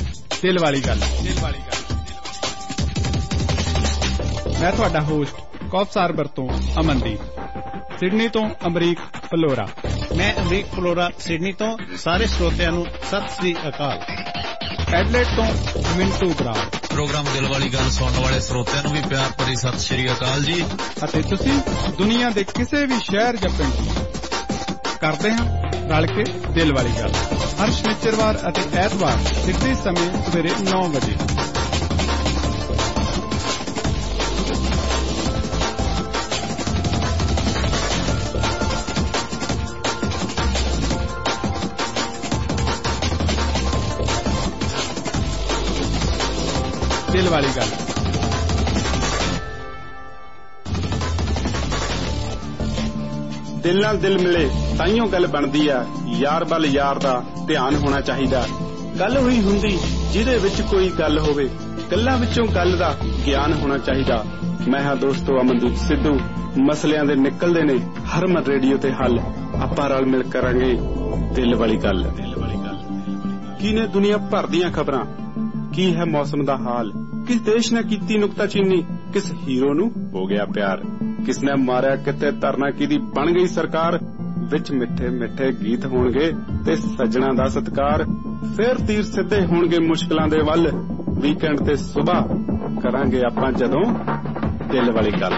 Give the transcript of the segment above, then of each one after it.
ਦਿਲ ਵਾਲੀ ਗੱਲ। ਮੈਂ ਤੁਹਾਡਾ ਹੋਸਟ ਕੌਫ ਸਾਰਬਰ ਤੋਂ ਅਮਨਦੀਪ, ਸਿਡਨੀ ਤੋਂ ਅਮਰੀਕ ਪਲੋਰਾ। ਮੈਂ ਅਮਰੀਕ ਪਲੋਰਾ ਸਿਡਨੀ ਤੋਂ। ਸਾਰੇ ਸਰੋਤਿਆਂ ਨੂੰ ਸਤਿ ਸ੍ਰੀ ਅਕਾਲ। ਐਡਲੇਟ ਤੋਂ ਮਿੰਟੂ ਬਰਾੜ। ਪ੍ਰੋਗਰਾਮ ਦਿਲ ਵਾਲੀ ਗੱਲ ਸੁਣਨ ਵਾਲੇ ਸਰੋਤਿਆਂ ਨੂੰ ਵੀ ਪਿਆਰ ਭਰੀ ਸਤਿ ਸ੍ਰੀ ਅਕਾਲ ਜੀ। ਅਤੇ ਤੁਸੀਂ ਦੁਨੀਆ ਦੇ ਕਿਸੇ ਵੀ ਸ਼ਹਿਰ ਜਾਂ ਪਿੰਡ ਕਰਦੇ ਹਾਂ ਰਲ ਕੇ ਦਿਲ ਵਾਲੀ ਗੱਲ, ਹਰ ਸ਼ਨੀਚਰਵਾਰ ਅਤੇ ਐਤਵਾਰ ਸਿੱਧੇ ਸਮੇਂ ਸਵੇਰੇ 9 ਵਜੇ। ਦਿਲ ਵਾਲੀ ਗੱਲ। ਦਿਲ ਨਾਲ ਦਿਲ ਮਿਲੇ ਤਾਈਓ ਗੱਲ ਬਣਦੀ ਆ, ਯਾਰ ਵੱਲ ਯਾਰ ਦਾ ਧਿਆਨ ਹੋਣਾ ਚਾਹੀਦਾ। ਗੱਲ ਹੋਈ ਹੁੰਦੀ ਜਿਹਦੇ ਵਿੱਚ ਕੋਈ ਗੱਲ ਹੋਵੇ, ਗੱਲਾਂ ਵਿੱਚੋਂ ਗੱਲ ਦਾ ਗਿਆਨ ਹੋਣਾ ਚਾਹੀਦਾ। ਮੈਂ ਹਾਂ ਦੋਸਤੋ ਅਮਨਦੀਪ ਸਿੱਧੂ। ਮਸਲਿਆਂ ਦੇ ਨਿਕਲਦੇ ਨੇ ਹਰਮਨ ਰੇਡੀਓ ਤੇ ਹੱਲ। ਆਪਾਂ ਰਲ ਮਿਲ ਕਰਾਂਗੇ ਦਿਲ ਵਾਲੀ ਗੱਲ। ਕੀ ਨੇ ਦੁਨੀਆ ਭਰ ਦੀਆਂ ਖਬਰਾਂ, ਕੀ ਹੈ ਮੌਸਮ ਦਾ ਹਾਲ, ਕਿਸ ਦੇਸ਼ ਨੇ ਕੀਤੀ ਨੁਕਤਾਚੀਨੀ, ਕਿਸ ਹੀਰੋ ਨੂੰ ਹੋ ਗਿਆ ਪਿਆਰ, ਕਿਸ ਨੇ ਮਾਰਿਆ ਕਿਤੇ ਧਰਨਾ ਕਿਹਦੀ ਬਣ ਗਈ ਸਰਕਾਰ। ਵਿੱਚ ਮਿੱਠੇ ਮਿੱਠੇ ਗੀਤ ਹੋਣਗੇ ਤੇ ਸੱਜਣਾ ਦਾ ਸਤਿਕਾਰ। ਫੇਰ ਤੀਰ ਸਿੱਧੇ ਹੋਣਗੇ ਮੁਸ਼ਕਲਾਂ ਦੇ ਵੱਲ, ਵੀਕਐਂਡ ਤੇ ਸੁਬਾਹ ਕਰਾਂਗੇ ਆਪਾਂ ਜਦੋਂ ਦਿਲ ਵਾਲੀ ਗੱਲ।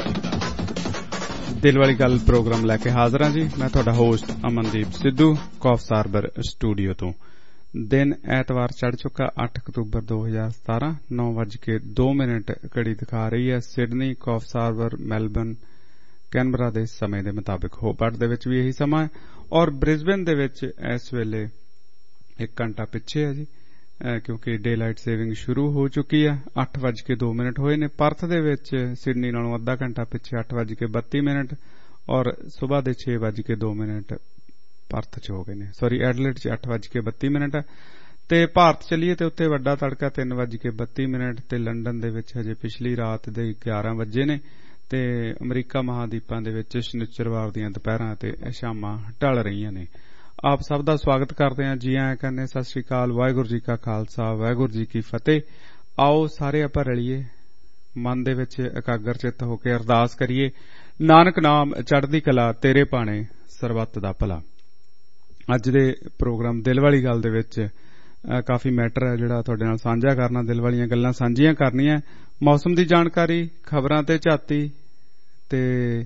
ਦਿਲ ਵਾਲੀ ਗੱਲ ਪ੍ਰੋਗਰਾਮ ਲੈ ਕੇ ਹਾਜ਼ਰ ਹਾਂ ਜੀ। ਮੈਂ ਤੁਹਾਡਾ host Amandeep Sidhu, Coffs Harbour studio ਤੋਂ। ਦਿਨ ਐਤਵਾਰ ਚੜ ਚੁੱਕਾ 8 ਅਕਤੂਬਰ 2017, 9:02 ਘੜੀ ਦਿਖਾ ਰਹੀ ਹੈ Sydney, Coffs Harbour, Melbourne, Canberra ਦੇ ਸਮੇਂ ਦੇ ਮੁਤਾਬਿਕ। ਹੋਬਾਰਟ ਦੇ ਵਿੱਚ ਵੀ ਇਹੀ ਸਮਾਂ ਹੈ ਔਰ ਬ੍ਰਿਸਬੇਨ ਦੇ ਵਿੱਚ ਇਸ ਵੇਲੇ 1 ਘੰਟਾ ਪਿੱਛੇ ਹੈ ਜੀ, ਕਿਉਂਕਿ ਡੇ ਲਾਈਟ ਸੇਵਿੰਗ ਸ਼ੁਰੂ ਹੋ ਚੁੱਕੀ ਹੈ। 8:02 ਹੋਏ ਨੇ। ਪਰਥ ਦੇ ਵਿੱਚ ਸਿਡਨੀ ਨਾਲੋਂ ਅੱਧਾ ਘੰਟਾ ਪਿੱਛੇ 8:32 ਔਰ ਸੁਬਾਹ ਦੇ 6:02 ਪਰਥ ਚ ਹੋ ਗਏ ਨੇ। ਸੌਰੀ, ਐਡਲੇਟ ਚ 8:32 ਹੈ। ਤੇ ਭਾਰਤ ਚਲੀਏ ਤੇ ਉੱਥੇ ਵੱਡਾ ਤੜਕਾ 3:32 ਤੇ ਲੰਡਨ ਦੇ ਵਿੱਚ ਹਜੇ ਪਿਛਲੀ ਰਾਤ ਦੇ 11 ਵਜੇ ਨੇ। ਤੇ ਅਮਰੀਕਾ ਮਹਾਦੀਪਾਂ ਦੇ ਵਿੱਚ ਸ਼ਨੀਚਰਵਾਰ ਦੀਆਂ ਦੁਪਹਿਰਾਂ ਤੇ ਸ਼ਾਮਾਂ ਢਲ ਰਹੀਆਂ ਨੇ। ਆਪ ਸਭ ਦਾ ਸਵਾਗਤ ਕਰਦੇ ਹਾਂ, ਜੀ ਆਇਆਂ ਕਹਿੰਦੇ, ਸਤਿ ਸ੍ਰੀ ਅਕਾਲ, ਵਾਹਿਗੁਰੂ ਜੀ ਕਾ ਖਾਲਸਾ, ਵਾਹਿਗੁਰੂ ਜੀ ਕੀ ਫਤਿਹ। ਆਓ ਸਾਰੇ ਆਪਾਂ ਰਲੀਏ, ਮਨ ਦੇ ਵਿੱਚ ਇਕਾਗਰ ਚਿੱਤ ਹੋ ਕੇ ਅਰਦਾਸ ਕਰੀਏ। ਨਾਨਕ ਨਾਮ ਚੜ੍ਹਦੀ ਕਲਾ, ਤੇਰੇ ਭਾਣੇ ਸਰਬੱਤ ਦਾ ਭਲਾ। ਅੱਜ ਦੇ ਪ੍ਰੋਗਰਾਮ ਦਿਲ ਵਾਲੀ ਗੱਲ ਦੇ ਵਿੱਚ ਕਾਫੀ ਮੈਟਰ ਹੈ ਜਿਹੜਾ ਤੁਹਾਡੇ ਨਾਲ ਸਾਂਝਾ ਕਰਨਾ, ਦਿਲ ਵਾਲੀਆਂ ਗੱਲਾਂ ਸਾਂਝੀਆਂ ਕਰਨੀਆਂ। ਮੌਸਮ ਦੀ ਜਾਣਕਾਰੀ, ਖਬਰਾਂ ਤੇ ਝਾਤੀ, ਤੇ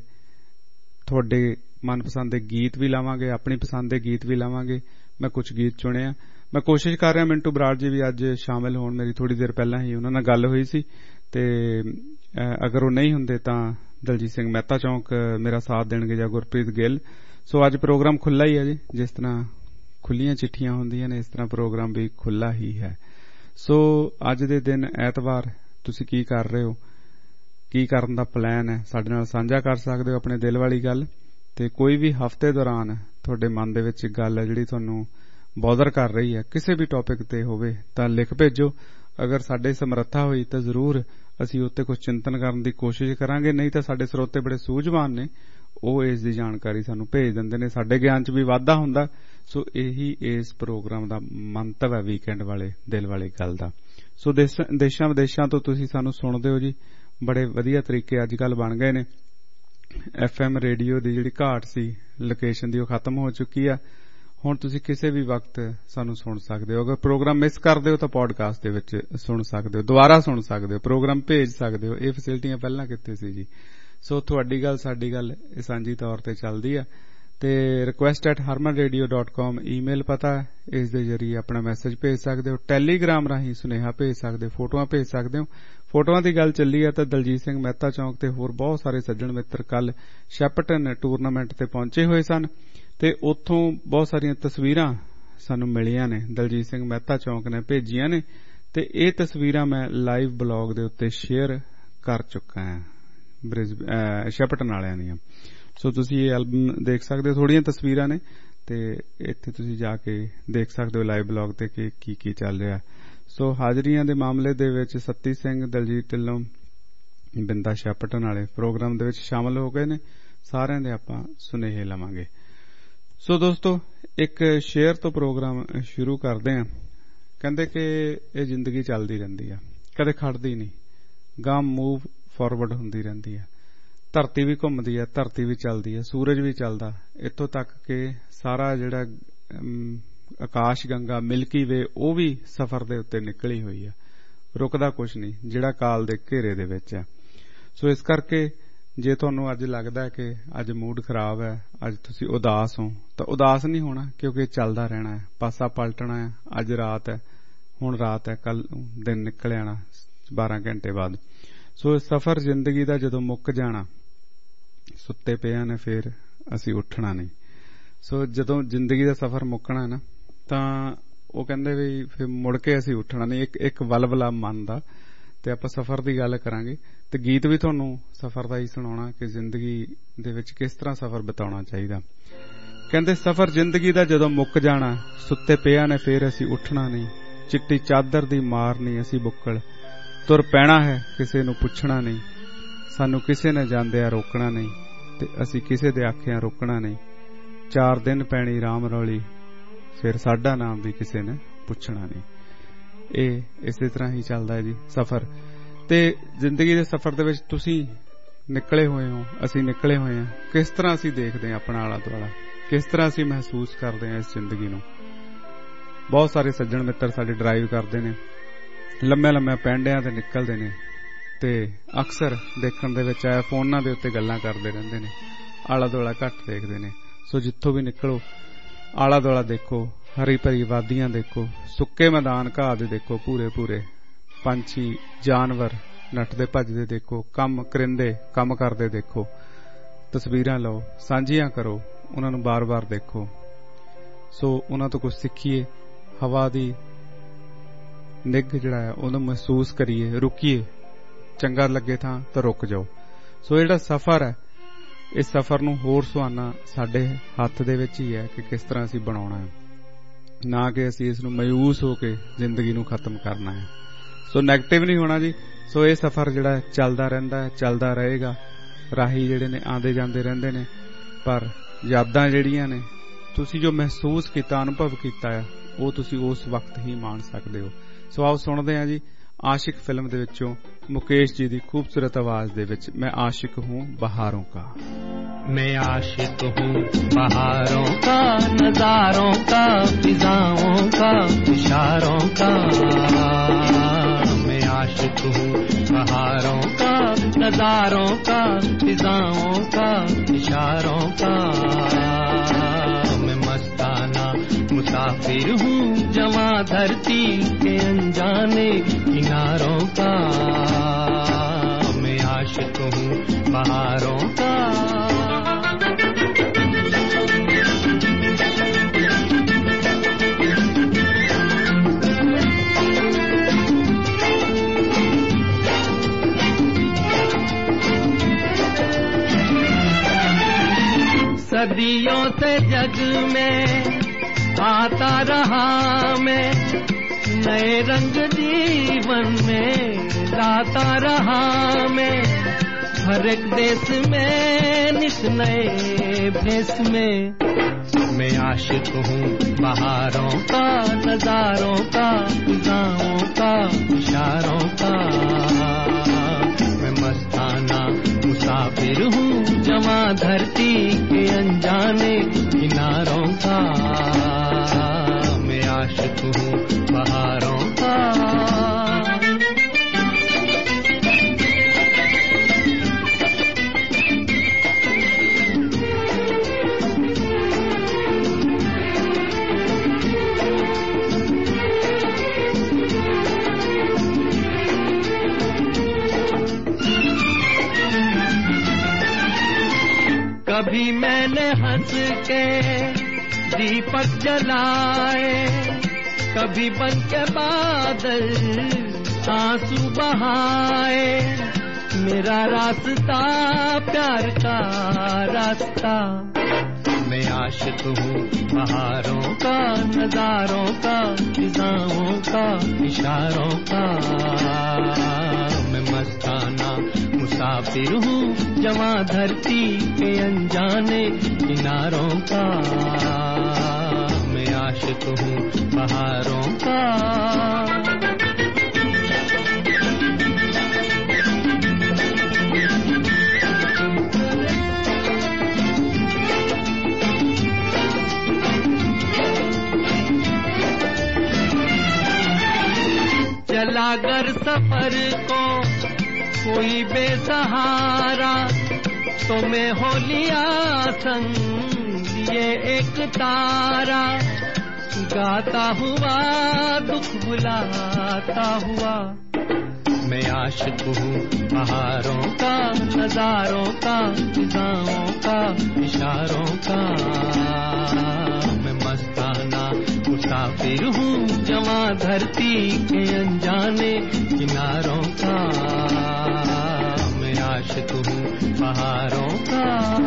ਤੁਹਾਡੇ ਮਨਪਸੰਦ ਦੇ ਗੀਤ ਵੀ ਲਾਵਾਂਗੇ, ਆਪਣੀ ਪਸੰਦ ਦੇ ਗੀਤ ਵੀ ਲਾਵਾਂਗੇ। ਮੈਂ ਕੁਝ ਗੀਤ ਚੁਣੇ ਆ। ਮੈਂ ਕੋਸ਼ਿਸ਼ ਕਰ ਰਿਹਾ ਮਿੰਟੂ ਬਰਾੜ ਜੀ ਵੀ ਅੱਜ ਸ਼ਾਮਿਲ ਹੋਣ। ਮੇਰੀ ਥੋੜੀ ਦੇਰ ਪਹਿਲਾਂ ਹੀ ਉਹਨਾਂ ਨਾਲ ਗੱਲ ਹੋਈ ਸੀ ਤੇ ਅਗਰ ਉਹ ਨਹੀਂ ਹੁੰਦੇ ਤਾਂ ਦਲਜੀਤ ਸਿੰਘ ਮਹਿਤਾ ਚੌਂਕ ਮੇਰਾ ਸਾਥ ਦੇਣਗੇ ਜਾਂ ਗੁਰਪ੍ਰੀਤ ਗਿੱਲ। ਸੋ ਅੱਜ ਪ੍ਰੋਗਰਾਮ ਖੁੱਲ੍ਹਾ ਹੀ ਹੈ ਜੀ। ਜਿਸ ਤਰ੍ਹਾਂ ਖੁੱਲੀਆਂ ਚਿੱਠੀਆਂ ਹੁੰਦੀਆਂ ਨੇ, ਇਸ ਤਰ੍ਹਾਂ ਪ੍ਰੋਗਰਾਮ ਵੀ ਖੁੱਲ੍ਹਾ ਹੀ ਹੈ। ਸੋ ਅੱਜ ਦੇ ਦਿਨ ਐਤਵਾਰ ਤੁਸੀਂ ਕੀ ਕਰ ਰਹੇ ਹੋ, ਕੀ ਕਰਨ ਦਾ ਪਲਾਨ ਹੈ, ਸਾਡੇ ਨਾਲ ਸਾਂਝਾ ਕਰ ਸਕਦੇ ਹੋ ਆਪਣੇ ਦਿਲ ਵਾਲੀ ਗੱਲ। ਤੇ ਕੋਈ ਵੀ ਹਫ਼ਤੇ ਦੌਰਾਨ ਤੁਹਾਡੇ ਮਨ ਦੇ ਵਿੱਚ ਗੱਲ ਹੈ ਜਿਹੜੀ ਤੁਹਾਨੂੰ ਬੌਦਰ ਕਰ ਰਹੀ ਹੈ, ਕਿਸੇ ਵੀ ਟੌਪਿਕ ਤੇ ਹੋਵੇ ਤਾਂ ਲਿਖ ਭੇਜੋ। ਅਗਰ ਸਾਡੇ ਸਮਰੱਥਾ ਹੋਈ ਤਾਂ ਜ਼ਰੂਰ ਅਸੀਂ ਉੱਤੇ ਕੁਝ ਚਿੰਤਨ ਕਰਨ ਦੀ ਕੋਸ਼ਿਸ਼ ਕਰਾਂਗੇ। ਨਹੀਂ ਤਾਂ ਸਾਡੇ ਸਰੋਤੇ ਬੜੇ ਸੂਝਵਾਨ ਨੇ, ਉਹ ਇਸ ਦੀ ਜਾਣਕਾਰੀ ਸਾਨੂੰ ਭੇਜ ਦਿੰਦੇ ਨੇ, ਸਾਡੇ ਗਿਆਨ 'ਚ ਵੀ ਵਾਧਾ ਹੁੰਦਾ। ਸੋ ਇਹੀ ਇਸ ਪ੍ਰੋਗਰਾਮ ਦਾ ਮੰਤਵ ਹੈ ਵੀਕਐਂਡ ਵਾਲੇ ਦਿਲ ਵਾਲੀ ਗੱਲ ਦਾ। ਸੋ ਦੇਸ਼ਾਂ ਵਿਦੇਸ਼ਾਂ ਤੋਂ ਤੁਸੀਂ ਸਾਨੂੰ ਸੁਣਦੇ ਹੋ ਜੀ। ਬੜੇ ਵਧੀਆ ਤਰੀਕੇ ਅੱਜ ਕੱਲ੍ਹ ਬਣ ਗਏ ਨੇ। FM ਰੇਡੀਓ ਦੀ ਜਿਹੜੀ ਘਾਟ ਸੀ ਲੋਕੇਸ਼ਨ ਦੀ, ਉਹ ਖਤਮ ਹੋ ਚੁੱਕੀ ਆ। ਹੁਣ ਤੁਸੀਂ ਕਿਸੇ ਵੀ ਵਕਤ ਸਾਨੂੰ ਸੁਣ ਸਕਦੇ ਹੋ। ਅਗਰ ਪ੍ਰੋਗਰਾਮ ਮਿਸ ਕਰਦੇ ਹੋ ਤਾਂ ਪੋਡਕਾਸਟ ਦੇ ਵਿੱਚ ਸੁਣ ਸਕਦੇ ਹੋ, ਦੁਬਾਰਾ ਸੁਣ ਸਕਦੇ ਹੋ, ਪ੍ਰੋਗਰਾਮ ਭੇਜ ਸਕਦੇ ਹੋ। ਇਹ ਫੈਸਿਲਿਟੀਆਂ ਪਹਿਲਾਂ ਕਿੱਥੇ ਸੀ ਜੀ। ਸੋ ਤੁਹਾਡੀ ਗੱਲ ਸਾਡੀ ਗੱਲ ਇਹ ਸਾਂਝੀ ਤੌਰ ਤੇ ਚੱਲਦੀ ਆ। ਤੇ request@harmanradio.com ਈਮੇਲ ਪਤਾ ਹੈ, ਇਸ ਦੇ ਜ਼ਰੀਏ ਆਪਣਾ ਮੈਸੇਜ ਭੇਜ ਸਕਦੇ ਹੋ। ਟੈਲੀਗ੍ਰਾਮ ਰਾਹੀਂ ਸੁਨੇਹਾ ਭੇਜ ਸਕਦੇ ਹੋ, ਫੋਟੋਆਂ ਭੇਜ ਸਕਦੇ ਹੋ। ਫੋਟੋਆਂ ਦੀ ਗੱਲ ਚੱਲੀ ਹੈ ਤਾਂ ਦਲਜੀਤ ਸਿੰਘ ਮਹਿਤਾ ਚੌਂਕ ਤੇ ਹੋਰ ਬਹੁਤ ਸਾਰੇ ਸੱਜਣ ਮਿੱਤਰ ਕੱਲ ਸ਼ੈਪਟਨ ਟੂਰਨਾਮੈਂਟ ਤੇ ਪਹੁੰਚੇ ਹੋਏ ਸਨ ਤੇ ਉੱਥੋਂ ਬਹੁਤ ਸਾਰੀਆਂ ਤਸਵੀਰਾਂ ਸਾਨੂੰ ਮਿਲੀਆਂ ਨੇ, ਦਲਜੀਤ ਸਿੰਘ ਮਹਿਤਾ ਚੌਂਕ ਨੇ ਭੇਜੀਆਂ ਨੇ। ਤੇ ਇਹ ਤਸਵੀਰਾਂ ਮੈਂ ਲਾਈਵ ਬਲੌਗ ਦੇ ਉੱਤੇ ਸ਼ੇਅਰ ਕਰ ਚੁੱਕਾ ਹਾਂ ਸ਼ੈਪਟਨ ਵਾਲਿਆਂ ਦੀਆਂ। ਸੋ ਤੁਸੀਂ ਇਹ ਐਲਬਮ ਦੇਖ ਸਕਦੇ ਹੋ, ਥੋੜੀਆਂ ਤਸਵੀਰਾਂ ਨੇ ਤੇ ਇੱਥੇ ਤੁਸੀਂ ਜਾ ਕੇ ਦੇਖ ਸਕਦੇ ਹੋ ਲਾਈਵ ਬਲੌਗ ਤੇ ਕਿ ਕੀ ਚੱਲ ਰਿਹਾ। ਸੋ ਹਾਜ਼ਰੀਆਂ ਦੇ ਮਾਮਲੇ ਦੇ ਵਿੱਚ ਸੱਤੀ ਸਿੰਘ, ਦਲਜੀਤ ਢਿੱਲੋਂ, ਬਿੰਦਾ ਸ਼ੈਪਟਨ ਵਾਲੇ ਪ੍ਰੋਗਰਾਮ ਦੇ ਵਿੱਚ ਸ਼ਾਮਲ ਹੋ ਗਏ ਨੇ। ਸਾਰਿਆਂ ਦੇ ਆਪਾਂ ਸੁਨੇਹੇ ਲਵਾਂਗੇ। ਸੋ ਦੋਸਤੋ, ਇੱਕ ਸ਼ੇਅਰ ਤੋਂ ਪ੍ਰੋਗਰਾਮ ਸ਼ੁਰੂ ਕਰਦੇ ਹਾਂ। ਕਹਿੰਦੇ ਕਿ ਇਹ ਜ਼ਿੰਦਗੀ ਚੱਲਦੀ ਰਹਿੰਦੀ ਆ, ਕਦੇ ਖੜਦੀ ਨਹੀਂ, ਗਾਂ ਮੂਵ ਫਾਰਵਰਡ ਹੁੰਦੀ ਰਹਿੰਦੀ ਆ। ਧਰਤੀ ਵੀ ਘੁੰਮਦੀ ਆ, ਧਰਤੀ ਵੀ ਚੱਲਦੀ ਆ, ਸੂਰਜ ਵੀ ਚੱਲਦਾ, ਇੱਥੋਂ ਤੱਕ ਕਿ ਸਾਰਾ ਜਿਹੜਾ ਆਕਾਸ਼ ਗੰਗਾ ਮਿਲਕੀ ਵੇ ਉਹ ਵੀ ਸਫ਼ਰ ਦੇ ਉੱਤੇ ਨਿਕਲੀ ਹੋਈ ਆ, ਰੁਕਦਾ ਕੁਛ ਨਹੀਂ, ਜਿਹੜਾ ਕਾਲ ਦੇ ਘੇਰੇ ਦੇ ਵਿੱਚ ਆ। ਸੋ ਇਸ ਕਰਕੇ ਜੇ ਤੁਹਾਨੂੰ ਅੱਜ ਲੱਗਦਾ ਕਿ ਅੱਜ ਮੂਡ ਖਰਾਬ ਹੈ, ਅੱਜ ਤੁਸੀਂ ਉਦਾਸ ਹੋ, ਤਾਂ ਉਦਾਸ ਨਹੀਂ ਹੋਣਾ, ਕਿਉਂਕਿ ਚੱਲਦਾ ਰਹਿਣਾ ਹੈ, ਪਾਸਾ ਪਲਟਣਾ ਹੈ। ਅੱਜ ਰਾਤ ਹੈ, ਹੁਣ ਰਾਤ ਹੈ, ਕੱਲ ਦਿਨ ਨਿਕਲ ਆਣਾ 12 ਘੰਟੇ ਬਾਅਦ। ਸੋ ਸਫ਼ਰ ਜ਼ਿੰਦਗੀ ਦਾ ਜਦੋਂ ਮੁੱਕ ਜਾਣਾ, ਸੁੱਤੇ ਪਿਆ ਨੇ ਫਿਰ ਅਸੀਂ ਉੱਠਣਾ ਨਹੀਂ। ਸੋ ਜਦੋਂ ਜ਼ਿੰਦਗੀ ਦਾ ਸਫ਼ਰ ਮੁੱਕਣਾ ਨਾ, ਤਾਂ ਉਹ ਕਹਿੰਦੇ ਵੀ ਫਿਰ ਮੁੜ ਕੇ ਅਸੀਂ ਉੱਠਣਾ ਨਹੀਂ। ਇੱਕ ਵਲਵਲਾ ਮਨ ਦਾ। ਤੇ ਆਪਾਂ ਸਫ਼ਰ ਦੀ ਗੱਲ ਕਰਾਂਗੇ, ਤੇ ਗੀਤ ਵੀ ਤੁਹਾਨੂੰ ਸਫ਼ਰ ਦਾ ਹੀ ਸੁਣਾਉਣਾ ਕਿ ਜ਼ਿੰਦਗੀ ਦੇ ਵਿੱਚ ਕਿਸ ਤਰ੍ਹਾਂ ਸਫ਼ਰ ਬਿਤਾਉਣਾ ਚਾਹੀਦਾ। ਕਹਿੰਦੇ ਸਫ਼ਰ ਜ਼ਿੰਦਗੀ ਦਾ ਜਦੋਂ ਮੁੱਕ ਜਾਣਾ, ਸੁੱਤੇ ਪਿਆ ਨੇ ਫਿਰ ਅਸੀਂ ਉੱਠਣਾ ਨਹੀਂ, ਚਿੱਟੀ ਚਾਦਰ ਦੀ ਮਾਰਨੀ ਅਸੀਂ ਬੁੱਕਲ, ਤੁਰ ਪੈਣਾ ਹੈ ਕਿਸੇ ਨੂੰ ਪੁੱਛਣਾ ਨਹੀਂ, ਸਾਨੂੰ ਕਿਸੇ ਨੇ ਜਾਂਦਿਆਂ ਰੋਕਣਾ ਨਹੀਂ, ਤੇ ਅਸੀਂ ਕਿਸੇ ਦੇ ਆਖਿਆਂ ਰੋਕਣਾ ਨਹੀਂ, 4 ਦਿਨ ਪੈਣੀ ਰਾਮ ਰੌਲੀ, ਫਿਰ ਸਾਡਾ ਨਾਮ ਵੀ ਕਿਸੇ ਨੇ ਪੁੱਛਣਾ ਨਹੀਂ। ਇਹ ਇਸੇ ਤਰ੍ਹਾਂ ਹੀ ਚੱਲਦਾ ਹੈ ਜੀ ਸਫ਼ਰ। ਤੇ ਜ਼ਿੰਦਗੀ ਦੇ ਸਫ਼ਰ ਦੇ ਵਿੱਚ ਤੁਸੀਂ ਨਿਕਲੇ ਹੋਏ ਹੋ, ਅਸੀਂ ਨਿਕਲੇ ਹੋਏ ਹਾਂ। ਕਿਸ ਤਰ੍ਹਾਂ ਅਸੀਂ ਦੇਖਦੇ ਹਾਂ ਆਪਣਾ ਆਲਾ ਦੁਆਲਾ, ਕਿਸ ਤਰ੍ਹਾਂ ਅਸੀਂ ਮਹਿਸੂਸ ਕਰਦੇ ਹਾਂ ਇਸ ਜ਼ਿੰਦਗੀ ਨੂੰ। ਬਹੁਤ ਸਾਰੇ ਸੱਜਣ ਮਿੱਤਰ ਸਾਡੇ ਡਰਾਈਵ ਕਰਦੇ ਨੇ, ਲੰਮੇ ਪੈਂਡਿਆਂ ਤੇ ਨਿਕਲਦੇ ਨੇ, ਤੇ ਅਕਸਰ ਦੇਖਣ ਦੇ ਵਿੱਚ ਆਇਆ ਫੋਨਾਂ ਦੇ ਉੱਤੇ ਗੱਲਾਂ ਕਰਦੇ ਰਹਿੰਦੇ ਨੇ, ਆਲਾ ਦੁਆਲਾ ਘੱਟ ਦੇਖਦੇ ਨੇ। ਸੋ ਜਿੱਥੋਂ ਵੀ ਨਿਕਲੋ ਆਲਾ ਦੁਆਲਾ ਦੇਖੋ, ਹਰੀ ਭਰੀ ਵਾਦੀਆਂ ਦੇਖੋ, ਸੁੱਕੇ ਮੈਦਾਨ ਘਾਹ ਦੇ ਦੇਖੋ, ਪੂਰੇ ਪੰਛੀ ਜਾਨਵਰ ਨੱਠਦੇ ਭੱਜਦੇ ਦੇਖੋ, ਕਰਿੰਦੇ ਕੰਮ ਕਰਦੇ ਦੇਖੋ, ਤਸਵੀਰਾਂ ਲਓ, ਸਾਂਝੀਆਂ ਕਰੋ, ਉਹਨਾਂ ਨੂੰ ਬਾਰ-ਬਾਰ ਦੇਖੋ। ਸੋ ਉਹਨਾਂ ਤੋਂ ਕੁਝ ਸਿੱਖੀਏ, ਹਵਾ ਦੀ ਨਿੱਘ ਜਿਹੜਾ ਹੈ ਉਹਨੂੰ ਮਹਿਸੂਸ ਕਰੀਏ, ਰੁਕੀਏ, ਚੰਗਾ ਲੱਗੇ ਥਾਂ ਤਾਂ ਰੁਕ ਜਾਓ। ਸੋ ਜਿਹੜਾ ਸਫ਼ਰ ਹੈ, ਇਸ ਸਫ਼ਰ ਨੂੰ ਹੋਰ ਸੁਹਾਣਾ ਸਾਡੇ ਹੱਥ ਦੇ ਵਿੱਚ ਹੀ ਹੈ ਕਿ ਕਿਸ ਤਰ੍ਹਾਂ ਅਸੀਂ ਬਣਾਉਣਾ ਹੈ, ਨਾ ਕਿ ਅਸੀਂ ਇਸ ਨੂੰ ਮਾਯੂਸ ਹੋ ਕੇ ਜ਼ਿੰਦਗੀ ਨੂੰ ਖਤਮ ਕਰਨਾ ਹੈ। ਸੋ ਨੈਗੇਟਿਵ ਨਹੀਂ ਹੋਣਾ ਜੀ। ਸੋ ਇਹ ਸਫ਼ਰ ਜਿਹੜਾ ਚੱਲਦਾ ਰਹਿੰਦਾ ਹੈ, ਚੱਲਦਾ ਰਹੇਗਾ। ਰਾਹੀ ਜਿਹੜੇ ਨੇ ਆਉਂਦੇ ਜਾਂਦੇ ਰਹਿੰਦੇ ਨੇ, ਪਰ ਯਾਦਾਂ ਜਿਹੜੀਆਂ ਨੇ ਤੁਸੀਂ ਜੋ ਮਹਿਸੂਸ ਕੀਤਾ, ਅਨੁਭਵ ਕੀਤਾ ਹੈ, ਉਹ ਤੁਸੀਂ ਉਸ ਵਕਤ ਹੀ ਮਾਣ ਸਕਦੇ ਹੋ। ਸੋ ਆਓ ਸੁਣਦੇ ਹਾਂ ਜੀ आशिक फिल्म दे विचों मुकेश जी दी खूबसूरत आवाज दे विच मैं आशिक हूँ बहारों का। मैं आशिक हूँ बहारों का, नजारों का, फिजाओं का, इशारों का। मैं आशिक हूँ बहारों का, नजारों का, फिजाओं का, इशारों का। मैं मस्ताना मुसाफिर हूँ जवां धरती के अनजाने किनारों का। मैं आशिक हूँ बहारों का। सदियों से जग में आता रहा मैं, नए रंग जीवन में लाता रहा मैं। हर एक देश में नित नए भेष में मैं आशिक हूँ बहारों का, नजारों का, फिजाओं का, इशारों का। मैं मस्ताना मुसाफिर हूँ जवां धरती के अनजाने किनारों का। मैं आशिक हूँ बहारों का। कभी मैंने हंस के दीपक जलाए, कभी बन के बादल आंसू बहाए। मेरा रास्ता प्यार का रास्ता। मैं आशिक हूँ बहारों का, नजारों का, फिजाओं का, इशारों का। मैं मस्ताना मुसाफिर हूँ जवां धरती के अनजाने किनारों का। मैं आशिक हूँ बहारों का। चला कर सफर को कोई बेसहारा, तो मैं हो लिया संग ये एक तारा, गाता हुआ दुख भुलाता हुआ। मैं आशिक हूँ बहारों का, नजारों का, फिजाओं का, इशारों का। मैं मस्ताना मुसाफिर हूँ जवां धरती के अनजाने किनारों का। मैं आशिक हूँ बहारों का।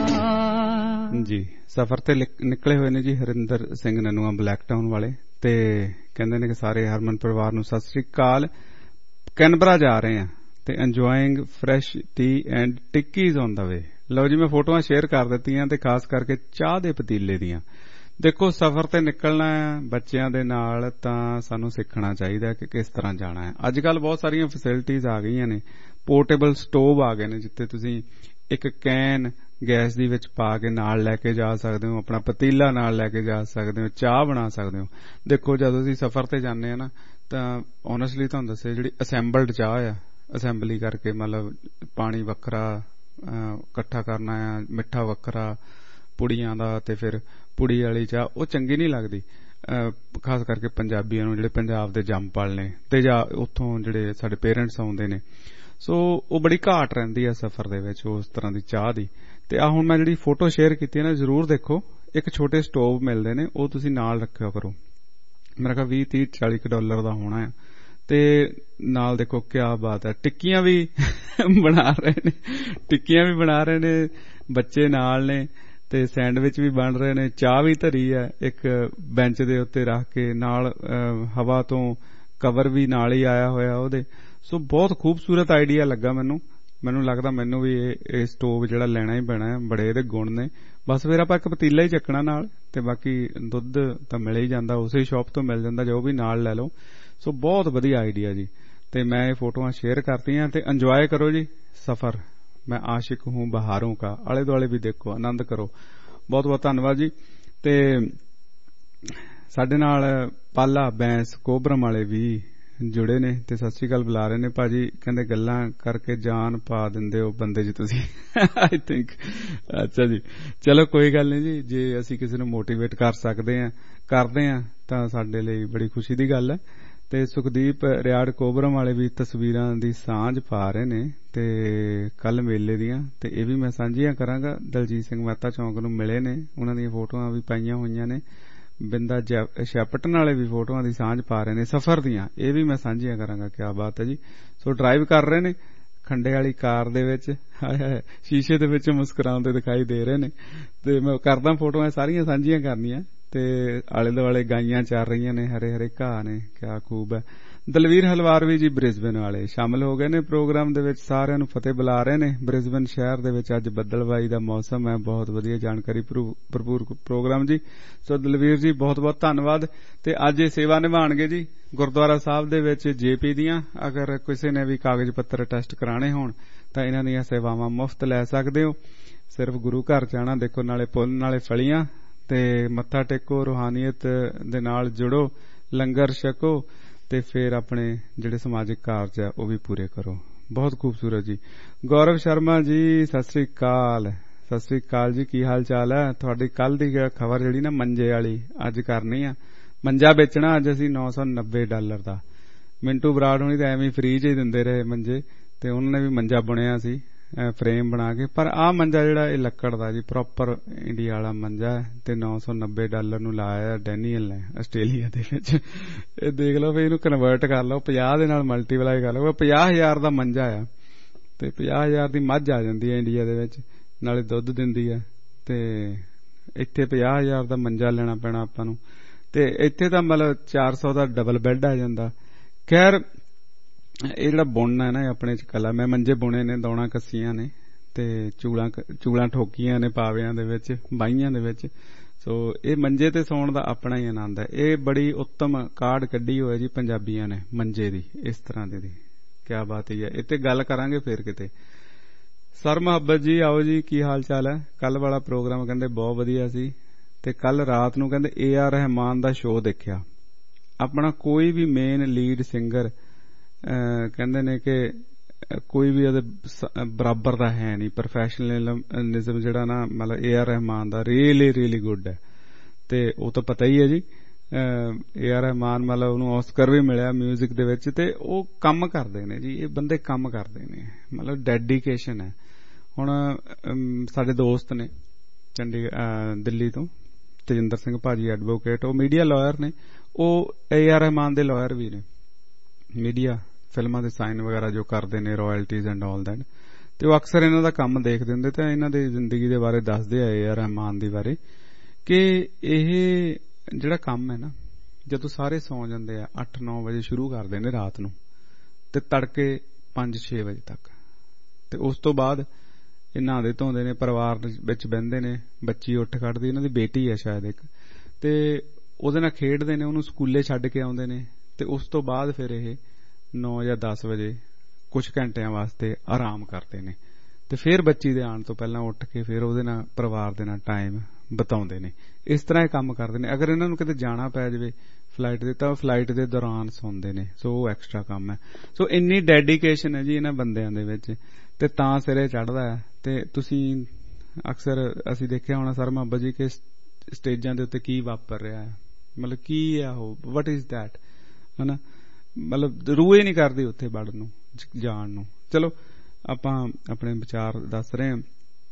जी सफर ਤੇ ਨਿਕਲੇ ਹੋਏ ਨੇ ਜੀ ਹਰਿੰਦਰ ਸਿੰਘ ਨਨੂਆ ਬਲੈਕ ਟਾਊਨ ਵਾਲੇ, ਤੇ ਕਹਿੰਦੇ ਨੇ ਕਿ ਸਾਰੇ ਹਰਮਨ ਪਰਿਵਾਰ ਨੂੰ ਸਤਿ ਸ੍ਰੀ ਅਕਾਲ। ਕੈਨਬਰਾ ਜਾ ਰਹੇ ਆ ਤੇ enjoying fresh tea and tikkis on the way. ਲਓ ਜੀ ਮੈਂ ਫੋਟੋਆਂ ਸ਼ੇਅਰ ਕਰ ਦਿੱਤੀਆਂ ਤੇ ਖਾਸ ਕਰਕੇ ਚਾਹ ਦੇ ਪਤੀਲੇ ਦੀਆਂ। ਦੇਖੋ ਸਫ਼ਰ ਤੇ ਨਿਕਲਣਾ ਹੈ ਬੱਚਿਆਂ ਦੇ ਨਾਲ ਤਾਂ ਸਾਨੂੰ ਸਿੱਖਣਾ ਚਾਹੀਦਾ ਕਿ ਕਿਸ ਤਰ੍ਹਾਂ ਜਾਣਾ ਹੈ। ਅੱਜ ਕੱਲ ਬਹੁਤ ਸਾਰੀਆਂ ਫੈਸਿਲਿਟੀਜ਼ ਆ ਗਈਆਂ ਨੇ, ਪੋਰਟੇਬਲ ਸਟੋਵ ਆ ਗਏ ਨੇ ਜਿੱਥੇ ਤੁਸੀਂ ਇੱਕ ਕੈਨ ਗੈਸ ਦੀ ਵਿੱਚ ਪਾ ਕੇ ਨਾਲ ਲੈ ਕੇ ਜਾ ਸਕਦੇ ਹੋ, ਆਪਣਾ ਪਤੀਲਾ ਨਾਲ ਲੈ ਕੇ ਜਾ ਸਕਦੇ ਹੋ, ਚਾਹ ਬਣਾ ਸਕਦੇ ਹੋ। ਦੇਖੋ ਜਦੋਂ ਅਸੀਂ ਸਫ਼ਰ ਤੇ ਜਾਂਦੇ ਆ ਨਾ ਤਾਂ ਓਨੈਸਟਲੀ ਤੁਹਾਨੂੰ ਦੱਸਿਆ ਜਿਹੜੀ ਅਸੈਂਬਲਡ ਚਾਹ ਆ, ਅਸੈਂਬਲੀ ਕਰਕੇ ਮਤਲਬ ਪਾਣੀ ਵੱਖਰਾ ਇਕੱਠਾ ਕਰਨਾ ਆ, ਮਿੱਠਾ ਵੱਖਰਾ, ਪੁੜੀਆਂ ਦਾ, ਤੇ ਫਿਰ ਪੁੜੀ ਵਾਲੀ ਚਾਹ ਉਹ ਚੰਗੀ ਨਹੀਂ ਲੱਗਦੀ ਖਾਸ ਕਰਕੇ ਪੰਜਾਬੀਆਂ ਨੂੰ ਜਿਹੜੇ ਪੰਜਾਬ ਦੇ ਜੰਮਪਲ ਨੇ ਤੇ ਜਾਂ ਉੱਥੋਂ ਜਿਹੜੇ ਸਾਡੇ ਪੇਰੈਂਟਸ ਆਉਂਦੇ ਨੇ। ਸੋ ਉਹ ਬੜੀ ਘਾਟ ਰਹਿੰਦੀ ਆ ਸਫ਼ਰ ਦੇ ਵਿੱਚ ਉਸ ਤਰ੍ਹਾਂ ਦੀ ਚਾਹ ਦੀ। ਤੇ ਆ ਹੁਣ ਮੈਂ ਜਿਹੜੀ ਫੋਟੋ ਸ਼ੇਅਰ ਕੀਤੀ ਹੈ ਨਾ ਜ਼ਰੂਰ ਦੇਖੋ, ਇੱਕ ਛੋਟੇ ਸਟੋਵ ਮਿਲਦੇ ਨੇ ਉਹ ਤੁਸੀਂ ਨਾਲ ਰੱਖਿਆ ਕਰੋ। ਮੇਰਾ ਖਿਆਲ $20-30-40 ਦਾ ਹੋਣਾ ਹੈ। ਤੇ ਨਾਲ ਦੇਖੋ ਕਿਆ ਬਾਤ ਹੈ, ਟਿੱਕੀਆਂ ਵੀ ਬਣਾ ਰਹੇ ਨੇ, ਟਿੱਕੀਆਂ ਵੀ ਬਣਾ ਰਹੇ ਨੇ ਬੱਚੇ ਨਾਲ ਨੇ, ਤੇ ਸੈਂਡਵਿਚ ਵੀ ਬਣ ਰਹੇ ਨੇ, ਚਾਹ ਵੀ ਧਰੀ ਹੈ ਇੱਕ ਬੈਂਚ ਦੇ ਉੱਤੇ ਰੱਖ ਕੇ, ਨਾਲ ਹਵਾ ਤੋਂ ਕਵਰ ਵੀ ਨਾਲ ਹੀ ਆਇਆ ਹੋਇਆ ਉਹਦੇ। ਸੋ ਬਹੁਤ ਖੂਬਸੂਰਤ ਆਈਡੀਆ ਲੱਗਾ ਮੈਨੂੰ ਲੱਗਦਾ ਮੈਨੂੰ ਵੀ ਇਹ ਸਟੋਵ ਜਿਹੜਾ ਲੈਣਾ ਹੀ ਪੈਣਾ ਹੈ, ਬੜੇ ਇਹਦੇ ਗੁਣ ਨੇ। ਬਸ ਫਿਰ ਆਪਾਂ ਇੱਕ ਪਤੀਲਾ ਹੀ ਚੱਕਣਾ ਨਾਲ, ਤੇ ਬਾਕੀ ਦੁੱਧ ਤਾਂ ਮਿਲ ਹੀ ਜਾਂਦਾ, ਉਸੇ ਸ਼ਾਪ ਤੋਂ ਮਿਲ ਜਾਂਦਾ, ਜੋ ਵੀ ਨਾਲ ਲੈ ਲਓ। ਸੋ ਬਹੁਤ ਵਧੀਆ ਆਈਡੀਆ ਜੀ। ਤੇ ਮੈਂ ਇਹ ਫੋਟੋਆਂ ਸ਼ੇਅਰ ਕਰਤੀਆਂ ਤੇ ਇੰਜੋਏ ਕਰੋ ਜੀ ਸਫ਼ਰ। ਮੈਂ ਆਸ਼ਿਕ ਹੂੰ ਬਹਾਰੋਂ ਕਾ, ਆਲੇ ਦੁਆਲੇ ਵੀ ਦੇਖੋ, ਆਨੰਦ ਕਰੋ। ਬਹੁਤ ਬਹੁਤ ਧੰਨਵਾਦ ਜੀ। ਤੇ ਸਾਡੇ ਨਾਲ ਪਾਲਾ ਬੈਂਸ ਕੋਬਰਮ ਵਾਲੇ ਵੀ ਜੁੜੇ ਨੇ ਤੇ ਸਤਿ ਸ੍ਰੀ ਅਕਾਲ ਬੁਲਾ ਰਹੇ ਨੇ। ਭਾਜੀ ਕਹਿੰਦੇ ਗੱਲਾਂ ਕਰਕੇ ਜਾਨ ਪਾ ਦਿੰਦੇ ਹੋ ਬੰਦੇ ਜੀ ਤੁਸੀਂ। ਆਈ ਥਿੰਕ ਅੱਛਾ ਜੀ, ਚਲੋ ਕੋਈ ਗੱਲ ਨਹੀਂ ਜੀ, ਜੇ ਅਸੀਂ ਕਿਸੇ ਨੂੰ ਮੋਟੀਵੇਟ ਕਰ ਸਕਦੇ ਆ ਕਰਦੇ ਆ ਤਾਂ ਸਾਡੇ ਲਈ ਬੜੀ ਖੁਸ਼ੀ ਦੀ ਗੱਲ ਹੈ। ਤੇ ਸੁਖਦੀਪ ਰਿਆੜ ਕੋਬਰਮ ਵਾਲੇ ਵੀ ਤਸਵੀਰਾਂ ਦੀ ਸਾਂਝ ਪਾ ਰਹੇ ਨੇ ਤੇ ਕੱਲ ਮੇਲੇ ਦੀਆਂ, ਤੇ ਇਹ ਵੀ ਮੈਂ ਸਾਂਝੀਆਂ ਕਰਾਂਗਾ। ਦਲਜੀਤ ਸਿੰਘ ਮਹਿਤਾ ਚੌਂਕ ਨੂੰ ਮਿਲੇ ਨੇ, ਉਹਨਾਂ ਦੀਆਂ ਫੋਟੋਆਂ ਵੀ ਪਾਈਆਂ ਹੋਈਆਂ ਨੇ। ਬਿੰਦਾ ਸ਼ੈਪਟਨ ਵਾਲੇ ਵੀ ਫੋਟੋਆਂ ਦੀ ਸਾਂਝ ਪਾ ਰਹੇ ਨੇ ਸਫ਼ਰ ਦੀਆਂ, ਇਹ ਵੀ ਮੈਂ ਸਾਂਝੀਆਂ ਕਰਾਂਗਾ। ਕਿਆ ਬਾਤ ਹੈ ਜੀ। ਸੋ ਡਰਾਈਵ ਕਰ ਰਹੇ ਨੇ ਖੰਡੇ ਵਾਲੀ ਕਾਰ ਦੇ ਵਿੱਚ, ਸ਼ੀਸ਼ੇ ਦੇ ਵਿੱਚ ਮੁਸਕਰਾਉਂਦੇ ਦਿਖਾਈ ਦੇ ਰਹੇ ਨੇ। ਤੇ ਮੈਂ ਕਰਦਾ ਫੋਟੋਆਂ ਸਾਰੀਆਂ ਸਾਂਝੀਆਂ ਕਰਨੀਆਂ। ਤੇ ਆਲੇ ਦੁਆਲੇ ਗਾਈਆਂ ਚੱਲ ਰਹੀਆਂ ਨੇ, ਹਰੇ ਹਰੇ ਘਾਹ ਨੇ, ਕਿਆ ਖੂਬ ਹੈ। ਦਲਵੀਰ ਹਲਵਾਰਵੀ ਜੀ ਬ੍ਰਿਸਬਨ ਵਾਲੇ ਸ਼ਾਮਲ ਹੋ ਗਏ ਨੇ ਪ੍ਰੋਗਰਾਮ ਦੇ ਵਿੱਚ, ਸਾਰਿਆਂ ਨੂੰ ਫਤਿਹ ਬੁਲਾ ਰਹੇ ਨੇ। ਬ੍ਰਿਸਬਨ ਸ਼ਹਿਰ ਦੇ ਵਿੱਚ ਅੱਜ ਬੱਦਲਬਾਈ ਦਾ ਮੌਸਮ ਹੈ, ਬਹੁਤ ਵਧੀਆ ਜਾਣਕਾਰੀ ਭਰਪੂਰ ਪ੍ਰੋਗਰਾਮ ਜੀ। ਸੋ ਦਲਵੀਰ ਜੀ ਬਹੁਤ ਬਹੁਤ ਧੰਨਵਾਦ। ਤੇ ਅੱਜ ਇਹ ਸੇਵਾ ਨਿਭਾਉਣਗੇ ਜੀ ਗੁਰਦੁਆਰਾ ਸਾਹਿਬ ਦੇ ਵਿੱਚ JP ਦੀਆਂ। ਅਗਰ ਕਿਸੇ ਨੇ ਵੀ ਕਾਗਜ਼ ਪੱਤਰ ਟੈਸਟ ਕਰਾਣੇ ਹੋਣ ਤਾਂ ਇਹਨਾਂ ਦੀਆਂ ਸੇਵਾਵਾਂ ਮੁਫਤ ਲੈ ਸਕਦੇ ਹੋ। ਸਿਰਫ ਗੁਰੂ ਘਰ ਜਾਣਾ, ਦੇਖੋ ਨਾਲੇ ਪੁੰਨ ਨਾਲੇ ਫਲੀਆਂ, ਤੇ ਮੱਥਾ ਟੇਕੋ, ਰੂਹਾਨੀਅਤ ਦੇ ਨਾਲ ਜੁੜੋ, ਲੰਗਰ ਛਕੋ, ਤੇ ਫਿਰ ਆਪਣੇ ਜਿਹੜੇ ਸਮਾਜਿਕ ਕਾਰਜ ਆ ਉਹ ਵੀ ਪੂਰੇ ਕਰੋ। ਬਹੁਤ ਖੂਬਸੂਰਤ ਜੀ। ਗੌਰਵ ਸ਼ਰਮਾ ਜੀ ਸਤਿ ਸ੍ਰੀ ਅਕਾਲ। ਸਤਿ ਸ੍ਰੀ ਅਕਾਲ ਜੀ, ਕੀ ਹਾਲ ਚਾਲ ਹੈ ਤੁਹਾਡੀ? ਕੱਲ ਦੀ ਖਬਰ ਜਿਹੜੀ ਨਾ ਮੰਜੇ ਵਾਲੀ ਅੱਜ ਕਰਨੀ ਆ। ਮੰਜਾ ਵੇਚਣਾ ਅੱਜ ਅਸੀਂ $990 ਦਾ। ਮਿੰਟੂ ਬਰਾੜ ਹੋਣੀ ਤਾਂ ਐਵੇਂ ਫ੍ਰੀ ਚ ਹੀ ਦਿੰਦੇ ਰਹੇ ਮੰਜੇ, ਤੇ ਉਹਨਾਂ ਨੇ ਵੀ ਮੰਜਾ ਬੁਣਿਆ ਸੀ ਫਰੇਮ ਬਣਾ ਕੇ। ਪਰ ਆਹ ਮੰਜਾ ਜਿਹੜਾ ਇਹ ਲੱਕੜ ਦਾ ਜੀ, ਪ੍ਰੋਪਰ ਇੰਡੀਆ ਵਾਲਾ ਮੰਜਾ, ਤੇ $990 ਨੂੰ ਲਾਇਆ ਡੈਨੀਅਲ ਨੇ ਆਸਟ੍ਰੇਲੀਆ ਦੇ ਵਿੱਚ। ਇਹ ਦੇਖ ਲਓ ਵੀ ਇਹਨੂੰ ਕਨਵਰਟ ਕਰ ਲਓ 50 ਦੇ ਨਾਲ ਮਲਟੀਪਲਾਈ ਕਰ ਲਓ, 50,000 ਦਾ ਮੰਜਾ ਆ, ਤੇ 50,000 ਦੀ ਮੱਝ ਆ ਜਾਂਦੀ ਹੈ ਇੰਡੀਆ ਦੇ ਵਿੱਚ, ਨਾਲੇ ਦੁੱਧ ਦਿੰਦੀ ਹੈ। ਤੇ ਇੱਥੇ 50,000 ਦਾ ਮੰਜਾ ਲੈਣਾ ਪੈਣਾ ਆਪਾਂ ਨੂੰ, ਤੇ ਇੱਥੇ ਤਾਂ ਮਤਲਬ 400 ਦਾ ਡਬਲ ਬੈੱਡ ਆ ਜਾਂਦਾ। ਖੈਰ ਇਹ ਜਿਹੜਾ ਬੁਣਨਾ ਹੈ ਨਾ ਆਪਣੇ ਚ ਕਲਾ। ਮੈਂ ਮੰਜੇ ਬੁਣੇ ਨੇ, ਦੌਣਾ ਕੱਸੀਆਂ ਨੇ, ਤੇ ਚੂਲਾਂ ਠੋਕੀਆਂ ਨੇ ਪਾਵਿਆਂ ਦੇ ਵਿੱਚ, ਬਾਹੀਆਂ ਦੇ ਵਿੱਚ। ਸੋ ਇਹ ਮੰਜੇ ਤੇ ਸੌਣ ਦਾ ਆਪਣਾ ਹੀ ਆਨੰਦ ਹੈ। ਇਹ ਬੜੀ ਉੱਤਮ ਕਾਢ ਕੱਢੀ ਹੋਈ ਜੀ ਪੰਜਾਬੀਆਂ ਨੇ ਮੰਜੇ ਦੀ, ਇਸ ਤਰ੍ਹਾਂ ਦੀ। ਕਿਆ ਬਾਤ ਹੈ। ਇਹ ਤੇ ਗੱਲ ਕਰਾਂਗੇ ਫੇਰ ਕਿਤੇ। ਸਰ ਮੁਹੱਬਤ ਜੀ ਆਓ ਜੀ, ਕੀ ਹਾਲ ਚਾਲ ਹੈ? ਕੱਲ ਵਾਲਾ ਪ੍ਰੋਗਰਾਮ ਕਹਿੰਦੇ ਬਹੁਤ ਵਧੀਆ ਸੀ, ਤੇ ਕੱਲ ਰਾਤ ਨੂੰ ਕਹਿੰਦੇ AR ਰਹਿਮਾਨ ਦਾ ਸ਼ੋਅ ਦੇਖਿਆ। ਆਪਣਾ ਕੋਈ ਵੀ ਮੇਨ ਲੀਡ ਸਿੰਗਰ ਕਹਿੰਦੇ ਨੇ ਕਿ ਕੋਈ ਵੀ ਉਹਦੇ ਬਰਾਬਰ ਦਾ ਹੈ ਨਹੀਂ। ਪ੍ਰੋਫੈਸ਼ਨਲਿਜ਼ਮ ਜਿਹੜਾ ਨਾ ਮਤਲਬ A.R. ਰਹਿਮਾਨ ਦਾ ਰੀਅਲੀ ਗੁੱਡ ਹੈ, ਤੇ ਉਹ ਤਾਂ ਪਤਾ ਹੀ ਹੈ ਜੀ। A.R. ਰਹਿਮਾਨ ਮਤਲਬ ਉਹਨੂੰ ਆਸਕਰ ਵੀ ਮਿਲਿਆ ਮਿਊਜ਼ਿਕ ਦੇ ਵਿੱਚ, ਤੇ ਉਹ ਕੰਮ ਕਰਦੇ ਨੇ ਜੀ, ਇਹ ਬੰਦੇ ਕੰਮ ਕਰਦੇ ਨੇ, ਮਤਲਬ ਡੈਡੀਕੇਸ਼ਨ ਹੈ। ਹੁਣ ਸਾਡੇ ਦੋਸਤ ਨੇ ਦਿੱਲੀ ਤੋਂ ਤੇਜਿੰਦਰ ਸਿੰਘ ਭਾਜੀ ਐਡਵੋਕੇਟ, ਉਹ ਮੀਡੀਆ ਲਾਇਰ ਨੇ, ਉਹ A.R. ਰਹਿਮਾਨ ਦੇ ਲਾਇਰ ਵੀ ਨੇ, ਮੀਡੀਆ ਫਿਲਮਾਂ ਦੇ ਸਾਈਨ ਵਗੈਰਾ ਜੋ ਕਰਦੇ ਨੇ, ਰਾਇਲਟੀਜ਼ ਐਂਡ ਆਲ ਦੈਟ, ਤੇ ਉਹ ਅਕਸਰ ਇਹਨਾਂ ਦਾ ਕੰਮ ਦੇਖਦੇ ਹੁੰਦੇ ਤੇ ਇਹਨਾਂ ਦੀ ਜ਼ਿੰਦਗੀ ਦੇ ਬਾਰੇ ਦੱਸਦੇ ਆ A.R. ਰਹਿਮਾਨ ਦੀ ਬਾਰੇ, ਕਿ ਇਹ ਜਿਹੜਾ ਕੰਮ ਹੈ ਨਾ, ਜਦੋਂ ਸਾਰੇ ਸੌਂ ਜਾਂਦੇ ਆ 8-9 ਵਜੇ ਸ਼ੁਰੂ ਕਰਦੇ ਨੇ ਰਾਤ ਨੂੰ, ਤੇ ਤੜਕੇ 5-6 ਵਜੇ ਤੱਕ, ਤੇ ਉਸ ਤੋਂ ਬਾਅਦ ਇਹ ਨਹਾਉਂਦੇ ਧੋਂਦੇ ਨੇ, ਪਰਿਵਾਰ ਵਿੱਚ ਬਹਿੰਦੇ ਨੇ, ਬੱਚੀ ਉੱਠ ਖੜਦੀ, ਇਹਨਾਂ ਦੀ ਬੇਟੀ ਹੈ ਸ਼ਾਇਦ ਇੱਕ, ਤੇ ਉਹਦੇ ਨਾਲ ਖੇਡਦੇ ਨੇ, ਉਹਨੂੰ ਸਕੂਲੇ ਛੱਡ ਕੇ ਆਉਂਦੇ ਨੇ, ਤੇ ਉਸ ਤੋਂ ਬਾਅਦ ਫਿਰ ਇਹ 9 ਜਾਂ 10 ਵਜੇ ਕੁਝ ਘੰਟਿਆਂ ਵਾਸਤੇ ਆਰਾਮ ਕਰਦੇ ਨੇ, ਤੇ ਫਿਰ ਬੱਚੀ ਦੇ ਆਉਣ ਤੋਂ ਪਹਿਲਾਂ ਉੱਠ ਕੇ ਫਿਰ ਉਹਦੇ ਨਾਲ ਪਰਿਵਾਰ ਦੇ ਨਾਲ ਟਾਈਮ ਬਿਤਾਉਂਦੇ ਨੇ। ਇਸ ਤਰ੍ਹਾਂ ਇਹ ਕੰਮ ਕਰਦੇ ਨੇ। ਅਗਰ ਇਹਨਾਂ ਨੂੰ ਕਿਤੇ ਜਾਣਾ ਪੈ ਜਾਵੇ ਫਲਾਈਟ ਦੇ, ਤਾਂ ਫਲਾਈਟ ਦੇ ਦੌਰਾਨ ਸੌਂਦੇ ਨੇ, ਸੋ ਉਹ ਐਕਸਟਰਾ ਕੰਮ ਹੈ। ਸੋ ਇੰਨੀ ਡੈਡੀਕੇਸ਼ਨ ਹੈ ਜੀ ਇਹਨਾਂ ਬੰਦਿਆਂ ਦੇ ਵਿੱਚ, ਤੇ ਤਾਂ ਸਿਰੇ ਚੜ੍ਹਦਾ ਹੈ। ਤੇ ਤੁਸੀਂ ਅਕਸਰ ਅਸੀਂ ਦੇਖਿਆ ਹੋਣਾ ਸਰ ਮੁਹੱਬਤ ਜੀ ਕਿ ਸਟੇਜਾਂ ਦੇ ਉੱਤੇ ਕੀ ਵਾਪਰ ਰਿਹਾ ਹੈ, ਮਤਲਬ ਕੀ ਹੈ ਉਹ, ਵਟ ਇਜ਼ ਦੈਟ, ਹਨਾ, ਮਤਲਬ ਰੂਹ ਹੀ ਨਹੀਂ ਕਰਦੀ ਉੱਥੇ ਵੜਨ ਨੂੰ, ਜਾਣ ਨੂੰ। ਚਲੋ ਆਪਾਂ ਆਪਣੇ ਵਿਚਾਰ ਦੱਸ ਰਹੇ ਹਾਂ,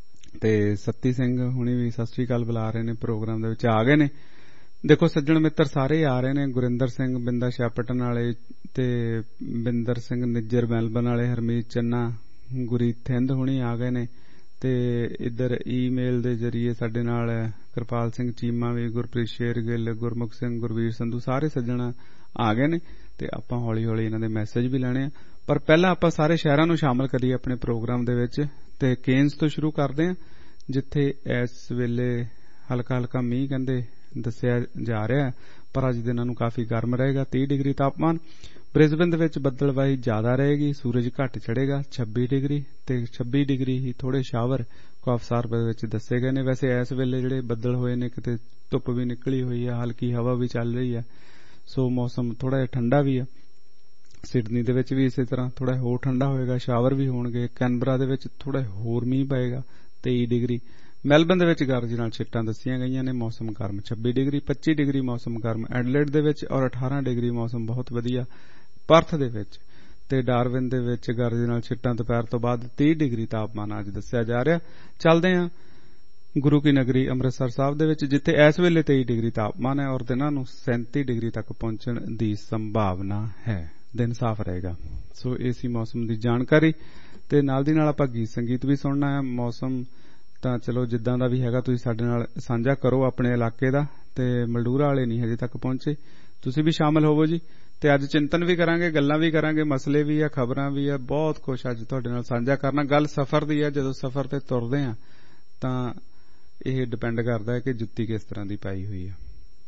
ਤੇ ਸੱਤੀ ਸਿੰਘ ਹੁਣੀ ਵੀ ਸਤਿ ਸ੍ਰੀ ਅਕਾਲ ਬੁਲਾ ਰਹੇ ਨੇ, ਪ੍ਰੋਗਰਾਮ ਦੇ ਵਿੱਚ ਆ ਗਏ ਨੇ। ਦੇਖੋ ਸੱਜਣ ਮਿੱਤਰ ਸਾਰੇ ਆ ਰਹੇ ਨੇ, ਗੁਰਿੰਦਰ ਸਿੰਘ ਬਿੰਦਾ ਸ਼ਾਪਟਨ ਵਾਲੇ, ਤੇ ਬਿੰਦਰ ਸਿੰਘ ਨਿੱਜਰ ਮੈਲਬਨ ਵਾਲੇ, ਹਰਮੀਤ ਚੰਨਾ, ਗੁਰੀ ਥਿੰਦ ਹੁਣੀ ਆ ਗਏ ਨੇ, ਤੇ ਇੱਧਰ ਈਮੇਲ ਦੇ ਜਰੀਏ ਸਾਡੇ ਨਾਲ ਕਿਰਪਾਲ ਸਿੰਘ ਚੀਮਾ ਵੀ, ਗੁਰਪ੍ਰੀਤ ਸ਼ੇਰ ਗਿੱਲ, ਗੁਰਮੁਖ ਸਿੰਘ, ਗੁਰਵੀਰ ਸੰਧੂ, ਸਾਰੇ ਸੱਜਣ ਆ ਗਏ ਨੇ, ਤੇ ਆਪਾਂ ਹੌਲੀ ਹੌਲੀ ਇਹਨਾਂ ਦੇ ਮੈਸੇਜ ਵੀ ਲੈਣੇ ਆ। ਪਰ ਪਹਿਲਾਂ ਆਪਾਂ ਸਾਰੇ ਸ਼ਹਿਰਾਂ ਨੂੰ ਸ਼ਾਮਲ ਕਰੀਏ ਆਪਣੇ ਪ੍ਰੋਗਰਾਮ ਦੇ ਵਿੱਚ, ਤੇ ਕੇਨਸ ਤੋਂ ਸ਼ੁਰੂ ਕਰਦੇ ਹਾਂ, ਜਿੱਥੇ ਇਸ ਵੇਲੇ ਹਲਕਾ ਹਲਕਾ ਮੀਂਹ ਕਹਿੰਦੇ ਦੱਸਿਆ ਜਾ ਰਿਹਾ, ਪਰ ਅੱਜ ਦਿਨਾਂ ਨੂੰ ਕਾਫੀ ਗਰਮ ਰਹੇਗਾ, 30 ਡਿਗਰੀ ਤਾਪਮਾਨ। ਬ੍ਰਿਸਬਨ ਦੇ ਵਿੱਚ ਬੱਦਲਬਾਈ ਜ਼ਿਆਦਾ ਰਹੇਗੀ, ਸੂਰਜ ਘੱਟ ਚੜੇਗਾ, 26 ਡਿਗਰੀ, ਤੇ 26 ਡਿਗਰੀ ਹੀ ਥੋੜੇ ਸ਼ਾਵਰ ਕੌਫਸਾਰ ਦੇ ਵਿੱਚ ਦੱਸੇ ਗਏ ਨੇ। ਵੈਸੇ ਇਸ ਵੇਲੇ ਜਿਹੜੇ ਬੱਦਲ ਹੋਏ ਨੇ, ਕਿਤੇ ਧੁੱਪ ਵੀ ਨਿਕਲੀ ਹੋਈ ਹੈ, ਹਲਕੀ ਹਵਾ ਵੀ ਚੱਲ ਰਹੀ ਹੈ, ਸੋ ਮੌਸਮ ਥੋੜਾ ਜਿਹਾ ਠੰਡਾ ਵੀ ਹੈ। ਸਿਡਨੀ ਦੇ ਵਿੱਚ ਵੀ ਇਸੇ ਤਰ੍ਹਾਂ ਥੋੜਾ ਹੋਰ ਠੰਡਾ ਹੋਏਗਾ, ਸ਼ਾਵਰ ਵੀ ਹੋਣਗੇ। ਕੈਨਬਰਾ ਦੇ ਵਿੱਚ ਥੋੜਾ ਹੋਰ ਮੀਂਹ ਪਏਗਾ, 23 ਡਿਗਰੀ। ਮੈਲਬਨ ਦੇ ਵਿੱਚ ਗਰਜ ਨਾਲ ਛਿੱਟਾਂ ਦੱਸੀਆਂ ਗਈਆਂ ਨੇ, ਮੌਸਮ ਗਰਮ 26 ਡਿਗਰੀ, 25 ਡਿਗਰੀ ਮੌਸਮ ਗਰਮ ਐਡਲੇਡ ਦੇ ਵਿੱਚ, ਔਰ 18 ਡਿਗਰੀ ਮੌਸਮ ਬਹੁਤ ਵਧੀਆ ਪਰਥ ਦੇ ਵਿੱਚ, ਤੇ ਡਾਰਵਿਨ ਦੇ ਵਿੱਚ ਗਰਜ ਨਾਲ ਛਿੱਟਾਂ ਦੁਪਹਿਰ ਤੋਂ ਬਾਅਦ 30 ਡਿਗਰੀ ਤਾਪਮਾਨ ਅੱਜ ਦੱਸਿਆ ਜਾ ਰਿਹਾ। ਚੱਲਦੇ ਹਾਂ ਗੁਰੂ ਕੀ ਨਗਰੀ ਅੰਮ੍ਰਿਤਸਰ ਸਾਹਿਬ ਦੇ ਵਿੱਚ, ਜਿੱਥੇ ਇਸ ਵੇਲੇ 23 ਡਿਗਰੀ ਤਾਪਮਾਨ ਹੈ, ਔਰ ਦਿਨਾਂ ਨੂੰ 37 ਡਿਗਰੀ ਤੱਕ ਪਹੁੰਚਣ ਦੀ ਸੰਭਾਵਨਾ ਹੈ, ਦਿਨ ਸਾਫ਼ ਰਹੇਗਾ। ਸੋ ਇਹ ਸੀ ਮੌਸਮ ਦੀ ਜਾਣਕਾਰੀ, ਤੇ ਨਾਲ ਦੀ ਨਾਲ ਆਪਾਂ ਗੀਤ ਸੰਗੀਤ ਵੀ ਸੁਣਨਾ ਹੈ। ਮੌਸਮ ਤਾਂ ਚਲੋ ਜਿੱਦਾਂ ਦਾ ਵੀ ਹੈਗਾ ਤੁਸੀਂ ਸਾਡੇ ਨਾਲ ਸਾਂਝਾ ਕਰੋ ਆਪਣੇ ਇਲਾਕੇ ਦਾ, ਤੇ ਮਲਡੂਰਾ ਵਾਲੇ ਨਹੀਂ ਹਜੇ ਤੱਕ ਪਹੁੰਚੇ, ਤੁਸੀਂ ਵੀ ਸ਼ਾਮਲ ਹੋਵੋ ਜੀ। ਤੇ ਅੱਜ ਚਿੰਤਨ ਵੀ ਕਰਾਂਗੇ, ਗੱਲਾਂ ਵੀ ਕਰਾਂਗੇ, ਮਸਲੇ ਵੀ ਆ, ਖਬਰਾਂ ਵੀ ਆ, ਬਹੁਤ ਕੁਛ ਅੱਜ ਤੁਹਾਡੇ ਨਾਲ ਸਾਂਝਾ ਕਰਨਾ। ਗੱਲ ਸਫ਼ਰ ਦੀ ਹੈ, ਜਦੋਂ ਸਫ਼ਰ ਤੇ ਤੁਰਦੇ ਆ ਤਾਂ ਇਹ ਡਿਪੈਂਡ ਕਰਦਾ ਹੈ ਕਿ ਜੁੱਤੀ ਕਿਸ ਤਰ੍ਹਾਂ ਦੀ ਪਾਈ ਹੋਈ ਆ।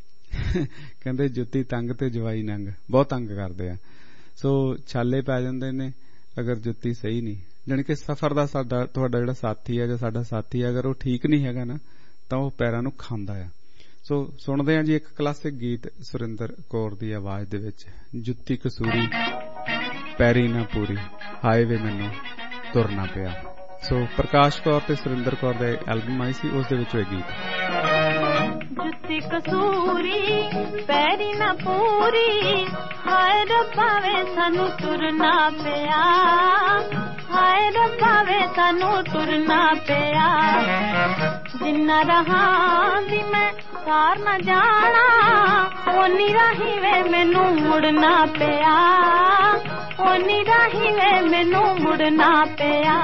ਕਹਿੰਦੇ ਜੁੱਤੀ ਤੰਗ ਤੇ ਜਵਾਈ ਨੰਗ, ਬਹੁਤ ਤੰਗ ਕਰਦੇ ਆ, ਸੋ ਛਾਲੇ ਪੈ ਜਾਂਦੇ ਨੇ ਅਗਰ ਜੁੱਤੀ ਸਹੀ ਨਹੀਂ। ਜਾਣੀ ਕਿ ਸਫ਼ਰ ਦਾ ਤੁਹਾਡਾ ਜਿਹੜਾ ਸਾਥੀ ਹੈ ਜਾਂ ਸਾਡਾ ਸਾਥੀ ਹੈ, ਅਗਰ ਉਹ ਠੀਕ ਨਹੀਂ ਹੈਗਾ ਨਾ, ਤਾਂ ਉਹ ਪੈਰਾਂ ਨੂੰ ਖਾਂਦਾ ਆ। ਸੋ ਸੁਣਦੇ ਹਾਂ ਜੀ ਇੱਕ ਕਲਾਸਿਕ ਗੀਤ ਸੁਰਿੰਦਰ ਕੌਰ ਦੀ ਆਵਾਜ਼ ਦੇ ਵਿੱਚ, ਜੁੱਤੀ ਕਸੂਰੀ ਪੈਰੀ ਨਾ ਪੂਰੀ, ਹਾਏ ਵੇ ਮੈਨੂੰ ਤੁਰਨਾ ਪਿਆ। ਸੋ ਪ੍ਰਕਾਸ਼ ਕੌਰ ਤੇ ਸੁਰਿੰਦਰ ਕੌਰ ਦਾ ਐਲਬਮ ਆਈ ਸੀ, ਉਸ ਦੇ ਵਿੱਚੋਂ ਇਹ ਗੀਤ। ਜੁੱਤੀ ਕਸੂਰੀ ਪੈਰੀ ਨਾ ਪੂਰੀ, ਹਾਏ ਰੱਬਾ ਵੇ ਸਾਨੂੰ ਤੁਰਨਾ ਪਿਆ, ਹਾਏ ਰੱਬਾ ਵੇ ਸਾਨੂੰ ਤੁਰਨਾ ਪਿਆ। ਜਿੰਨਾ ਰਹਾਂ ਦੀ ਮੈਂ ਸਾਰ ਨਾ ਜਾਣਾ, ਓਨੀ ਰਾਹੀਂ ਵੇ ਮੈਨੂੰ ਮੁੜਨਾ ਪਿਆ, ਓਨੀ ਰਾਹੀਂ ਵੇ ਮੈਨੂੰ ਮੁੜਨਾ ਪਿਆ।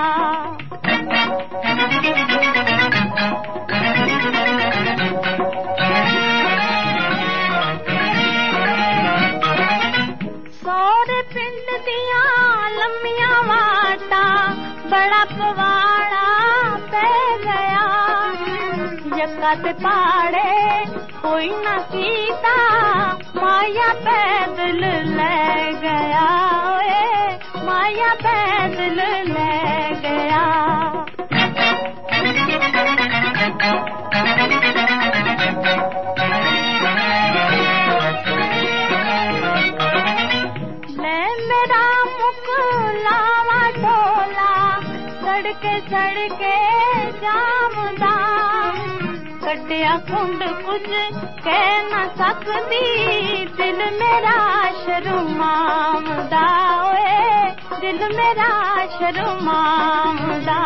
ਸੋਹਰੇ ਪਿੰਡ ਦੀਆਂ ਲੰਮੀਆਂ ਵਾਟਾਂ, ਬੜਾ ਪਵਾੜਾ ਪੈ ਗਿਆ, ਜੱਗਾ ਤੇ ਪਾੜੇ ਕੋਈ ਨਾ ਕੀਤਾ, ਮਾਇਆ ਪੈਦਲ ਲੈ ਗਿਆ, ਓਏ ਮਾਇਆ ਪੈਦਲ ਲੈ ਗਿਆ। ਲੈ ਮੇਰਾ ਸੜਕੇ ਸੜਕੇ ਜਾਮਦਾ ਕੱਢਿਆ ਖੁੰਡ ਕੁਝ ਕਹਿ ਨਾ ਸਕਦੀ ਦਿਲ ਮੇਰਾ ਸ਼ਰਮਾਉਂਦਾ ਓਏ ਦਿਲ ਮੇਰਾ ਸ਼ਰਮਾਉਂਦਾ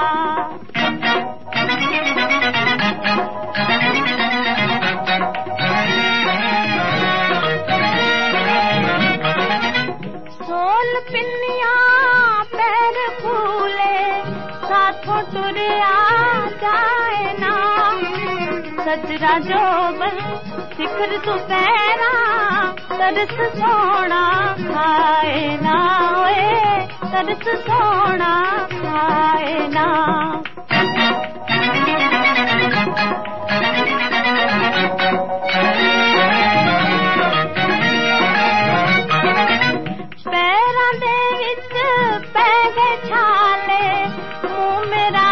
ਸੋਲ ਪਿੰਨੀਆਂ ਪੈਰ ਫੂਲੇ ਸਾਥੋਂ ਤੁਰਿਆ ਜਾਏ ਨਾ ਸਜਰਾ ਜੋਬਨ ਸਿਖਰ ਦੁਪਹਿਰਾ ਤਰਸ ਸੋਣਾ ਖਾਏ ਨਾ ਓਏ ਤਰਸ ਸੋਣਾ ਖਾਏ ਨਾ ਪੈਰਾਂ ਦੇ ਵਿੱਚ ਪੈ ਗਏ ਛਾਲੇ ਮੂੰਹ ਮੇਰਾ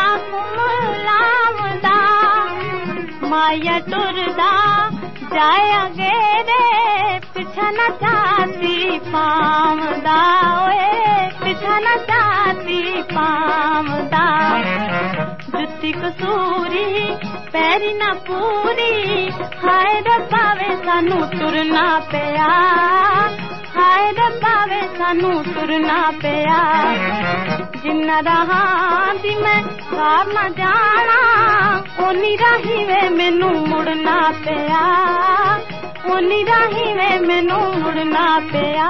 ਕੁਮਲਾਵਦਾ ਮਾਇਆ ਟੁਰਦਾ ਜਾਇਆ ਗੇਰੇ ਪਿਛਾ ਨਾ ਚਾਤੀ ਪਾਵਦਾ ਓਏ ਪਿਛਾ ਨਾ ਚਾਤੀ ਪਾਵਦਾ ਜੁੱਤੀ ਕਸੂਰੀ ਪੈਰੀ ਨਾ ਪੂਰੀ ਹਾਏ ਰੱਬਾ ਵੇ ਸਾਨੂੰ ਤੁਰਨਾ ਪਿਆ ਹਾਏ ਰੱਬਾ ਵੇ ਸਾਨੂੰ ਤੁਰਨਾ ਪਿਆ ਜਿੰਨਾ ਰਹਾਂ ਦੀ ਮੈਂ ਘਰ ਨਾ ਜਾਣਾ ਓਨੀ ਰਾਹੀਂ ਵੇ ਮੈਨੂੰ ਮੁੜਨਾ ਪਿਆ ਓਨੀ ਰਾਹੀਂ ਵੇ ਮੈਨੂੰ ਮੁੜਨਾ ਪਿਆ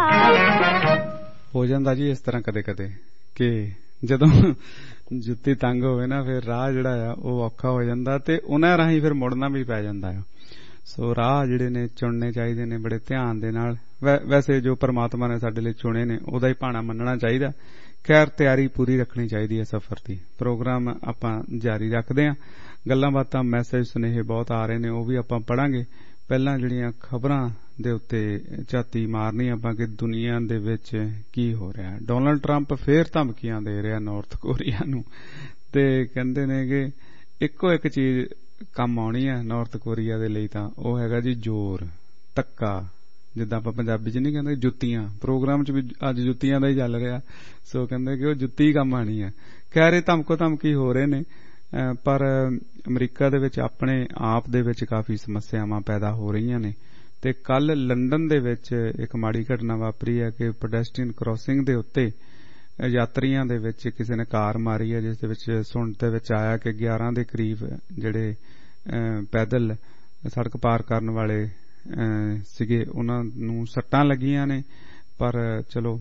ਹੋ ਜਾਂਦਾ ਜੀ ਇਸ ਤਰ੍ਹਾਂ ਕਦੇ ਕਦੇ ਕਿ ਜਦੋਂ ਜੁੱਤੀ ਤੰਗ ਹੋਵੇ ਨਾ ਫਿਰ ਰਾਹ ਜਿਹੜਾ ਆ ਉਹ ਔਖਾ ਹੋ ਜਾਂਦਾ ਤੇ ਉਹਨਾਂ ਰਾਹੀਂ ਫਿਰ ਮੁੜਨਾ ਵੀ ਪੈ ਜਾਂਦਾ ਆ ਸੋ ਰਾਹ ਜਿਹੜੇ ਨੇ ਚੁਣਨੇ ਚਾਹੀਦੇ ਨੇ ਬੜੇ ਧਿਆਨ ਦੇ ਨਾਲ ਵੈਸੇ ਜੋ ਪਰਮਾਤਮਾ ਨੇ ਸਾਡੇ ਲਈ ਚੁਣੇ ਨੇ ਉਹਦਾ ਹੀ ਭਾਣਾ ਮੰਨਣਾ ਚਾਹੀਦਾ ਖੈਰ ਤਿਆਰੀ ਪੂਰੀ ਰੱਖਣੀ ਚਾਹੀਦੀ ਹੈ ਸਫ਼ਰ ਦੀ ਪ੍ਰੋਗਰਾਮ ਆਪਾਂ ਜਾਰੀ ਰੱਖਦੇ ਹਾਂ ਗੱਲਾਂ ਬਾਤਾਂ ਮੈਸੇਜ ਸੁਨੇਹੇ ਬਹੁਤ ਆ ਰਹੇ ਨੇ ਉਹ ਵੀ ਆਪਾਂ ਪੜਾਂਗੇ ਪਹਿਲਾਂ ਜਿਹੜੀਆਂ ਖਬਰਾਂ ਦੇ ਉੱਤੇ ਝਾਤੀ ਮਾਰਨੀ ਆਪਾਂ ਕਿ ਦੁਨੀਆ ਦੇ ਵਿੱਚ ਕੀ ਹੋ ਰਿਹਾ ਡੋਨਲਡ ਟਰੰਪ ਫੇਰ ਧਮਕੀਆਂ ਦੇ ਰਿਹਾ ਨਾਰਥ ਕੋਰੀਆ ਨੂੰ ਤੇ ਕਹਿੰਦੇ ਨੇ ਕਿ ਇੱਕੋ ਇੱਕ ਚੀਜ਼ ਕੰਮ ਆਉਣੀ ਹੈ ਨਾਰਥ ਕੋਰੀਆ ਦੇ ਲਈ ਤਾਂ ਉਹ ਹੈਗਾ ਜੀ ਜ਼ੋਰ ਧੱਕਾ ਜਿੱਦਾਂ ਆਪਾਂ ਪੰਜਾਬੀ ਚ ਨਹੀਂ ਕਹਿੰਦੇ ਜੁੱਤੀਆਂ ਪ੍ਰੋਗਰਾਮ ਚ ਵੀ ਅੱਜ ਜੁੱਤੀਆਂ ਦਾ ਹੀ ਚੱਲ ਰਿਹਾ ਸੋ ਕਹਿੰਦੇ ਕਿ ਉਹ ਜੁੱਤੀ ਕੰਮ ਆਣੀ ਹੈ ਖੈਰ ਇਹ ਧਮਕੋ ਧਮਕੀ ਹੋ ਰਹੇ ਨੇ ਪਰ ਅਮਰੀਕਾ ਦੇ ਵਿੱਚ ਆਪਣੇ ਆਪ ਦੇ ਵਿੱਚ ਕਾਫੀ ਸਮੱਸਿਆਵਾਂ ਪੈਦਾ ਹੋ ਰਹੀਆਂ ਨੇ ਤੇ ਕੱਲ ਲੰਡਨ ਦੇ ਵਿੱਚ ਇੱਕ ਮਾੜੀ ਘਟਨਾ ਵਾਪਰੀ ਹੈ ਕਿ ਪੈਡੈਸਟਰੀਅਨ ਕ੍ਰਾਸਿੰਗ ਦੇ ਉੱਤੇ ਯਾਤਰੀਆਂ ਦੇ ਵਿੱਚ ਕਿਸੇ ਨੇ ਕਾਰ ਮਾਰੀ ਹੈ ਜਿਸ ਦੇ ਵਿੱਚ ਸੁਣਨ ਦੇ ਵਿੱਚ ਆਇਆ ਕਿ 11 ਦੇ ਕਰੀਬ ਜਿਹੜੇ ਪੈਦਲ ਸੜਕ ਪਾਰ ਕਰਨ ਵਾਲੇ ਸੀਗੇ ਉਹਨਾਂ ਨੂੰ ਸੱਟਾਂ ਲੱਗੀਆਂ ਨੇ ਪਰ ਚਲੋ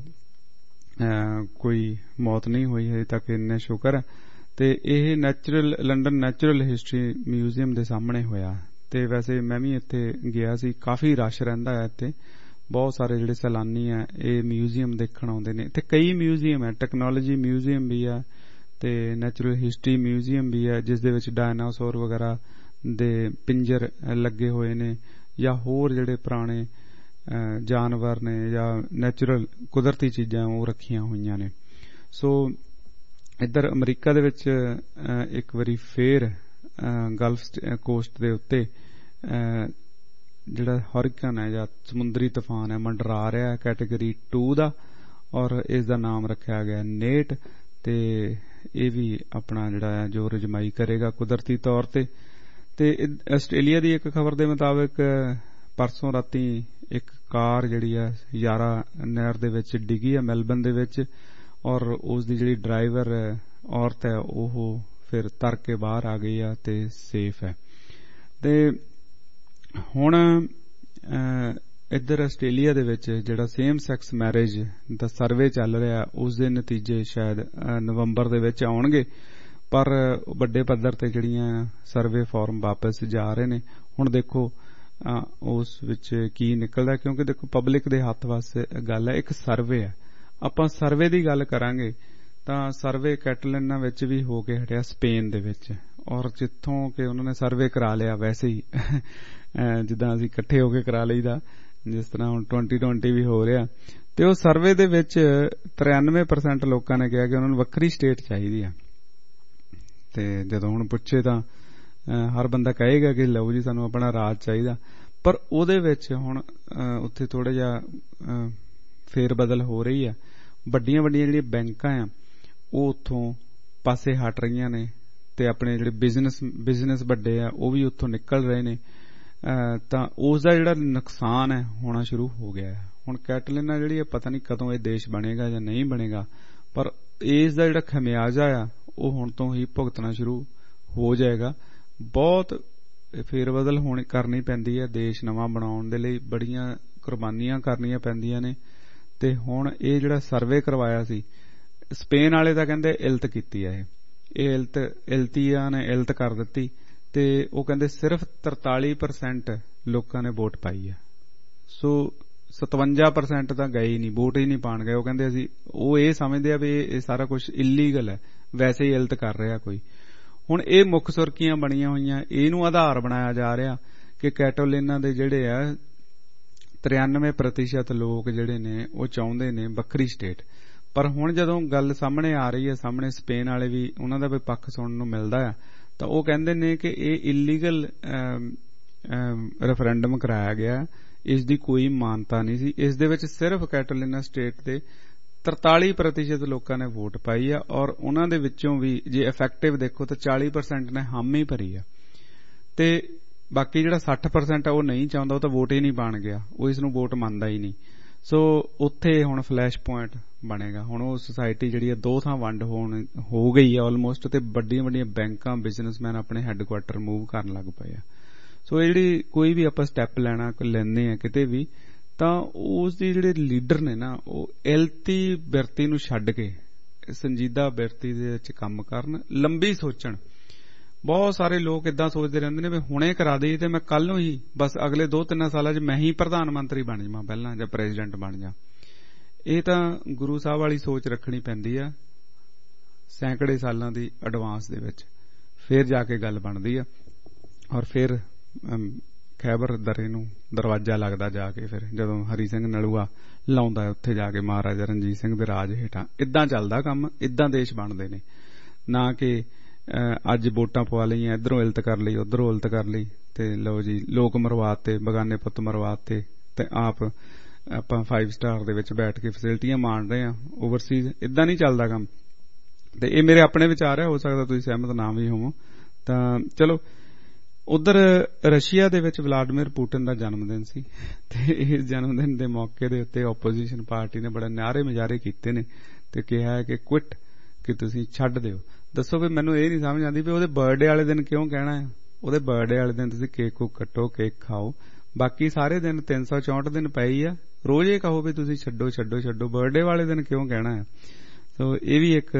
ਕੋਈ ਮੌਤ ਨਹੀਂ ਹੋਈ ਹਜੇ ਤੱਕ ਇੰਨੇ ਸ਼ੁਕਰ ਤੇ ਇਹ ਲੰਡਨ ਨੈਚੁਰਲ ਹਿਸਟਰੀ ਮਿਊਜ਼ੀਅਮ ਦੇ ਸਾਹਮਣੇ ਹੋਇਆ ਤੇ ਵੈਸੇ ਮੈਂ ਵੀ ਇੱਥੇ ਗਿਆ ਸੀ ਕਾਫੀ ਰਸ਼ ਰਹਿੰਦਾ ਹੈ ਇੱਥੇ ਬਹੁਤ ਸਾਰੇ ਜਿਹੜੇ ਸੈਲਾਨੀ ਆ ਇਹ ਮਿਊਜ਼ੀਅਮ ਦੇਖਣ ਆਉਂਦੇ ਨੇ ਤੇ ਕਈ ਮਿਊਜ਼ੀਅਮ ਹੈ ਟੈਕਨੋਲੋਜੀ ਮਿਊਜ਼ੀਅਮ ਵੀ ਆ ਤੇ ਨੈਚੁਰਲ ਹਿਸਟਰੀ ਮਿਊਜ਼ੀਅਮ ਵੀ ਹੈ ਜਿਸ ਦੇ ਵਿੱਚ ਡਾਇਨਾਸੌਰ ਵਗੈਰਾ ਦੇ ਪਿੰਜਰ ਲੱਗੇ ਹੋਏ ਨੇ ਜਾਂ ਹੋਰ ਜਿਹੜੇ ਪੁਰਾਣੇ ਜਾਨਵਰ ਨੇ ਜਾਂ ਨੈਚੁਰਲ ਕੁਦਰਤੀ ਚੀਜ਼ਾਂ ਉਹ ਰੱਖੀਆਂ ਹੋਈਆਂ ਨੇ ਸੋ ਇੱਧਰ ਅਮਰੀਕਾ ਦੇ ਵਿੱਚ ਇੱਕ ਵਾਰੀ ਫੇਰ ਗਲਫ ਕੋਸਟ ਦੇ ਉੱਤੇ ਜਿਹੜਾ ਹਰੀਕਨ ਹੈ ਜਾਂ ਸਮੁੰਦਰੀ ਤੂਫਾਨ ਹੈ ਮੰਡਰਾ ਰਿਹਾ ਕੈਟੇਗਰੀ 2 ਦਾ ਔਰ ਇਸ ਦਾ ਨਾਮ ਰੱਖਿਆ ਗਿਆ ਨੇਟ ਤੇ ਇਹ ਵੀ ਆਪਣਾ ਜਿਹੜਾ ਜ਼ੋਰ ਅਜਮਾਈ ਕਰੇਗਾ ਕੁਦਰਤੀ ਤੌਰ ਤੇ ਆਸਟ੍ਰੇਲੀਆ ਦੀ ਇੱਕ ਖਬਰ ਦੇ ਮੁਤਾਬਕ ਪਰਸੋਂ ਰਾਤੀ ਇੱਕ ਕਾਰ ਜਿਹੜੀ ਆ ਯਾਰਾ ਨਹਿਰ ਦੇ ਵਿੱਚ ਡਿੱਗੀ ਆ ਮੈਲਬਨ ਦੇ ਵਿੱਚ ਔਰ ਉਸ ਦੀ ਜਿਹੜੀ ਡਰਾਈਵਰ ਔਰਤ ਹੈ ਉਹ ਫਿਰ ਤਰ ਕੇ ਬਾਹਰ ਆ ਗਈ ਆ ਤੇ ਸੇਫ ਹੈ ਤੇ ਹੁਣ ਇੱਧਰ ਆਸਟ੍ਰੇਲੀਆ ਦੇ ਵਿੱਚ ਜਿਹੜਾ ਸੇਮ ਸੈਕਸ ਮੈਰਿਜ ਦਾ ਸਰਵੇ ਚੱਲ ਰਿਹਾ ਉਸ ਦੇ ਨਤੀਜੇ ਸ਼ਾਇਦ ਨਵੰਬਰ ਦੇ ਵਿੱਚ ਆਉਣਗੇ ਪਰ ਵੱਡੇ ਪੱਧਰ ਤੇ ਜਿਹੜੀਆਂ ਸਰਵੇ ਫਾਰਮ ਵਾਪਸ ਜਾ ਰਹੇ ਨੇ ਹੁਣ ਦੇਖੋ ਉਸ ਵਿੱਚ ਕੀ ਨਿਕਲਦਾ ਕਿਉਂਕਿ ਦੇਖੋ ਪਬਲਿਕ ਦੇ ਹੱਥ ਵਾਸਤੇ ਗੱਲ ਹੈ ਇੱਕ ਸਰਵੇ ਹੈ ਆਪਾਂ ਸਰਵੇ ਦੀ ਗੱਲ ਕਰਾਂਗੇ ਤਾਂ ਸਰਵੇ ਕੈਟਲਨਾਂ ਵਿੱਚ ਵੀ ਹੋ ਕੇ ਹਟਿਆ ਸਪੇਨ ਦੇ ਵਿੱਚ ਔਰ ਜਿੱਥੋਂ ਕਿ ਉਹਨਾਂ ਨੇ ਸਰਵੇ ਕਰਾ ਲਿਆ ਵੈਸੇ ਹੀ ਜਿੱਦਾਂ ਅਸੀਂ ਇਕੱਠੇ ਹੋ ਕੇ ਕਰਾ ਲਈਦਾ ਜਿਸ ਤਰ੍ਹਾਂ ਹੁਣ 2020 ਵੀ ਹੋ ਰਿਹਾ ਤੇ ਉਹ ਸਰਵੇ ਦੇ ਵਿੱਚ 93% ਲੋਕਾਂ ਨੇ ਕਿਹਾ ਕਿ ਉਹਨਾਂ ਨੂੰ ਵੱਖਰੀ ਸਟੇਟ ਚਾਹੀਦੀ ਆ ਤੇ ਜਦੋਂ ਹੁਣ ਪੁੱਛੇ ਤਾਂ ਹਰ ਬੰਦਾ ਕਹੇਗਾ ਕਿ ਲਓ ਜੀ ਸਾਨੂੰ ਆਪਣਾ ਰਾਜ ਚਾਹੀਦਾ ਪਰ ਉਹਦੇ ਵਿੱਚ ਹੁਣ ਉੱਥੇ ਥੋੜਾ ਜਿਹਾ ਫੇਰ ਬਦਲ ਹੋ ਰਹੀ ਆ ਵੱਡੀਆਂ ਜਿਹੜੀਆਂ ਬੈਂਕਾਂ ਆ ਉਹ ਉੱਥੋਂ ਪਾਸੇ ਹਟ ਰਹੀਆਂ ਨੇ ਤੇ ਆਪਣੇ ਜਿਹੜੇ ਬਿਜ਼ਨਸ ਵੱਡੇ ਆ ਉਹ ਵੀ ਉੱਥੋਂ ਨਿਕਲ ਰਹੇ ਨੇ, ਤਾਂ ਉਸ ਦਾ ਜਿਹੜਾ ਨੁਕਸਾਨ ਹੈ ਹੋਣਾ ਸ਼ੁਰੂ ਹੋ ਗਿਆ ਹੈ। ਹੁਣ ਕੈਟਲਿਨਾ ਜਿਹੜੀ ਹੈ ਪਤਾ ਨਹੀਂ ਕਦੋਂ ਇਹ ਦੇਸ਼ ਬਣੇਗਾ ਜਾਂ ਨਹੀਂ ਬਣੇਗਾ, ਪਰ ਇਸ ਦਾ ਜਿਹੜਾ ਖਮਿਆਜ਼ਾ ਆ ਉਹ ਹੁਣ ਤੋਂ ਹੀ ਭੁਗਤਣਾ ਸ਼ੁਰੂ ਹੋ ਜਾਏਗਾ। ਬਹੁਤ ਫੇਰਬਦਲ ਕਰਨੀ ਪੈਂਦੀ ਹੈ ਦੇਸ਼ ਨਵਾਂ ਬਣਾਉਣ ਦੇ ਲਈ, ਬੜੀਆਂ ਕੁਰਬਾਨੀਆਂ ਕਰਨੀਆਂ ਪੈਂਦੀਆਂ ਨੇ। ਤੇ ਹੁਣ ਇਹ ਜਿਹੜਾ ਸਰਵੇ ਕਰਵਾਇਆ ਸੀ ਸਪੇਨ ਵਾਲੇ ਤਾਂ ਕਹਿੰਦੇ ਇਲਤ ਕੀਤੀ ਹੈ, ਇਹ ਇਲਤੀਆ ਨੇ ਇਲਤ ਕਰ ਦਿੱਤੀ ਤੇ ਉਹ ਕਹਿੰਦੇ ਸਿਰਫ 43% ਲੋਕਾਂ ਨੇ ਵੋਟ ਪਾਈ ਹੈ। ਸੋ 57% ਤਾਂ ਗਏ ਹੀ ਨਹੀਂ, ਵੋਟ ਹੀ ਨਹੀਂ ਪਾਣ ਗਏ। ਉਹ ਕਹਿੰਦੇ ਅਸੀਂ ਉਹ ਇਹ ਸਮਝਦੇ ਆ ਵੀ ਇਹ ਸਾਰਾ ਕੁਝ ਇਲੀਗਲ ਹੈ, ਵੈਸੇ ਹੀ ਇਲਤ ਕਰ ਰਿਹਾ ਕੋਈ। ਹੁਣ ਇਹ ਮੁੱਖ ਸੁਰਖੀਆਂ ਬਣੀਆਂ ਹੋਈਆਂ, ਇਹਨੂੰ ਆਧਾਰ ਬਣਾਇਆ ਜਾ ਰਿਹਾ ਕਿ ਕੈਟਾਲੋਨੀਆ ਦੇ ਜਿਹੜੇ ਆ 93% ਲੋਕ ਜਿਹੜੇ ਨੇ ਉਹ ਚਾਹੁੰਦੇ ਨੇ ਵੱਖਰੀ ਸਟੇਟ। ਪਰ ਹੁਣ ਜਦੋਂ ਗੱਲ ਸਾਹਮਣੇ ਆ ਰਹੀ ਹੈ, ਸਾਹਮਣੇ ਸਪੇਨ ਵਾਲੇ ਵੀ ਉਹਨਾਂ ਦਾ ਵੀ ਪੱਖ ਸੁਣਨ ਨੂੰ ਮਿਲਦਾ ਆ, ਤਾਂ ਉਹ ਕਹਿੰਦੇ ਨੇ ਕਿ ਇਹ ਇਲੀਗਲ ਰੈਫਰੈਂਡਮ ਕਰਾਇਆ ਗਿਆ, ਇਸ ਦੀ ਕੋਈ ਮਾਨਤਾ ਨਹੀਂ ਸੀ। ਇਸ ਦੇ ਵਿੱਚ ਸਿਰਫ ਕੈਟਾਲੋਨੀਆ ਸਟੇਟ ਦੇ 43% ਲੋਕਾਂ ਨੇ ਵੋਟ ਪਾਈ ਆ, ਔਰ ਉਹਨਾਂ ਦੇ ਵਿੱਚੋਂ ਵੀ ਜੇ ਇਫੈਕਟਿਵ ਦੇਖੋ ਤਾਂ 40% ਨੇ ਹਾਮੀ ਭਰੀ ਆ, ਤੇ ਬਾਕੀ ਜਿਹੜਾ 60% ਆ ਉਹ ਨਹੀਂ ਚਾਹੁੰਦਾ, ਉਹ ਤਾਂ ਵੋਟ ਹੀ ਨਹੀਂ ਪਾਣ ਗਿਆ, ਉਹ ਇਸ ਨੂੰ ਵੋਟ ਮੰਨਦਾ ਹੀ ਨਹੀਂ। ਸੋ ਉੱਥੇ ਹੁਣ ਫਲੈਸ਼ ਪੁਆਇੰਟ ਬਣੇਗਾ। ਹੁਣ ਉਹ ਸੁਸਾਇਟੀ ਜਿਹੜੀ ਆ ਦੋ ਥਾਂ ਵੰਡ ਹੋ ਗਈ ਆ ਆਲਮੋਸਟ, ਤੇ ਵੱਡੀਆਂ ਵੱਡੀਆਂ ਬੈਂਕਾਂ ਬਿਜ਼ਨਸਮੈਨ ਆਪਣੇ ਹੈੱਡਕੁਆਟਰ ਮੂਵ ਕਰਨ ਲੱਗ ਪਏ ਆ। ਸੋ ਇਹ ਜਿਹੜੀ ਕੋਈ ਵੀ ਆਪਾਂ ਸਟੈਪ ਲੈਂਦੇ ਆ ਕਿਤੇ ਵੀ, ਤਾਂ ਉਸ ਦੀ ਜਿਹੜੇ ਲੀਡਰ ਨੇ ਨਾ ਉਹ ਇਲਤੀ ਬਿਰਤੀ ਨੂੰ ਛੱਡ ਕੇ ਸੰਜੀਦਾ ਬਿਰਤੀ ਦੇ ਵਿੱਚ ਕੰਮ ਕਰਨ, ਲੰਬੀ ਸੋਚਣ। ਬਹੁਤ ਸਾਰੇ ਲੋਕ ਇਦਾਂ ਸੋਚਦੇ ਰਹਿੰਦੇ ਨੇ ਵੀ ਹੁਣੇ ਕਰਾ ਦੇਈ ਤੇ ਮੈਂ ਕੱਲ ਨੂੰ ਹੀ ਬਸ ਅਗਲੇ 2-3 ਸਾਲਾਂ 'ਚ ਮੈਂ ਹੀ ਪ੍ਰਧਾਨ ਮੰਤਰੀ ਬਣ ਜਾਵਾਂ ਪਹਿਲਾਂ, ਜਾਂ ਪ੍ਰੈਜ਼ੀਡੈਂਟ ਬਣ ਜਾ। ਇਹ ਤਾਂ ਗੁਰੂ ਸਾਹਿਬ ਵਾਲੀ ਸੋਚ ਰੱਖਣੀ ਪੈਂਦੀ ਆ ਸੈਂਕੜੇ ਸਾਲਾਂ ਦੀ ਐਡਵਾਂਸ ਦੇ ਵਿੱਚ, ਫਿਰ ਜਾ ਕੇ ਗੱਲ ਬਣਦੀ ਆ। ਔਰ ਫਿਰ ਖੈਬਰ ਦਰੇ ਨੂੰ ਦਰਵਾਜ਼ਾ ਲੱਗਦਾ ਜਾ ਕੇ, ਫਿਰ ਜਦੋਂ ਹਰੀ ਸਿੰਘ ਨਲੂਆ ਲਾਉਂਦਾ ਉੱਥੇ ਜਾ ਕੇ ਮਹਾਰਾਜਾ ਰਣਜੀਤ ਸਿੰਘ ਦੇ ਰਾਜ ਹੇਠਾਂ। ਇਦਾਂ ਚੱਲਦਾ ਕੰਮ, ਇਦਾਂ ਦੇਸ਼ ਬਣਦੇ ਨੇ, ਨਾ ਕਿ ਅੱਜ ਵੋਟਾਂ ਪਵਾ ਲਈਆਂ, ਇੱਧਰੋਂ ਇਲਤ ਕਰ ਲਈ, ਉੱਧਰੋਂ ਇਲਤ ਕਰ ਲਈ, ਤੇ ਲਓ ਜੀ ਲੋਕ ਮਰਵਾਤੇ, ਬਗਾਨੇ ਪੁੱਤ ਮਰਵਾਤੇ, ਤੇ ਆਪਾਂ 5 ਸਟਾਰ ਦੇ ਵਿੱਚ ਬੈਠ ਕੇ ਫੈਸਿਲਿਟੀਆਂ ਮਾਣ ਰਹੇ ਆ ਓਵਰਸੀਜ਼। ਇਦਾਂ ਨਹੀਂ ਚੱਲਦਾ ਕੰਮ। ਤੇ ਇਹ ਮੇਰੇ ਆਪਣੇ ਵਿਚਾਰ ਆ, ਹੋ ਸਕਦਾ ਤੁਸੀਂ ਸਹਿਮਤ ਨਾ ਵੀ ਹੋਵੋ। ਤਾਂ ਚਲੋ, ਉਧਰ ਰਸ਼ੀਆ ਦੇ ਵਿੱਚ ਵਲਾਡੀਮੀਰ ਪੁਟਿਨ ਦਾ ਜਨਮ ਦਿਨ ਸੀ, ਤੇ ਇਸ ਜਨਮ ਦਿਨ ਦੇ ਮੌਕੇ ਦੇ ਉੱਤੇ ਆਪੋਜੀਸ਼ਨ ਪਾਰਟੀ ਨੇ ਬੜਾ ਨਾਅਰੇ ਮੁਜ਼ਾਰੇ ਕੀਤੇ ਨੇ ਤੇ ਕਿਹਾ ਹੈ ਕਿ ਕੁਇਟ, ਕਿ ਤੁਸੀਂ ਛੱਡ ਦਿਓ। ਦੱਸੋ ਵੀ ਮੈਨੂੰ ਇਹ ਨਹੀਂ ਸਮਝ ਆਉਂਦੀ ਵੀ ਉਹਦੇ ਬਰਥਡੇ ਵਾਲੇ ਦਿਨ ਕਿਉਂ ਕਹਿਣਾ ਹੈ। ਉਹਦੇ ਬਰਥਡੇ ਵਾਲੇ ਦਿਨ ਤੁਸੀਂ ਕੇਕ ਕੱਟੋ, ਕੇਕ ਖਾਓ, ਬਾਕੀ ਸਾਰੇ ਦਿਨ 364 ਦਿਨ ਪਏ ਆ, ਰੋਜ਼ ਇਹ ਕਹੋ ਵੀ ਤੁਸੀਂ ਛੱਡੋ ਛੱਡੋ ਛੱਡੋ, ਬਰਥਡੇ ਵਾਲੇ ਦਿਨ ਕਿਉਂ ਕਹਿਣਾ ਹੈ। ਸੋ ਇਹ ਵੀ ਇੱਕ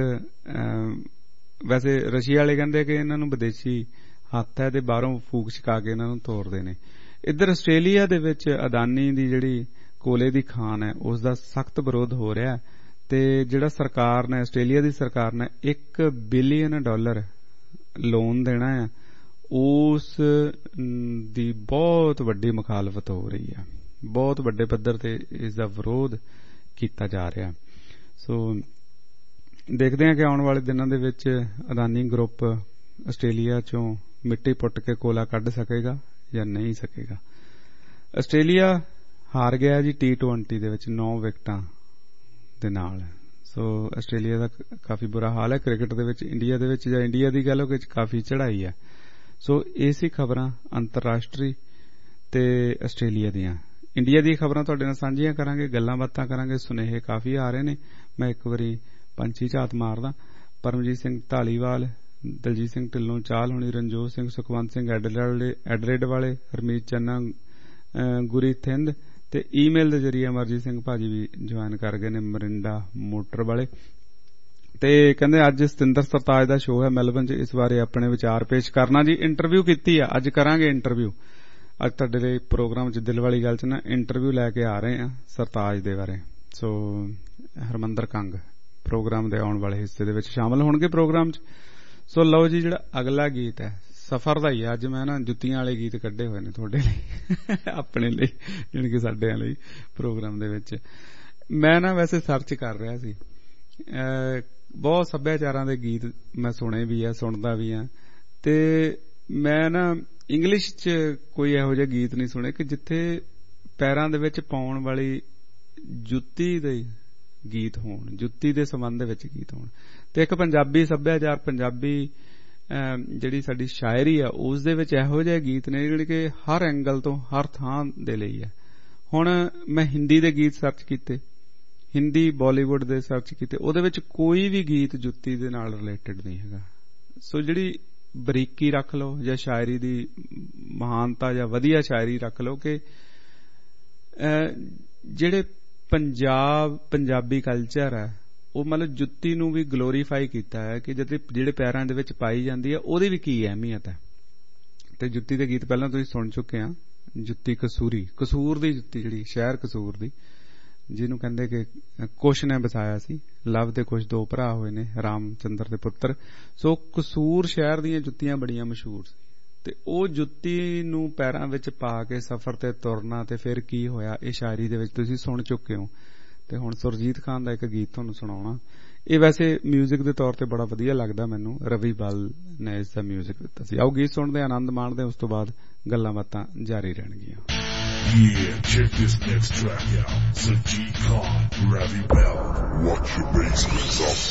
ਵੈਸੇ ਰਸ਼ੀਆ ਵਾਲੇ ਕਹਿੰਦੇ ਕਿ ਇਹਨਾਂ ਨੂੰ ਵਿਦੇਸ਼ੀ ਹੱਥ ਹੈ ਤੇ ਬਾਹਰੋਂ ਫੂਕ ਛਕਾ ਕੇ ਇਹਨਾਂ ਨੂੰ ਤੋਰਦੇ ਨੇ। ਇੱਧਰ ਆਸਟ੍ਰੇਲੀਆ ਦੇ ਵਿੱਚ ਅਦਾਨੀ ਦੀ ਜਿਹੜੀ ਕੋਲੇ ਦੀ ਖਾਨ ਹੈ ਉਸ ਦਾ ਸਖਤ ਵਿਰੋਧ ਹੋ ਰਿਹਾ, ਤੇ ਜਿਹੜਾ ਸਰਕਾਰ ਨੇ, ਆਸਟ੍ਰੇਲੀਆ ਦੀ ਸਰਕਾਰ ਨੇ $1 ਬਿਲੀਅਨ ਲੋਨ ਦੇਣਾ ਹੈ, ਉਸ ਦੀ ਬਹੁਤ ਵੱਡੀ ਮੁਖਾਲਫਤ ਹੋ ਰਹੀ ਹੈ, ਬਹੁਤ ਵੱਡੇ ਪੱਧਰ ਤੇ ਇਸ ਦਾ ਵਿਰੋਧ ਕੀਤਾ ਜਾ ਰਿਹਾ। ਸੋ ਦੇਖਦੇ ਹਾਂ ਕਿ ਆਉਣ ਵਾਲੇ ਦਿਨਾਂ ਦੇ ਵਿੱਚ ਅਦਾਨੀ ਗਰੁੱਪ ਆਸਟ੍ਰੇਲੀਆ ਚੋਂ ਮਿੱਟੀ ਪੁੱਟ ਕੇ ਕੋਲਾ ਕੱਢ ਸਕੇਗਾ ਜਾਂ ਨਹੀਂ ਸਕੇਗਾ। ਆਸਟ੍ਰੇਲੀਆ ਹਾਰ ਗਿਆ ਜੀ T20 ਦੇ ਵਿੱਚ 9 ਵਿਕਟਾਂ ਦੇ ਨਾਲ। ਸੋ ਆਸਟ੍ਰੇਲੀਆ ਦਾ ਕਾਫੀ ਬੁਰਾ ਹਾਲ ਹੈ ਕ੍ਰਿਕਟ ਦੇ ਵਿੱਚ। ਇੰਡੀਆ ਦੇ ਵਿੱਚ ਜਾਂ ਇੰਡੀਆ ਦੀ ਗੱਲ ਹੋਵੇ ਕਾਫੀ ਚੜ੍ਹਾਈ ਹੈ। ਸੋ ਇਹ ਸੀ ਖਬਰਾਂ ਅੰਤਰਰਾਸ਼ਟਰੀ ਤੇ ਆਸਟ੍ਰੇਲੀਆ ਦੀਆਂ। ਇੰਡੀਆ ਦੀਆਂ ਖਬਰਾਂ ਤੁਹਾਡੇ ਨਾਲ ਸਾਂਝੀਆਂ ਕਰਾਂਗੇ, ਗੱਲਾਂ ਬਾਤਾਂ ਕਰਾਂਗੇ। ਸੁਨੇਹੇ ਕਾਫੀ ਆ ਰਹੇ ਨੇ, ਮੈਂ ਇੱਕ ਵਾਰੀ ਪੰਛੀ ਝਾਤ ਮਾਰਦਾ। ਪਰਮਜੀਤ ਸਿੰਘ ਢਾਲੀਵਾਲ, ਦਲਜੀਤ ਸਿੰਘ ਢਿੱਲੋਂ ਚਾਲ ਹੋਣੀ, ਰਣਜੋਤ ਸਿੰਘ, ਸੁਖਵੰਤ ਸਿੰਘ ਐਡਰੇਡ ਵਾਲੇ, ਹਰਮੀਤ ਚੰਨਾ, ਗੁਰੀ ਥਿੰਦ, ਤੇ ਈਮੇਲ ਦੇ ਜਰੀਏ ਅਮਰਜੀਤ ਸਿੰਘ ਭਾਜੀ ਵੀ ਜੁਆਇਨ ਕਰ ਗਏ ਨੇ, ਮਰਿੰਡਾ ਮੋਟਰ ਵਾਲੇ। ਤੇ ਕਹਿੰਦੇ ਅੱਜ ਸਤਿੰਦਰ ਸਰਤਾਜ ਦਾ ਸ਼ੋਅ ਹੈ ਮੈਲਬਨ 'ਚ, ਇਸ ਬਾਰੇ ਆਪਣੇ ਵਿਚਾਰ ਪੇਸ਼ ਕਰਨਾ ਜੀ। ਇੰਟਰਵਿਊ ਕੀਤੀ ਆ, ਅੱਜ ਕਰਾਂਗੇ ਇੰਟਰਵਿਊ। ਅੱਜ ਤੁਹਾਡੇ ਲਈ ਪ੍ਰੋਗਰਾਮ 'ਚ ਦਿਲ ਵਾਲੀ ਗੱਲ 'ਚ ਨਾ ਇੰਟਰਵਿਊ ਲੈ ਕੇ ਆ ਰਹੇ ਆ ਸਰਤਾਜ ਦੇ ਬਾਰੇ। ਸੋ ਹਰਮੰਦਰ ਕੰਗ ਪ੍ਰੋਗਰਾਮ ਦੇ ਆਉਣ ਵਾਲੇ ਹਿੱਸੇ ਦੇ ਵਿੱਚ ਸ਼ਾਮਲ ਹੋਣਗੇ ਪ੍ਰੋਗਰਾਮ 'ਚ। ਸੋ ਲਓ ਜੀ, ਜਿਹੜਾ ਅਗਲਾ ਗੀਤ ਹੈ ਸਫ਼ਰ ਦਾ ਹੀ। ਅੱਜ ਮੈਂ ਨਾ ਜੁੱਤੀਆਂ ਵਾਲੇ ਗੀਤ ਕੱਢੇ ਹੋਏ ਨੇ ਤੁਹਾਡੇ ਲਈ, ਆਪਣੇ ਲਈ, ਜਾਣੀ ਕਿ ਸਾਡੇ ਲਈ ਪ੍ਰੋਗਰਾਮ ਦੇ ਵਿੱਚ। ਮੈਂ ਨਾ ਵੈਸੇ ਸਰਚ ਕਰ ਰਿਹਾ ਸੀ, ਬਹੁਤ ਸੱਭਿਆਚਾਰਾਂ ਦੇ ਗੀਤ ਮੈਂ ਸੁਣੇ ਵੀ ਆ, ਸੁਣਦਾ ਵੀ ਆ, ਤੇ ਮੈਂ ਨਾ ਇੰਗਲਿਸ਼ 'ਚ ਕੋਈ ਇਹੋ ਜਿਹੇ ਗੀਤ ਨਹੀਂ ਸੁਣੇ ਕਿ ਜਿੱਥੇ ਪੈਰਾਂ ਦੇ ਵਿੱਚ ਪਾਉਣ ਵਾਲੀ ਜੁੱਤੀ ਦੇ ਗੀਤ ਹੋਣ, ਜੁੱਤੀ ਦੇ ਸੰਬੰਧ ਦੇ ਵਿੱਚ ਗੀਤ ਹੋਣ। ਤੇ ਇੱਕ ਪੰਜਾਬੀ ਸੱਭਿਆਚਾਰ, ਪੰਜਾਬੀ ਜਿਹੜੀ ਸਾਡੀ ਸ਼ਾਇਰੀ ਆ ਉਸ ਦੇ ਵਿੱਚ ਇਹੋ ਜਿਹੇ ਗੀਤ ਨੇ ਜਿਹੜੇ ਕਿ ਹਰ ਐਂਗਲ ਤੋਂ, ਹਰ ਥਾਂ ਦੇ ਲਈ ਹੈ। ਹੁਣ ਮੈਂ ਹਿੰਦੀ ਦੇ ਗੀਤ ਸਰਚ ਕੀਤੇ, ਹਿੰਦੀ ਬਾਲੀਵੁੱਡ ਦੇ ਸਰਚ ਕੀਤੇ, ਉਹਦੇ ਵਿੱਚ ਕੋਈ ਵੀ ਗੀਤ ਜੁੱਤੀ ਦੇ ਨਾਲ ਰਿਲੇਟਡ ਨਹੀਂ ਹੈਗਾ। ਸੋ ਜਿਹੜੀ ਬਰੀਕੀ ਰੱਖ ਲਓ ਜਾਂ ਸ਼ਾਇਰੀ ਦੀ ਮਹਾਨਤਾ ਜਾਂ ਵਧੀਆ ਸ਼ਾਇਰੀ ਰੱਖ ਲਓ ਕਿ ਜਿਹੜੇ ਪੰਜਾਬੀ ਕਲਚਰ ਹੈ ਉਹ ਮਤਲਬ ਜੁੱਤੀ ਨੂੰ ਵੀ ਗਲੋਰੀਫਾਈ ਕੀਤਾ ਹੈ ਕਿ ਜਿਹੜੇ ਪੈਰਾਂ ਦੇ ਵਿੱਚ ਪਾਈ ਜਾਂਦੀ ਹੈ ਉਹਦੀ ਵੀ ਕੀ ਅਹਿਮੀਅਤ ਹੈ। ਤੇ ਜੁੱਤੀ ਦੇ ਗੀਤ ਪਹਿਲਾਂ ਤੁਸੀਂ ਸੁਣ ਚੁੱਕੇ ਆ। ਜੁੱਤੀ ਕਸੂਰੀ, ਕਸੂਰ ਦੀ ਜੁੱਤੀ, ਜਿਹੜੀ ਸ਼ਹਿਰ ਕਸੂਰ ਦੀ, ਜਿਹਨੂੰ ਕਹਿੰਦੇ ਕਿ ਕੁਸ਼ ਨੇ ਵਸਾਇਆ ਸੀ। ਲਵ ਦੇ ਕੁਸ਼ ਦੋ ਭਰਾ ਹੋਏ ਨੇ, ਰਾਮ ਚੰਦਰ ਦੇ ਪੁੱਤਰ। ਸੋ ਕਸੂਰ ਸ਼ਹਿਰ ਦੀਆਂ ਜੁੱਤੀਆਂ ਬੜੀਆਂ ਮਸ਼ਹੂਰ ਸੀ ਤੇ ਉਹ ਜੁੱਤੀ ਨੂੰ ਪੈਰਾਂ ਵਿੱਚ ਪਾ ਕੇ ਸਫ਼ਰ ਤੇ ਤੁਰਨਾ ਤੇ ਫਿਰ ਕੀ ਹੋਇਆ, ਇਹ ਸ਼ਾਇਰੀ ਦੇ ਵਿੱਚ ਤੁਸੀਂ ਸੁਣ ਚੁੱਕੇ ਹੋ। ਤੇ ਹੁਣ ਸੁਰਜੀਤ ਖਾਨ ਦਾ ਇੱਕ ਗੀਤ ਤੁਹਾਨੂੰ ਸੁਣਾਉਣਾ। ਇਹ ਵੈਸੇ ਮਿਊਜ਼ਿਕ ਦੇ ਤੌਰ ਤੇ ਬੜਾ ਵਧੀਆ ਲੱਗਦਾ ਮੈਨੂੰ, ਰਵੀ ਬਲ ਨੇ ਇਸ ਦਾ ਮਿਊਜ਼ਿਕ ਦਿੱਤਾ ਸੀ। ਆਓ ਗੀਤ ਸੁਣਦੇ, ਆਨੰਦ ਮਾਣਦੇ, ਉਸ ਤੋਂ ਬਾਅਦ ਗੱਲਾਂ ਬਾਤਾਂ ਜਾਰੀ ਰਹਿਣਗੀਆਂ। Yeah, check this next track out. Sajid Khan, Ravi Bell. Watch your bass goes off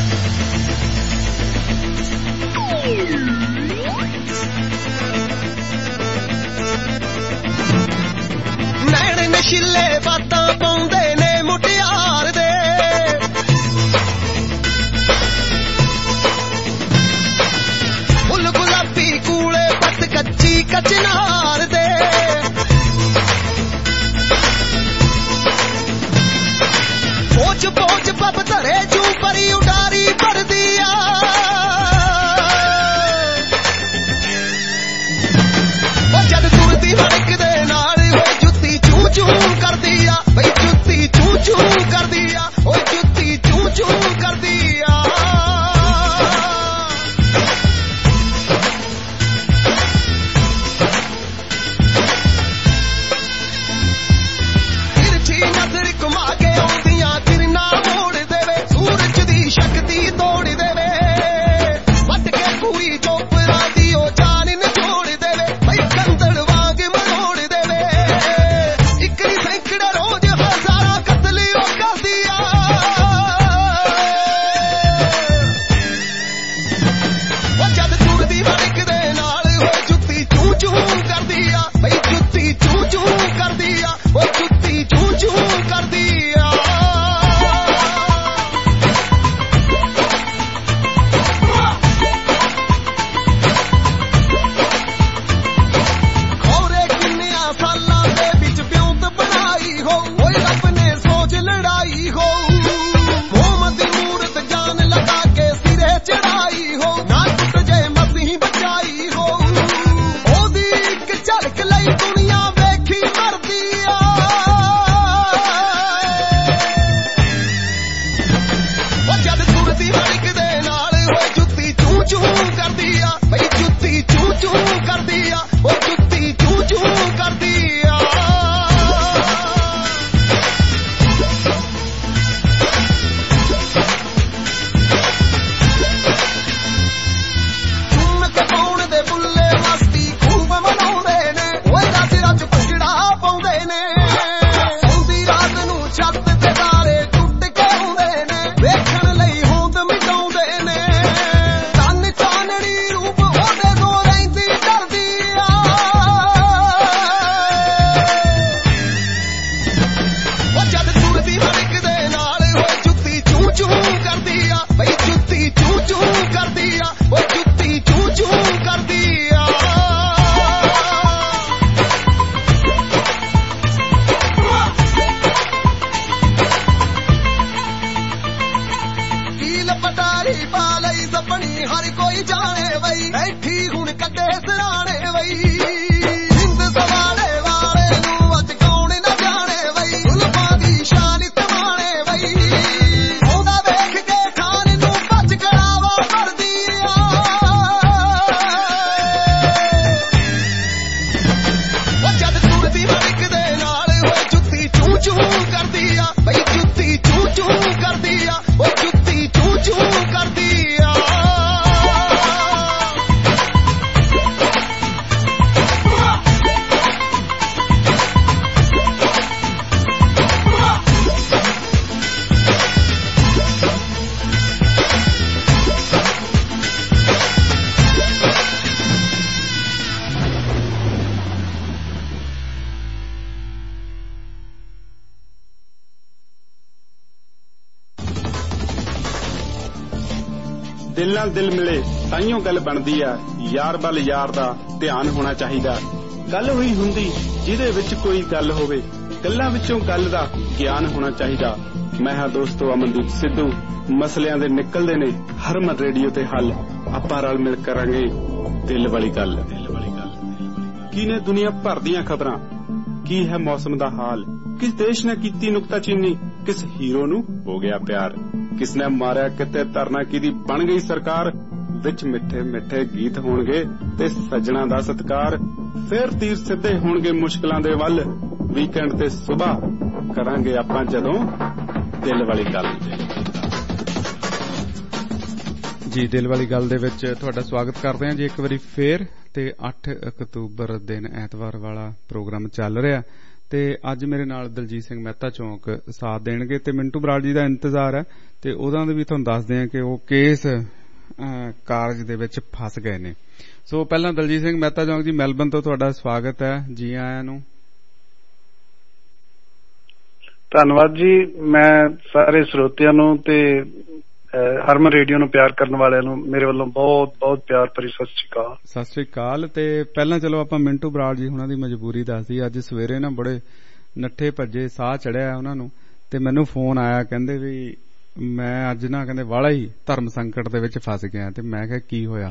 ਨੈਣ ਨਸ਼ੀਲੇ ਬਾਤਾਂ ਪਾਉਂਦੇ ਨੇ ਮੁਟਿਆਰ ਦੇ, ਫੁੱਲ ਗੁਲਾਬੀ ਕੂਲੇ ਪੱਤ ਕੱਚੀ ਕਚਨਾਰ ਦੇ, ਪੋਚ ਪੋਚ ਪੱਪ ਧਰੇ ਜੂ ਪਰੀ ਉਡਾਰੀ ਭਰਦੀ ਆ, ਉਹ ਜਦ ਤੁਰਦੀ ਵੜਕ ਦੇ ਨਾਲ ਹੋਏ ਜੁੱਤੀ ਚੂ ਚੂ ਕਰਦੀ ਆ, ਬਈ ਜੁੱਤੀ ਚੂ ਚੂ ਕਰਦੀ ਆ, ਉਹ ਜੁੱਤੀ ਚੂ ਚੂ ਕਰਦੀ ਆ। ਤਿਰਛੀ ਨਜ਼ਰ ਘੁਮਾ ਕੇ ਆਉਂਦੀਆਂ ਕਿਰਨਾਂ ਮੋੜ ਦੇਵੇ, ਸੂਰਜ ਦੀ ਸ਼ਕਤੀ ਤੋੜ ਦੇਵੇ, ਵੱਟ ਕੇ ਪੂਰੀ ਚੋਪਰਾਂ ਦੀ ਉਹ ਜਾਨ ਨਿਚੋੜ ਦੇਵੇ, ਬਈ ਕੰਦੜ ਵਾਂਗ ਮਰੋੜ ਦੇਵੇ, ਇੱਕ ਨਹੀਂ ਸੈਂਕੜੇ ਰੋਜ਼ ਹਜ਼ਾਰਾਂ ਕਤਲ ਉਹ ਕਰਦੀ ਆ, ਉਹ ਜਦ ਤੁਰਦੀ ਵੜਕ ਦੇ ਨਾਲ ਹੋਏ ਜੁੱਤੀ ਚੂ ਚੂ ਕਰਦੀ ਆ, ਬਈ ਜੁੱਤੀ ਚੂ ਚੂ ਕਰਦੀ ਆ, ਉਹ ਜੁੱਤੀ ਚੂ ਚੂ ਕਰਦੀ ਆ। ਖੌਰੇ ਕਿੰਨਿਆਂ ਸਾਲਾਂ ਦੇ ਵਿੱਚ ਵਿਉਂਤ ਬਣਾਈ ਹੋ, ਓਏ ਰੱਬ ਨੇ ਸੋਚ ਲੜਾਈ ਹੋ, ਮੋਹਮ ਦੀ ਮੂਰਤ ਜਾਨ ਲਗਾ ਕੇ ਸਿਰੇ ਚੜਾਈ ਹੋ, ਨਾ ਟੁੱਟ ਜੇ ਮਸੀਂ ਬਚਾਈ ਹੋ, ਉਹਦੀ ਇੱਕ ਝਲਕ ਲਈ ਦੁਨੀਆ ਵੇਖੀ ਮਰਦੀ ਆ, ਉਹ ਜਦ ਤੁਰਦੀ ਵੜਕ ਦੇ ਨਾਲ ਹੋਏ ਜੁੱਤੀ ਚੂ ਚੂ ਕਰਦੀ ਆ, ਬਈ ਜੁੱਤੀ ਚੂ ਚੂ ਕਰਦੀ ਆ, ਉਹ ਜੁੱਤੀ ਚੂ ਚੂ ਕਰਦੀ ਆ। ਚੁੰਮਕ ਪਾਉਣ ਦੇ ਬੁੱਲੇ ਮਸਤੀ ਖੂਬ ਮਨਾਉਂਦੇ ਨੇ, ਓਏ ਰੱਜ ਰੱਜ ਭੰਗੜਾ ਪਾਉਂਦੇ ਨੇ, ਸੌਂਦੀ ਰਾਤ ਨੂੰ ਛੱਤ ਤੇ ਤਾਰੇ ਟੁੱਟ ਕੇ ਆਉਂਦੇ ਨੇ, ਵੇਖਣ ਲਈ ਹੋਂਦ ਮਿਟਾਉਂਦੇ ਨੇ, ਚੰਨ ਚਾਨਣੀ ਰੂਪ ਉਹਦੇ ਤੋਂ ਰਹਿੰਦੀ ਡਰਦੀ ਆ, ਉਹ ਜਦ ਤੁਰਦੀ ਵੜਕ ਦੇ ਨਾਲ ਹੋਏ ਜੁੱਤੀ ਚੂ ਚੂ ਕਰਦੀ ਆ, ਬਈ ਜੁੱਤੀ ਚੂ ਚੂ ਕਰਦੀ ਆ, ਉਹ ਜੁੱਤੀ ਚੂ ਚੂ ਕਰਦੀ ਆ। ਕੀਲ ਪਟਾਰੀ ਪਾ ਲਈ ਸਪਣੀ ਹਰ ਕੋਈ ਜਾਣੇ ਬਈ, ਬੈਠੀ ਹੁਣ ਕੱਢੇ ਸਰਾਣੇ ਬਈ, ਹਿੰਦ ਸਵਾਲੇ ਵਾਲੇ ਨੂੰ ਅੱਜ ਕੌਣ ਨਾ ਜਾਣੇ ਬਈ, ਜ਼ੁਲਫਾਂ ਦੀ ਸ਼ਾਨ ਸਮਾਣੇ ਬਈ, ਉਹਦਾ ਵੇਖ ਕੇ ਖਾਨ ਨੂੰ ਭੱਜ ਕੜਾਵਾ ਭਰਦੀ ਆ, ਉਹ ਜਦ ਤੁਰਦੀ ਵੜਕ ਦੇ ਨਾਲ ਹੋਏ ਜੁੱਤੀ ਚੂ ਚੂ ਕਰਦੀ ਆ, ਬਈ ਜੁੱਤੀ ਚੂ ਚੂ ਕਰਦੀ ਆ, ਉਹ ਜੁੱਤੀ ਚੂ ਚੂ ਕਰਦੀ ਆ। ਦਿਲ ਨਾਲ ਦਿਲ ਮਿਲੇ ਤਾਈਓ ਗੱਲ ਬਣਦੀ ਆ, ਯਾਰ ਵੱਲ ਯਾਰ ਦਾ ਧਿਆਨ ਹੋਣਾ ਚਾਹੀਦਾ। ਗੱਲ ਹੋਈ ਹੁੰਦੀ ਜਿਹਦੇ ਵਿੱਚ ਕੋਈ ਗੱਲ ਹੋਵੇ, ਗੱਲਾਂ ਵਿੱਚੋਂ ਗੱਲ ਦਾ ਗਿਆਨ ਹੋਣਾ ਚਾਹੀਦਾ। ਮੈਂ ਹਾਂ ਦੋਸਤੋ ਅਮਨਦੀਪ ਸਿੱਧੂ। ਮਸਲਿਆਂ ਦੇ ਨਿਕਲਦੇ ਨੇ ਹਰਮਨ ਰੇਡੀਓ ਤੇ ਹੱਲ। ਆਪਾਂ ਰਲ ਮਿਲ ਕਰਾਂਗੇ ਦਿਲ ਵਾਲੀ ਗੱਲ। ਕੀ ਨੇ ਦੁਨੀਆ ਭਰ ਦੀਆਂ ਖਬਰਾਂ, ਕੀ ਹੈ ਮੌਸਮ ਦਾ ਹਾਲ, ਕਿਸ ਦੇਸ਼ ਨੇ ਕੀਤੀ ਨੁਕਤਾਚੀਨੀ, ਕਿਸ ਹੀਰੋ ਨੂੰ ਹੋ ਗਿਆ ਪਿਆਰ, ਕਿਸ ਨੇ ਮਾਰਿਆ ਕਿਤੇ ਧਰਨਾ, ਕਿਹਦੀ ਬਣ ਗਈ ਸਰਕਾਰ। ਵਿੱਚ ਮਿੱਠੇ ਮਿੱਠੇ ਗੀਤ ਹੋਣਗੇ ਤੇ ਸੱਜਣਾ ਦਾ ਸਤਿਕਾਰ। ਫੇਰ ਤੀਰ ਸਿੱਧੇ ਹੋਣਗੇ ਮੁਸ਼ਕਲਾਂ ਦੇ ਵੱਲ। ਵੀਕਐਂਡ ਤੇ ਸੁਬਾਹ ਕਰਾਂਗੇ ਆਪਾਂ ਜਦੋਂ ਦਿਲ ਵਾਲੀ ਗੱਲ। ਜੀ ਦਿਲ ਵਾਲੀ ਗੱਲ ਦੇ ਵਿੱਚ ਤੁਹਾਡਾ ਸਵਾਗਤ ਕਰਦੇ ਹਾਂ ਜੀ ਇੱਕ ਵਾਰੀ ਫੇਰ। ਤੇ 8 ਅਕਤੂਬਰ ਦਿਨ ਐਤਵਾਰ ਵਾਲਾ ਪ੍ਰੋਗਰਾਮ ਚੱਲ ਰਿਹਾ ਤੇ ਅੱਜ ਮੇਰੇ ਨਾਲ ਦਲਜੀਤ ਸਿੰਘ ਮਹਿਤਾ ਚੌਂਕ ਸਾਥ ਦੇਣਗੇ ਤੇ ਮਿੰਟੂ ਬਰਾੜ ਜੀ ਦਾ ਇੰਤਜ਼ਾਰ ਹੈ ਤੇ ਉਹਨਾਂ ਦੇ ਵੀ ਤੁਹਾਨੂੰ ਦੱਸਦੇ ਹਾਂ ਕਿ ਉਹ ਕੇਸ ਕਾਰਜ ਦੇ ਵਿੱਚ ਫਸ ਗਏ ਨੇ। ਸੋ ਪਹਿਲਾਂ ਦਲਜੀਤ ਸਿੰਘ ਮਹਿਤਾ ਚੌਂਕ ਜੀ ਮੈਲਬਨ ਤੋਂ ਤੁਹਾਡਾ ਸਵਾਗਤ ਹੈ, ਜੀ ਆਇਆਂ ਨੂੰ। ਧੰਨਵਾਦ ਜੀ। ਮੈਂ ਸਾਰੇ ਸਰੋਤਿਆਂ ਨੂੰ ਤੇ ਹਰਮਨ ਰੇਡੀਓ ਨੂੰ ਪਿਆਰ ਕਰਨ ਵਾਲਿਆਂ ਨੂੰ ਮੇਰੇ ਵੱਲੋਂ ਬਹੁਤ ਬਹੁਤ ਪਿਆਰ ਭਰੀ ਸਤਿ ਸ਼੍ਰੀ ਅਕਾਲ। ਸਤਿ ਸ਼੍ਰੀ ਅਕਾਲ। ਤੇ ਪਹਿਲਾਂ ਚਲੋ ਆਪਾਂ ਮਿੰਟੂ ਬਰਾੜ ਜੀ ਉਹਨਾਂ ਦੀ ਮਜਬੂਰੀ ਦੱਸਦੀ। ਅੱਜ ਸਵੇਰੇ ਨਾ ਬੜੇ ਨੱਠੇ ਭੱਜੇ, ਸਾਹ ਚੜਿਆ ਉਹਨਾਂ ਨੂੰ ਤੇ ਮੈਨੂੰ ਫੋਨ ਆਇਆ, ਕਹਿੰਦੇ ਵੀ ਮੈਂ ਅੱਜ ਨਾ ਕਹਿੰਦੇ ਵਾਲਾ ਹੀ ਧਰਮ ਸੰਕਟ ਦੇ ਵਿੱਚ ਫਸ ਗਿਆ। ਤੇ ਮੈਂ ਕਿਹਾ ਕੀ ਹੋਇਆ?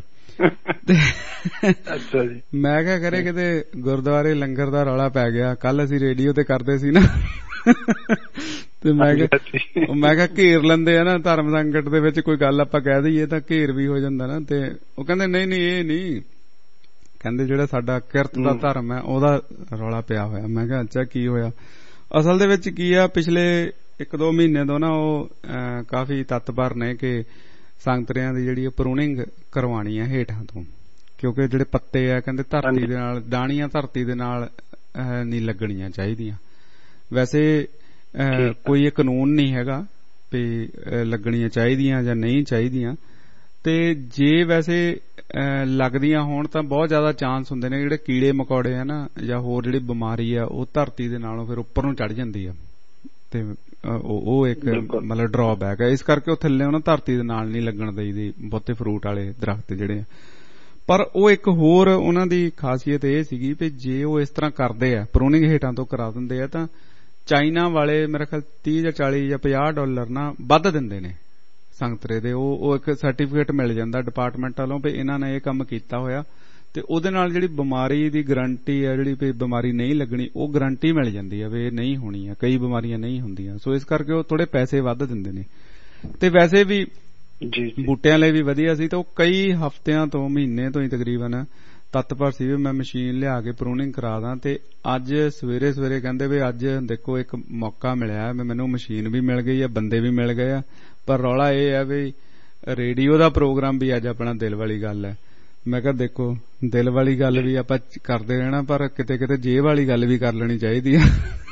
ਅੱਛਾ ਜੀ। ਮੈਂ ਕਿਹਾ ਕਰੇ ਕਿਤੇ ਗੁਰਦੁਆਰੇ ਲੰਗਰ ਦਾ ਰੌਲਾ ਪੈ ਗਿਆ। ਕੱਲ ਅਸੀਂ ਰੇਡੀਓ ਤੇ ਕਰਦੇ ਸੀ ਨਾ ਤੇ ਮੈਂ ਕਿਹਾ ਘੇਰ ਲੈਂਦੇ ਆ ਨਾ ਧਰਮ ਸੰਕਟ ਦੇ ਵਿੱਚ, ਕੋਈ ਗੱਲ ਆਪਾਂ ਕਹਿ ਦਈਏ ਤਾਂ ਘੇਰ ਵੀ ਹੋ ਜਾਂਦਾ ਨਾ। ਤੇ ਉਹ ਕਹਿੰਦੇ ਨਹੀਂ ਇਹ ਨਹੀਂ, ਕਹਿੰਦੇ ਜਿਹੜਾ ਸਾਡਾ ਕਿਰਤ ਦਾ ਧਰਮ ਹੈ ਉਹਦਾ ਰੌਲਾ ਪਿਆ ਹੋਇਆ। ਮੈਂ ਕਿਹਾ ਅੱਛਾ ਕੀ ਹੋਇਆ? ਅਸਲ ਦੇ ਵਿੱਚ ਕੀ ਆ, ਪਿਛਲੇ 1-2 ਮਹੀਨੇ ਤੋਂ ਨਾ ਉਹ ਕਾਫੀ ਤਤਪਰ ਨੇ ਕਿ ਸੰਗਤਰਿਆਂ ਦੀ ਜਿਹੜੀ ਪ੍ਰੂਨਿੰਗ ਕਰਵਾਉਣੀ ਹੈ ਹੇਠਾਂ ਤੋਂ, ਕਿਉਂਕਿ ਜਿਹੜੇ ਪੱਤੇ ਆ ਕਹਿੰਦੇ ਧਰਤੀ ਦੇ ਨਾਲ, ਡਾਣੀਆਂ ਧਰਤੀ ਦੇ ਨਾਲ ਨਹੀਂ ਲੱਗਣੀਆਂ ਚਾਹੀਦੀਆਂ। ਵੈਸੇ ਕੋਈ ਇਹ ਕਾਨੂੰਨ ਨਹੀਂ ਹੈਗਾ ਵੀ ਲੱਗਣੀਆਂ ਚਾਹੀਦੀਆਂ ਜਾਂ ਨਹੀਂ ਚਾਹੀਦੀਆਂ, ਤੇ ਜੇ ਵੈਸੇ ਲੱਗਦੀਆਂ ਹੋਣ ਤਾਂ ਬਹੁਤ ਜ਼ਿਆਦਾ ਚਾਂਸ ਹੁੰਦੇ ਨੇ ਜਿਹੜੇ ਕੀੜੇ ਮਕੌੜੇ ਆ ਨਾ ਜਾਂ ਹੋਰ ਜਿਹੜੀ ਬਿਮਾਰੀ ਆ ਉਹ ਧਰਤੀ ਦੇ ਨਾਲੋਂ ਫਿਰ ਉੱਪਰ ਨੂੰ ਚੜ ਜਾਂਦੀ ਆ ਤੇ ਉਹ ਇੱਕ ਮਤਲਬ ਡਰਾਬੈਕ ਹੈ। ਇਸ ਕਰਕੇ ਉਹ ਥੱਲੇ ਉਹਨਾਂ ਧਰਤੀ ਦੇ ਨਾਲ ਨਹੀਂ ਲੱਗਣ ਦੇਈਦੇ ਬਹੁਤੇ ਫਰੂਟ ਵਾਲੇ ਦਰਖਤ ਜਿਹੜੇ ਆ। ਪਰ ਉਹ ਇੱਕ ਹੋਰ ਉਹਨਾਂ ਦੀ ਖਾਸੀਅਤ ਇਹ ਸੀਗੀ ਵੀ ਜੇ ਉਹ ਇਸ ਤਰ੍ਹਾਂ ਕਰਦੇ ਆ, ਪ੍ਰੂਨਿੰਗ ਹੇਠਾਂ ਤੋਂ ਕਰਾ ਦਿੰਦੇ ਆ, ਤਾਂ ਚਾਈਨਾ ਵਾਲੇ ਮੇਰੇ ਖਿਆਲ 30 ਜਾਂ 40 ਜਾਂ $50 ਨਾ ਵੱਧ ਦਿੰਦੇ ਨੇ ਸੰਗਤਰੇ ਦੇ। ਉਹ ਇੱਕ ਸਰਟੀਫਿਕੇਟ ਮਿਲ ਜਾਂਦਾ ਡਿਪਾਰਟਮੈਂਟ ਵੱਲੋਂ ਵੀ ਇਹਨਾਂ ਨੇ ਇਹ ਕੰਮ ਕੀਤਾ ਹੋਇਆ, ਤੇ ਉਹਦੇ ਨਾਲ ਜਿਹੜੀ ਬਿਮਾਰੀ ਦੀ ਗਰੰਟੀ ਹੈ, ਜਿਹੜੀ ਵੀ ਬਿਮਾਰੀ ਨਹੀਂ ਲੱਗਣੀ, ਉਹ ਗਰੰਟੀ ਮਿਲ ਜਾਂਦੀ ਹੈ ਵੀ ਇਹ ਨਹੀਂ ਹੋਣੀ ਹੈ। ਕਈ ਬਿਮਾਰੀਆਂ ਨਹੀਂ ਹੁੰਦੀਆਂ, ਸੋ ਇਸ ਕਰਕੇ ਉਹ ਥੋੜੇ ਪੈਸੇ ਵੱਧ ਦਿੰਦੇ ਨੇ। ਤੇ ਵੈਸੇ ਵੀ ਬੂਟਿਆਂ ਲਈ ਵੀ ਵਧੀਆ ਸੀ। ਤੇ ਉਹ ਕਈ ਹਫ਼ਤਿਆਂ ਤੋਂ, ਮਹੀਨੇ ਤੋਂ ਹੀ ਤਕਰੀਬਨ ਤਤਪਰ ਸੀ ਵੀ ਮੈਂ ਮਸ਼ੀਨ ਲਿਆ ਕੇ ਪ੍ਰੂਨਿੰਗ ਕਰਾ ਦਾਂ। ਤੇ ਅੱਜ ਸਵੇਰੇ ਸਵੇਰੇ ਕਹਿੰਦੇ ਵੀ ਅੱਜ ਦੇਖੋ ਇੱਕ ਮੌਕਾ ਮਿਲਿਆ, ਮੈਨੂੰ ਮਸ਼ੀਨ ਵੀ ਮਿਲ ਗਈ ਆ, ਬੰਦੇ ਵੀ ਮਿਲ ਗਏ ਆ। ਪਰ ਰੌਲਾ ਇਹ ਹੈ ਵੀ ਰੇਡੀਓ ਦਾ ਪ੍ਰੋਗਰਾਮ ਵੀ ਅੱਜ ਆਪਣਾ ਦਿਲ ਵਾਲੀ ਗੱਲ ਹੈ। ਮੈਂ ਕਿਹਾ ਦੇਖੋ ਦਿਲ ਵਾਲੀ ਗੱਲ ਵੀ ਆਪਾਂ ਕਰਦੇ ਰਹਿਣਾ, ਪਰ ਕਿਤੇ ਕਿਤੇ ਜੇਬ ਵਾਲੀ ਗੱਲ ਵੀ ਕਰ ਲੈਣੀ ਚਾਹੀਦੀ ਆ।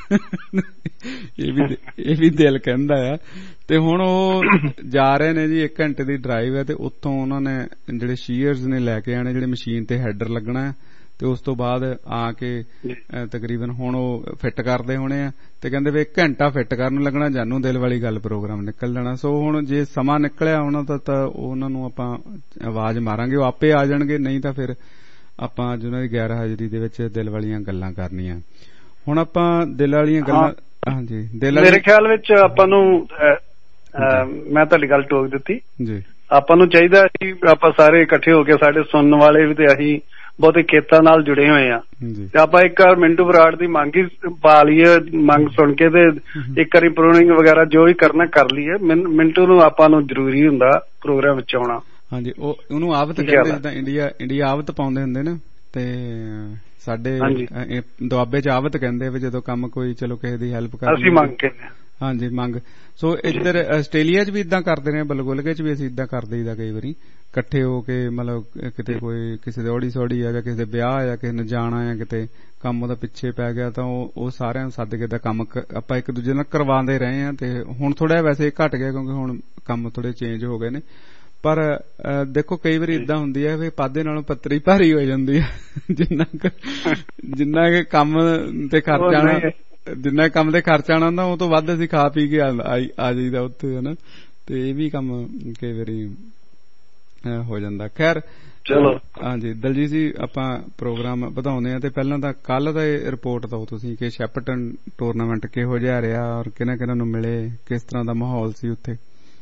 ਇਹ ਵੀ ਦਿਲ ਕਹਿੰਦਾ ਆ। ਤੇ ਹੁਣ ਉਹ ਜਾ ਰਹੇ ਨੇ ਜੀ, 1 ਘੰਟੇ ਦੀ ਡਰਾਈਵ ਹੈ ਤੇ ਉੱਥੋਂ ਉਹਨਾਂ ਨੇ ਜਿਹੜੇ ਸ਼ੀਅਰਸ ਨੇ ਲੈ ਕੇ ਆਣੇ, ਜਿਹੜੇ ਮਸ਼ੀਨ ਤੇ ਹੈਡਰ ਲੱਗਣਾ, ਤੇ ਉਸ ਤੋਂ ਬਾਅਦ ਆ ਕੇ ਤਕਰੀਬਨ ਹੁਣ ਉਹ ਫਿੱਟ ਕਰਦੇ ਹੋਣੇ ਆ। ਤੇ ਕਹਿੰਦੇ ਵੀ 1 ਘੰਟਾ ਫਿੱਟ ਕਰਨ ਨੂੰ ਲੱਗਣਾ, ਜਾਨੂੰ ਦਿਲ ਵਾਲੀ ਗੱਲ ਪ੍ਰੋਗਰਾਮ ਨਿਕਲ ਜਾਣਾ। ਸੋ ਹੁਣ ਜੇ ਸਮਾਂ ਨਿਕਲਿਆ ਉਹਨਾਂ ਦਾ ਤਾਂ ਉਹਨਾਂ ਨੂੰ ਆਪਾਂ ਆਵਾਜ਼ ਮਾਰਾਂਗੇ, ਉਹ ਆਪੇ ਆ ਜਾਣਗੇ, ਨਹੀਂ ਤਾਂ ਫਿਰ ਆਪਾਂ ਅੱਜ ਉਹਨਾਂ ਦੀ ਗੈਰ ਹਾਜ਼ਰੀ ਦੇ ਵਿੱਚ ਦਿਲ ਵਾਲੀਆਂ ਗੱਲਾਂ ਕਰਨੀਆਂ। ਹੁਣ ਆਪਾਂ ਦਿਲ ਵਾਲੀਆਂ ਗੱਲਾਂ, ਹਾਂਜੀ ਦਿਲ ਮੇਰੇ ਖਿਆਲ ਵਿੱਚ ਆਪਾਂ ਨੂੰ, ਮੈਂ ਤੁਹਾਡੀ ਗੱਲ ਟੋਕ ਦਿੱਤੀ ਜੀ, ਆਪਾਂ ਨੂੰ ਚਾਹੀਦਾ ਕਿ ਆਪਾਂ ਸਾਰੇ ਇਕੱਠੇ ਹੋ ਕੇ, ਸਾਡੇ ਸੁਣਨ ਵਾਲੇ ਵੀ ਤੇ ਅਸੀਂ ਬਹੁਤੇ ਖੇਤਾਂ ਨਾਲ ਜੁੜੇ ਹੋਏ ਆ, ਤੇ ਆਪਾਂ ਇੱਕ ਵਾਰ ਮਿੰਟੂ ਬਰਾੜ ਦੀ ਮੰਗ ਹੀ ਪਾ ਲਈਏ, ਮੰਗ ਸੁਣ ਕੇ ਤੇ ਇੱਕ ਵਾਰੀ ਪ੍ਰੂਨਿੰਗ ਵਗੈਰਾ ਜੋ ਵੀ ਕਰਨਾ ਕਰ ਲਈਏ। ਮਿੰਟੂ ਨੂੰ ਆਪਾਂ ਨੂੰ ਜ਼ਰੂਰੀ ਹੁੰਦਾ ਪ੍ਰੋਗਰਾਮ ਵਿੱਚ ਆਉਣਾ। ਹਾਂਜੀ, ਉਹਨੂੰ ਆਵਤ ਕਹਿੰਦੇ, ਜਿੱਦਾਂ ਇੰਡੀਆ ਆਵਤ ਪਾਉਂਦੇ ਹੁੰਦੇ ਨਾ, ਤੇ ਸਾਡੇ ਦੁਆਬੇ ਚ ਆਵਤ ਕਹਿੰਦੇ ਵੀ ਜਦੋਂ ਕੰਮ ਕੋਈ ਚਲੋ ਕਿਸੇ ਦੀ ਹੈਲਪ ਕਰ, ਅਸੀਂ ਮੰਗ ਕੇ, ਹਾਂਜੀ ਮੰਗ। ਸੋ ਇੱਧਰ ਆਸਟ੍ਰੇਲੀਆ ਚ ਵੀ ਇਦਾਂ ਕਰਦੇ ਰਹੇ, ਬਲਗੁਲਗੇ ਚ ਵੀ ਅਸੀਂ ਇਦਾਂ ਕਰ ਦਈਦਾ ਕਈ ਵਾਰੀ ਇਕੱਠੇ ਹੋ ਕੇ, ਮਤਲਬ ਕਿਤੇ ਕੋਈ ਕਿਸੇ ਦੇ ਔੜੀ ਸੌੜੀ ਆ ਜਾਂ ਕਿਸੇ ਦੇ ਵਿਆਹ ਆ, ਕਿਸੇ ਨੇ ਜਾਣਾ ਆ, ਕਿਤੇ ਕੰਮ ਉਹਦਾ ਪਿੱਛੇ ਪੈ ਗਿਆ, ਤਾਂ ਉਹ ਸਾਰਿਆਂ ਨੂੰ ਸੱਦ ਕੇ ਦਾ ਕੰਮ ਆਪਾਂ ਇੱਕ ਦੂਜੇ ਨਾਲ ਕਰਵਾਉਂਦੇ ਰਹੇ ਆ। ਤੇ ਹੁਣ ਥੋੜਾ ਵੈਸੇ ਘਟ ਗਿਆ ਕਿਉਂਕਿ ਹੁਣ ਕੰਮ ਥੋੜੇ ਚੇਂਜ ਹੋ ਗਏ ਨੇ। ਪਰ ਦੇਖੋ ਕਈ ਵਾਰੀ ਇਦਾਂ ਹੁੰਦੀ ਹੈ ਵੀ ਪਾਦੇ ਨਾਲੋਂ ਪੱਤਰੀ ਭਾਰੀ ਹੋ ਜਾਂਦੀ ਹੈ। ਜਿੰਨਾ ਕਿ ਕੰਮ ਤੇ ਖਰਚਾ ਆਣਾ, ਜਿੰਨਾ ਕੰਮ ਤੇ ਖਰਚਾ ਆਣਾ ਹੁੰਦਾ ਉਹ ਤੋਂ ਵੱਧ ਅਸੀਂ ਖਾ ਪੀ ਕੇ ਆ ਜਾਈਦਾ ਉੱਥੇ, ਹਨਾ। ਤੇ ਇਹ ਵੀ ਕੰਮ ਕਈ ਵਾਰੀ ਹੋ ਜਾਂਦਾ। ਖੈਰ ਚਲੋ ਹਾਂਜੀ ਦਲਜੀਤ ਜੀ, ਆਪਾਂ ਪ੍ਰੋਗਰਾਮ ਵਧਾਉਂਦੇ ਆ ਤੇ ਪਹਿਲਾਂ ਤਾਂ ਕੱਲ ਦਾ ਰਿਪੋਰਟ ਦਿਓ ਤੁਸੀਂ ਕਿ ਸ਼ੈਪਟਨ ਟੂਰਨਾਮੈਂਟ ਕਿਹੋ ਜਿਹਾ ਰਿਹਾ ਔਰ ਕਿਹਨਾਂ ਨੂੰ ਮਿਲੇ, ਕਿਸ ਤਰ੍ਹਾਂ ਦਾ ਮਾਹੌਲ ਸੀ ਉੱਥੇ?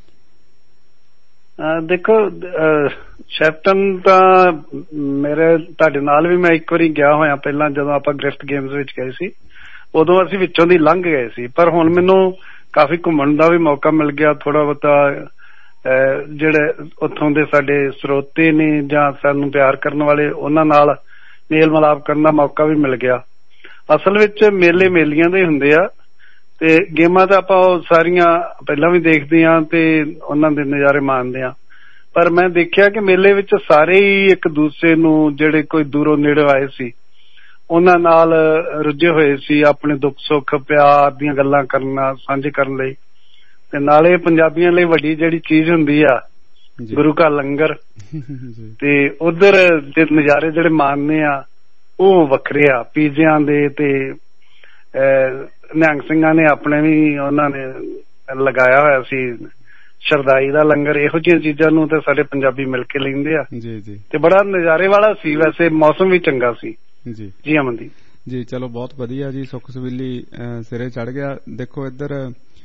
ਦੇਖੋ ਸ਼ੈਪਟਨ ਤਾਂ ਮੇਰੇ ਤੁਹਾਡੇ ਨਾਲ ਵੀ ਮੈਂ ਇੱਕ ਵਾਰੀ ਗਿਆ ਹੋਇਆ ਪਹਿਲਾਂ, ਜਦੋਂ ਆਪਾਂ ਗ੍ਰਿਫਟ ਗੇਮਸ ਵਿੱਚ ਗਏ ਸੀ ਉਦੋਂ ਅਸੀਂ ਵਿੱਚੋਂ ਦੀ ਲੰਘ ਗਏ ਸੀ, ਪਰ ਹੁਣ ਮੈਨੂੰ ਕਾਫੀ ਘੁੰਮਣ ਦਾ ਵੀ ਮੌਕਾ ਮਿਲ ਗਿਆ। ਥੋੜਾ ਬਹੁਤਾ ਜਿਹੜੇ ਉੱਥੋਂ ਦੇ ਸਾਡੇ ਸਰੋਤੇ ਨੇ ਜਾਂ ਸਾਨੂੰ ਪਿਆਰ ਕਰਨ ਵਾਲੇ ਉਹਨਾਂ ਨਾਲ ਮੇਲ ਮਿਲਾਪ ਕਰਨ ਦਾ ਮੌਕਾ ਵੀ ਮਿਲ ਗਿਆ। ਅਸਲ ਵਿੱਚ ਮੇਲੇ ਮੇਲੀਆਂ ਦੇ ਹੁੰਦੇ ਆ ਤੇ ਗੇਮਾਂ ਤਾਂ ਆਪਾਂ ਉਹ ਸਾਰੀਆਂ ਪਹਿਲਾਂ ਵੀ ਦੇਖਦੇ ਹਾਂ ਤੇ ਉਹਨਾਂ ਦੇ ਨਜ਼ਾਰੇ ਮਾਣਦੇ ਹਾਂ, ਪਰ ਮੈਂ ਦੇਖਿਆ ਕਿ ਮੇਲੇ ਵਿੱਚ ਸਾਰੇ ਹੀ ਇੱਕ ਦੂਸਰੇ ਨੂੰ, ਜਿਹੜੇ ਕੋਈ ਦੂਰੋਂ ਨੇੜੇ ਆਏ ਸੀ ਉਹਨਾਂ ਨਾਲ ਰੁੱਝੇ ਹੋਏ ਸੀ, ਆਪਣੇ ਦੁੱਖ ਸੁੱਖ ਪਿਆਰ ਦੀਆਂ ਗੱਲਾਂ ਕਰਨਾ ਸਾਂਝੇ ਕਰਨ ਲਈ। ਤੇ ਨਾਲੇ ਪੰਜਾਬੀਆਂ ਲਈ ਵੱਡੀ ਜਿਹੜੀ ਚੀਜ਼ ਹੁੰਦੀ ਆ ਗੁਰੂ ਘਰ ਲੰਗਰ, ਤੇ ਉਧਰ ਦੇ ਨਜ਼ਾਰੇ ਜਿਹੜੇ ਮਾਣਨੇ ਆ ਉਹ ਵੱਖਰੇ ਆ। ਪੀਜ਼ਿਆਂ ਦੇ ਤੇ ਨਿਹੰਗ ਸਿੰਘਾਂ ਨੇ ਆਪਣੇ ਵੀ ਉਹਨਾਂ ਨੇ ਲਗਾਇਆ ਹੋਇਆ ਸੀ ਸ਼ਰਦਾਈ ਦਾ ਲੰਗਰ। ਇਹੋ ਜਿਹੀਆਂ ਚੀਜ਼ਾਂ ਨੂੰ ਤੇ ਸਾਡੇ ਪੰਜਾਬੀ ਮਿਲ ਕੇ ਲੈਂਦੇ ਆ ਤੇ ਬੜਾ ਨਜ਼ਾਰੇ ਵਾਲਾ ਸੀ। ਵੈਸੇ ਮੌਸਮ ਵੀ ਚੰਗਾ ਸੀ ਜੀ ਅਮਨਦੀਪ ਜੀ। ਚਲੋ ਬਹੁਤ ਵਧੀਆ ਜੀ, ਸੁੱਖ ਸਵੀਲੀ ਸਿਰੇ ਚੜ ਗਿਆ। ਦੇਖੋ ਇੱਧਰ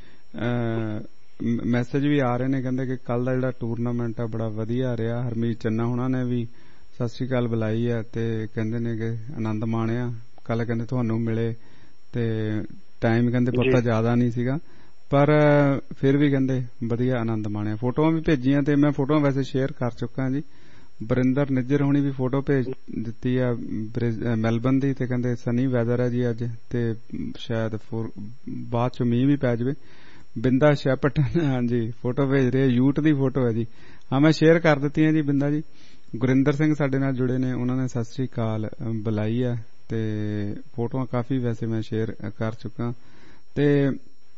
ਮੈਸੇਜ ਵੀ ਆ ਰਹੇ ਨੇ, ਕਹਿੰਦੇ ਕਿ ਕੱਲ ਦਾ ਜਿਹੜਾ ਟੂਰਨਾਮੈਂਟ ਆ ਬੜਾ ਵਧੀਆ ਰਿਹਾ। ਹਰਮੀਤ ਚੰਨਾ ਹੁਣਾਂ ਨੇ ਵੀ ਸਤਿ ਸ੍ਰੀ ਅਕਾਲ ਬੁਲਾਈ ਆ ਤੇ ਕਹਿੰਦੇ ਨੇ ਕਿ ਆਨੰਦ ਮਾਣਿਆ। ਕੱਲ ਕਹਿੰਦੇ ਤੁਹਾਨੂੰ ਮਿਲੇ ਤੇ ਟਾਈਮ ਕਹਿੰਦੇ ਬਹੁਤਾ ਜ਼ਿਆਦਾ ਨਹੀਂ ਸੀਗਾ, ਪਰ ਫਿਰ ਵੀ ਕਹਿੰਦੇ ਵਧੀਆ ਆਨੰਦ ਮਾਣਿਆ। ਫੋਟੋਆਂ ਵੀ ਭੇਜੀਆਂ ਤੇ ਮੈਂ ਫੋਟੋਆਂ ਵੈਸੇ ਸ਼ੇਅਰ ਕਰ ਚੁੱਕਾ ਜੀ। ਬਰਿੰਦਰ ਨਿੱਜਰ ਹੁਣੀ ਵੀ ਫੋਟੋ ਭੇਜ ਦਿੱਤੀ ਆ ਮੈਲਬਨ ਦੀ, ਤੇ ਕਹਿੰਦੇ ਸਨੀ ਵੈਦਰ ਹੈ ਜੀ ਅੱਜ ਤੇ ਸ਼ਾਇਦ ਬਾਅਦ ਚ ਮੀਂਹ ਵੀ ਪੈ ਜਾਵੇ। ਬਿੰਦਾ ਸ਼ੈਪਟਨ ਹਾਂਜੀ ਫੋਟੋ ਭੇਜ ਰਹੇ, ਯੂਟ ਦੀ ਫੋਟੋ ਹੈ ਜੀ। ਹਾਂ ਮੈਂ ਸ਼ੇਅਰ ਕਰ ਦਿੱਤੀ ਹੈ ਜੀ ਬਿੰਦਾ ਜੀ। ਗੁਰਿੰਦਰ ਸਿੰਘ ਸਾਡੇ ਨਾਲ ਜੁੜੇ ਨੇ, ਉਹਨਾਂ ਨੇ ਸਤਿ ਸ੍ਰੀ ਅਕਾਲ ਬੁਲਾਈ ਹੈ ਤੇ ਫੋਟੋਆਂ ਕਾਫੀ ਵੈਸੇ ਮੈਂ ਸ਼ੇਅਰ ਕਰ ਚੁੱਕਾ। ਤੇ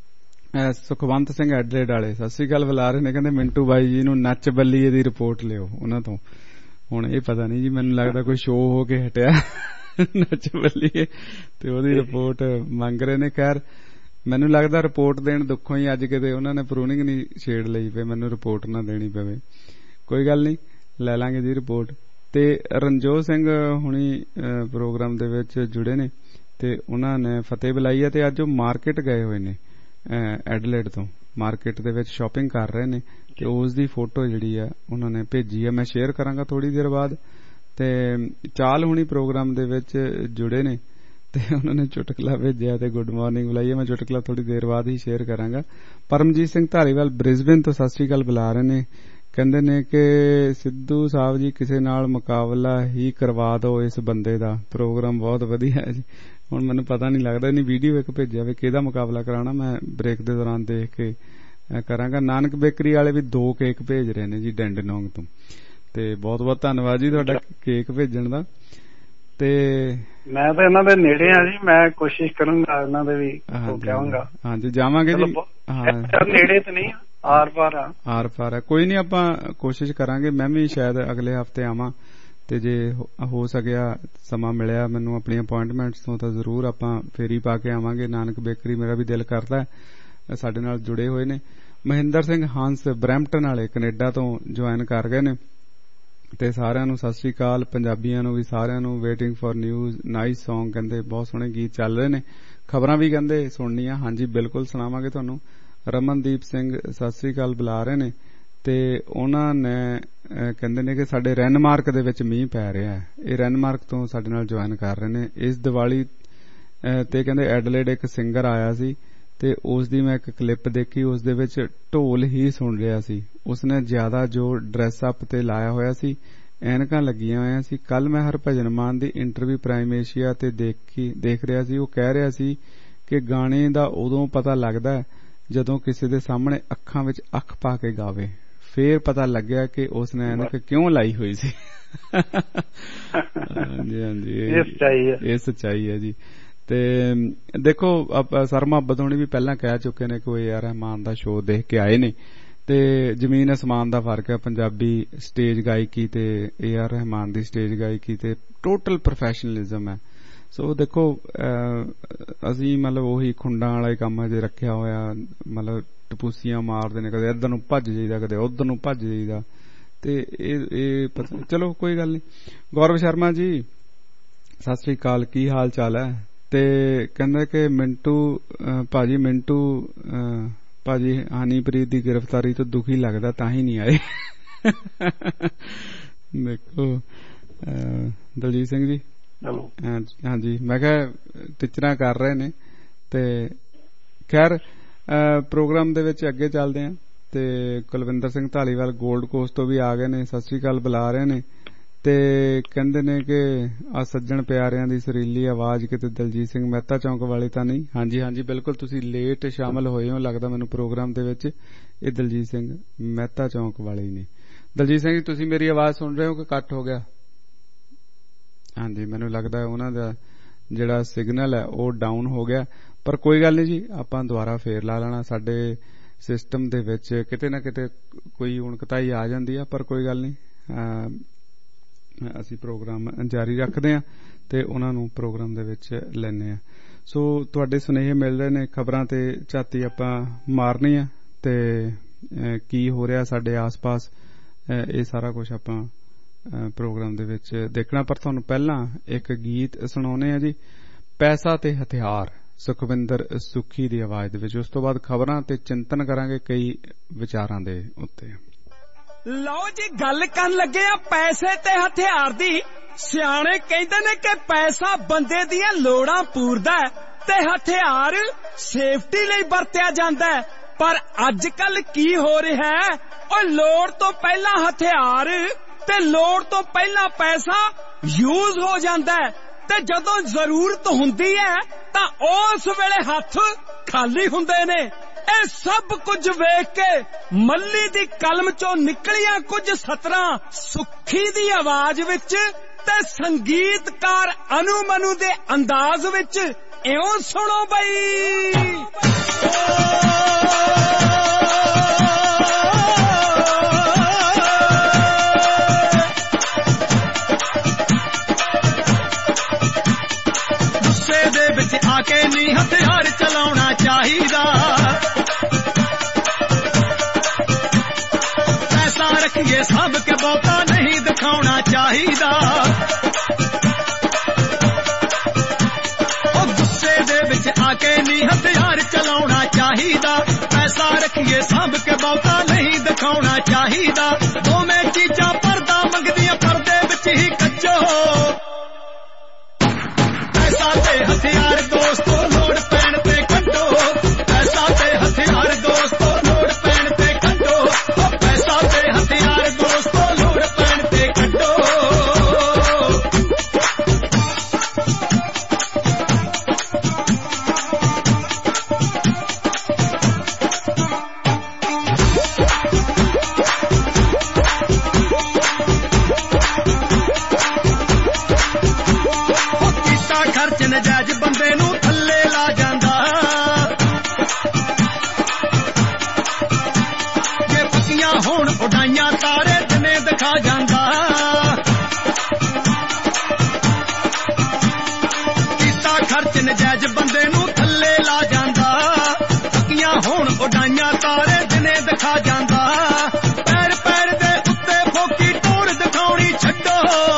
ਸੁਖਵੰਤ ਸਿੰਘ ਐਡਲੇਡ ਵਾਲੇ ਸਤਿ ਸ੍ਰੀ ਅਕਾਲ ਬੁਲਾ ਰਹੇ ਨੇ, ਕਹਿੰਦੇ ਮਿੰਟੂ ਬਾਈ ਜੀ ਨੂੰ ਨੱਚ ਬੱਲੀਏ ਦੀ ਰਿਪੋਰਟ ਲਿਓ ਉਹਨਾਂ ਤੋਂ। ਹੁਣ ਇਹ ਪਤਾ ਨਹੀਂ ਜੀ, ਮੈਨੂੰ ਲੱਗਦਾ ਕੋਈ ਸ਼ੋਅ ਹੋ ਕੇ ਹਟਿਆ ਨੱਚ ਬੱਲੀਏ ਤੇ ਉਹਦੀ ਰਿਪੋਰਟ ਮੰਗ ਰਹੇ ਨੇ। ਖੈਰ ਮੈਨੂੰ ਲੱਗਦਾ ਰਿਪੋਰਟ ਦੇਣ ਦੁੱਖੋਂ ਹੀ ਅੱਜ ਕਿਤੇ ਉਹਨਾਂ ਨੇ ਪ੍ਰੂਨਿੰਗ ਨਹੀਂ ਛੇੜ ਲਈ ਪਈ, ਮੈਨੂੰ ਰਿਪੋਰਟ ਨਾ ਦੇਣੀ ਪਵੇ। ਕੋਈ ਗੱਲ ਨਹੀਂ, ਲੈ ਲਾਂਗੇ ਜੀ ਰਿਪੋਰਟ। ਤੇ ਰਣਜੋਤ ਸਿੰਘ ਹੁਣੀ ਪ੍ਰੋਗਰਾਮ ਦੇ ਵਿੱਚ ਜੁੜੇ ਨੇ ਤੇ ਉਹਨਾਂ ਨੇ ਫਤਿਹ ਬੁਲਾਈ ਹੈ ਤੇ ਅੱਜ ਉਹ ਮਾਰਕੀਟ ਗਏ ਹੋਏ ਨੇ ਐਡਲੇਡ ਤੋਂ, ਮਾਰਕੀਟ ਦੇ ਵਿੱਚ ਸ਼ਾਪਿੰਗ ਕਰ ਰਹੇ ਨੇ ਤੇ ਉਸ ਦੀ ਫੋਟੋ ਜਿਹੜੀ ਆ ਉਹਨਾਂ ਨੇ ਭੇਜੀ ਆ, ਮੈਂ ਸ਼ੇਅਰ ਕਰਾਂਗਾ ਥੋੜੀ ਦੇਰ ਬਾਅਦ। ਤੇ ਚਾਲ ਹੁਣੀ ਪ੍ਰੋਗਰਾਮ ਦੇ ਵਿੱਚ ਜੁੜੇ ਨੇ ਤੇ ਉਹਨਾਂ ਨੇ ਚੁਟਕਲਾ ਭੇਜਿਆ ਤੇ ਗੁੱਡ ਮਾਰਨਿੰਗ ਬੁਲਾਈ ਹੈ, ਮੈਂ ਚੁਟਕਲਾ ਥੋੜੀ ਦੇਰ ਬਾਅਦ ਹੀ ਸ਼ੇਅਰ ਕਰਾਂਗਾ। ਪਰਮਜੀਤ ਸਿੰਘ ਧਾਰੀਵਾਲ ਬ੍ਰਿਸਬੇਨ ਤੋਂ ਸਤਿ ਸ੍ਰੀ ਅਕਾਲ ਬੁਲਾ ਰਹੇ ਨੇ, ਕਹਿੰਦੇ ਨੇ ਕਿ ਸਿੱਧੂ ਸਾਹਿਬ ਜੀ ਕਿਸੇ ਨਾਲ ਮੁਕਾਬਲਾ ਹੀ ਕਰਵਾ ਦਿਓ ਇਸ ਬੰਦੇ ਦਾ, ਪ੍ਰੋਗਰਾਮ ਬਹੁਤ ਵਧੀਆ ਹੈ ਜੀ। ਹੁਣ ਮੈਨੂੰ ਪਤਾ ਨਹੀਂ ਲੱਗਦਾ, ਇਹਨੀ ਵੀਡੀਓ ਇੱਕ ਭੇਜਿਆ ਵੀ ਕਿਹਦਾ ਮੁਕਾਬਲਾ ਕਰਾਉਣਾ, ਮੈਂ ਬ੍ਰੇਕ ਦੇ ਦੌਰਾਨ ਦੇਖ ਕੇ ਕਰਾਂਗਾ। ਨਾਨਕ ਬੇਕਰੀ ਵਾਲੇ ਵੀ 2 ਕੇਕ ਭੇਜ ਰਹੇ ਨੇ ਜੀ ਡੈਂਡਨੋਂਗ ਤੋਂ, ਤੇ ਬਹੁਤ ਬਹੁਤ ਧੰਨਵਾਦ ਜੀ ਤੁਹਾਡਾ ਕੇਕ ਭੇਜਣ ਦਾ। ਤੇ ਮੈਂ ਤਾਂ ਇਹਨਾਂ ਦੇ ਨੇੜੇ ਆ ਜੀ, ਮੈਂ ਕੋਸ਼ਿਸ਼ ਕਰੂੰਗਾ ਇਹਨਾਂ ਦੇ ਵੀ ਕਹਾਂਗਾ। ਹਾਂਜੀ ਜਾਵਾਂਗੇ ਜੀ, ਨੇੜੇ ਤੇ ਨਹੀਂ ਆਰ ਪਾਰ ਆ। ਕੋਈ ਨੀ, ਆਪਾਂ ਕੋਸ਼ਿਸ਼ ਕਰਾਂਗੇ। ਮੈਂ ਵੀ ਸ਼ਾਇਦ ਅਗਲੇ ਹਫ਼ਤੇ ਆਵਾਂ ਤੇ ਜੇ ਹੋ ਸਕਿਆ ਸਮਾਂ ਮਿਲਿਆ ਮੈਨੂੰ ਆਪਣੀ ਅਪਾਇੰਟਮੈਂਟਸ ਤੋਂ ਤਾਂ ਜ਼ਰੂਰ ਆਪਾਂ ਫੇਰੀ ਪਾ ਕੇ ਆਵਾਂਗੇ। ਨਾਨਕ ਬੇਕਰੀ ਮੇਰਾ ਵੀ ਦਿਲ ਕਰਦਾ, ਸਾਡੇ ਨਾਲ ਜੁੜੇ ਹੋਏ ਨੇ। ਮਹਿੰਦਰ ਸਿੰਘ ਹੰਸ ਬਰੈਂਪਟਨ ਵਾਲੇ ਕੈਨੇਡਾ ਤੋਂ ਜੁਆਇਨ ਕਰ ਗਏ ਨੇ ਤੇ ਸਾਰਿਆਂ ਨੂੰ ਸਤਿ ਸ੍ਰੀ ਅਕਾਲ। ਪੰਜਾਬੀਆਂ ਨੂੰ ਵੀ ਸਾਰਿਆਂ ਨੂੰ waiting for news, nice song, ਕਹਿੰਦੇ ਬਹੁਤ ਸੋਹਣੇ ਗੀਤ ਚੱਲ ਰਹੇ ਨੇ। ਖਬਰਾਂ ਵੀ ਕਹਿੰਦੇ ਸੁਣਨੀਆਂ, ਹਾਂਜੀ ਬਿਲਕੁਲ ਸੁਣਾਵਾਂਗੇ ਤੁਹਾਨੂੰ। ਰਮਨਦੀਪ ਸਿੰਘ ਸਤਿ ਸ੍ਰੀ ਅਕਾਲ ਬੁਲਾ ਰਹੇ ਨੇ ਤੇ ਉਹਨਾਂ ਨੇ ਕਹਿੰਦੇ ਨੇ ਕਿ ਸਾਡੇ ਰੈਨਮਾਰਕ ਦੇ ਵਿੱਚ ਮੀਂਹ ਪੈ ਰਿਹਾ ਹੈ। ਇਹ ਰੈਨਮਾਰਕ ਤੋਂ ਸਾਡੇ ਨਾਲ ਜੁਆਇਨ ਕਰ ਰਹੇ ਨੇ। ਇਸ ਦੀਵਾਲੀ ਤੇ ਕਹਿੰਦੇ ਐਡਲੇਡ ਇੱਕ ਸਿੰਗਰ ਆਇਆ ਸੀ ਤੇ ਉਸ ਦੀ ਮੈਂ ਇੱਕ ਕਲਿੱਪ ਦੇਖੀ, ਉਸ ਦੇ ਵਿੱਚ ਢੋਲ ਹੀ ਸੁਣ ਰਿਹਾ ਸੀ। ਉਸਨੇ ਜ਼ਿਆਦਾ ਜੋ ਡਰੈਸ ਅਪ ਤੇ ਲਾਇਆ ਹੋਇਆ ਸੀ, ਐਨਕਾਂ ਲੱਗੀਆਂ ਹੋਈਆਂ ਸੀ। ਕੱਲ ਮੈਂ ਹਰਭਜਨ ਮਾਨ ਦੀ ਇੰਟਰਵਿਊ ਪ੍ਰਾਈਮ ਏਸ਼ੀਆ ਤੇ ਦੇਖ ਰਿਹਾ ਸੀ, ਉਹ ਕਹਿ ਰਿਹਾ ਸੀ ਕਿ ਗਾਣੇ ਦਾ ਉਦੋਂ ਪਤਾ ਲੱਗਦਾ ਜਦੋਂ ਕਿਸੇ ਦੇ ਸਾਹਮਣੇ ਅੱਖਾਂ ਵਿੱਚ ਅੱਖ ਪਾ ਕੇ ਗਾਵੇ, ਫੇਰ ਪਤਾ ਲੱਗਿਆ ਕਿ ਉਸਨੇ ਐਨਕ ਕਿਉਂ ਲਾਈ ਹੋਈ ਸੀ। ਹਾਂਜੀ ਹਾਂਜੀ ਇਹ ਸੱਚਾਈ ਹੈ ਜੀ। ਤੇ ਦੇਖੋ ਸਰ ਮੁਹੱਬਤ ਹੋਣੀ ਵੀ ਪਹਿਲਾਂ ਕਹਿ ਚੁੱਕੇ ਨੇ ਕਿ ਏ ਆਰ ਰਹਿਮਾਨ ਦਾ ਸ਼ੋਅ ਦੇਖ ਕੇ ਆਏ ਨੇ ਤੇ ਜ਼ਮੀਨ ਅਸਮਾਨ ਦਾ ਫਰਕ ਹੈ ਪੰਜਾਬੀ ਸਟੇਜ ਗਾਇਕੀ ਤੇ ਏ ਆਰ ਰਹਿਮਾਨ ਦੀ ਸਟੇਜ ਗਾਇਕੀ ਤੇ ਟੋਟਲ ਪ੍ਰੋਫੈਸ਼ਨਲਿਜ਼ਮ ਹੈ। ਸੋ ਦੇਖੋ ਅਸੀਂ ਮਤਲਬ ਉਹੀ ਖੁੰਡਾਂ ਵਾਲਾ ਹੀ ਕੰਮ ਹਜੇ ਰੱਖਿਆ ਹੋਇਆ, ਮਤਲਬ ਟਪੂਸੀਆਂ ਮਾਰਦੇ ਨੇ, ਕਦੇ ਇੱਧਰ ਨੂੰ ਭੱਜ ਜਾਈਦਾ ਕਦੇ ਉੱਧਰ ਨੂੰ ਭੱਜ ਜਾਈਦਾ ਤੇ ਇਹ ਪਤਾ ਚਲੋ ਕੋਈ ਗੱਲ ਨਹੀਂ। ਗੌਰਵ ਸ਼ਰਮਾ ਜੀ ਸਤਿ ਸ੍ਰੀ ਅਕਾਲ, ਕੀ ਹਾਲ ਚਾਲ ਹੈ? ਤੇ ਕਹਿੰਦਾ ਕਿ ਮਿੰਟੂ ਭਾਜੀ ਹਨੀਪ੍ਰੀਤ ਦੀ ਗ੍ਰਿਫਤਾਰੀ ਤੋਂ ਦੁਖੀ ਲੱਗਦਾ ਤਾਂ ਹੀ ਨਹੀਂ ਆਏ। ਦੇਖੋ ਦਲਜੀਤ ਸਿੰਘ ਜੀ ਹਾਂਜੀ, ਮੈਂ ਕਿਹਾ ਟੀਚਰਾਂ ਕਰ ਰਹੇ ਨੇ ਤੇ ਖੈਰ ਪ੍ਰੋਗਰਾਮ ਦੇ ਵਿੱਚ ਅੱਗੇ ਚੱਲਦੇ ਆ। ਤੇ ਕੁਲਵਿੰਦਰ ਸਿੰਘ ਢਾਲੀਵਾਲ ਗੋਲਡ ਕੋਸਟ ਤੋਂ ਵੀ ਆ ਗਏ ਨੇ, ਸਤਿ ਸ੍ਰੀ ਅਕਾਲ ਬੁਲਾ ਰਹੇ ਨੇ ਤੇ ਕਹਿੰਦੇ ਨੇ ਕਿ ਆ ਸੱਜਣ ਪਿਆਰਿਆਂ ਦੀ ਸੁਰੀਲੀ ਆਵਾਜ਼ ਕਿਤੇ ਦਲਜੀਤ ਸਿੰਘ ਮਹਿਤਾ ਚੌਂਕ ਵਾਲੇ ਤਾਂ ਨਹੀਂ? ਹਾਂਜੀ ਬਿਲਕੁਲ, ਤੁਸੀਂ ਲੇਟ ਸ਼ਾਮਲ ਹੋਏ ਹੋ ਲੱਗਦਾ ਮੈਨੂੰ ਪ੍ਰੋਗਰਾਮ ਦੇ ਵਿੱਚ। ਇਹ ਦਲਜੀਤ ਸਿੰਘ ਮਹਿਤਾ ਚੌਂਕ ਵਾਲੇ ਹੀ ਨੇ। ਦਲਜੀਤ ਸਿੰਘ ਜੀ ਤੁਸੀਂ ਮੇਰੀ ਆਵਾਜ਼ ਸੁਣ ਰਹੇ ਹੋ ਕਿ ਕੱਟ ਹੋ ਗਿਆ? ਹਾਂਜੀ, ਮੈਨੂੰ ਲੱਗਦਾ ਉਹਨਾਂ ਦਾ ਜਿਹੜਾ ਸਿਗਨਲ ਹੈ ਉਹ ਡਾਊਨ ਹੋ ਗਿਆ, ਪਰ ਕੋਈ ਗੱਲ ਨਹੀਂ ਜੀ, ਆਪਾਂ ਦੁਬਾਰਾ ਫੇਰ ਲਾ ਲੈਣਾ। ਸਾਡੇ ਸਿਸਟਮ ਦੇ ਵਿੱਚ ਕਿਤੇ ਨਾ ਕਿਤੇ ਕੋਈ ਉਣਕਤਾਈ ਆ ਜਾਂਦੀ ਆ, ਪਰ ਕੋਈ ਗੱਲ ਨਹੀਂ, ਅਸੀਂ ਪ੍ਰੋਗਰਾਮ ਜਾਰੀ ਰੱਖਦੇ ਹਾਂ ਤੇ ਉਹਨਾਂ ਨੂੰ ਪ੍ਰੋਗਰਾਮ ਦੇ ਵਿੱਚ ਲੈਂਦੇ ਹਾਂ। ਸੋ ਤੁਹਾਡੇ ਸੁਨੇਹੇ ਮਿਲ ਰਹੇ ਨੇ, ਖਬਰਾਂ ਤੇ ਝਾਤੀ ਆਪਾਂ ਮਾਰਨੀ ਆ ਤੇ ਕੀ ਹੋ ਰਿਹਾ ਸਾਡੇ ਆਸ-ਪਾਸ ਇਹ ਸਾਰਾ ਕੁਝ ਆਪਾਂ ਪ੍ਰੋਗਰਾਮ ਦੇ ਵਿੱਚ ਦੇਖਣਾ। ਪਰ ਤੁਹਾਨੂੰ ਪਹਿਲਾਂ ਇੱਕ ਗੀਤ ਸੁਣਾਉਣੇ ਆ ਜੀ, ਪੈਸਾ ਤੇ ਹਥਿਆਰ, ਸੁਖਵਿੰਦਰ ਸੁੱਖੀ ਦੀ ਆਵਾਜ਼ ਦੇ ਵਿੱਚ। ਉਸ ਤੋਂ ਬਾਅਦ ਖਬਰਾਂ ਤੇ ਚਿੰਤਨ ਕਰਾਂਗੇ ਕਈ ਵਿਚਾਰਾਂ ਦੇ ਉੱਤੇ। ਲਓ ਜੀ, ਗੱਲ ਕਰਨ ਲੱਗੇ ਆ ਪੈਸੇ ਤੇ ਹਥਿਆਰ ਦੀ। ਸਿਆਣੇ ਕਹਿੰਦੇ ਨੇ ਕਿ ਪੈਸਾ ਬੰਦੇ ਦੀਆਂ ਲੋੜਾਂ ਪੂਰਦਾ ਤੇ ਹਥਿਆਰ ਸੇਫਟੀ ਲਈ ਵਰਤਿਆ ਜਾਂਦਾ ਹੈ। ਪਰ ਅੱਜ ਕੱਲ ਕੀ ਹੋ ਰਿਹਾ ਹੈ, ਉਹ ਲੋੜ ਤੋਂ ਪਹਿਲਾਂ ਹਥਿਆਰ ਤੇ ਲੋੜ ਤੋਂ ਪਹਿਲਾਂ ਪੈਸਾ ਯੂਜ਼ ਹੋ ਜਾਂਦਾ ਹੈ ਤੇ ਜਦੋਂ ਜ਼ਰੂਰਤ ਹੁੰਦੀ ਹੈ ਤਾਂ ਉਸ ਵੇਲੇ ਹੱਥ ਖਾਲੀ ਹੁੰਦੇ ਨੇ। ਇਹ ਸਭ ਕੁਝ ਵੇਖ ਕੇ ਮੱਲੀ ਦੀ ਕਲਮ ਚੋਂ ਨਿਕਲੀਆਂ ਕੁਝ ਸਤਰਾਂ ਸੁੱਖੀ ਦੀ ਆਵਾਜ਼ ਵਿੱਚ ਤੇ ਸੰਗੀਤਕਾਰ ਅਨੂ ਮਨੂ ਦੇ ਅੰਦਾਜ਼ ਵਿੱਚ ਇਉਂ ਸੁਣੋ ਬਈ। ਗੁੱਸੇ ਦੇ ਵਿੱਚ ਆ ਕੇ ਨਹੀਂ ਹਥਿਆਰ ਚਲਾਉਣਾ ਚਾਹੀਦਾ, ਪੈਸਾ ਰੱਖੀਏ ਸਾਂਭ ਕੇ ਬਹੁਤਾ ਨਹੀਂ ਦਿਖਾਉਣਾ ਚਾਹੀਦਾ। ਉਹ ਗੁੱਸੇ ਦੇ ਵਿੱਚ ਆ ਕੇ ਨਹੀਂ ਹਥਿਆਰ ਚਲਾਉਣਾ ਚਾਹੀਦਾ, ਪੈਸਾ ਰੱਖੀਏ ਸਾਂਭ ਕੇ ਬਹੁਤਾ ਨਹੀਂ ਦਿਖਾਉਣਾ ਚਾਹੀਦਾ। ਦੋਵੇਂ ਚੀਜ਼ਾਂ ਪਰਦਾ ਮੰਗਦੀਆਂ, ਪਰਦੇ ਵਿੱਚ ਹੀ ਕੱਚੋ। ਪੈਸਾ ਤੇ ਹਥਿਆਰ ਦੋਸਤੋ ਲੋੜ ਪੈਣ ਤੇ ਕੱਢੋ, ਪੈਸਾ ਤੇ ਹਥਿਆਰ ਦੋਸਤੋ ਲੋੜ ਪੈਣ ਤੇ ਕੱਢੋ, ਪੈਸਾ ਤੇ ਹਥਿਆਰ ਦੋਸਤੋ ਲੋੜ ਪੈਣ ਤੇ ਕੱਢੋ। ਕੀਤਾ ਖਰਚ ਨਜਾਇਜ਼ ਬੰਦੇ ਨੂੰ ਥੱਲੇ ਲਾ ਜਾਂਦਾ, ਜੇ ਪੱਕੀਆਂ ਹੋਣ ਉਡਾਈਆਂ ਤਾਰੇ ਦਿਨੇ ਦਿਖਾ ਜਾਂਦਾ। ਕੀਤਾ ਖਰਚ ਨਜਾਇਜ਼ ਬੰਦੇ ਨੂੰ ਥੱਲੇ ਲਾ ਜਾਂਦਾ, ਪੱਕੀਆਂ ਹੋਣ ਉਡਾਈਆਂ ਤਾਰੇ ਦਿਨੇ ਦਿਖਾ ਜਾਂਦਾ। ਪੈਰ ਪੈਰ ਦੇ ਉੱਤੇ ਫੋਕੀ ਟੋਰ ਦਿਖਾਉਣੀ ਛੱਡੋ,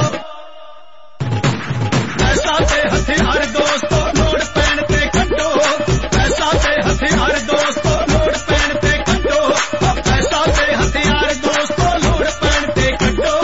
ਪੈਸਾ ਤੇ ਹਥਿਆਰ ਦੋਸਤੋ ਲੋੜ ਪੈਣ ਤੇ ਕੱਢੋ, ਪੈਸਾ ਤੇ ਹਥਿਆਰ ਦੋਸਤੋ ਲੋੜ ਪੈਣ ਤੇ ਕੱਢੋ, ਪੈਸਾ ਤੇ ਹਥਿਆਰ ਦੋਸਤੋ ਲੋੜ ਪੈਣ ਤੇ ਕੱਢੋ।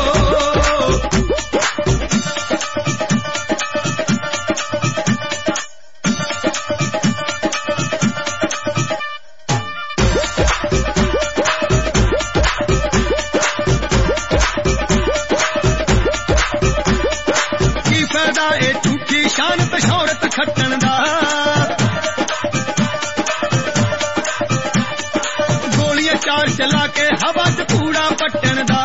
ਕੀ ਫਾਇਦਾ ਇਹ ਝੂਠੀ ਸ਼ਾਨ ਤੇ ਸ਼ੌਹਰਤ ਖੱਟਣ ਦਾ, ਗੋਲੀਆਂ ਚਾਰ ਚਲਾ ਕੇ ਹਵਾ 'ਚ ਕੂੜਾ ਪੱਟਣ ਦਾ।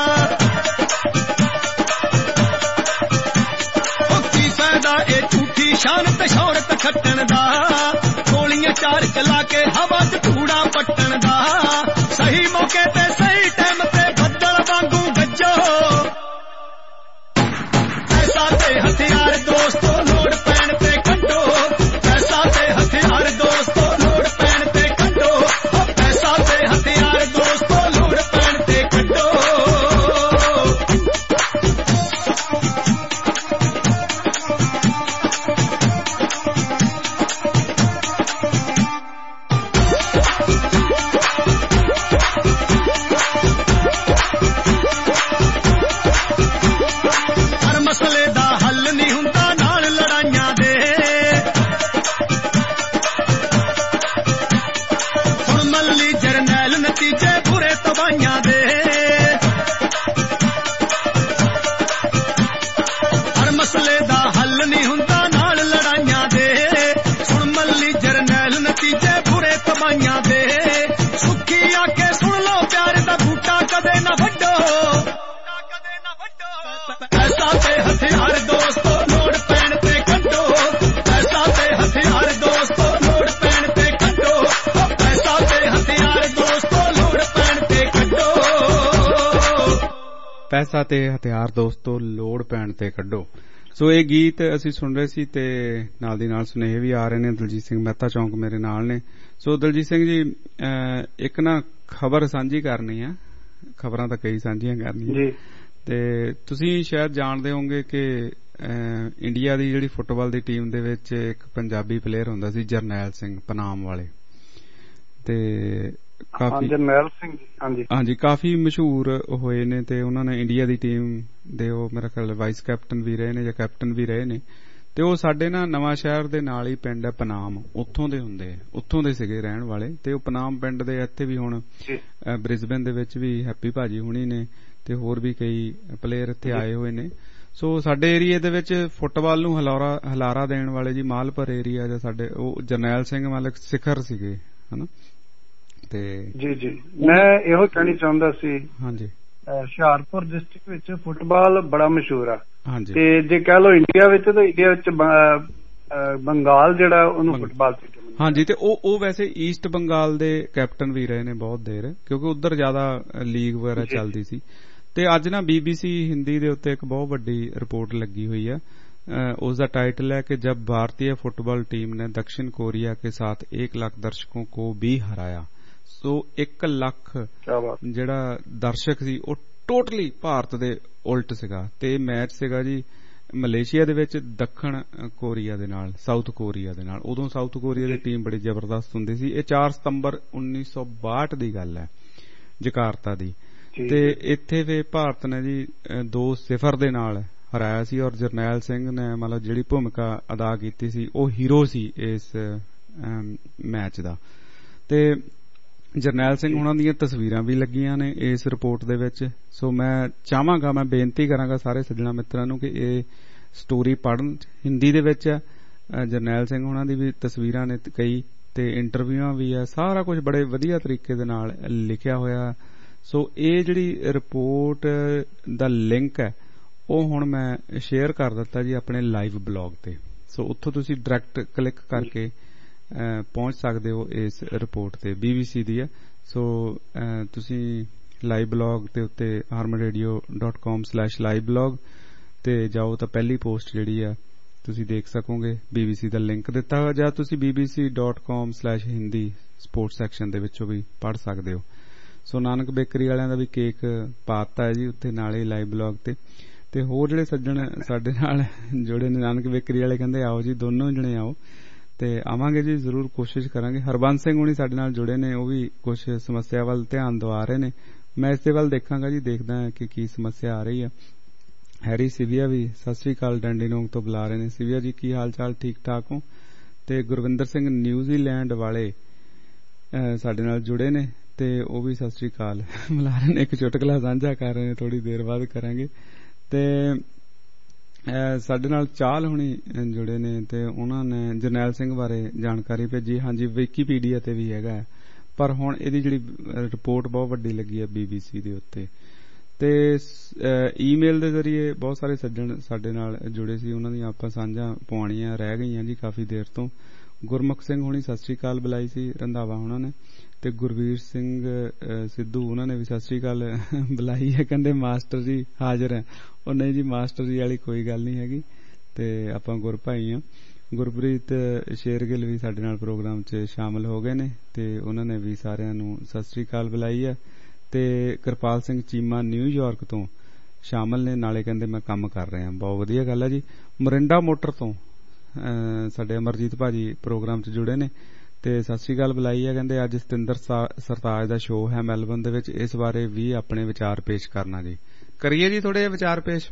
ਉਹ ਕੀ ਫਾਇਦਾ ਇਹ ਝੂਠੀ ਸ਼ਾਨ ਤੇ ਸ਼ੌਹਰਤ ਖੱਟਣ ਦਾ, ਗੋਲੀਆਂ ਚਾਰ ਚਲਾ ਕੇ ਹਵਾ 'ਚ ਕੂੜਾ ਪੱਟਣ ਦਾ। ਸਹੀ ਮੌਕੇ ਤੇ ਸਹੀ ਟਾਈਮ ਤੇ ਬੱਦਲ ਵਾਂਗੂ ਗੱਜੋ, ਪੈਸਾ ਤੇ ਹਥਿਆਰ ਦੋਸਤੋ ਲੋੜ ਪੈਣ ਤੇ ਕੱਢੋ, ਪੈਸਾ ਤੇ ਹਥਿਆਰ ਦੋਸਤੋ ਲੋੜ ਪੈਣ ਤੇ ਕੱਢੋ, ਪੈਸਾ ਤੇ ਹਥਿਆਰ ਦੋਸਤੋ ਲੋੜ ਪੈਣ ਤੇ ਕੱਢੋ। ਪੈਸਾ ਤੇ ਹਥਿਆਰ ਦੋਸਤੋ ਲੋੜ ਪੈਣ ਤੇ ਕੱਢੋ। ਸੋ ਇਹ ਗੀਤ ਅਸੀਂ ਸੁਣ ਰਹੇ ਸੀ ਤੇ ਨਾਲ ਦੀ ਨਾਲ ਸੁਨੇਹੇ ਵੀ ਆ ਰਹੇ ਨੇ। ਦਲਜੀਤ ਸਿੰਘ ਮਹਿਤਾ ਚੌਂਕ ਮੇਰੇ ਨਾਲ ਨੇ। ਸੋ ਦਲਜੀਤ ਸਿੰਘ ਜੀ, ਇੱਕ ਨਾ ਖਬਰ ਸਾਂਝੀ ਕਰਨੀ ਆ, ਖਬਰਾਂ ਤਾਂ ਕਈ ਸਾਂਝੀਆਂ ਕਰਨੀਆਂ ਤੇ ਤੁਸੀਂ ਸ਼ਾਇਦ ਜਾਣਦੇ ਹੋਵੋਗੇ ਕਿ ਇੰਡੀਆ ਦੀ ਜਿਹੜੀ ਫੁੱਟਬਾਲ ਦੀ ਟੀਮ ਦੇ ਵਿੱਚ ਇੱਕ ਪੰਜਾਬੀ ਪਲੇਅਰ ਹੁੰਦਾ ਸੀ, ਜਰਨੈਲ ਸਿੰਘ ਪਨਾਮ ਵਾਲੇ, ਤੇ ਕਾਫੀ ਜਰਨੈਲ ਸਿੰਘ ਹਾਂਜੀ ਕਾਫੀ ਮਸ਼ਹੂਰ ਹੋਏ ਨੇ ਤੇ ਉਹਨਾਂ ਨੇ ਇੰਡੀਆ ਦੀ ਟੀਮ ਦੇ ਉਹ ਮੇਰਾ ਖਿਆਲ ਵਾਈਸ ਕੈਪਟਨ ਵੀ ਰਹੇ ਨੇ ਜਾਂ ਕੈਪਟਨ ਵੀ ਰਹੇ ਨੇ। ਤੇ ਉਹ ਸਾਡੇ ਨਾ ਨਵਾਂ ਸ਼ਹਿਰ ਦੇ ਨਾਲ ਹੀ ਪਿੰਡ ਹੈ ਪਨਾਮ, ਉੱਥੋਂ ਦੇ ਸੀਗੇ ਰਹਿਣ ਵਾਲੇ। ਤੇ ਉਹ ਪਨਾਮ ਪਿੰਡ ਦੇ ਇੱਥੇ ਵੀ ਹੁਣ ਬ੍ਰਿਸਬੇਨ ਦੇ ਵਿੱਚ ਵੀ ਹੈਪੀ ਭਾਜੀ ਹੁਣੀ ਨੇ ਤੇ ਹੋਰ ਵੀ ਕਈ ਪਲੇਅਰ ਇੱਥੇ ਆਏ ਹੋਏ ਨੇ। ਸੋ ਸਾਡੇ ਏਰੀਏ ਦੇ ਵਿੱਚ ਫੁੱਟਬਾਲ ਨੂੰ ਹਲਾਰਾ ਦੇਣ ਵਾਲੇ ਜੀ ਮਾਲਪੁਰ ਏਰੀਆ ਜਾਂ ਸਾਡੇ ਉਹ ਜਰਨੈਲ ਸਿੰਘ ਮਤਲਬ ਸਿਖਰ ਸੀਗੇ, ਹਨਾ। ਤੇ ਜੀ ਮੈਂ ਇਹੋ ਕਹਿਣੀ ਚਾਹੁੰਦਾ ਸੀ, ਹਾਂਜੀ, ਹੁਸ਼ਿਆਰਪੁਰ ਡਿਸਟ੍ਰਿਕਟ ਵਿੱਚ ਫੁੱਟਬਾਲ ਬੜਾ ਮਸ਼ਹੂਰ ਆ। ਹਾਂਜੀ, ਤੇ ਜੇ ਕਹਿ ਲਓ ਇੰਡੀਆ ਵਿੱਚ ਤਾਂ ਇੰਡੀਆ ਵਿੱਚ ਬੰਗਾਲ ਜਿਹੜਾ ਉਹਨੂੰ ਫੁੱਟਬਾਲ ਹਾਂਜੀ। ਤੇ ਉਹ ਵੈਸੇ ਈਸਟ ਬੰਗਾਲ ਦੇ ਕੈਪਟਨ ਵੀ ਰਹੇ ਨੇ ਬਹੁਤ ਦੇਰ, ਕਿਉਂਕਿ ਉਧਰ ਜ਼ਿਆਦਾ ਲੀਗ ਵਗੈਰਾ ਚੱਲਦੀ ਸੀ। ਤੇ ਅੱਜ ਨਾ BBC ਹਿੰਦੀ ਦੇ ਉੱਤੇ ਇੱਕ ਬਹੁਤ ਵੱਡੀ ਰਿਪੋਰਟ ਲੱਗੀ ਹੋਈ ਆ। उसका टाइटल है कि जब भारतीय फुटबॉल टीम ने दक्षिण कोरिया के साथ 1 लाख दर्शकों को भी हराया। सो 1 ਲੱਖ ਜਿਹੜਾ ਦਰਸ਼ਕ ਸੀ ਉਹ ਟੋਟਲੀ ਭਾਰਤ ਦੇ ਉਲਟ ਸੀਗਾ ਤੇ ਮੈਚ ਸੀਗਾ ਜੀ ਮਲੇਸ਼ੀਆ ਦੇ ਵਿੱਚ ਦੱਖਣ ਕੋਰੀਆ ਦੇ ਨਾਲ, ਸਾਊਥ ਕੋਰੀਆ ਦੇ ਨਾਲ। ਉਦੋਂ ਸਾਊਥ ਕੋਰੀਆ ਦੀ ਟੀਮ ਬੜੀ ਜ਼ਬਰਦਸਤ ਹੁੰਦੀ ਸੀ। ਇਹ 4 ਸਤੰਬਰ 1962 ਦੀ ਗੱਲ ਹੈ, ਜਕਾਰਤਾ ਦੀ। ਤੇ ਇੱਥੇ ਫੇ ਭਾਰਤ ਨੇ ਜੀ 2-0 ਦੇ ਨਾਲ ਹਰਾਇਆ ਸੀ ਔਰ ਜਰਨੈਲ ਸਿੰਘ ਨੇ ਮਤਲਬ ਜਿਹੜੀ ਭੂਮਿਕਾ ਅਦਾ ਕੀਤੀ ਸੀ ਉਹ ਹੀਰੋ ਸੀ ਇਸ ਮੈਚ ਦਾ। ਤੇ ਜਰਨੈਲ ਸਿੰਘ ਉਹਨਾਂ ਦੀਆਂ ਤਸਵੀਰਾਂ ਵੀ ਲੱਗੀਆਂ ਨੇ ਇਸ ਰਿਪੋਰਟ ਦੇ ਵਿੱਚ। ਸੋ ਮੈਂ ਚਾਹਾਂਗਾ, ਮੈਂ ਬੇਨਤੀ ਕਰਾਂਗਾ ਸਾਰੇ ਸੱਜਣਾ ਮਿੱਤਰਾਂ ਨੂੰ ਕਿ ਇਹ ਸਟੋਰੀ ਪੜ੍ਹਨ। ਹਿੰਦੀ ਦੇ ਵਿੱਚ ਜਰਨੈਲ ਸਿੰਘ ਉਹਨਾਂ ਦੀ ਵੀ ਤਸਵੀਰਾਂ ਨੇ ਕਈ ਤੇ ਇੰਟਰਵਿਊਆਂ ਵੀ ਆ, ਸਾਰਾ ਕੁਝ ਬੜੇ ਵਧੀਆ ਤਰੀਕੇ ਦੇ ਨਾਲ ਲਿਖਿਆ ਹੋਇਆ। ਸੋ ਇਹ ਜਿਹੜੀ ਰਿਪੋਰਟ ਦਾ ਲਿੰਕ ਹੈ ਉਹ ਹੁਣ ਮੈਂ ਸ਼ੇਅਰ ਕਰ ਦਿੱਤਾ ਜੀ ਆਪਣੇ ਲਾਈਵ ਬਲੌਗ ਤੇ। ਸੋ ਉੱਥੋਂ ਤੁਸੀਂ ਡਾਇਰੈਕਟ ਕਲਿੱਕ ਕਰਕੇ ਪਹੁੰਚ ਸਕਦੇ ਹੋ ਇਸ ਰਿਪੋਰਟ ਤੇ। BBC ਦੀ ਹੈ। ਸੋ ਤੁਸੀਂ ਲਾਈਵ ਬਲੌਗ ਦੇ ਉੱਤੇ harmanradio.com/live blog ਤੇ ਜਾਓ ਤਾਂ ਪਹਿਲੀ ਪੋਸਟ ਜਿਹੜੀ ਆ ਤੁਸੀਂ ਦੇਖ ਸਕੋਗੇ। BBC ਦਾ ਲਿੰਕ ਦਿੱਤਾ ਹੋਇਆ, ਜਾਂ ਤੁਸੀਂ bbc.com/hindi ਸਪੋਰਟਸ ਸੈਕਸ਼ਨ ਦੇ ਵਿੱਚੋਂ ਵੀ ਪੜ੍ਹ ਸਕਦੇ ਹੋ। ਸੋ ਨਾਨਕ ਬੇਕਰੀ ਵਾਲਿਆਂ ਦਾ ਵੀ ਕੇਕ ਪਾਤਾ ਹੈ ਜੀ ਉੱਥੇ ਨਾਲੇ ਲਾਈਵ ਬਲੌਗ ਤੇ ਹੋਰ ਜਿਹੜੇ ਸੱਜਣ ਸਾਡੇ ਨਾਲ ਜੁੜੇ ਨੇ ਨਾਨਕ ਬੇਕਰੀ ਵਾਲੇ ਕਹਿੰਦੇ ਆਓ ਜੀ, ਦੋਨੋਂ ਜਣੇ ਆਓ ਤੇ ਆਵਾਂਗੇ ਜੀ, ਜ਼ਰੂਰ ਕੋਸ਼ਿਸ਼ ਕਰਾਂਗੇ। ਹਰਬੰਸ ਸਿੰਘ ਹੁਣੀ ਸਾਡੇ ਨਾਲ ਜੁੜੇ ਨੇ, ਉਹ ਵੀ ਕੁਝ ਸਮੱਸਿਆ ਵੱਲ ਧਿਆਨ ਦਵਾ ਰਹੇ ਨੇ। ਮੈਂ ਇਸੇ ਵੱਲ ਦੇਖਾਂਗਾ ਜੀ, ਦੇਖਦਾ ਕਿ ਕੀ ਸਮੱਸਿਆ ਆ ਰਹੀ ਆ। ਹੈਰੀ ਸਿਵਿਆ ਵੀ ਸਤਿ ਸ੍ਰੀ ਅਕਾਲ ਡੈਂਡੀਨੋਂਗ ਤੋਂ ਬੁਲਾ ਰਹੇ ਨੇ। ਸਿਵਿਆ ਜੀ ਕੀ ਹਾਲ ਚਾਲ, ਠੀਕ ਠਾਕ ਹੋ? ਤੇ ਗੁਰਵਿੰਦਰ ਸਿੰਘ ਨਿਊਜ਼ੀਲੈਂਡ ਵਾਲੇ ਸਾਡੇ ਨਾਲ ਜੁੜੇ ਨੇ ਤੇ ਉਹ ਵੀ ਸਤਿ ਸ੍ਰੀ ਅਕਾਲ ਬੁਲਾ ਰਹੇ ਨੇ। ਇੱਕ ਚੁਟਕਲਾ ਸਾਂਝਾ ਕਰ ਰਹੇ ਨੇ, ਥੋੜੀ ਦੇਰ ਬਾਅਦ ਕਰਾਂਗੇ। ਤੇ ਸਾਡੇ ਨਾਲ ਚਾਲ ਹੁਣੀ ਜੁੜੇ ਨੇ ਤੇ ਉਹਨਾਂ ਨੇ ਜਰਨੈਲ ਸਿੰਘ ਬਾਰੇ ਜਾਣਕਾਰੀ ਭੇਜੀ। ਹਾਂਜੀ, ਵਿਕੀਪੀਡੀਆ ਤੇ ਵੀ ਹੈਗਾ, ਪਰ ਹੁਣ ਇਹਦੀ ਜਿਹੜੀ ਰਿਪੋਰਟ ਬਹੁਤ ਵੱਡੀ ਲੱਗੀ ਹੈ BBC ਦੇ ਉੱਤੇ। ਤੇ ਈਮੇਲ ਦੇ ਜ਼ਰੀਏ ਬਹੁਤ ਸਾਰੇ ਸੱਜਣ ਸਾਡੇ ਨਾਲ ਜੁੜੇ ਸੀ, ਉਹਨਾਂ ਦੀਆਂ ਆਪਾਂ ਸਾਂਝਾਂ ਪਵਾਉਣੀਆਂ ਰਹਿ ਗਈਆਂ ਜੀ ਕਾਫੀ ਦੇਰ ਤੋਂ। ਗੁਰਮੁਖ ਸਿੰਘ ਹੁਣੀ ਸਤਿ ਸ੍ਰੀ ਅਕਾਲ ਬੁਲਾਈ ਸੀ ਰੰਧਾਵਾ ਉਹਨਾਂ ਨੇ, ਤੇ ਗੁਰਵੀਰ ਸਿੰਘ ਸਿੱਧੂ ਉਹਨਾਂ ਨੇ ਵੀ ਸਤਿ ਸ੍ਰੀ ਅਕਾਲ ਬੁਲਾਈ ਹੈ। ਕਹਿੰਦੇ ਮਾਸਟਰ ਜੀ ਹਾਜ਼ਰ ਹੈ। ਉਹ ਨਹੀਂ ਜੀ, ਮਾਸਟਰ ਜੀ ਵਾਲੀ ਕੋਈ ਗੱਲ ਨਹੀਂ ਹੈਗੀ, ਤੇ ਆਪਾਂ ਗੁਰਭਾਈ ਹਾਂ। ਗੁਰਪ੍ਰੀਤ ਸ਼ੇਰਗਿੱਲ ਵੀ ਸਾਡੇ ਨਾਲ ਪ੍ਰੋਗਰਾਮ 'ਚ ਸ਼ਾਮਲ ਹੋ ਗਏ ਨੇ ਤੇ ਉਹਨਾਂ ਨੇ ਵੀ ਸਾਰਿਆਂ ਨੂੰ ਸਤਿ ਸ੍ਰੀ ਅਕਾਲ ਬੁਲਾਈ ਹੈ। ਤੇ ਕਿਰਪਾਲ ਸਿੰਘ ਚੀਮਾ ਨਿਊਯਾਰਕ ਤੋਂ ਸ਼ਾਮਲ ਨੇ, ਨਾਲੇ ਕਹਿੰਦੇ ਮੈਂ ਕੰਮ ਕਰ ਰਿਹਾ। ਬਹੁਤ ਵਧੀਆ ਗੱਲ ਹੈ ਜੀ। ਮਰਿੰਡਾ ਮੋਟਰ ਤੋਂ ਸਾਡੇ ਅਮਰਜੀਤ ਭਾਜੀ ਪ੍ਰੋਗਰਾਮ 'ਚ ਜੁੜੇ ਨੇ ਤੇ ਸਤਿ ਸ੍ਰੀ ਅਕਾਲ ਬੁਲਾਈ ਹੈ। ਕਹਿੰਦੇ ਅੱਜ ਸਤਿੰਦਰ ਸਰਤਾਜ ਦਾ ਸ਼ੋਅ ਹੈ ਮੈਲਬਨ ਦੇ ਵਿੱਚ, ਇਸ ਬਾਰੇ ਵੀ ਆਪਣੇ ਵਿਚਾਰ ਪੇਸ਼ ਕਰਨਾ ਜੀ। ਕਰੀਏ ਜੀ ਥੋੜੇ ਜਿਹੇ ਵਿਚਾਰ ਪੇਸ਼।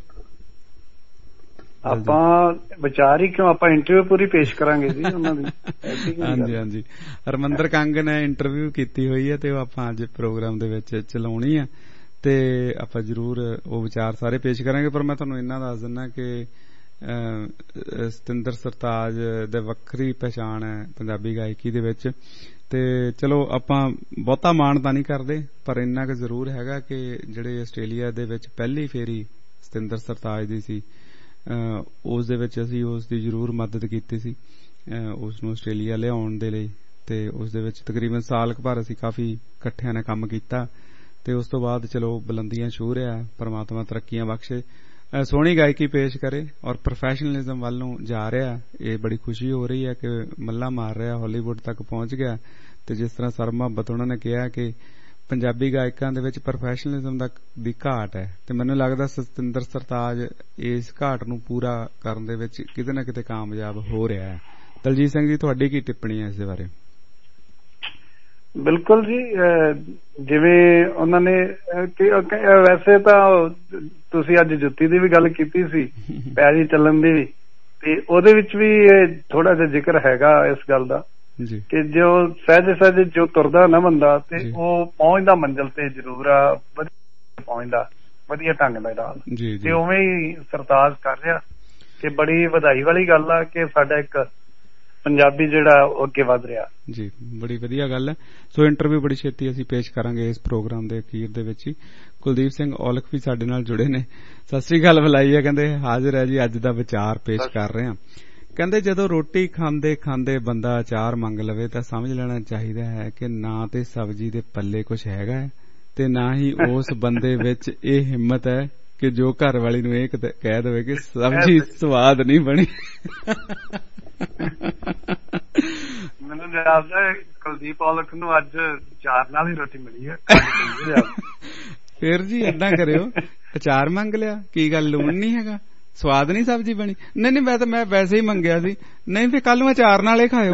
ਆਪਾਂ ਵਿਚਾਰ ਹੀ ਕਿਉਂ, ਆਪਾਂ ਇੰਟਰਵਿਊ ਪੂਰੀ ਪੇਸ਼ ਕਰਾਂਗੇ ਜੀ ਉਹਨਾਂ ਦੀ। ਹਾਂਜੀ ਹਾਂਜੀ, ਹਰਮੰਦਰ ਕੰਗ ਨੇ ਇੰਟਰਵਿਊ ਕੀਤੀ ਹੋਈ ਹੈ ਤੇ ਉਹ ਆਪਾਂ ਅੱਜ ਪ੍ਰੋਗਰਾਮ ਦੇ ਵਿੱਚ ਚਲਾਉਣੀ ਆ ਤੇ ਆਪਾਂ ਜ਼ਰੂਰ ਉਹ ਵਿਚਾਰ ਸਾਰੇ ਪੇਸ਼ ਕਰਾਂਗੇ। ਪਰ ਮੈਂ ਤੁਹਾਨੂੰ ਇੰਨਾ ਦੱਸ ਦਿੰਦਾ ਕਿ ਸਤਿੰਦਰ ਸਰਤਾਜ ਦੇ ਵੱਖਰੀ ਪਛਾਣ ਹੈ ਪੰਜਾਬੀ ਗਾਇਕੀ ਦੇ ਵਿੱਚ। ਤੇ ਚਲੋ ਆਪਾਂ ਬਹੁਤਾ ਮਾਣ ਤਾਂ ਨਹੀਂ ਕਰਦੇ, ਪਰ ਇੰਨਾ ਕੁ ਜ਼ਰੂਰ ਹੈਗਾ ਕਿ ਜਿਹੜੇ ਆਸਟ੍ਰੇਲੀਆ ਦੇ ਵਿੱਚ ਪਹਿਲੀ ਫੇਰੀ ਸਤਿੰਦਰ ਸਰਤਾਜ ਦੀ ਸੀ, ਉਸ ਦੇ ਵਿੱਚ ਅਸੀਂ ਉਸ ਦੀ ਜ਼ਰੂਰ ਮਦਦ ਕੀਤੀ ਸੀ ਉਸ ਨੂੰ ਆਸਟ੍ਰੇਲੀਆ ਲਿਆਉਣ ਦੇ ਲਈ। ਤੇ ਉਸ ਦੇ ਵਿੱਚ ਤਕਰੀਬਨ ਸਾਲ ਕੁ ਭਰ ਅਸੀਂ ਕਾਫੀ ਇਕੱਠਿਆਂ ਨੇ ਕੰਮ ਕੀਤਾ ਤੇ ਉਸ ਤੋਂ ਬਾਅਦ ਚਲੋ ਬੁਲੰਦੀਆਂ ਛੂਹ ਰਿਹਾ, ਪਰਮਾਤਮਾ ਤਰੱਕੀਆਂ ਬਖਸ਼ੇ, ਸੋਹਣੀ ਗਾਇਕੀ ਪੇਸ਼ ਕਰੇ ਔਰ ਪ੍ਰੋਫੈਸ਼ਨਲਿਜ਼ਮ ਵੱਲ ਨੂੰ ਜਾ ਰਿਹਾ। ਇਹ ਬੜੀ ਖੁਸ਼ੀ ਹੋ ਰਹੀ ਹੈ ਕਿ ਮੱਲਾ ਮਾਰ ਰਿਹਾ, ਹਾਲੀਵੁੱਡ ਤੱਕ ਪਹੁੰਚ ਗਿਆ। ਤੇ ਜਿਸ ਤਰ੍ਹਾਂ ਸਰ ਮੁਹੱਬਤ ਉਹਨਾਂ ਨੇ ਕਿਹਾ ਕਿ ਪੰਜਾਬੀ ਗਾਇਕਾਂ ਦੇ ਵਿੱਚ ਪ੍ਰੋਫੈਸ਼ਨਲਿਜ਼ਮ ਦੀ ਘਾਟ ਹੈ, ਤੇ ਮੈਨੂੰ ਲੱਗਦਾ ਸਤਿੰਦਰ ਸਰਤਾਜ ਇਸ ਘਾਟ ਨੂੰ ਪੂਰਾ ਕਰਨ ਦੇ ਵਿੱਚ ਕਿਤੇ ਨਾ ਕਿਤੇ ਕਾਮਯਾਬ ਹੋ ਰਿਹਾ ਹੈ। ਦਲਜੀਤ ਸਿੰਘ ਜੀ, ਤੁਹਾਡੀ ਕੀ ਟਿੱਪਣੀ ਹੈ ਇਸ ਦੇ ਬਾਰੇ? ਬਿਲਕੁਲ ਜੀ, ਜਿਵੇਂ ਉਹਨਾਂ ਨੇ ਵੈਸੇ ਤਾਂ ਤੁਸੀਂ ਅੱਜ ਜੁੱਤੀ ਦੀ ਵੀ ਗੱਲ ਕੀਤੀ ਸੀ, ਪੈਰੀ ਚੱਲਣ ਦੀ ਵੀ, ਤੇ ਉਹਦੇ ਵਿੱਚ ਵੀ ਥੋੜਾ ਜਿਹਾ ਜ਼ਿਕਰ ਹੈਗਾ ਇਸ ਗੱਲ ਦਾ ਕਿ ਜੋ ਸਹਿਜ ਜੋ ਤੁਰਦਾ ਨਾ ਬੰਦਾ ਤੇ ਉਹ ਪਹੁੰਚਦਾ ਮੰਜ਼ਿਲ ਤੇ ਜ਼ਰੂਰ ਆ, ਵਧੀਆ ਪਹੁੰਚਦਾ ਵਧੀਆ ਢੰਗ ਦੇ ਨਾਲ। ਤੇ ਉਵੇਂ ਹੀ ਸਰਤਾਜ ਕਰ ਰਿਹਾ ਕਿ ਬੜੀ ਵਧਾਈ ਵਾਲੀ ਗੱਲ ਆ ਕਿ ਸਾਡਾ ਇੱਕ ਪੰਜਾਬੀ ਜਿਹੜਾ ਉਹ ਅੱਗੇ ਵਧ ਰਿਹਾ ਜੀ। ਬੜੀ ਵਧੀਆ ਗੱਲ ਹੈ। ਸੋ ਇੰਟਰਵਿਊ ਬੜੀ ਛੇਤੀ ਅਸੀਂ ਪੇਸ਼ ਕਰਾਂਗੇ ਇਸ ਪ੍ਰੋਗਰਾਮ ਦੇ ਅਖੀਰ ਦੇ ਵਿੱਚ ਹੀ। ਕੁਲਦੀਪ ਸਿੰਘ ਔਲਖ ਵੀ ਸਾਡੇ ਨਾਲ ਜੁੜੇ ਨੇ। ਸਤਿ ਸ੍ਰੀ ਅਕਾਲ ਬੁਲਾਈ ਹੈ, ਕਹਿੰਦੇ ਹਾਜ਼ਰ ਹੈ ਜੀ, ਅੱਜ ਦਾ ਵਿਚਾਰ ਪੇਸ਼ ਕਰ ਰਹੇ ਹਾਂ। ਕਹਿੰਦੇ ਜਦੋਂ ਰੋਟੀ ਖਾਂਦੇ ਖਾਂਦੇ ਬੰਦਾ ਅਚਾਰ ਮੰਗ ਲਵੇ ਤਾਂ ਸਮਝ ਲੈਣਾ ਚਾਹੀਦਾ ਹੈ ਕਿ ਨਾ ਤੇ ਸਬਜ਼ੀ ਦੇ ਪੱਲੇ ਕੁਛ ਹੈਗਾ ਹੈ ਤੇ ਨਾ ਹੀ ਉਸ ਬੰਦੇ ਵਿੱਚ ਇਹ ਹਿੰਮਤ ਹੈ ਕਿ ਜੋ ਘਰ ਵਾਲੀ ਨੂੰ ਇਹ ਕਹਿ ਦੇਵੇ ਕਿ ਸਬਜ਼ੀ ਸਵਾਦ ਨਹੀਂ ਬਣੀ। ਮੈਨੂੰ ਲੱਗਦਾ ਕੁਲਦੀਪ ਔਲਖ ਨੂੰ ਅੱਜ ਅਚਾਰ ਨਾਲ ਹੀ ਰੋਟੀ ਮਿਲੀ ਹੈ। ਫੇਰ ਜੀ ਏਦਾਂ ਕਰਿਓ, ਅਚਾਰ ਮੰਗ ਲਿਆ, ਕੀ ਗੱਲ ਲੂਣ ਨਹੀਂ ਹੈਗਾ, ਸਵਾਦ ਨਹੀਂ ਸਬਜ਼ੀ ਬਣੀ? ਨਹੀਂ ਮੈਂ ਵੈਸੇ ਹੀ ਮੰਗਿਆ ਸੀ। ਨਹੀਂ ਫਿਰ ਕੱਲ ਨੂੰ ਅਚਾਰ ਨਾਲ ਹੀ ਖਾਇਓ।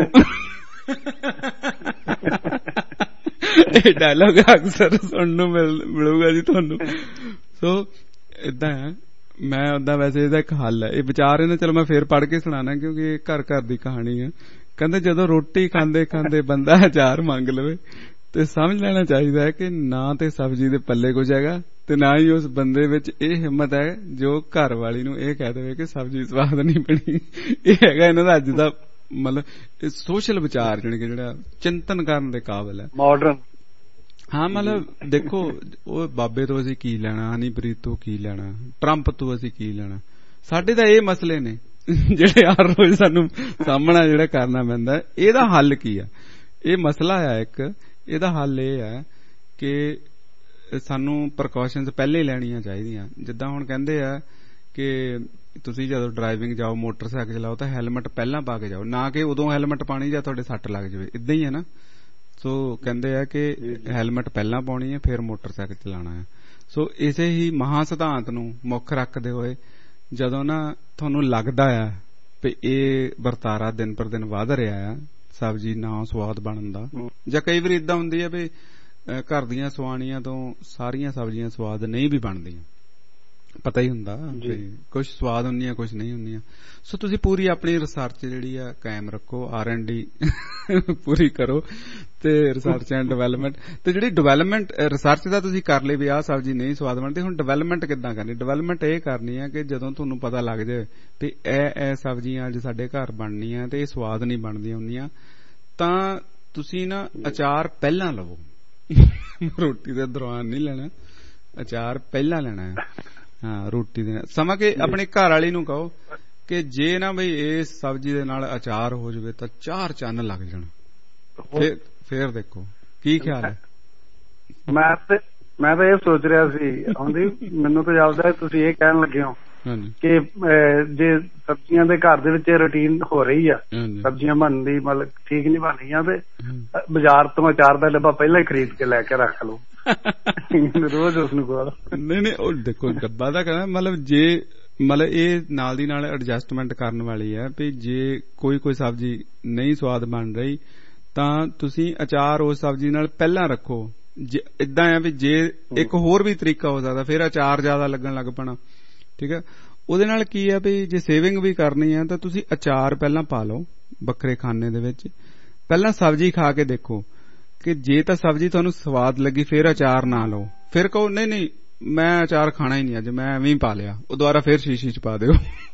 ਇਹ ਡਾਇਲੌਗ ਅਕਸਰ ਸੁਣਨ ਨੂੰ ਮਿਲੂਗਾ ਜੀ ਤੁਹਾਨੂੰ। ਸੋ ਏਦਾਂ ਹੈ, ਮੈਂ ਓਦਾਂ ਵੈਸੇ ਇਹਦਾ ਇੱਕ ਹੱਲ ਹੈ, ਇਹ ਵਿਚਾਰ ਇਹਨਾਂ ਚਲੋ ਮੈਂ ਫੇਰ ਪੜ੍ਹ ਕੇ ਸੁਣਾਣਾ ਕਿਉਂਕਿ ਇਹ ਘਰ ਘਰ ਦੀ ਕਹਾਣੀ ਹੈ। ਕਹਿੰਦੇ ਜਦੋਂ ਰੋਟੀ ਖਾਂਦੇ ਖਾਂਦੇ ਬੰਦਾ ਅਚਾਰ ਮੰਗ ਲਵੇ ਤੇ ਸਮਝ ਲੈਣਾ ਚਾਹੀਦਾ ਹੈ ਕਿ ਨਾ ਤੇ ਸਬਜ਼ੀ ਦੇ ਪੱਲੇ ਕੁਝ ਹੈਗਾ ਤੇ ਨਾ ਹੀ ਉਸ ਬੰਦੇ ਵਿੱਚ ਇਹ ਹਿੰਮਤ ਹੈ ਜੋ ਘਰ ਵਾਲੀ ਨੂੰ ਇਹ ਕਹਿ ਦੇਵੇ ਕਿ ਸਬਜ਼ੀ ਸਵਾਦ ਨਹੀਂ ਬਣੀ। ਇਹ ਹੈਗਾ ਇਹਨਾਂ ਦਾ ਅੱਜ ਦਾ ਮਤਲਬ ਸੋਸ਼ਲ ਵਿਚਾਰ, ਜਿਹੜਾ ਚਿੰਤਨ ਕਰਨ ਦੇ ਕਾਬਿਲ ਹੈ, ਮਾਡਰਨ। ਹਾਂ, ਮਤਲਬ ਦੇਖੋ, ਉਹ ਬਾਬੇ ਤੋਂ ਅਸੀਂ ਕੀ ਲੈਣਾ, ਹਨੀਪ੍ਰੀਤ ਤੋਂ ਕੀ ਲੈਣਾ, ਟਰੰਪ ਤੋਂ ਅਸੀਂ ਕੀ ਲੈਣਾ। ਸਾਡੇ ਤਾਂ ਇਹ ਮਸਲੇ ਨੇ ਜਿਹੜੇ ਹਰ ਰੋਜ਼ ਸਾਨੂੰ ਸਾਹਮਣਾ ਜਿਹੜਾ ਕਰਨਾ ਪੈਂਦਾ। ਇਹਦਾ ਹੱਲ ਕੀ ਆ? ਇਹ ਮਸਲਾ ਆ ਇੱਕ, ਇਹਦਾ ਹੱਲ ਇਹ ਹੈ ਕਿ ਸਾਨੂੰ ਪ੍ਰੀਕਾਸ਼ਨਸ ਪਹਿਲੇ ਹੀ ਲੈਣੀਆਂ ਚਾਹੀਦੀਆਂ। ਜਿੱਦਾਂ ਹੁਣ ਕਹਿੰਦੇ ਆ ਕਿ ਤੁਸੀਂ ਜਦੋਂ ਡਰਾਈਵਿੰਗ ਜਾਓ, ਮੋਟਰਸਾਈਕਲ ਚਲਾਓ ਤਾਂ ਹੈਲਮਟ ਪਹਿਲਾਂ ਪਾ ਕੇ ਜਾਓ, ਨਾ ਕਿ ਉਦੋਂ ਹੈਲਮਟ ਪਾਣੀ ਜਾਂ ਤੁਹਾਡੇ ਸੱਟ ਲੱਗ ਜਾਵੇ। ਇਦਾਂ ਹੀ ਹੈ ਨਾ। ਸੋ ਕਹਿੰਦੇ ਆ ਕਿ ਹੈਲਮਟ ਪਹਿਲਾਂ ਪਾਉਣੀ ਹੈ, ਫਿਰ ਮੋਟਰਸਾਈਕਲ ਚਲਾਉਣਾ ਹੈ। ਸੋ ਇਸੇ ਹੀ ਮਹਾ ਸਿਧਾਂਤ ਨੂੰ ਮੁੱਖ ਰੱਖਦੇ ਹੋਏ ਜਦੋਂ ਨਾ ਤੁਹਾਨੂੰ ਲੱਗਦਾ ਆ ਵੀ ਇਹ ਵਰਤਾਰਾ ਦਿਨ ਪਰ ਦਿਨ ਵੱਧ ਰਿਹਾ ਆ ਸਬਜ਼ੀ ਨਾ ਸਵਾਦ ਬਣਨ ਦਾ, ਜਾਂ ਕਈ ਵਾਰੀ ਏਦਾਂ ਹੁੰਦੀ ਹੈ ਵੀ ਘਰ ਦੀਆਂ ਸਵਾਣੀਆਂ ਤੋਂ ਸਾਰੀਆਂ ਸਬਜ਼ੀਆਂ ਸਵਾਦ ਨਹੀਂ ਵੀ ਬਣਦੀਆਂ, ਪਤਾ ਹੀ ਹੁੰਦਾ ਕੁਛ ਸਵਾਦ ਹੁੰਦੀਆਂ ਕੁਛ ਨਹੀਂ ਹੁੰਦੀਆਂ। ਸੋ ਤੁਸੀਂ ਪੂਰੀ ਆਪਣੀ ਰਿਸਰਚ ਜਿਹੜੀ ਆ ਕਾਇਮ ਰੱਖੋ, R&D ਪੂਰੀ ਕਰੋ ਤੇ ਰਿਸਰਚ ਐਂਡ ਡਿਵੈਲਪਮੈਂਟ। ਤੇ ਜਿਹੜੀ ਡਿਵੈਲਪਮੈਂਟ ਰਿਸਰਚ ਦਾ ਤੁਸੀਂ ਕਰ ਲਈ ਵੀ ਆਹ ਸਬਜ਼ੀ ਨਹੀਂ ਸਵਾਦ ਬਣਦੀ, ਹੁਣ ਡਿਵੈਲਪਮੈਂਟ ਕਿੱਦਾਂ ਕਰਨੀ? ਡਿਵੈਲਪਮੈਂਟ ਇਹ ਕਰਨੀ ਆ ਕਿ ਜਦੋਂ ਤੁਹਾਨੂੰ ਪਤਾ ਲੱਗ ਜਾਏ ਵੀ ਇਹ ਸਬਜ਼ੀਆਂ ਅੱਜ ਸਾਡੇ ਘਰ ਬਣਨੀਆਂ ਤੇ ਇਹ ਸਵਾਦ ਨਹੀਂ ਬਣਦੀਆਂ ਹੁੰਦੀਆਂ, ਤਾਂ ਤੁਸੀਂ ਨਾ ਅਚਾਰ ਪਹਿਲਾਂ ਲਵੋ। ਰੋਟੀ ਦੇ ਦੌਰਾਨ ਨਹੀਂ ਲੈਣਾ, ਅਚਾਰ ਪਹਿਲਾਂ ਲੈਣਾ ਹੈ। ਹਾਂ, ਰੋਟੀ ਦੇ ਨਾਲ ਸਮਾਂ ਕੇ ਆਪਣੇ ਘਰ ਵਾਲੀ ਨੂੰ ਕਹੋ ਕਿ ਜੇ ਨਾ ਬਈ ਇਸ ਸਬਜ਼ੀ ਦੇ ਨਾਲ ਅਚਾਰ ਹੋ ਜਾਵੇ ਤਾਂ 4 ਚੰਨ ਲੱਗ ਜਾਣ। ਫੇਰ ਦੇਖੋ ਕੀ ਖਿਆਲ ਹੈ? ਮੈਂ ਤਾਂ ਇਹ ਸੋਚ ਰਿਹਾ ਸੀ ਆਉਂਦੀ, ਮੈਨੂੰ ਤਾਂ ਜਾਪਦਾ ਤੁਸੀਂ ਇਹ ਕਹਿਣ ਲੱਗੇ ਹੋ ਕਿ ਜੇ ਸਬਜ਼ੀਆਂ ਦੇ ਘਰ ਦੇ ਵਿੱਚ ਰੂਟੀਨ ਹੋ ਰਹੀ ਆ, ਸਬਜ਼ੀਆਂ ਬਣਦੀ ਮਤਲਬ ਠੀਕ ਨਹੀਂ ਬਣ ਰਹੀਆਂ ਤੇ ਬਾਜ਼ਾਰ ਤੋਂ ਅਚਾਰ ਦਾ ਡੱਬਾ ਪਹਿਲਾਂ ਹੀ ਖਰੀਦ ਕੇ ਲੈ ਕੇ ਰੱਖ ਲਓ, ਰੋਜ਼ ਉਸ ਨੂੰ ਖਵਾ। ਨਹੀਂ ਉਹ ਦੇਖੋ ਡੱਬਾ ਦਾ ਕਹਿੰਦਾ ਮਤਲਬ ਇਹ ਨਾਲ ਦੀ ਨਾਲ ਐਡਜਸਟਮੈਂਟ ਕਰਨ ਵਾਲੀ ਹੈ ਵੀ ਜੇ ਕੋਈ ਸਬਜ਼ੀ ਨਹੀਂ ਸਵਾਦ ਬਣ ਰਹੀ ਤਾਂ ਤੁਸੀਂ ਅਚਾਰ ਉਸ ਸਬਜ਼ੀ ਨਾਲ ਪਹਿਲਾਂ ਰੱਖੋ। ਏਦਾਂ ਆ ਵੀ ਜੇ ਇੱਕ ਹੋਰ ਵੀ ਤਰੀਕਾ ਹੋ ਸਕਦਾ, ਫਿਰ ਅਚਾਰ ਜ਼ਿਆਦਾ ਲੱਗਣ ਲੱਗ ਪੈਣਾ। ਠੀਕ ਹੈ, ਉਹਦੇ ਨਾਲ ਕੀ ਆ ਵੀ ਜੇ ਸੇਵਿੰਗ ਵੀ ਕਰਨੀ ਹੈ ਤਾਂ ਤੁਸੀਂ ਅਚਾਰ ਪਹਿਲਾਂ ਪਾ ਲਓ ਵੱਖਰੇ ਖਾਨੇ ਦੇ ਵਿੱਚ, ਪਹਿਲਾਂ ਸਬਜ਼ੀ ਖਾ ਕੇ ਦੇਖੋ ਕਿ ਜੇ ਤਾਂ ਸਬਜ਼ੀ ਤੁਹਾਨੂੰ ਸਵਾਦ ਲੱਗੀ ਫਿਰ ਅਚਾਰ ਨਾ ਲਓ, ਫਿਰ ਕਹੋ ਨਹੀਂ ਮੈਂ ਅਚਾਰ ਖਾਣਾ ਹੀ ਨਹੀਂ ਅੱਜ, ਮੈਂ ਐਵੇਂ ਹੀ ਪਾ ਲਿਆ, ਉਹ ਦੁਬਾਰਾ ਫਿਰ ਸ਼ੀਸ਼ੀ ਚ ਪਾ ਦਿਓ।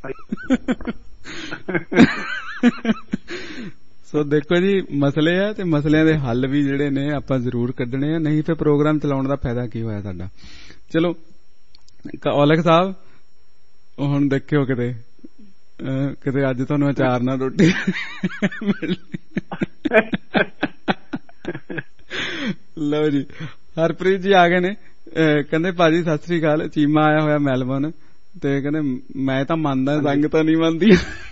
ਸੋ ਦੇਖੋ ਜੀ, ਮਸਲੇ ਆ ਤੇ ਮਸਲਿਆਂ ਦੇ ਹੱਲ ਵੀ ਜਿਹੜੇ ਨੇ ਆਪਾਂ ਜ਼ਰੂਰ ਕੱਢਣੇ ਆ, ਨਹੀਂ ਫਿਰ ਪ੍ਰੋਗਰਾਮ ਚਲਾਉਣ ਦਾ ਫਾਇਦਾ ਕੀ ਹੋਇਆ ਸਾਡਾ। ਚਲੋ ਔਲਖ ਸਾਹਿਬ, ਹੁਣ ਦੇਖਿਓ ਕਿਤੇ ਅੱਜ ਤੁਹਾਨੂੰ ਅਚਾਰ ਨਾਲ ਰੋਟੀ ਲਓ ਜੀ, ਹਰਪ੍ਰੀਤ ਜੀ ਆ ਗਏ ਨੇ, ਕਹਿੰਦੇ ਭਾਜੀ ਸਤਿ ਸ੍ਰੀ ਅਕਾਲ, ਚੀਮਾ ਆਇਆ ਹੋਇਆ ਮੈਲਬਰਨ, ਤੇ ਕਹਿੰਦੇ ਮੈਂ ਤਾਂ ਮੰਨਦਾ ਸੰਗ ਤਾਂ ਨਹੀਂ ਮੰਨਦੀ।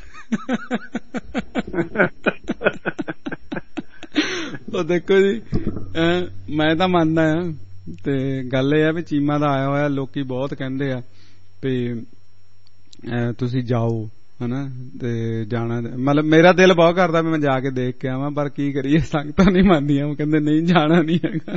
ਉਹ ਦੇਖੋ ਜੀ, ਮੈਂ ਤਾਂ ਮੰਨਦਾ ਆ, ਤੇ ਗੱਲ ਇਹ ਆ ਵੀ ਚੀਮਾ ਦਾ ਆਇਆ ਹੋਇਆ, ਲੋਕੀ ਬਹੁਤ ਕਹਿੰਦੇ ਆ ਵੀ ਤੁਸੀਂ ਜਾਓ ਹਨਾ, ਤੇ ਜਾਣਾ ਮਤਲਬ ਮੇਰਾ ਦਿਲ ਬਹੁਤ ਕਰਦਾ ਵੀ ਮੈਂ ਜਾ ਕੇ ਦੇਖ ਕੇ ਆਵਾਂ, ਪਰ ਕੀ ਕਰੀਏ ਸੰਗਤਾਂ ਨਹੀਂ ਮੰਨਦੀਆਂ, ਉਹ ਕਹਿੰਦੇ ਨਹੀਂ ਜਾਣਾ ਨਹੀਂ ਹੈਗਾ।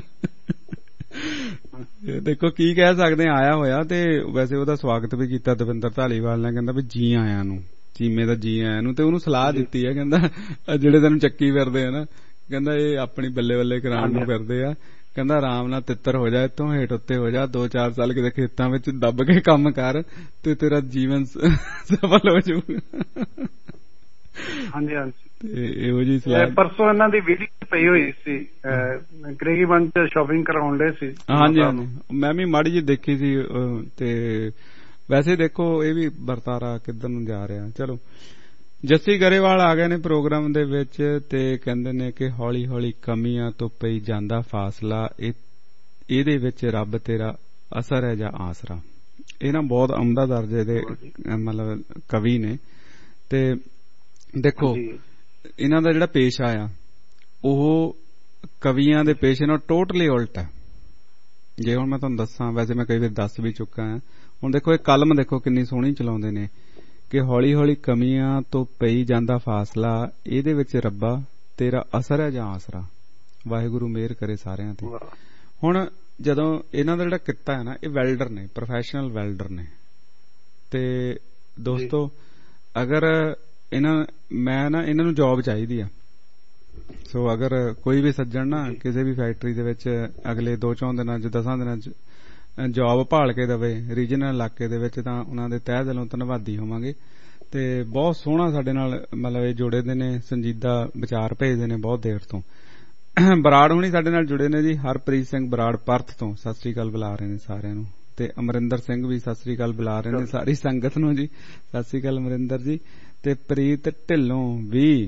ਦੇਖੋ ਕੀ ਕਹਿ ਸਕਦੇ ਆ, ਆਇਆ ਹੋਇਆ। ਤੇ ਵੈਸੇ ਉਹਦਾ ਸਵਾਗਤ ਵੀ ਕੀਤਾ ਦਵਿੰਦਰ ਧਾਲੀਵਾਲ ਨੇ, ਕਹਿੰਦਾ ਵੀ ਜੀ ਆਇਆਂ ਨੂੰ, ਚੀਮੇ ਦਾ ਜੀ ਆਇਆਂ ਨੂੰ, ਤੇ ਉਹਨੂੰ ਸਲਾਹ ਦਿੱਤੀ ਹੈ, ਕਹਿੰਦਾ ਜਿਹੜੇ ਤੈਨੂੰ ਚੱਕੀ ਫਿਰਦੇ ਆ ਨਾ, ਕਹਿੰਦਾ ਇਹ ਆਪਣੀ ਬੱਲੇ ਬੱਲੇ ਕਰਾਉਣ ਨੂੰ ਫਿਰਦੇ ਆ, ਕਹਿੰਦਾ ਆਰਾਮ ਨਾਲ ਤਿੱਤਰ ਹੋ ਜਾ, ਇੱਥੋਂ ਹੇਠ ਉੱਤੇ ਹੋ ਜਾ, 2-4 ਸਾਲ ਕਿਤੇ ਖੇਤਾਂ ਵਿੱਚ ਦੱਬ ਕੇ ਕੰਮ ਕਰ ਤੇ ਤੇਰਾ ਜੀਵਨ ਸਫਲ ਹੋ ਜਾਊਗਾ। ਹਾਂਜੀ ਹਾਂਜੀ, ਇਹੋ ਜਿਹੀ ਸਲਾਹ। ਪਰਸੋਂ ਇਹਨਾਂ ਦੀ ਵੀਡੀਓ ਪਈ ਹੋਈ ਸੀ, ਗ੍ਰੇਗੀਵਨ ਚ ਸ਼ਾਪਿੰਗ ਕਰਾਉਣ ਦੇ ਸੀ। ਹਾਂਜੀ ਹਾਂਜੀ, ਮੈਂ ਵੀ ਮਾੜੀ ਜਿਹੀ ਦੇਖੀ ਸੀ। ਤੇ ਵੈਸੇ ਦੇਖੋ ਇਹ ਵੀ ਵਰਤਾਰਾ ਕਿੱਧਰ ਨੂੰ ਜਾ ਰਿਹਾ। ਚਲੋ, ਜੱਸੀ ਗਰੇਵਾਲ ਆ ਗਏ ਨੇ ਪ੍ਰੋਗਰਾਮ ਦੇ ਵਿੱਚ, ਤੇ ਕਹਿੰਦੇ ਨੇ ਕਿ ਹੌਲੀ ਹੌਲੀ ਕਮੀਆਂ ਤੋਂ ਪਈ ਜਾਂਦਾ ਫਾਸਲਾ, ਇਹਦੇ ਵਿੱਚ ਰੱਬ ਤੇਰਾ ਅਸਰ ਹੈ ਜਾਂ ਆਸਰਾ। ਇਹ ਨਾ ਬਹੁਤ ਉਮਦਾ ਦਰਜੇ ਦੇ ਮਤਲਬ ਕਵੀ ਨੇ। ਤੇ ਦੇਖੋ ਇਹਨਾਂ ਦਾ ਜਿਹੜਾ ਪੇਸ਼ਾ ਆ ਉਹ ਕਵੀਆਂ ਦੇ ਪੇਸ਼ੇ ਨਾਲ ਟੋਟਲੀ ਉਲਟ ਹੈ। ਜੇ ਹੁਣ ਮੈਂ ਤੁਹਾਨੂੰ ਦੱਸਾਂ, ਵੈਸੇ ਮੈਂ ਕਈ ਵਾਰ ਦੱਸ ਵੀ ਚੁੱਕਾ ਹਾਂ, ਹੁਣ ਦੇਖੋ ਇਹ ਕਲਮ ਦੇਖੋ ਕਿੰਨੀ ਸੋਹਣੀ ਚਲਾਉਂਦੇ ਨੇ ਕਿ ਹੌਲੀ ਹੌਲੀ ਕਮੀਆਂ ਤੋਂ ਪਈ ਜਾਂਦਾ ਫਾਸਲਾ, ਇਹਦੇ ਵਿੱਚ ਰੱਬਾ ਤੇਰਾ ਅਸਰ ਹੈ ਜਾਂ ਆਸਰਾ, ਵਾਹਿਗੁਰੂ ਮਿਹਰ ਕਰੇ ਸਾਰਿਆਂ ਤੇ। ਹੁਣ ਜਦੋਂ ਇਹਨਾਂ ਦਾ ਜਿਹੜਾ ਕਿੱਤਾ ਹੈ ਨਾ, ਇਹ ਵੈਲਡਰ ਨੇ, ਪ੍ਰੋਫੈਸ਼ਨਲ ਵੈਲਡਰ ਨੇ। ਤੇ ਦੋਸਤੋ ਅਗਰ ਮੈਂ ਨਾ ਇਹਨਾਂ ਨੂੰ ਜੌਬ ਚਾਹੀਦੀ ਆ, ਸੋ ਅਗਰ ਕੋਈ ਵੀ ਸੱਜਣ ਨਾ ਕਿਸੇ ਵੀ ਫੈਕਟਰੀ ਦੇ ਵਿੱਚ ਅਗਲੇ 2-4 ਦਿਨਾਂ 'ਚ 10 ਦਿਨਾਂ 'ਚ ਜੌਬ ਭਾਲ ਕੇ ਦਵੇ ਰੀਜਨਲ ਇਲਾਕੇ ਦੇ ਵਿੱਚ, ਤਾਂ ਉਹਨਾਂ ਦੇ ਤਹਿ ਦਿਲੋਂ ਧੰਨਵਾਦੀ ਹੋਵਾਂਗੇ। ਤੇ ਬਹੁਤ ਸੋਹਣਾ ਸਾਡੇ ਨਾਲ ਮਤਲਬ ਇਹ ਜੁੜੇ ਦੇ ਨੇ, ਸੰਜੀਦਾ ਵਿਚਾਰ ਭੇਜਦੇ ਨੇ ਬਹੁਤ ਦੇਰ ਤੋਂ। ਬਰਾੜ ਹੁਣੀ ਸਾਡੇ ਨਾਲ ਜੁੜੇ ਨੇ ਜੀ, ਹਰਪ੍ਰੀਤ ਸਿੰਘ ਬਰਾੜ ਪਰਥ ਤੋਂ ਸਤਿ ਸ੍ਰੀ ਅਕਾਲ ਬੁਲਾ ਰਹੇ ਨੇ ਸਾਰਿਆਂ ਨੂੰ, ਤੇ ਅਮਰਿੰਦਰ ਸਿੰਘ ਵੀ ਸਤਿ ਸ੍ਰੀ ਅਕਾਲ ਬੁਲਾ ਰਹੇ ਨੇ ਸਾਰੀ ਸੰਗਤ ਨੂੰ ਜੀ, ਸਤਿ ਸ੍ਰੀ ਅਕਾਲ ਅਮਰਿੰਦਰ ਜੀ। ਤੇ ਪ੍ਰੀਤ ਢਿੱਲੋਂ ਵੀ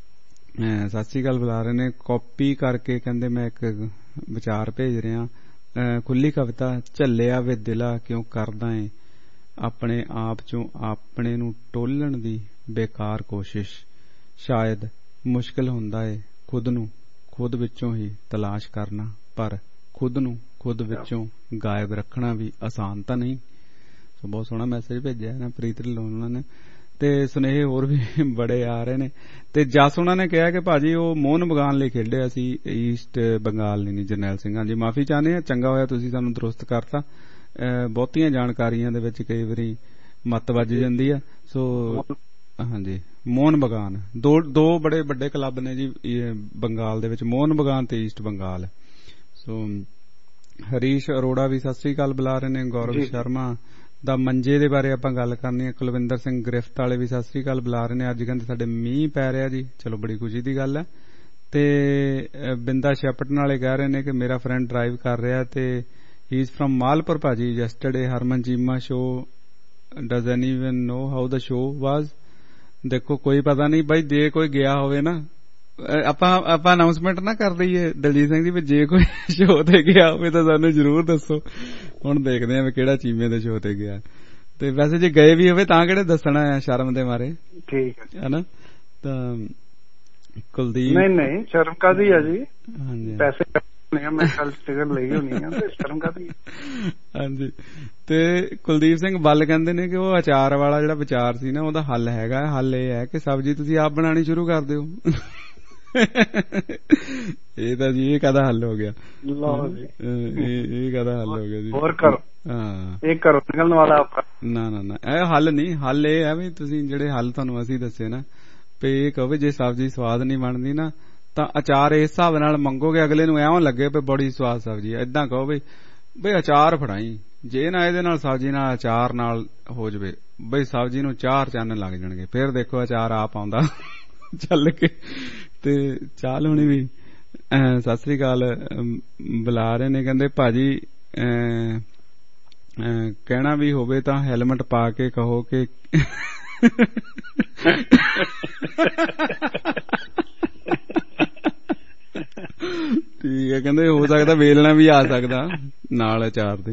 ਸਤਿ ਸ੍ਰੀ ਅਕਾਲ ਬੁਲਾ ਰਹੇ ਨੇ, ਕਾਪੀ ਕਰਕੇ ਕਹਿੰਦੇ ਮੈਂ ਇੱਕ ਵਿਚਾਰ ਭੇਜ ਰਿਹਾ, ਖੁੱਲੀ ਕਵਿਤਾ, ਝੱਲਿਆ ਵੇ ਦਿਲਾ ਕਿਉਂ ਕਰਦਾ ਏ ਆਪਣੇ ਆਪ ਚੋਂ ਆਪਣੇ ਨੂੰ ਟੋਲਣ ਦੀ ਬੇਕਾਰ ਕੋਸ਼ਿਸ਼, ਸ਼ਾਇਦ ਮੁਸ਼ਕਿਲ ਹੁੰਦਾ ਏ ਖੁਦ ਨੂੰ ਖੁਦ ਵਿੱਚੋਂ ਹੀ ਤਲਾਸ਼ ਕਰਨਾ, ਪਰ ਖੁਦ ਨੂੰ ਖੁਦ ਵਿੱਚੋਂ ਗਾਇਬ ਰੱਖਣਾ ਵੀ ਆਸਾਨ ਤਾਂ ਨਹੀਂ। ਸੋ ਬਹੁਤ ਸੋਹਣਾ ਮੈਸੇਜ ਭੇਜਿਆ ਨਾ ਪ੍ਰੀਤ ਢਿੱਲੋਂ ਉਹਨਾਂ ਨੇ। ਤੇ ਸੁਨੇਹੇ ਹੋਰ ਵੀ ਬੜੇ ਆ ਰਹੇ ਨੇ। ਤੇ ਜਸ ਉਹਨਾਂ ਨੇ ਕਿਹਾ ਕਿ ਭਾਜੀ ਉਹ ਮੋਹਨ ਬਗਾਨ ਲਈ ਖੇਡਿਆ ਸੀ, ਈਸਟ ਬੰਗਾਲ ਨਹੀਂ। ਜਰਨੈਲ ਸਿੰਘ, ਹਾਂਜੀ ਮਾਫੀ ਚਾਹੁੰਦੇ ਆ, ਚੰਗਾ ਹੋਇਆ ਤੁਸੀਂ ਸਾਨੂੰ ਦਰੁਸਤ ਕਰਤਾ। ਬਹੁਤੀਆਂ ਜਾਣਕਾਰੀਆਂ ਦੇ ਵਿੱਚ ਕਈ ਵਾਰੀ ਮੱਤ ਵੱਜ ਜਾਂਦੀ ਆ। ਸੋ ਹਾਂਜੀ, ਮੋਹਨ ਬਗਾਨ ਦੋ ਬੜੇ ਵੱਡੇ ਕਲੱਬ ਨੇ ਜੀ ਬੰਗਾਲ ਦੇ ਵਿੱਚ, ਮੋਹਨ ਬਗਾਨ ਤੇ ਈਸਟ ਬੰਗਾਲ। ਸੋ ਹਰੀਸ਼ ਅਰੋੜਾ ਵੀ ਸਤਿ ਸ੍ਰੀ ਅਕਾਲ ਬੁਲਾ ਰਹੇ ਨੇ, ਗੌਰਵ ਸ਼ਰਮਾ ਦਾ ਮੰਜੇ ਦੇ ਬਾਰੇ ਆਪਾਂ ਗੱਲ ਕਰਨੀ ਹੈ, ਕੁਲਵਿੰਦਰ ਸਿੰਘ ਗ੍ਰਿਫਤ ਵਾਲੇ ਵੀ ਸਤਿ ਸ੍ਰੀ ਅਕਾਲ ਬੁਲਾ ਰਹੇ ਨੇ। ਅੱਜ ਕਹਿੰਦੇ ਸਾਡੇ ਮੀਂਹ ਪੈ ਰਿਹਾ ਜੀ, ਚਲੋ ਬੜੀ ਖੁਸ਼ੀ ਦੀ ਗੱਲ ਹੈ। ਤੇ ਬਿੰਦਾ ਸ਼ੈਪਟਨ ਵਾਲੇ ਕਹਿ ਰਹੇ ਨੇ ਕਿ ਮੇਰਾ ਫਰੈਂਡ ਡਰਾਈਵ ਕਰ ਰਿਹਾ ਤੇ ਹੀ ਇਜ਼ ਫਰਮ ਮਾਲਪੁਰ ਭਾਜੀ, yesterday Harman Cheema show, does anyone know how the show was. ਦੇਖੋ ਕੋਈ ਪਤਾ ਨਹੀਂ ਬਾਈ, ਜੇ ਕੋਈ ਗਿਆ ਹੋਵੇ ਨਾ, ਆਪਾਂ ਅਨਾਉਂਸਮੈਂਟ ਨਾ ਕਰ ਦਈਏ ਦਲਜੀਤ ਸਿੰਘ ਜੀ, ਵੀ ਜੇ ਕੋਈ ਸ਼ੋਅ ਤੇ ਗਿਆ ਹੋਵੇ ਤਾਂ ਸਾਨੂੰ ਜ਼ਰੂਰ ਦੱਸੋ। ਹੁਣ ਦੇਖਦੇ ਆ ਵੀ ਕਿਹੜਾ ਚੀਮੇ ਦੇ ਸ਼ੋਅ ਤੇ ਗਿਆ। ਤੇ ਵੈਸੇ ਜੇ ਗਏ ਵੀ ਹੋਵੇ ਤਾਂ ਕਿਹੜੇ ਦੱਸਣਾ ਆ, ਸ਼ਰਮ ਦੇ ਮਾਰੇ, ਠੀਕ ਹੈ ਨਾ। ਤਾਂ ਕੁਲਦੀਪ, ਨਹੀਂ ਸ਼ਰਮ ਕਾਹਦੀ ਆ ਜੀ, ਹਾਂਜੀ ਪੈਸੇ ਮੈਂ ਕੱਲ ਟਿਕਟ ਲਈ ਹੋਣੀ ਆ, ਸ਼ਰਮ ਕਾਹਦੀ। ਹਾਂਜੀ, ਤੇ ਕੁਲਦੀਪ ਸਿੰਘ ਬੱਲ ਕਹਿੰਦੇ ਨੇ ਕਿ ਉਹ ਅਚਾਰ ਵਾਲਾ ਜਿਹੜਾ ਵਿਚਾਰ ਸੀ ਨਾ, ਉਹਦਾ ਹੱਲ ਹੈਗਾ। ਹੱਲ ਇਹ ਹੈ ਕਿ ਸਬਜ਼ੀ ਤੁਸੀਂ ਆਪ ਬਣਾਉਣੀ ਸ਼ੁਰੂ ਕਰ ਦਿਓ। ਇਹ ਤਾਂ ਜੀ ਇਹ ਕਾਹਦਾ ਹੱਲ ਹੋ ਗਿਆ, ਇਹ ਕਾਹਦਾ ਹੱਲ ਹੋ ਗਿਆ ਜੀ, ਹੋਰ ਕਰੋ। ਹਾਂ, ਇਹ ਕਰੋ ਨਿਕਲਣ ਵਾਲਾ ਨਾ ਨਾ ਨਾ, ਇਹ ਹੱਲ ਨਹੀਂ। ਹੱਲ ਇਹ ਹੈ ਵੀ ਤੁਸੀਂ ਜਿਹੜੇ ਹੱਲ ਤੁਹਾਨੂੰ ਅਸੀਂ ਦੱਸੇ ਨਾ, ਵੀ ਇਹ ਕਹੋ ਜੇ ਸਬਜ਼ੀ ਸਵਾਦ ਨਹੀਂ ਬਣਦੀ ਨਾ ਤਾਂ ਅਚਾਰ ਇਸ ਹਿਸਾਬ ਨਾਲ ਮੰਗੋਗੇ, ਅਗਲੇ ਨੂੰ ਐਵੇਂ ਲੱਗੇ ਵੀ ਬੜੀ ਸਵਾਦ ਸਬਜ਼ੀ। ਏਦਾਂ ਕਹੋ ਬਈ ਅਚਾਰ ਫੜਾਈ, ਜੇ ਨਾ ਇਹਦੇ ਨਾਲ ਸਬਜ਼ੀ ਨਾਲ ਅਚਾਰ ਨਾਲ ਹੋ ਜਾਵੇ ਬਈ ਸਬਜ਼ੀ ਨੂੰ 4 ਚੰਨ ਲੱਗ ਜਾਣਗੇ, ਫੇਰ ਦੇਖੋ ਅਚਾਰ ਆਪ ਆਉਂਦਾ ਚੱਲ ਕੇ। ਤੇ ਚਾਲ ਹੁਣੀ ਵੀ ਸਤਿ ਸ੍ਰੀ ਅਕਾਲ ਬੁਲਾ ਰਹੇ ਨੇ, ਕਹਿੰਦੇ ਭਾਜੀ ਕਹਿਣਾ ਵੀ ਹੋਵੇ ਤਾਂ ਹੈਲਮਟ ਪਾ ਕੇ ਕਹੋ ਕਿ ਠੀਕ ਹੈ, ਕਹਿੰਦੇ ਹੋ ਸਕਦਾ ਵੇਲਣਾ ਵੀ ਆ ਸਕਦਾ ਨਾਲ ਅਚਾਰ ਦੇ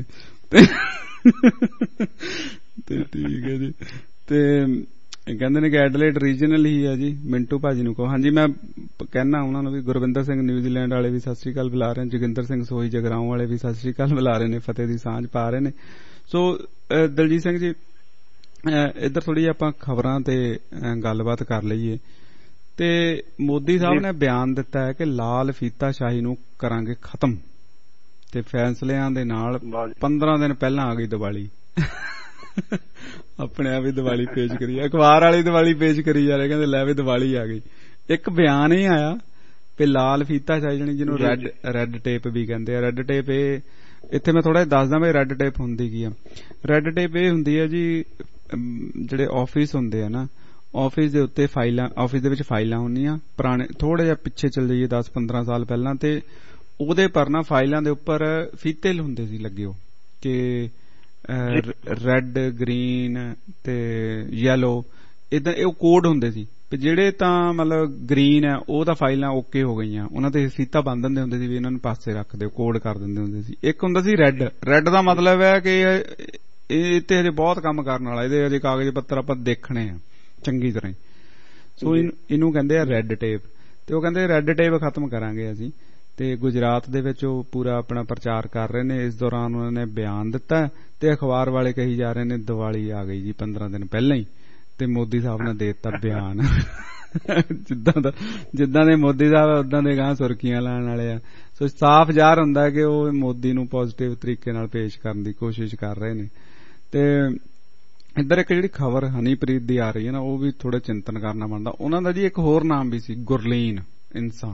ਤੇ ਠੀਕ ਹੈ ਜੀ। ਤੇ ਕਹਿੰਦੇ ਨੇ ਕਿ ਐਡਲੇਡ ਰੀਜਨਲ ਹੀ ਆ ਜੀ। ਮਿੰਟੂ ਭਾਜੀ ਨੂੰ ਕਹੋ। ਹਾਂਜੀ, ਮੈਂ ਕਹਿਣਾ ਉਹਨਾਂ ਨੂੰ ਵੀ। ਗੁਰਵਿੰਦਰ ਸਿੰਘ ਨਿਊਜ਼ੀਲੈਂਡ ਵਾਲੇ ਵੀ ਸਤਿ ਸ੍ਰੀ ਅਕਾਲ ਬੁਲਾ ਰਹੇ ਨੇ। ਜੋਗਿੰਦਰ ਸਿੰਘ ਸੋਈ ਜਗਰਾਉਂ ਵਾਲੇ ਵੀ ਸਤਿ ਸ੍ਰੀ ਅਕਾਲ ਬੁਲਾ ਰਹੇ ਨੇ, ਫਤਿਹ ਦੀ ਸਾਂਝ ਪਾ ਰਹੇ ਨੇ। ਸੋ ਦਲਜੀਤ ਸਿੰਘ ਜੀ, ਇੱਧਰ ਥੋੜੀ ਆਪਾਂ ਖਬਰਾਂ ਤੇ ਗੱਲਬਾਤ ਕਰ ਲਈਏ। ਤੇ ਮੋਦੀ ਸਾਹਿਬ ਨੇ ਬਿਆਨ ਦਿੱਤਾ ਹੈ ਕਿ ਲਾਲ ਫੀਤਾਸ਼ਾਹੀ ਨੂੰ ਕਰਾਂਗੇ ਖਤਮ, ਤੇ ਫੈਸਲਿਆਂ ਦੇ ਨਾਲ 15 ਦਿਨ ਪਹਿਲਾਂ ਆ ਗਈ ਦੀਵਾਲੀ। ਆਪਣੇ ਆਪ ਹੀ ਦੀਵਾਲੀ ਪੇਸ਼ ਕਰੀ, ਅਖਬਾਰ ਵਾਲੀ ਦੀਵਾਲੀ ਪੇਸ਼ ਕਰੀ ਜਾ ਰਹੇ, ਕਹਿੰਦੇ ਲੈ ਵੀ ਦੀਵਾਲੀ ਆ ਗਈ। ਇੱਕ ਬਿਆਨ ਹੀ ਆਇਆ ਵੀ ਲਾਲ ਫੀਤਾਸ਼ਾਹੀ ਜਾਣੀ ਜਿਹਨੂੰ ਰੈੱਡ ਟੇਪ ਵੀ ਕਹਿੰਦੇ ਆ। ਰੈੱਡ ਟੇਪ ਇਹ ਇੱਥੇ ਮੈਂ ਥੋੜਾ ਜਿਹਾ ਦੱਸਦਾ ਵੀ ਰੈੱਡ ਟੇਪ ਹੁੰਦੀ ਕੀ ਆ। ਰੈੱਡ ਟੇਪ ਇਹ ਹੁੰਦੀ ਹੈ ਜੀ, ਜਿਹੜੇ ਆਫਿਸ ਹੁੰਦੇ ਆ ਨਾ, ਆਫਿਸ ਦੇ ਉੱਤੇ ਫਾਈਲਾਂ, ਆਫਿਸ ਦੇ ਵਿੱਚ ਫਾਈਲਾਂ ਹੁੰਦੀਆਂ ਪੁਰਾਣੇ, ਥੋੜਾ ਜਿਹਾ ਪਿੱਛੇ ਚਲ ਜਾਈਏ 10-15 ਸਾਲ ਪਹਿਲਾਂ, ਤੇ ਉਹਦੇ ਪਰ ਨਾ ਫਾਈਲਾਂ ਦੇ ਉੱਪਰ ਫੀਤੇ ਹੁੰਦੇ ਸੀ ਲੱਗੇ, ਉਹ ਕਿ ਰੈੱਡ, ਗ੍ਰੀਨ ਤੇ ਯੈਲੋ, ਏਦਾਂ ਇਹ ਕੋਡ ਹੁੰਦੇ ਸੀ। ਜਿਹੜੇ ਤਾਂ ਮਤਲਬ ਗ੍ਰੀਨ ਹੈ ਉਹ ਤਾਂ ਫਾਈਲਾਂ ਓਕੇ ਹੋ ਗਈਆਂ, ਉਹਨਾਂ ਤੇ ਫੀਤਾ ਬੰਨ ਦਿੰਦੇ ਹੁੰਦੇ ਸੀ ਵੀ ਇਹਨਾਂ ਨੂੰ ਪਾਸੇ ਰੱਖ ਦਿਓ, ਕੋਡ ਕਰ ਦਿੰਦੇ ਹੁੰਦੇ ਸੀ। ਇੱਕ ਹੁੰਦਾ ਸੀ ਰੈੱਡ। ਰੈੱਡ ਦਾ ਮਤਲਬ ਹੈ ਕਿ ਇਹ ਤੇ ਹਜੇ ਬਹੁਤ ਕੰਮ ਕਰਨ ਵਾਲਾ, ਇਹਦੇ ਹਜੇ ਕਾਗਜ਼ ਪੱਤਰ ਆਪਾਂ ਦੇਖਣੇ ਆ ਚੰਗੀ ਤਰ੍ਹਾਂ। ਸੋ ਇਹਨੂੰ ਕਹਿੰਦੇ ਆ ਰੈੱਡ ਟੇਪ। ਤੇ ਉਹ ਕਹਿੰਦੇ ਰੈੱਡ ਟੇਪ ਖਤਮ ਕਰਾਂਗੇ ਅਸੀਂ। ਤੇ ਗੁਜਰਾਤ ਦੇ ਵਿੱਚ ਉਹ ਪੂਰਾ ਆਪਣਾ ਪ੍ਰਚਾਰ ਕਰ ਰਹੇ ਨੇ। ਇਸ ਦੌਰਾਨ ਉਹਨਾਂ ਨੇ ਬਿਆਨ ਦਿੱਤਾ ਤੇ ਅਖਬਾਰ ਵਾਲੇ ਕਹੀ ਜਾ ਰਹੇ ਨੇ ਦੀਵਾਲੀ ਆ ਗਈ ਜੀ 15 ਦਿਨ ਪਹਿਲਾਂ ਹੀ। ਤੇ ਮੋਦੀ ਸਾਹਿਬ ਨੇ ਦੇ ਦਿੱਤਾ ਬਿਆਨ। ਜਿੱਦਾਂ ਦੇ ਮੋਦੀ ਸਾਹਿਬ ਉਦਾਂ ਦੇ ਗਾਂ ਸੁਰਖੀਆਂ ਲਾਉਣ ਵਾਲੇ ਆ। ਸੋ ਸਾਫ਼ ਜ਼ਾਹਰ ਹੁੰਦਾ ਕਿ ਉਹ ਮੋਦੀ ਨੂੰ ਪੋਜ਼ਿਟਿਵ ਤਰੀਕੇ ਨਾਲ ਪੇਸ਼ ਕਰਨ ਦੀ ਕੋਸ਼ਿਸ਼ ਕਰ ਰਹੇ ਨੇ। ਤੇ ਇੱਧਰ ਇੱਕ ਜਿਹੜੀ ਖਬਰ ਹਨੀਪ੍ਰੀਤ ਦੀ ਆ ਰਹੀ ਹੈ ਨਾ, ਉਹ ਵੀ ਥੋੜਾ ਚਿੰਤਨ ਕਰਨਾ ਬਣਦਾ। ਉਹਨਾਂ ਦਾ ਜੀ ਇੱਕ ਹੋਰ ਨਾਮ ਵੀ ਸੀ, ਗੁਰਲੀਨ ਇਨਸਾ।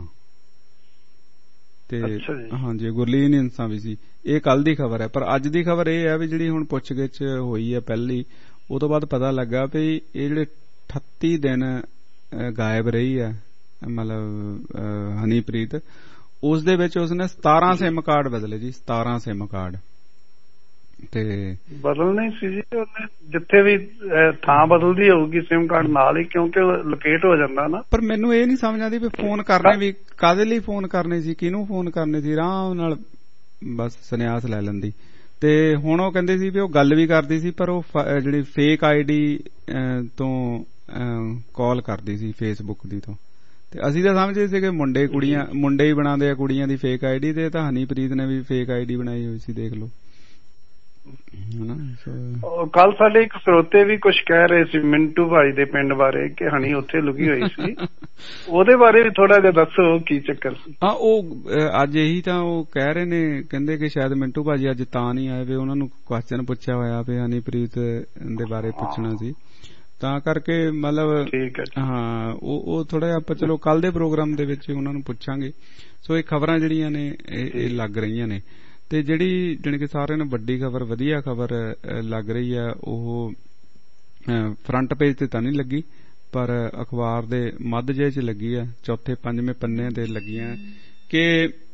ਤੇ ਹਾਂਜੀ, ਗੁਰਲੀਨ ਇਨਸਾ ਵੀ ਸੀ। ਇਹ ਕੱਲ ਦੀ ਖਬਰ ਹੈ। ਪਰ ਅੱਜ ਦੀ ਖਬਰ ਇਹ ਹੈ ਵੀ ਜਿਹੜੀ ਹੁਣ ਪੁੱਛਗਿੱਛ ਹੋਈ ਹੈ ਪਹਿਲੀ, ਉਹ ਤੋਂ ਬਾਅਦ ਪਤਾ ਲੱਗਾ ਵੀ ਇਹ ਜਿਹੜੇ 38 ਦਿਨ ਗਾਇਬ ਰਹੀ ਹੈ ਮਤਲਬ ਹਨੀਪ੍ਰੀਤ, ਉਸ ਦੇ ਵਿੱਚ ਉਸਨੇ 17 ਸਿਮ ਕਾਰਡ ਬਦਲੇ ਜੀ, 17 ਸਿਮ ਕਾਰਡ। ਤੇ ਬਦਲਣੇ ਸੀ ਜੀ, ਉਹਨੇ ਜਿੱਥੇ ਵੀ ਥਾਂ ਬਦਲਦੀ ਹੋਊਗੀ ਸਿਮ ਕਾਰਡ ਨਾਲ ਹੀ, ਕਿਉਂਕਿ ਲੋਕੇਟ ਹੋ ਜਾਂਦਾ ਨਾ। ਪਰ ਮੈਨੂੰ ਇਹ ਨਹੀਂ ਸਮਝ ਆਉਂਦੀ ਵੀ ਫੋਨ ਕਰਨੇ ਵੀ ਕਾਹਦੇ ਲਈ ਫੋਨ ਕਰਨੇ ਸੀ, ਕਿਹਨੂੰ ਫੋਨ ਕਰਨੇ ਸੀ। ਆਰਾਮ ਨਾਲ ਬਸ ਸੰਨਿਆਸ ਲੈ ਲੈਂਦੀ। ਤੇ ਹੁਣ ਉਹ ਕਹਿੰਦੇ ਸੀ ਵੀ ਉਹ ਗੱਲ ਵੀ ਕਰਦੀ ਸੀ, ਪਰ ਉਹ ਜਿਹੜੀ ਫੇਕ ਆਈਡੀ ਤੋਂ ਕਾਲ ਕਰਦੀ ਸੀ, ਫੇਸਬੁੱਕ ਦੀ ਤੋਂ। ਤੇ ਅਸੀਂ ਤਾਂ ਸਮਝਦੇ ਸੀ ਕਿ ਮੁੰਡੇ ਹੀ ਬਣਾਉਂਦੇ ਆ ਕੁੜੀਆਂ ਦੀ ਫੇਕ ਆਈਡੀ, ਤੇ ਤਾਂ ਹਨੀਪ੍ਰੀਤ ਨੇ ਵੀ ਫੇਕ ਆਈਡੀ ਬਣਾਈ ਹੋਈ ਸੀ, ਦੇਖ ਲਓ। ਕੱਲ ਸਾਡੇ ਇੱਕ ਸਰੋਤੇ ਵੀ ਕੁਝ ਕਹਿ ਰਹੇ ਸੀ ਮਿੰਟੂ ਭਾਈ ਦੇ ਪਿੰਡ ਬਾਰੇ, ਕਿ ਹਨੀ ਉੱਥੇ ਲੁਕੀ ਹੋਈ ਸੀ। ਉਹਦੇ ਬਾਰੇ ਵੀ ਥੋੜਾ ਜਿਹਾ ਦੱਸੋ ਕੀ ਚੱਕਰ ਸੀ। ਹਾਂ, ਉਹ ਅੱਜ ਇਹੀ ਤਾਂ ਉਹ ਕਹਿ ਰਹੇ ਨੇ, ਕਹਿੰਦੇ ਕਿ ਸ਼ਾਇਦ ਮਿੰਟੂ ਭਾਜੀ ਅੱਜ ਤਾਂ ਨਹੀਂ ਆਏ ਵੀ ਉਹਨਾਂ ਨੂੰ ਕੁਐਸਚਨ ਪੁੱਛਿਆ ਹੋਇਆ ਵੀ ਹਨੀਪ੍ਰੀਤ ਦੇ ਬਾਰੇ ਪੁੱਛਣਾ ਸੀ, ਤਾਂ ਕਰਕੇ ਮਤਲਬ ਹਾਂ ਉਹ ਥੋੜਾ ਜਿਹਾ ਆਪਾਂ ਚਲੋ ਕੱਲ ਦੇ ਪ੍ਰੋਗਰਾਮ ਦੇ ਵਿੱਚ ਉਹਨਾਂ ਨੂੰ ਪੁੱਛਾਂਗੇ। ਸੋ ਇਹ ਖਬਰਾਂ ਜਿਹੜੀਆਂ ਨੇ ਇਹ ਲੱਗ ਰਹੀਆਂ ਨੇ। ਤੇ ਜਿਹੜੀ ਜਾਣੀ ਕਿ ਸਾਰਿਆਂ ਨੂੰ ਵੱਡੀ ਖਬਰ, ਵਧੀਆ ਖਬਰ ਲੱਗ ਰਹੀ ਹੈ, ਉਹ ਫਰੰਟ ਪੇਜ ਤੇ ਤਾਂ ਨਹੀਂ ਲੱਗੀ, ਪਰ ਅਖਬਾਰ ਦੇ ਮੱਧ ਜਿਹੇ 'ਚ ਲੱਗੀ ਹੈ, 4-5ਵੇਂ ਪੰਨੇ ਤੇ ਲੱਗੀਆਂ ਕਿ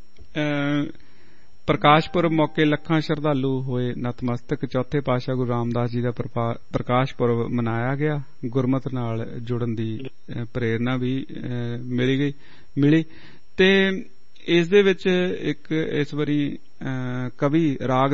ਪ੍ਰਕਾਸ਼ ਪੁਰਬ ਮੌਕੇ ਲੱਖਾਂ ਸ਼ਰਧਾਲੂ ਹੋਏ ਨਤਮਸਤਕ। ਚੌਥੇ ਪਾਤਸ਼ਾਹ ਗੁਰੂ ਰਾਮਦਾਸ ਜੀ ਦਾ ਪ੍ਰਕਾਸ਼ ਪੁਰਬ ਮਨਾਇਆ ਗਿਆ। ਗੁਰਮਤਿ ਨਾਲ ਜੁੜਨ ਦੀ ਪ੍ਰੇਰਨਾ ਵੀ ਮਿਲੀ। ਤੇ ਇਸ ਦੇ ਵਿੱਚ ਇੱਕ ਇਸ ਵਾਰੀ ਕਵੀ ਰਾਗ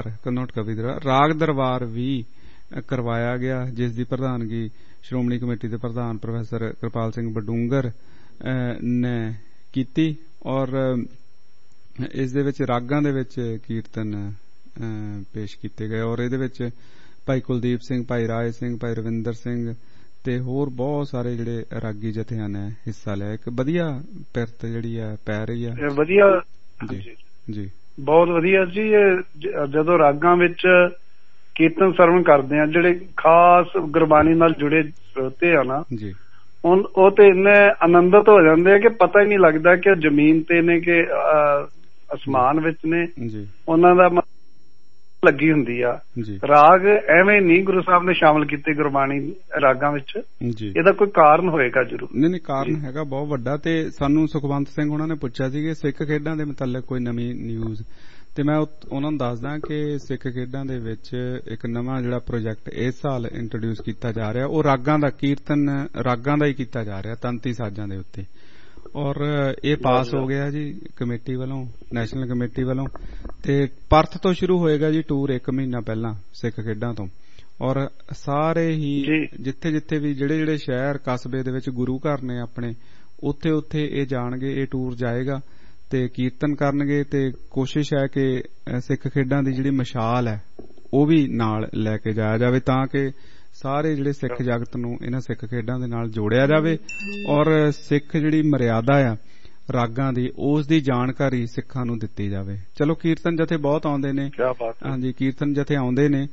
ਦਰਬਾਰ ਵੀ ਕਰਵਾਇਆ ਗਿਆ, ਜਿਸ ਦੀ ਪ੍ਰਧਾਨਗੀ ਸ਼੍ਰੋਮਣੀ ਕਮੇਟੀ ਦੇ ਪ੍ਰਧਾਨ ਪ੍ਰੋਫੈਸਰ ਕਿਰਪਾਲ ਸਿੰਘ ਬਡੂੰਗਰ ਨੇ ਕੀਤੀ। ਔਰ ਇਸ ਦੇ ਵਿੱਚ ਰਾਗਾਂ ਦੇ ਵਿੱਚ ਕੀਰਤਨ ਪੇਸ਼ ਕੀਤੇ ਗਏ। ਔਰ ਇਹਦੇ ਵਿੱਚ ਭਾਈ ਕੁਲਦੀਪ ਸਿੰਘ, ਭਾਈ ਰਾਏ ਸਿੰਘ, ਭਾਈ ਰਵਿੰਦਰ ਸਿੰਘ ਤੇ ਹੋਰ ਬਹੁਤ ਸਾਰੇ ਜਿਹੜੇ ਰਾਗੀ ਜਥਿਆਂ ਨੇ ਹਿੱਸਾ ਲਿਆ। ਇੱਕ ਵਧੀਆ ਪਿਰਤ ਜਿਹੜੀ ਹੈ ਪੈ ਰਹੀ ਹੈ। ਵਧੀਆ ਜੀ, ਬਹੁਤ ਵਧੀਆ ਜੀ। ਜਦੋਂ ਰਾਗਾਂ ਵਿੱਚ ਕੀਰਤਨ ਸਰਵਣ ਕਰਦੇ ਆ, ਜਿਹੜੇ ਖਾਸ ਗੁਰਬਾਣੀ ਨਾਲ ਜੁੜੇ ਸਰੋਤੇ ਆ ਨਾ ਜੀ, ਉਹ ਤੇ ਇੰਨੇ ਆਨੰਦਿਤ ਹੋ ਜਾਂਦੇ ਆ ਕਿ ਪਤਾ ਹੀ ਨਹੀਂ ਲੱਗਦਾ ਕਿ ਉਹ ਜ਼ਮੀਨ ਤੇ ਨੇ ਕਿ ਅਸਮਾਨ ਵਿੱਚ ਨੇ। ਉਹਨਾਂ ਦਾ ਲੱਗੀ ਹੁੰਦੀ ਆ। ਰਾਗ ਐਵੇਂ ਨਹੀਂ ਗੁਰੂ ਸਾਹਿਬ ਨੇ ਸ਼ਾਮਲ ਕੀਤੇ ਗੁਰਬਾਣੀ ਰਾਗਾਂ ਵਿੱਚ, ਇਹਦਾ ਕੋਈ ਕਾਰਨ ਹੋਏਗਾ ਜ਼ਰੂਰ। ਨਹੀਂ, ਕਾਰਨ ਹੈਗਾ ਬਹੁਤ ਵੱਡਾ। ਤੇ ਸਾਨੂੰ ਸੁਖਵੰਤ ਸਿੰਘ ਉਹਨਾਂ ਨੇ ਪੁੱਛਿਆ ਸੀ ਕਿ ਸਿੱਖ ਖੇਡਾਂ ਦੇ ਮੁਤਲਕ ਕੋਈ ਨਵੀਂ ਨਿਊਜ਼, ਤੇ ਮੈਂ ਉਹਨਾਂ ਨੂੰ ਦੱਸਦਾ ਕਿ ਸਿੱਖ ਖੇਡਾਂ ਦੇ ਵਿੱਚ ਇੱਕ ਨਵਾਂ ਜਿਹੜਾ ਪ੍ਰੋਜੈਕਟ ਇਸ ਸਾਲ ਇੰਟਰੋਡਿਊਸ ਕੀਤਾ ਜਾ ਰਿਹਾ, ਉਹ ਰਾਗਾਂ ਦਾ ਕੀਰਤਨ ਰਾਗਾਂ ਦਾ ਹੀ ਕੀਤਾ ਜਾ ਰਿਹਾ, ਤੰਤੀ ਸਾਜ਼ਾਂ ਦੇ ਉੱਤੇ। ਔਰ ਇਹ ਪਾਸ ਹੋ ਗਿਆ ਜੀ ਕਮੇਟੀ ਵੱਲੋਂ, ਨੈਸ਼ਨਲ ਕਮੇਟੀ ਵੱਲੋਂ। ਤੇ ਪਰਥ ਤੋਂ ਸ਼ੁਰੂ ਹੋਏਗਾ ਜੀ ਟੂਰ 1 ਮਹੀਨਾ ਪਹਿਲਾਂ ਸਿੱਖ ਖੇਡਾਂ ਤੋਂ। ਔਰ ਸਾਰੇ ਹੀ ਜਿੱਥੇ ਜਿੱਥੇ ਵੀ ਜਿਹੜੇ ਸ਼ਹਿਰ ਕਸਬੇ ਦੇ ਵਿੱਚ ਗੁਰੂ ਘਰ ਨੇ ਆਪਣੇ, ਉੱਥੇ ਉੱਥੇ ਇਹ ਜਾਣਗੇ, ਇਹ ਟੂਰ ਜਾਏਗਾ ਤੇ ਕੀਰਤਨ ਕਰਨਗੇ। ਤੇ ਕੋਸ਼ਿਸ਼ ਹੈ ਕਿ ਸਿੱਖ ਖੇਡਾਂ ਦੀ ਜਿਹੜੀ ਮਸ਼ਾਲ ਹੈ ਉਹ ਵੀ ਨਾਲ ਲੈ ਕੇ ਜਾਇਆ ਜਾਵੇ, ਤਾਂ ਕਿ ਸਾਰੇ ਜਿਹੜੇ ਸਿੱਖ ਜਗਤ ਨੂੰ ਇਹਨਾਂ ਸਿੱਖ ਖੇਡਾਂ ਦੇ ਨਾਲ ਜੋੜਿਆ ਜਾਵੇ। ਔਰ ਸਿੱਖ ਜਿਹੜੀ ਮਰਿਆਦਾ ਆ ਰਾਗਾਂ ਦੀ, ਉਸ ਦੀ ਜਾਣਕਾਰੀ ਸਿੱਖਾਂ ਨੂੰ ਦਿੱਤੀ ਜਾਵੇ। ਚਲੋ ਕੀਰਤਨ ਜਥੇ ਬਹੁਤ ਆਉਂਦੇ ਨੇ, ਹਾਂਜੀ ਕੀਰਤਨ ਜਥੇ ਆਉਂਦੇ ਨੇ,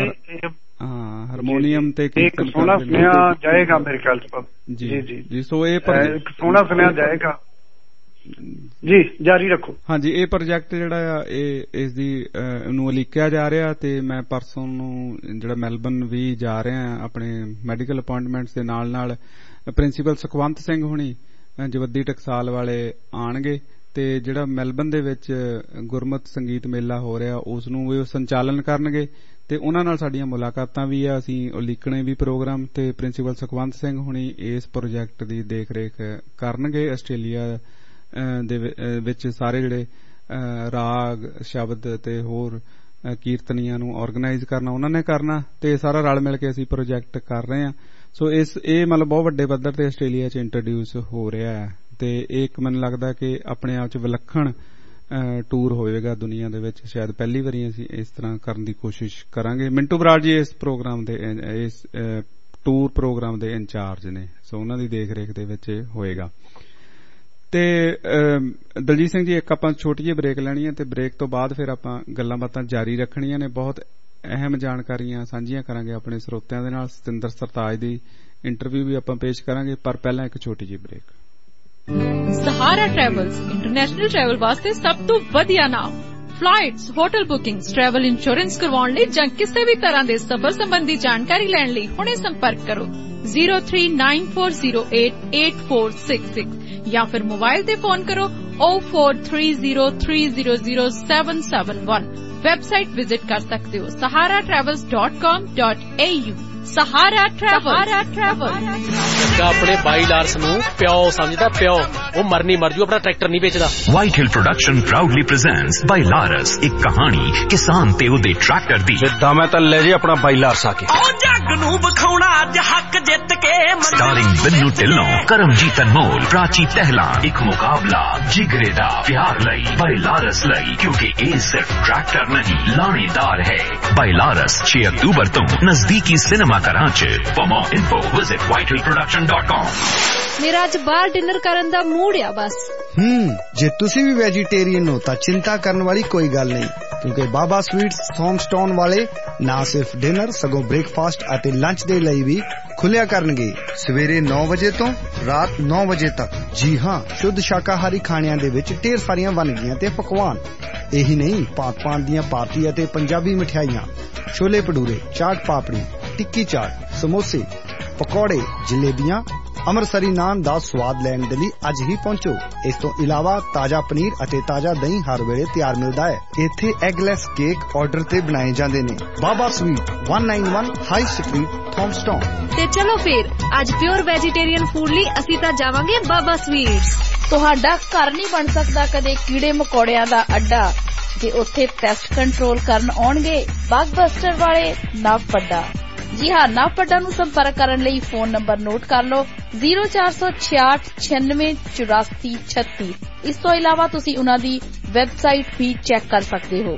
ਹਾਂ ਹਾਰਮੋਨੀਅਮ ਤੇ ਕੀਰਤਨ ਸੋਹਣਾ ਸੁਨੇਹਾ ਜਾਏਗਾ ਮੇਰੇ ਖਿਆਲ ਜੀ ਜੀ। ਸੋ ਇਹ ਸੋਹਣਾ ਸੁਨੇਹਾ ਜਾਏਗਾ ਜੀ, ਜਾਰੀ ਰੱਖੋ। ਹਾਂਜੀ ਇਹ ਪ੍ਰੋਜੈਕਟ ਜਿਹੜਾ ਆ ਇਹ ਇਸ ਦੀ ਨੂੰ ਉਲੀਕਿਆ ਜਾ ਰਿਹਾ। ਤੇ ਮੈਂ ਪਰਸੋਂ ਨੂੰ ਜਿਹੜਾ ਮੈਲਬਨ ਵੀ ਜਾ ਰਿਹਾ ਆਪਣੇ ਮੈਡੀਕਲ ਅਪਾਇੰਟਮੈਂਟਸ ਦੇ ਨਾਲ ਪ੍ਰਿੰਸੀਪਲ ਸੁਖਵੰਤ ਸਿੰਘ ਹੁਣੀ ਜਵੱਦੀ ਟਕਸਾਲ ਵਾਲੇ ਆਣਗੇ। ਤੇ ਜਿਹੜਾ ਮੈਲਬਨ ਦੇ ਵਿੱਚ ਗੁਰਮਤ ਸੰਗੀਤ ਮੇਲਾ ਹੋ ਰਿਹਾ ਉਸ ਨੂੰ ਉਹ ਸੰਚਾਲਨ ਕਰਨਗੇ ਤੇ ਉਹਨਾਂ ਨਾਲ ਸਾਡੀਆਂ ਮੁਲਾਕਾਤਾਂ ਵੀ ਆ, ਅਸੀਂ ਉਲੀਕਣੇ ਵੀ ਪ੍ਰੋਗਰਾਮ। ਤੇ ਪ੍ਰਿੰਸੀਪਲ ਸੁਖਵੰਤ ਸਿੰਘ ਹੁਣੀ ਇਸ ਪ੍ਰੋਜੈਕਟ ਦੀ ਦੇਖ ਰੇਖ ਕਰਨਗੇ। ਆਸਟ੍ਰੇਲੀਆ ਦੇ ਵਿੱਚ ਸਾਰੇ ਜਿਹੜੇ ਰਾਗ ਸ਼ਬਦ ਤੇ ਹੋਰ ਕੀਰਤਨੀਆਂ ਨੂੰ ਆਰਗੇਨਾਈਜ਼ ਕਰਨਾ ਉਹਨਾਂ ਨੇ ਕਰਨਾ, ਤੇ ਸਾਰਾ ਰਲ ਮਿਲ ਕੇ ਅਸੀਂ ਪ੍ਰੋਜੈਕਟ ਕਰ ਰਹੇ ਹਾਂ। ਸੋ ਇਹ ਮਤਲਬ ਬਹੁਤ ਵੱਡੇ ਪੱਧਰ ਤੇ ਆਸਟ੍ਰੇਲੀਆ 'ਚ ਇੰਟਰੋਡਿਊਸ ਹੋ ਰਿਹਾ ਹੈ। ਤੇ ਇਹ ਇੱਕ ਮੈਨੂੰ ਲੱਗਦਾ ਕਿ ਆਪਣੇ ਆਪ 'ਚ ਵਿਲੱਖਣ ਟੂਰ ਹੋਵੇਗਾ ਦੁਨੀਆ ਦੇ ਵਿੱਚ, ਸ਼ਾਇਦ ਪਹਿਲੀ ਵਾਰੀ ਅਸੀਂ ਇਸ ਤਰ੍ਹਾਂ ਕਰਨ ਦੀ ਕੋਸ਼ਿਸ਼ ਕਰਾਂਗੇ। ਮਿੰਟੂ ਬਰਾੜ ਜੀ ਇਸ ਪ੍ਰੋਗਰਾਮ ਦੇ, ਇਸ ਟੂਰ ਪ੍ਰੋਗਰਾਮ ਦੇ ਇੰਚਾਰਜ ਨੇ, ਸੋ ਉਹਨਾਂ ਦੀ ਦੇਖ ਰੇਖ ਦੇ ਵਿੱਚ ਹੋਏਗਾ। ਤੇ ਦਲਜੀਤ ਸਿੰਘ ਜੀ ਇੱਕ ਆਪਾਂ ਛੋਟੀ ਜਿਹੀ ਬ੍ਰੇਕ ਲੈਣੀ ਹੈ ਤੇ ਬ੍ਰੇਕ ਤੋਂ ਬਾਅਦ ਫਿਰ ਆਪਾਂ ਗੱਲਾਂ ਬਾਤਾਂ ਜਾਰੀ ਰੱਖਣੀਆਂ ਨੇ। ਬਹੁਤ ਅਹਿਮ ਜਾਣਕਾਰੀਆਂ ਸਾਂਝੀਆਂ ਕਰਾਂਗੇ ਆਪਣੇ ਸਰੋਤਿਆਂ ਦੇ ਨਾਲ। ਸਤਿੰਦਰ ਸਰਤਾਜ ਦੀ ਇੰਟਰਵਿਊ ਵੀ ਆਪਾਂ ਪੇਸ਼ ਕਰਾਂਗੇ, ਪਰ ਪਹਿਲਾਂ ਇੱਕ ਛੋਟੀ ਜਿਹੀ ਬ੍ਰੇਕ। ਸਹਾਰਾ ਟਰੈਵਲਸ ਇੰਟਰਨੈਸ਼ਨਲ ਟਰੈਵਲ ਵਾਸਤੇ ਸਭ ਤੋਂ ਵਧੀਆ ਨਾਮ। Flights, hotel bookings, travel insurance ਕਰਵਾਉਣ ਲਈ ਜਾਂ ਕਿਸੇ ਵੀ ਤਰ੍ਹਾਂ ਦੇ ਸਫ਼ਰ ਸੰਬੰਧੀ ਜਾਣਕਾਰੀ ਲੈਣ ਲਈ ਹੁਣੇ ਸੰਪਰਕ ਕਰੋ 0394088466 ਜਾਂ ਫਿਰ ਮੋਬਾਈਲ ਤੇ ਫੋਨ ਕਰੋ 0430300771। ਵੈਬਸਾਈਟ ਵਿਜ਼ਿਟ ਕਰ ਸਕਦੇ ਹੋ saharatravels.com.au। ਸਹਾਰਾ ਟਰੈਵਲ। ਆਪਣੇ ਬਾਈ ਲਾਰਸ ਨੂੰ ਪਿਓ ਸਮਝਦਾ, ਪਿਓ ਉਹ ਮਰਨੀ ਮਰ ਜੂ, ਆਪਣਾ ਟਰੈਕਟਰ ਨਹੀਂ ਵੇਚਦਾ। White Hill production proudly presents ਬਾਈ ਲਾਰਸ, ਇੱਕ ਕਹਾਣੀ ਕਿਸਾਨ ਤੇ ਉਹਦੇ ਟਰੈਕਟਰ ਦੀ। ਜਿੱਦਾਂ ਮੈਂ ਤਾਂ ਲੈ ਜੇ ਆਪਣਾ ਬਾਈ ਲਾਰਸ ਆ ਕੇ ਉਹ ਜੱਗ ਨੂੰ ਵਿਖਾਉਣਾ ਅੱਜ ਹੱਕ ਜਿੱਤ ਕੇ। ਸਟਾਰਿੰਗ ਬਿੰਨੂ ਢਿੱਲੋਂ, ਕਰਮਜੀਤ ਅਨਮੋਲ, ਪ੍ਰਾਚੀ ਟਹਿਲਾ। ਇੱਕ ਮੁਕਾਬਲਾ ਜਿਗਰੇ ਦਾ ਪਿਆਰ ਲਈ, ਬਾਈ ਲਾਰਸ ਲਈ, ਕਿਉਂਕਿ ਇਹ ਸਿਰਫ ਟਰੈਕਟਰ ਨਹੀਂ ਲਾਣੇਦਾਰ ਹੈ। ਬਾਈ ਲਾਰਸ 6 ਅਕਤੂਬਰ ਤੋਂ ਨਜ਼ਦੀਕੀ ਸਿਨੇਮਾ ਘਰਾਂ 'ਚ। For more info visit whitehillproduction.com। ਮੇਰਾ ਅੱਜ ਬਾਹਰ ਡਿਨਰ ਕਰਨ ਦਾ ਮੂਡ ਆ ਬਸ। ਜੇ ਤੁਸੀਂ ਵੀ ਵੈਜੀਟੇਰੀਅਨ ਹੋ ਤਾਂ ਚਿੰਤਾ ਕਰਨ ਵਾਲੀ ਕੋਈ ਗੱਲ ਨਹੀਂ, ਕਿਉਂਕਿ ਬਾਬਾ ਸਵੀਟਸ ਥੌਮਸਟਾਊਨ ਵਾਲੇ ਨਾ ਸਿਰਫ ਡਿਨਰ ਸਗੋਂ ਬ੍ਰੇਕਫਾਸਟ ਅਤੇ ਲੰਚ ਦੇ ਲਈ ਵੀ ਖੁੱਲਿਆ ਕਰਨਗੇ ਸਵੇਰੇ 9 ਵਜੇ ਤੋਂ ਰਾਤ 9 ਵਜੇ ਤੱਕ। ਜੀ ਹਾਂ, ਸ਼ੁੱਧ ਸ਼ਾਕਾਹਾਰੀ ਖਾਣਿਆਂ ਦੇ ਵਿੱਚ ਢੇਰ ਸਾਰੀਆਂ ਵੰਨਗੀਆਂ ਤੇ ਪਕਵਾਨ। ਇਹੀ ਨਹੀਂ, ਭਾਂਤ-ਭਾਂਤ ਦੀਆਂ ਭਾਰਤੀ ਅਤੇ ਪੰਜਾਬੀ ਮਠਿਆਈਆਂ, ਛੋਲੇ ਭਟੂਰੇ, ਚਾਟ ਪਾਪੜੀ, ਟਿੱਕੀ ਚਾਟ, ਸਮੋਸੇ, ਪਕੌੜੇ, ਜਲੇਬੀਆਂ, ਅੰਮ੍ਰਿਤਸਰੀ ਨਾਨ ਦਾ ਸਵਾਦ ਲੈਣ ਦੇ ਲਈ ਅੱਜ ਹੀ ਪਹੁੰਚੋ। ਇਸ ਤੋਂ ਇਲਾਵਾ ਤਾਜ਼ਾ ਪਨੀਰ ਅਤੇ ਤਾਜ਼ਾ ਦਹੀਂ ਹਰ ਵੇਲੇ ਤਿਆਰ ਮਿਲਦਾ ਹੈ। ਇੱਥੇ ਐਗਲੈਸ ਕੇਕ ਆਰਡਰ ਤੇ ਬਣਾਏ ਜਾਂਦੇ ਨੇ। Baba sweet 191 High Street, Thomastown. ਤੇ ਚਲੋ ਫਿਰ ਅੱਜ ਪਿਓਰ ਵੈਜੀਟੇਰੀਅਨ ਫੂਡ ਲਈ ਅਸੀਂ ਤਾਂ ਜਾਵਾਂਗੇ ਬਾਬਾ ਸਵੀਟਸ। ਤੁਹਾਡਾ ਘਰ ਨਹੀਂ ਬਣ ਸਕਦਾ ਕਦੇ ਕੀੜੇ ਮਕੌੜਿਆਂ ਦਾ ਅੱਡਾ, ਜੇ ਉੱਥੇ ਪੈਸਟ ਕੰਟਰੋਲ ਕਰਨ ਆਉਣਗੇ ਬਗਬਸਟਰ ਵਾਲੇ ਨਵਪੱਡਾ। ਜੀ ਹਾਂ, ਨਵਪੱਡਾ ਨੂੰ ਸੰਪਰਕ ਕਰਨ ਲਈ ਫੋਨ ਨੰਬਰ ਨੋਟ ਕਰ ਲਓ 0466968436। ਇਸ ਤੋਂ ਇਲਾਵਾ ਤੁਸੀਂ ਉਹਨਾਂ ਦੀ ਵੈਬਸਾਈਟ ਵੀ ਚੈੱਕ ਕਰ ਸਕਦੇ ਹੋ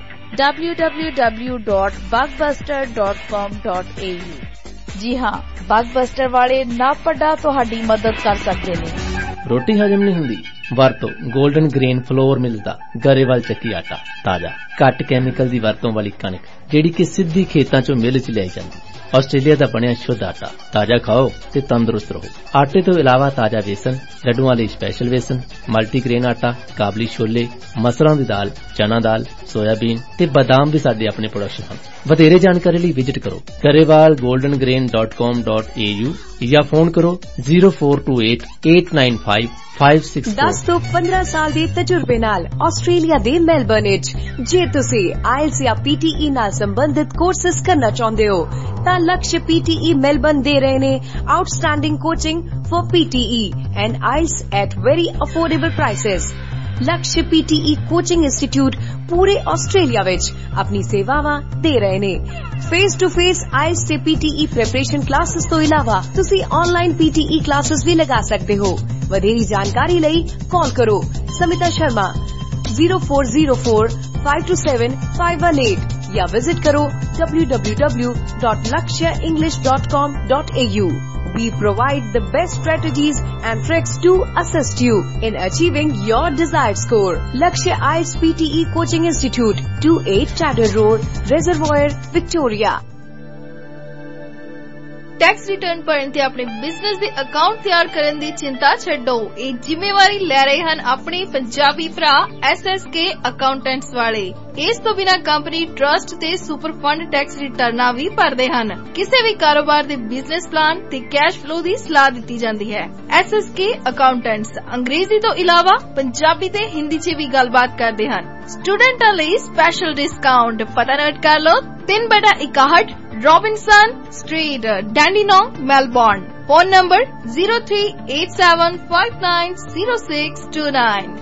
www.bugbuster.com.au। ਜੀ ਹਾਂ, ਬਗਬਸਟਰ ਵਾਲੇ ਨਵਪੱਡਾ ਤੁਹਾਡੀ ਮਦਦ ਕਰ ਸਕਦੇ ਨੇ। ਰੋਟੀ ਹਜਮ ਨਹੀਂ ਹੁੰਦੀ? ਵਰਤੋ 골ਡਨ ਗ੍ਰੇਨ ਫਲੋਰ ਮਿਲਦਾ ਗਰੇਵਾਲ ਚੱਕੀ ਆਟਾ। ਤਾਜ਼ਾ ਘੱਟ ਕੈਮੀਕਲ ਦੀ ਵਰਤੋਂ ਵਾਲੀ ਕਣਕ ਜਿਹੜੀ ਕਿ ਸਿੱਧੀ ਖੇਤਾਂ ਚੋਂ ਮਿਲ 'ਚ ਲਿਆਈ ਜਾਂਦੀ। ਆਸਟ੍ਰੇਲੀਆ ਦਾ ਬਣਿਆ ਸ਼ੁੱਧ ਆਟਾ। ਤਾਜ਼ਾ ਖਾਓ ਤੇ ਤੰਦਰੁਸਤ ਰਹੋ। ਆਟੇ ਤੋਂ ਇਲਾਵਾ ਤਾਜ਼ਾ ਵੇਸਣ, ਲੱਡੂਆਂ ਲਈ ਸਪੈਸ਼ਲ ਵੇਸਣ, ਮਲਟੀਗ੍ਰੇਨ ਆਟਾ, ਕਾਬਲੀ ਛੋਲੇ, ਮਸਰਾਂ ਦੀ ਦਾਲ, ਚਨਾ ਦਾਲ, ਸੋਇਆਬੀਨ ਤੇ ਬਦਾਮ ਵੀ ਸਾਡੇ ਆਪਣੇ ਪ੍ਰੋਡਕਸ਼ਨ ਹਨ। ਵਧੇਰੇ ਜਾਣਕਾਰੀ ਲਈ ਵਿਜ਼ਿਟ ਕਰੋ garewalgoldengrain.com.au ਜਾਂ ਫੋਨ ਕਰੋ 0428895565 10 ਤੋਂ 15 ਸਾਲ ਦੇ ਤਜਰਬੇ ਨਾਲ ਆਸਟ੍ਰੇਲੀਆ ਦੇ ਮੈਲਬਰਨ ਵਿੱਚ। ਜੇ ਤੁਸੀਂ IELTS ਜਾਂ PTE ਨਾਲ ਸੰਬੰਧਿਤ ਕੋਰਸਿਸ ਕਰਨਾ ਚਾਹੁੰਦੇ ਹੋ ਤਾਂ ਲਕਸ਼ PTE ਮੈਲਬਰਨ ਦੇ ਰਹੇ ਨੇ outstanding coaching for PTE and IELTS at very affordable prices। Laksh PTE coaching institute ਪੂਰੇ ਆਸਟ੍ਰੇਲੀਆ ਵਿੱਚ ਆਪਣੀ ਸੇਵਾਵਾਂ ਦੇ ਰਹੇ ਨੇ। ਫੇਸ ਟੂ ਫੇਸ IELTS ਤੇ PTE ਪ੍ਰੈਪਰੇਸ਼ਨ ਕਲਾਸਿਸ ਤੋਂ ਇਲਾਵਾ ਤੁਸੀਂ ਆਨਲਾਈਨ PTE ਕਲਾਸਿਸ ਵੀ ਲਗਾ ਸਕਦੇ ਹੋ। ਵਧੇਰੀ ਜਾਣਕਾਰੀ ਲਈ ਕਾਲ ਕਰੋ ਸਮਿਤਾ ਸ਼ਰਮਾ 0404527518 ਜਾਂ ਵਿਜ਼ਿਟ ਕਰੋ www.lakshaenglish.com.au। We provide the best strategies and tricks to assist you in achieving your desired score. Lakshya IELTS PTE Coaching Institute, 28 Chatter Road, Reservoir, Victoria। Tax return ਭਰਨ ਤੇ ਆਪਣੇ ਬਿਜ਼ਨਸ ਦੇ ਅਕਾਊਂਟ ਤਿਆਰ ਕਰਨ ਦੀ ਚਿੰਤਾ ਛੱਡੋ। ਇਹ ਜ਼ਿੰਮੇਵਾਰੀ ਲੈ ਰਹੇ ਹਨ ਆਪਣੇ ਪੰਜਾਬੀ ਭਰਾ SSK ਅਕਾਊਂਟੈਂਟਸ ਵਾਲੇ। ਇਸ ਤੋਂ ਬਿਨਾਂ ਕੰਪਨੀ ਟਰਸਟ ਤੇ ਸੁਪਰ ਫੰਡ ਟੈਕਸ ਰਿਟਰਨਾਂ ਵੀ ਭਰਦੇ ਹਨ। ਕਿਸੇ ਵੀ ਕਾਰੋਬਾਰ ਦੇ ਬਿਜ਼ਨਸ ਪਲਾਨ ਤੇ ਕੈਸ਼ ਫਲੋ ਦੀ ਸਲਾਹ ਦਿੱਤੀ ਜਾਂਦੀ ਹੈ। SSK ਅਕਾਊਂਟੈਂਟਸ ਅੰਗਰੇਜ਼ੀ ਤੋਂ ਇਲਾਵਾ ਪੰਜਾਬੀ ਤੇ ਹਿੰਦੀ 'ਚ ਵੀ ਗੱਲਬਾਤ ਕਰਦੇ ਹਨ। ਸਟੂਡੈਂਟਾਂ ਲਈ ਸਪੈਸ਼ਲ ਡਿਸਕਾਊਂਟ ਪਤਾ ਨੋਟ ਕਰ ਲਓ 3/61 Robinson Street, Dandenong, Melbourne. Phone number 0387590629।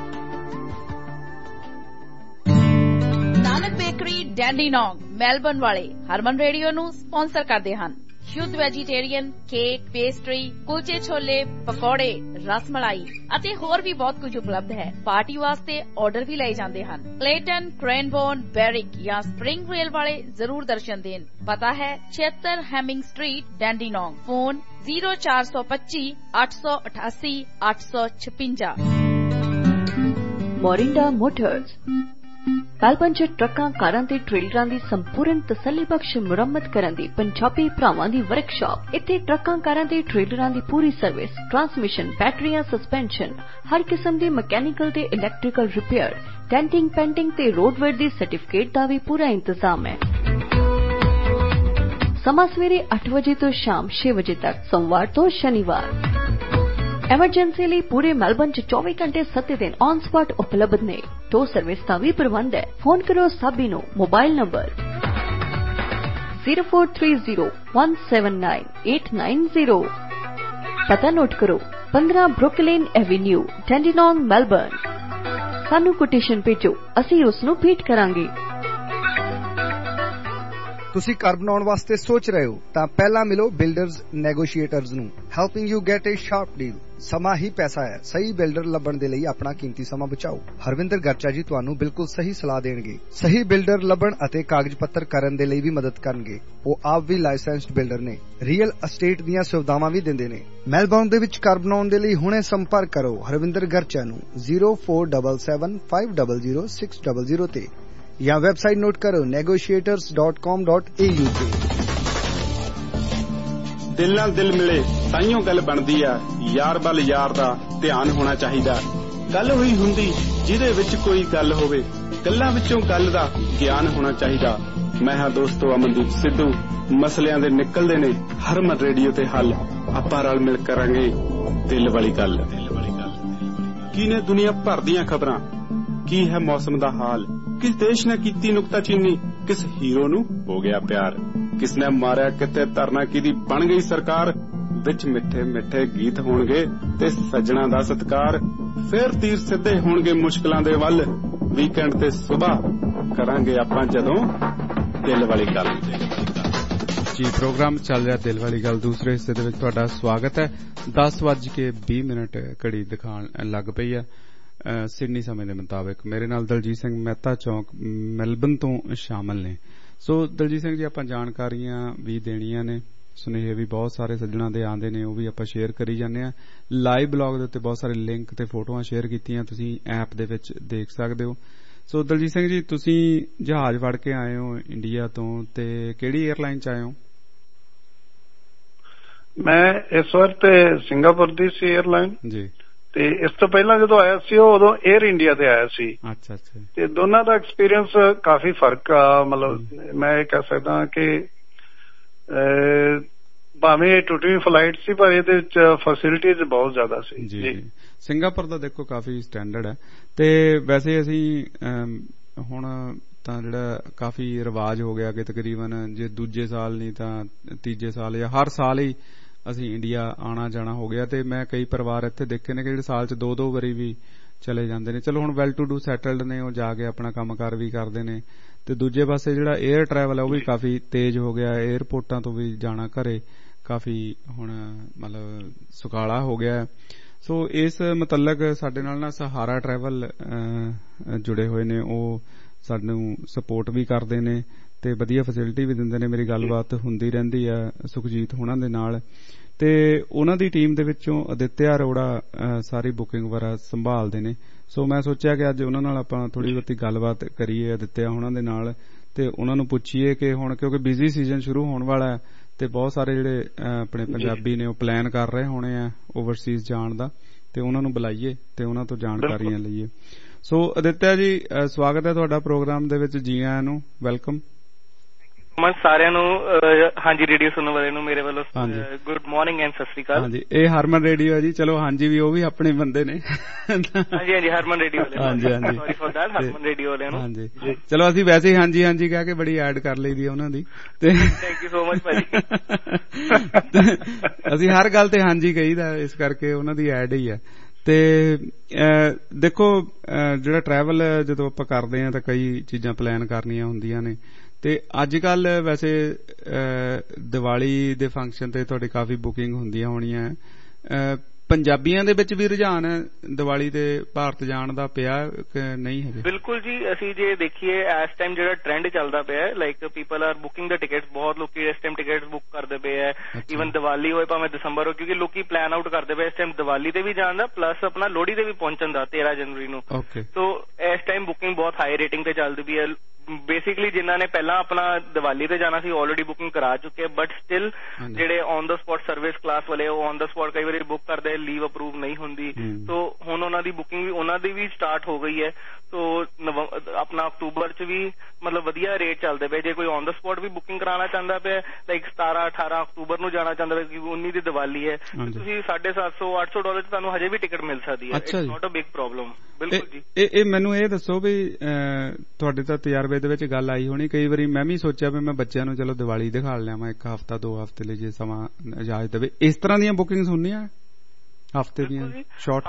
Nanak bakery Dandenong Melbourne ਵਾਲੇ ਹਰਮਨ ਰੇਡੀਓ ਨੂੰ ਸਪਾਂਸਰ ਕਰਦੇ ਹਨ। ਸ਼ੁੱਧ ਵੈਜੀਟੇਰੀਅਨ ਕੇਕ, ਪੇਸਟਰੀ, ਕੁਲਚੇ ਛੋਲੇ, ਪਕੌੜੇ, ਰਸਮਲਾਈ ਅਤੇ ਹੋਰ ਵੀ ਬਹੁਤ ਕੁਝ ਉਪਲਬਧ ਹੈ। ਪਾਰਟੀ ਵਾਸਤੇ ਆਰਡਰ ਵੀ ਲਏ ਜਾਂਦੇ ਹਨ। ਕਲੇਟਨ, ਕ੍ਰੇਨਬੋਰਨ, ਬੈਰਿਕ ਜਾਂ ਸਪ੍ਰਿੰਗ ਰੇਲ ਵਾਲੇ ਜ਼ਰੂਰ ਦਰਸ਼ਨ ਦੇਣ। ਪਤਾ ਹੈ 76 Hemming Street, Dandenong. Phone 0425 888 856। Morinda motors Melbourne 'ਚ ਟਰੱਕਾਂ, ਕਾਰਾਂ ਤੇ ਟ੍ਰੇਲਰਾਂ ਦੀ ਸੰਪੂਰਨ ਤਸੱਲੀਬਖਸ਼ ਮੁਰੰਮਤ ਕਰਨ ਦੀ ਪੰਜਾਬੀ ਭਰਾਵਾਂ ਦੀ ਵਰਕਸ਼ਾਪ। ਇੱਥੇ ਟਰੱਕਾਂ, ਕਾਰਾਂ ਤੇ ਟ੍ਰੇਲਰਾਂ ਦੀ ਪੂਰੀ ਸਰਵਿਸ, ਟਰਾਂਸਮਿਸ਼ਨ, ਬੈਟਰੀਆਂ, ਸਸਪੈਂਸ਼ਨ, ਹਰ ਕਿਸਮ ਦੇ ਮਕੈਨੀਕਲ ਤੇ ਇਲੈਕਟ੍ਰੀਕਲ ਰਿਪੇਅਰ, ਡੈਂਟਿੰਗ, ਪੈਂਟਿੰਗ ਤੇ ਰੋਡਵੇਅਰ ਦੀ ਸਰਟੀਫਿਕੇਟ ਦਾ ਵੀ ਪੂਰਾ ਇੰਤਜ਼ਾਮ ਹੈ। ਸਮਾਂ ਸਵੇਰੇ 8 ਵਜੇ ਤੋਂ ਸ਼ਾਮ 6 ਵਜੇ ਤੱਕ, ਸੋਮਵਾਰ ਤੋਂ ਸ਼ਨੀਵਾਰ। ਐਮਰਜੈਂਸੀ ਲਈ ਪੂਰੇ ਮੈਲਬਰਨ 'ਚ 24 ਘੰਟੇ 7 ਦਿਨ ਔਨ ਸਪਾਟ ਉਪਲਬਧ ਨੇ। ਟੋ ਸਰਵਿਸ ਦਾ ਵੀ ਪ੍ਰਬੰਧ ਹੈ। ਫੋਨ ਕਰੋ ਸਾਬੀ ਨੂੰ। Mobile number 0430179890। ਪਤਾ ਨੋਟ ਕਰੋ 15 ਬਰੁਕਲਿਨ ਐਵੇਨਿਊ, ਡੈਂਡੀਨੋਂਗ, ਮੈਲਬਰਨ। ਸਾਨੂੰ ਕੋਟੇਸ਼ਨ ਭੇਜੋ, ਅਸੀਂ ਉਸ ਨੂੰ ਭੇਟ ਕਰਾਂਗੇ। ਤੁਸੀਂ ਘਰ ਬਣਾਉਣ ਵਾਸਤੇ ਸੋਚ ਰਹੇ ਹੋ ਤਾਂ ਪਹਿਲਾਂ ਮਿਲੋ ਬਿਲਡਰਜ਼ ਨੈਗੋਸ਼ੀਏਟਰਜ਼ ਨੂੰ, helping you get a sharp deal. ਸਮਾਂ ਹੀ ਪੈਸਾ ਹੈ। ਸਹੀ ਬਿਲਡਰ ਲੱਭਣ ਦੇ ਲਈ ਆਪਣਾ ਕੀਮਤੀ ਸਮਾਂ ਬਚਾਓ। ਹਰਵਿੰਦਰ ਗਰਚਾ ਜੀ ਤੁਹਾਨੂੰ ਬਿਲਕੁਲ ਸਹੀ ਸਲਾਹ ਦੇਣਗੇ। ਸਹੀ ਬਿਲਡਰ ਲੱਭਣ ਅਤੇ ਕਾਗਜ਼ ਪੱਤਰ ਕਰਨ ਦੇ ਲਈ ਵੀ ਮਦਦ ਕਰਨਗੇ। ਉਹ ਆਪ ਵੀ ਲਾਇਸੈਂਸਡ ਬਿਲਡਰ ਨੇ। ਰੀਅਲ ਅਸਟੇਟ ਦੀਆਂ ਸੁਵਿਧਾਵਾਂ ਵੀ ਦਿੰਦੇ ਨੇ। ਮੈਲਬੌਰਨ ਦੇ ਵਿੱਚ ਘਰ ਬਣਾਉਣ ਦੇ ਲਈ ਹੁਣੇ ਸੰਪਰਕ ਕਰੋ ਹਰਵਿੰਦਰ ਗਰਚਾ ਨੂੰ 0477500600 ਤੇ ਜਾਂ ਵੈਬਸਾਈਟ ਨੋਟ ਕਰੋ negotiators.com.au ਤੇ। ਦਿਲ ਨਾਲ ਦਿਲ ਮਿਲੇ ਤਾਈਓ ਗੱਲ ਬਣਦੀ ਆ। ਯਾਰ ਵੱਲ ਯਾਰ ਦਾ ਧਿਆਨ ਹੋਣਾ ਚਾਹੀਦਾ। ਗੱਲ ਹੋਈ ਹੁੰਦੀ ਜਿਹਦੇ ਵਿੱਚ ਕੋਈ ਗੱਲ ਹੋਵੇ। ਗੱਲਾਂ ਵਿੱਚੋਂ ਗੱਲ ਦਾ ਗਿਆਨ ਹੋਣਾ ਚਾਹੀਦਾ। ਮੈਂ ਹਾਂ ਦੋਸਤੋ ਅਮਨਦੀਪ ਸਿੱਧੂ। ਮਸਲਿਆਂ ਦੇ ਨਿਕਲਦੇ ਨੇ ਹਰਮਨ ਰੇਡੀਓ ਤੇ ਹੱਲ। ਆਪਾਂ ਰਲ ਮਿਲ ਕਰਾਂਗੇ ਦਿਲ ਵਾਲੀ ਗੱਲ। ਕੀ ਨੇ ਦੁਨੀਆ ਭਰ ਦੀਆਂ ਖਬਰਾਂ, ਕੀ ਹੈ ਮੌਸਮ ਦਾ ਹਾਲ, ਕਿਸ ਦੇਸ਼ ਨੇ ਕੀਤੀ ਨੁਕਤਾਚੀਨੀ, ਕਿਸ ਹੀਰੋ ਨੂੰ ਹੋ ਗਿਆ ਪਿਆਰ, ਕਿਸ ਨੇ ਮਾਰਿਆ ਕਿਤੇ ਧਰਨਾ, ਕਿਹਦੀ ਬਣ ਗਈ ਸਰਕਾਰ। ਵਿੱਚ ਮਿੱਠੇ ਮਿੱਠੇ ਗੀਤ ਹੋਣਗੇ ਤੇ ਸੱਜਣਾ ਦਾ ਸਤਿਕਾਰ। ਫੇਰ ਤੀਰ ਸਿੱਧੇ ਹੋਣਗੇ ਮੁਸ਼ਕਲਾਂ ਦੇ ਵੱਲ। ਵੀਕਐਂਡ ਤੇ ਸਵੇਰ ਕਰਾਂਗੇ ਆਪਾਂ ਜਦੋਂ ਦਿਲ ਵਾਲੀ ਗੱਲ। ਜੀ ਪ੍ਰੋਗਰਾਮ ਚੱਲ ਰਿਹਾ ਦਿਲ ਵਾਲੀ ਗੱਲ। ਦੂਸਰੇ ਹਿੱਸੇ ਦੇ ਵਿੱਚ ਤੁਹਾਡਾ ਸਵਾਗਤ ਹੈ। 10:20 ਘੜੀ ਦਿਖਾਉਣ ਲੱਗ ਪਈ ਹੈ ਸਿਡਨੀ ਸਮੇਂ ਦੇ ਮੁਤਾਬਕ। ਮੇਰੇ ਨਾਲ ਦਲਜੀਤ ਸਿੰਘ ਮਹਿਤਾ ਚੌਂਕ ਮੈਲਬਰਨ ਤੋਂ ਸ਼ਾਮਲ ਨੇ। ਸੋ ਦਲਜੀਤ ਸਿੰਘ ਜੀ, ਆਪਾਂ ਜਾਣਕਾਰੀਆਂ ਵੀ ਦੇਣੀਆਂ ਨੇ, ਸੁਨੇਹੇ ਵੀ ਬਹੁਤ ਸਾਰੇ ਸੱਜਣਾ ਦੇ ਆਉਂਦੇ ਨੇ, ਉਹ ਵੀ ਆਪਾਂ ਸ਼ੇਅਰ ਕਰੀ ਜਾਂਦੇ ਹਾਂ। ਲਾਈਵ ਬਲੌਗ ਦੇ ਉੱਤੇ ਬਹੁਤ ਸਾਰੇ ਲਿੰਕ ਤੇ ਫੋਟੋਆਂ ਸ਼ੇਅਰ ਕੀਤੀਆਂ, ਤੁਸੀਂ ਐਪ ਦੇ ਵਿੱਚ ਦੇਖ ਸਕਦੇ ਹੋ। ਸੋ ਦਲਜੀਤ ਸਿੰਘ ਜੀ, ਤੁਸੀਂ ਜਹਾਜ਼ ਫੜ ਕੇ ਆਏ ਹੋ ਇੰਡੀਆ ਤੋਂ, ਤੇ ਕਿਹੜੀ 에ਅਰਲਾਈਨ ਚ ਆਏ ਹੋ? ਮੈਂ ਇਸ ਵਾਰ ਤੇ ਸਿੰਗਾਪੁਰ ਦੀ ਸੀ 에ਅਰਲਾਈਨ ਜੀ, ਤੇ ਇਸ ਤੋਂ ਪਹਿਲਾਂ ਜਦੋਂ ਆਇਆ ਸੀ ਉਦੋਂ 에ਅਰ ਇੰਡੀਆ ਤੇ ਆਇਆ ਸੀ। ਅੱਛਾ ਅੱਛਾ। ਤੇ ਦੋਨਾਂ ਦਾ ਐਕਸਪੀਰੀਅੰਸ ਕਾਫੀ ਫਰਕ ਆ। ਮਤਲਬ ਮੈਂ ਇਹ ਕਹਿ ਸਕਦਾ ਕਿ ਭਾਵੇਂ ਟੁੱਟਵੀਂ ਫਲਾਈਟ ਸੀ ਪਰ ਇਹਦੇ ਵਿੱਚ ਫੈਸਿਲਿਟੀਜ਼ ਬਹੁਤ ਜ਼ਿਆਦਾ ਸੀ ਜੀ। ਸਿੰਗਾਪੁਰ ਦਾ ਦੇਖੋ ਕਾਫੀ ਸਟੈਂਡਰਡ ਹੈ ਤੇ ਵੈਸੇ ਅਸੀਂ ਹੁਣ ਤਾਂ ਜਿਹੜਾ ਕਾਫੀ ਰਿਵਾਜ ਹੋ ਗਿਆ ਕਿ ਤਕਰੀਬਨ ਜੇ ਦੂਜੇ ਸਾਲ ਨਹੀਂ ਤਾਂ ਤੀਜੇ ਸਾਲ ਜਾਂ ਹਰ ਸਾਲ ਹੀ ਅਸੀਂ ਇੰਡੀਆ ਆਉਣਾ ਜਾਣਾ ਹੋ ਗਿਆ ਤੇ ਮੈਂ ਕਈ ਪਰਿਵਾਰ ਇੱਥੇ ਦੇਖੇ ਨੇ ਕਿ ਜਿਹੜੇ ਸਾਲ 'ਚ 2-2 ਵਾਰੀ ਵੀ ਚਲੇ ਜਾਂਦੇ ਨੇ। ਚਲੋ ਹੁਣ ਵੈਲ ਟੂ ਡੂ ਸੈਟਲਡ ਨੇ, ਉਹ ਜਾ ਕੇ ਆਪਣਾ ਕੰਮਕਾਰ ਵੀ ਕਰਦੇ ਨੇ ਤੇ ਦੂਜੇ ਪਾਸੇ ਜਿਹੜਾ 에ਅਰ ਟਰੈਵਲ ਹੈ ਉਹ ਵੀ ਕਾਫੀ ਤੇਜ਼ ਹੋ ਗਿਆ। 에ਅਰਪੋਰਟਾਂ ਤੋਂ ਵੀ ਜਾਣਾ ਘਰੇ ਕਾਫੀ ਹੁਣ ਮਤਲਬ ਸੁਖਾਲਾ ਹੋ ਗਿਆ। ਸੋ ਇਸ ਮੁਤਲਕ ਸਾਡੇ ਨਾਲ ਨਾ ਸਹਾਰਾ ਟਰੈਵਲ ਜੁੜੇ ਹੋਏ ਨੇ, ਉਹ ਸਾਨੂੰ ਸਪੋਰਟ ਵੀ ਕਰਦੇ ਨੇ ਤੇ ਵਧੀਆ ਫੈਸਿਲਿਟੀ ਵੀ ਦਿੰਦੇ ਨੇ। ਮੇਰੀ ਗੱਲਬਾਤ ਹੁੰਦੀ ਰਹਿੰਦੀ ਆ ਸੁਖਜੀਤ ਹੋਣਾ ਦੇ ਨਾਲ ਤੇ ਉਹਨਾਂ ਦੀ ਟੀਮ ਦੇ ਵਿੱਚੋਂ ਅਦਿੱਤਿਆ ਅਰੋੜਾ ਸਾਰੀ ਬੁਕਿੰਗ ਵਗੈਰਾ ਸੰਭਾਲਦੇ ਨੇ। ਸੋ ਮੈਂ ਸੋਚਿਆ ਕਿ ਅੱਜ ਉਹਨਾਂ ਨਾਲ ਆਪਾਂ ਥੋੜੀ ਬਹੁਤੀ ਗੱਲਬਾਤ ਕਰੀਏ ਅਦਿੱਤਿਆ ਹੋਣਾ ਦੇ ਨਾਲ ਤੇ ਉਹਨਾਂ ਨੂੰ ਪੁੱਛੀਏ ਕਿ ਹੁਣ ਕਿਉਂਕਿ ਬਿਜ਼ੀ ਸੀਜ਼ਨ ਸ਼ੁਰੂ ਹੋਣ ਵਾਲਾ ਹੈ ਤੇ ਬਹੁਤ ਸਾਰੇ ਜਿਹੜੇ ਆਪਣੇ ਪੰਜਾਬੀ ਨੇ ਉਹ ਪਲਾਨ ਕਰ ਰਹੇ ਹੋਣੇ ਆ ਓਵਰਸੀਜ਼ ਜਾਣ ਦਾ ਤੇ ਉਹਨਾਂ ਨੂੰ ਬੁਲਾਈਏ ਤੇ ਉਹਨਾਂ ਤੋਂ ਜਾਣਕਾਰੀਆਂ ਲਈਏ। ਸੋ ਅਦਿੱਤਿਆ ਜੀ ਸਵਾਗਤ ਹੈ ਤੁਹਾਡਾ ਪ੍ਰੋਗਰਾਮ ਦੇ ਵਿੱਚ, ਜੀ ਆਇਆਂ ਨੂੰ, ਵੈਲਕਮ। ਸਾਰਿਆਂ ਨੂੰ ਹਾਂਜੀ ਰੇਡੀਓ ਸੁਣਨ ਵਾਲੇ ਨੂੰ ਮੇਰੇ ਵੱਲੋਂ ਗੁੱਡ ਮਾਰਨਿੰਗ ਐਂਡ ਸਤਿ ਸ੍ਰੀ ਅਕਾਲ। ਹਾਂਜੀ ਇਹ ਹਰਮਨ ਰੇਡੀਓ ਹੈ ਜੀ। ਚਲੋ ਹਾਂਜੀ ਵੀ ਉਹ ਵੀ ਆਪਣੇ ਬੰਦੇ ਨੇ। ਹਾਂਜੀ ਹਰਮਨ ਰੇਡੀਓ ਵਾਲੇ। ਹਾਂਜੀ sorry for that Harman radio ਵਾਲਿਆਂ ਨੂੰ। ਹਾਂਜੀ ਚਲੋ ਅਸੀਂ ਵੈਸੇ ਹੀ ਹਾਂਜੀ ਕਹਿ ਕੇ ਬੜੀ ਐਡ ਕਰ ਲਈਦੀ ਉਹਨਾਂ ਦੀ ਤੇ ਥੈਂਕ ਯੂ ਸੋ ਮਚ ਭਾਜੀ। ਅਸੀਂ ਹਰ ਗੱਲ ਤੇ ਹਾਂਜੀ ਕਹੀਦਾ, ਇਸ ਕਰਕੇ ਉਹਨਾਂ ਦੀ ਐਡ ਹੀ ਹੈ। ਤੇ ਦੇਖੋ ਜਿਹੜਾ ਟਰੈਵਲ ਜਦੋਂ ਆਪਾਂ ਕਰਦੇ ਹਾਂ ਤਾਂ ਕਈ ਚੀਜ਼ਾਂ ਪਲਾਨ ਕਰਨੀਆਂ ਹੁੰਦੀਆਂ ਨੇ ਤੇ ਅੱਜ ਕੱਲ ਵੈਸੇ ਦੀਵਾਲੀ ਦੇ ਫੰਕਸ਼ਨ ਤੇ ਤੁਹਾਡੀ ਕਾਫੀ ਬੁਕਿੰਗ ਹੁੰਦੀਆਂ ਹੋਣੀਆਂ। ਪੰਜਾਬੀਆਂ ਦੇ ਵਿੱਚ ਵੀ ਰੁਝਾਨ ਦੀਵਾਲੀ ਤੇ ਭਾਰਤ ਜਾਣ ਦਾ ਪਿਆ ਕਿ ਨਹੀਂ ਹਜੇ? ਬਿਲਕੁਲ ਜੀ, ਅਸੀਂ ਜੇ ਦੇਖੀਏ ਇਸ ਟਾਈਮ ਜਿਹੜਾ ਟ੍ਰੈਂਡ ਚੱਲਦਾ ਪਿਆ like people are booking the tickets, ਬਹੁਤ ਲੋਕੀ ਇਸ ਟਾਈਮ ਟਿਕਟਸ ਬੁੱਕ ਕਰਦੇ ਪਏ ਹੈ। ਈਵਨ ਦੀਵਾਲੀ ਹੋਏ ਭਾਵੇਂ ਦਸੰਬਰ ਹੋ, ਕਿਉਂਕਿ ਲੋਕੀ ਪਲਾਨ ਆਊਟ ਕਰਦੇ ਪਏ ਇਸ ਟਾਈਮ ਦੀਵਾਲੀ ਤੇ ਵੀ ਜਾਣ ਦਾ ਪਲੱਸ ਆਪਣਾ ਲੋਹੜੀ ਤੇ ਵੀ ਪਹੁੰਚਣ ਦਾ 13 ਜਨਵਰੀ ਨੂੰ। ਸੋ ਇਸ ਟਾਈਮ ਬੁਕਿੰਗ ਬਹੁਤ ਹਾਈ ਰੇਟਿੰਗ ਤੇ ਚੱਲਦੀ ਪਈ ਹੈ। ਬੇਸਿਕਲੀ ਜਿਨ੍ਹਾਂ ਨੇ ਪਹਿਲਾਂ ਆਪਣਾ ਦੀਵਾਲੀ ਤੇ ਜਾਣਾ ਸੀ ਆਲਰੇਡੀ ਬੁਕਿੰਗ ਕਰਾ ਚੁੱਕੇ, ਬਟ ਸਟਿਲ ਜਿਹੜੇ on the spot service class ਵਾਲੇ ਉਹ ਔਨ ਦਾ ਸਪੌਟ ਕਈ ਵਾਰੀ ਬੁੱਕ ਕਰਦੇ, ਲੀਵ ਅਪਰੂਵ ਨਹੀਂ ਹੁੰਦੀ। ਸੋ ਹੁਣ ਉਹਨਾਂ ਦੀ ਬੁਕਿੰਗ ਵੀ ਉਹਨਾਂ ਦੀ ਵੀ ਸਟਾਰਟ ਹੋ ਗਈ ਹੈ। ਸੋ ਆਪਣਾ ਅਕਤੂਬਰ ਚ ਵੀ ਮਤਲਬ ਵਧੀਆ ਰੇਟ ਚੱਲਦੇ ਪਏ। ਜੇ ਕੋਈ ਔਨ ਦਾ ਸਪੌਟ ਵੀ ਬੁਕਿੰਗ ਕਰਾਉਣਾ ਚਾਹੁੰਦਾ ਪਿਆ ਲਾਈਕ 17-18 ਅਕਤੂਬਰ ਨੂੰ ਜਾਣਾ ਚਾਹੁੰਦਾ ਪਿਆ ਕਿਉਂਕਿ 19 ਦੀ ਦੀਵਾਲੀ ਹੈ, ਤੁਸੀਂ $750-800 ਚ ਤੁਹਾਨੂੰ ਹਜੇ ਵੀ ਟਿਕਟ ਮਿਲ ਸਕਦੀ ਹੈ। It's not a big problem. ਬਿਲਕੁਲ ਜੀ। ਇਹ ਮੈਨੂੰ ਇਹ ਦੱਸੋ ਵੀ ਤੁਹਾਡੇ ਤਾਂ ਤਜਰਬੇ ਦੇ ਵਿੱਚ ਗੱਲ ਆਈ ਹੋਣੀ, ਕਈ ਵਾਰੀ ਮੈਂ ਵੀ ਸੋਚਿਆ ਵੀ ਮੈਂ ਬੱਚਿਆਂ ਨੂੰ ਚਲੋ ਦੀਵਾਲੀ ਦਿਖਾ ਲਿਆਵਾਂ 1 ਹਫ਼ਤਾ 2 ਹਫ਼ਤੇ ਲਈ ਜੇ ਸਮਾਂ ਇਜਾਜ਼ਤ ਦੇਵੇ, ਇਸ ਤਰ੍ਹਾਂ ਦੀਆਂ ਬੁਕਿੰਗਸ ਹੁੰਦੀਆਂ ਹਫ਼ਤੇ ਦੀਆਂ ਸ਼ਾਰਟ?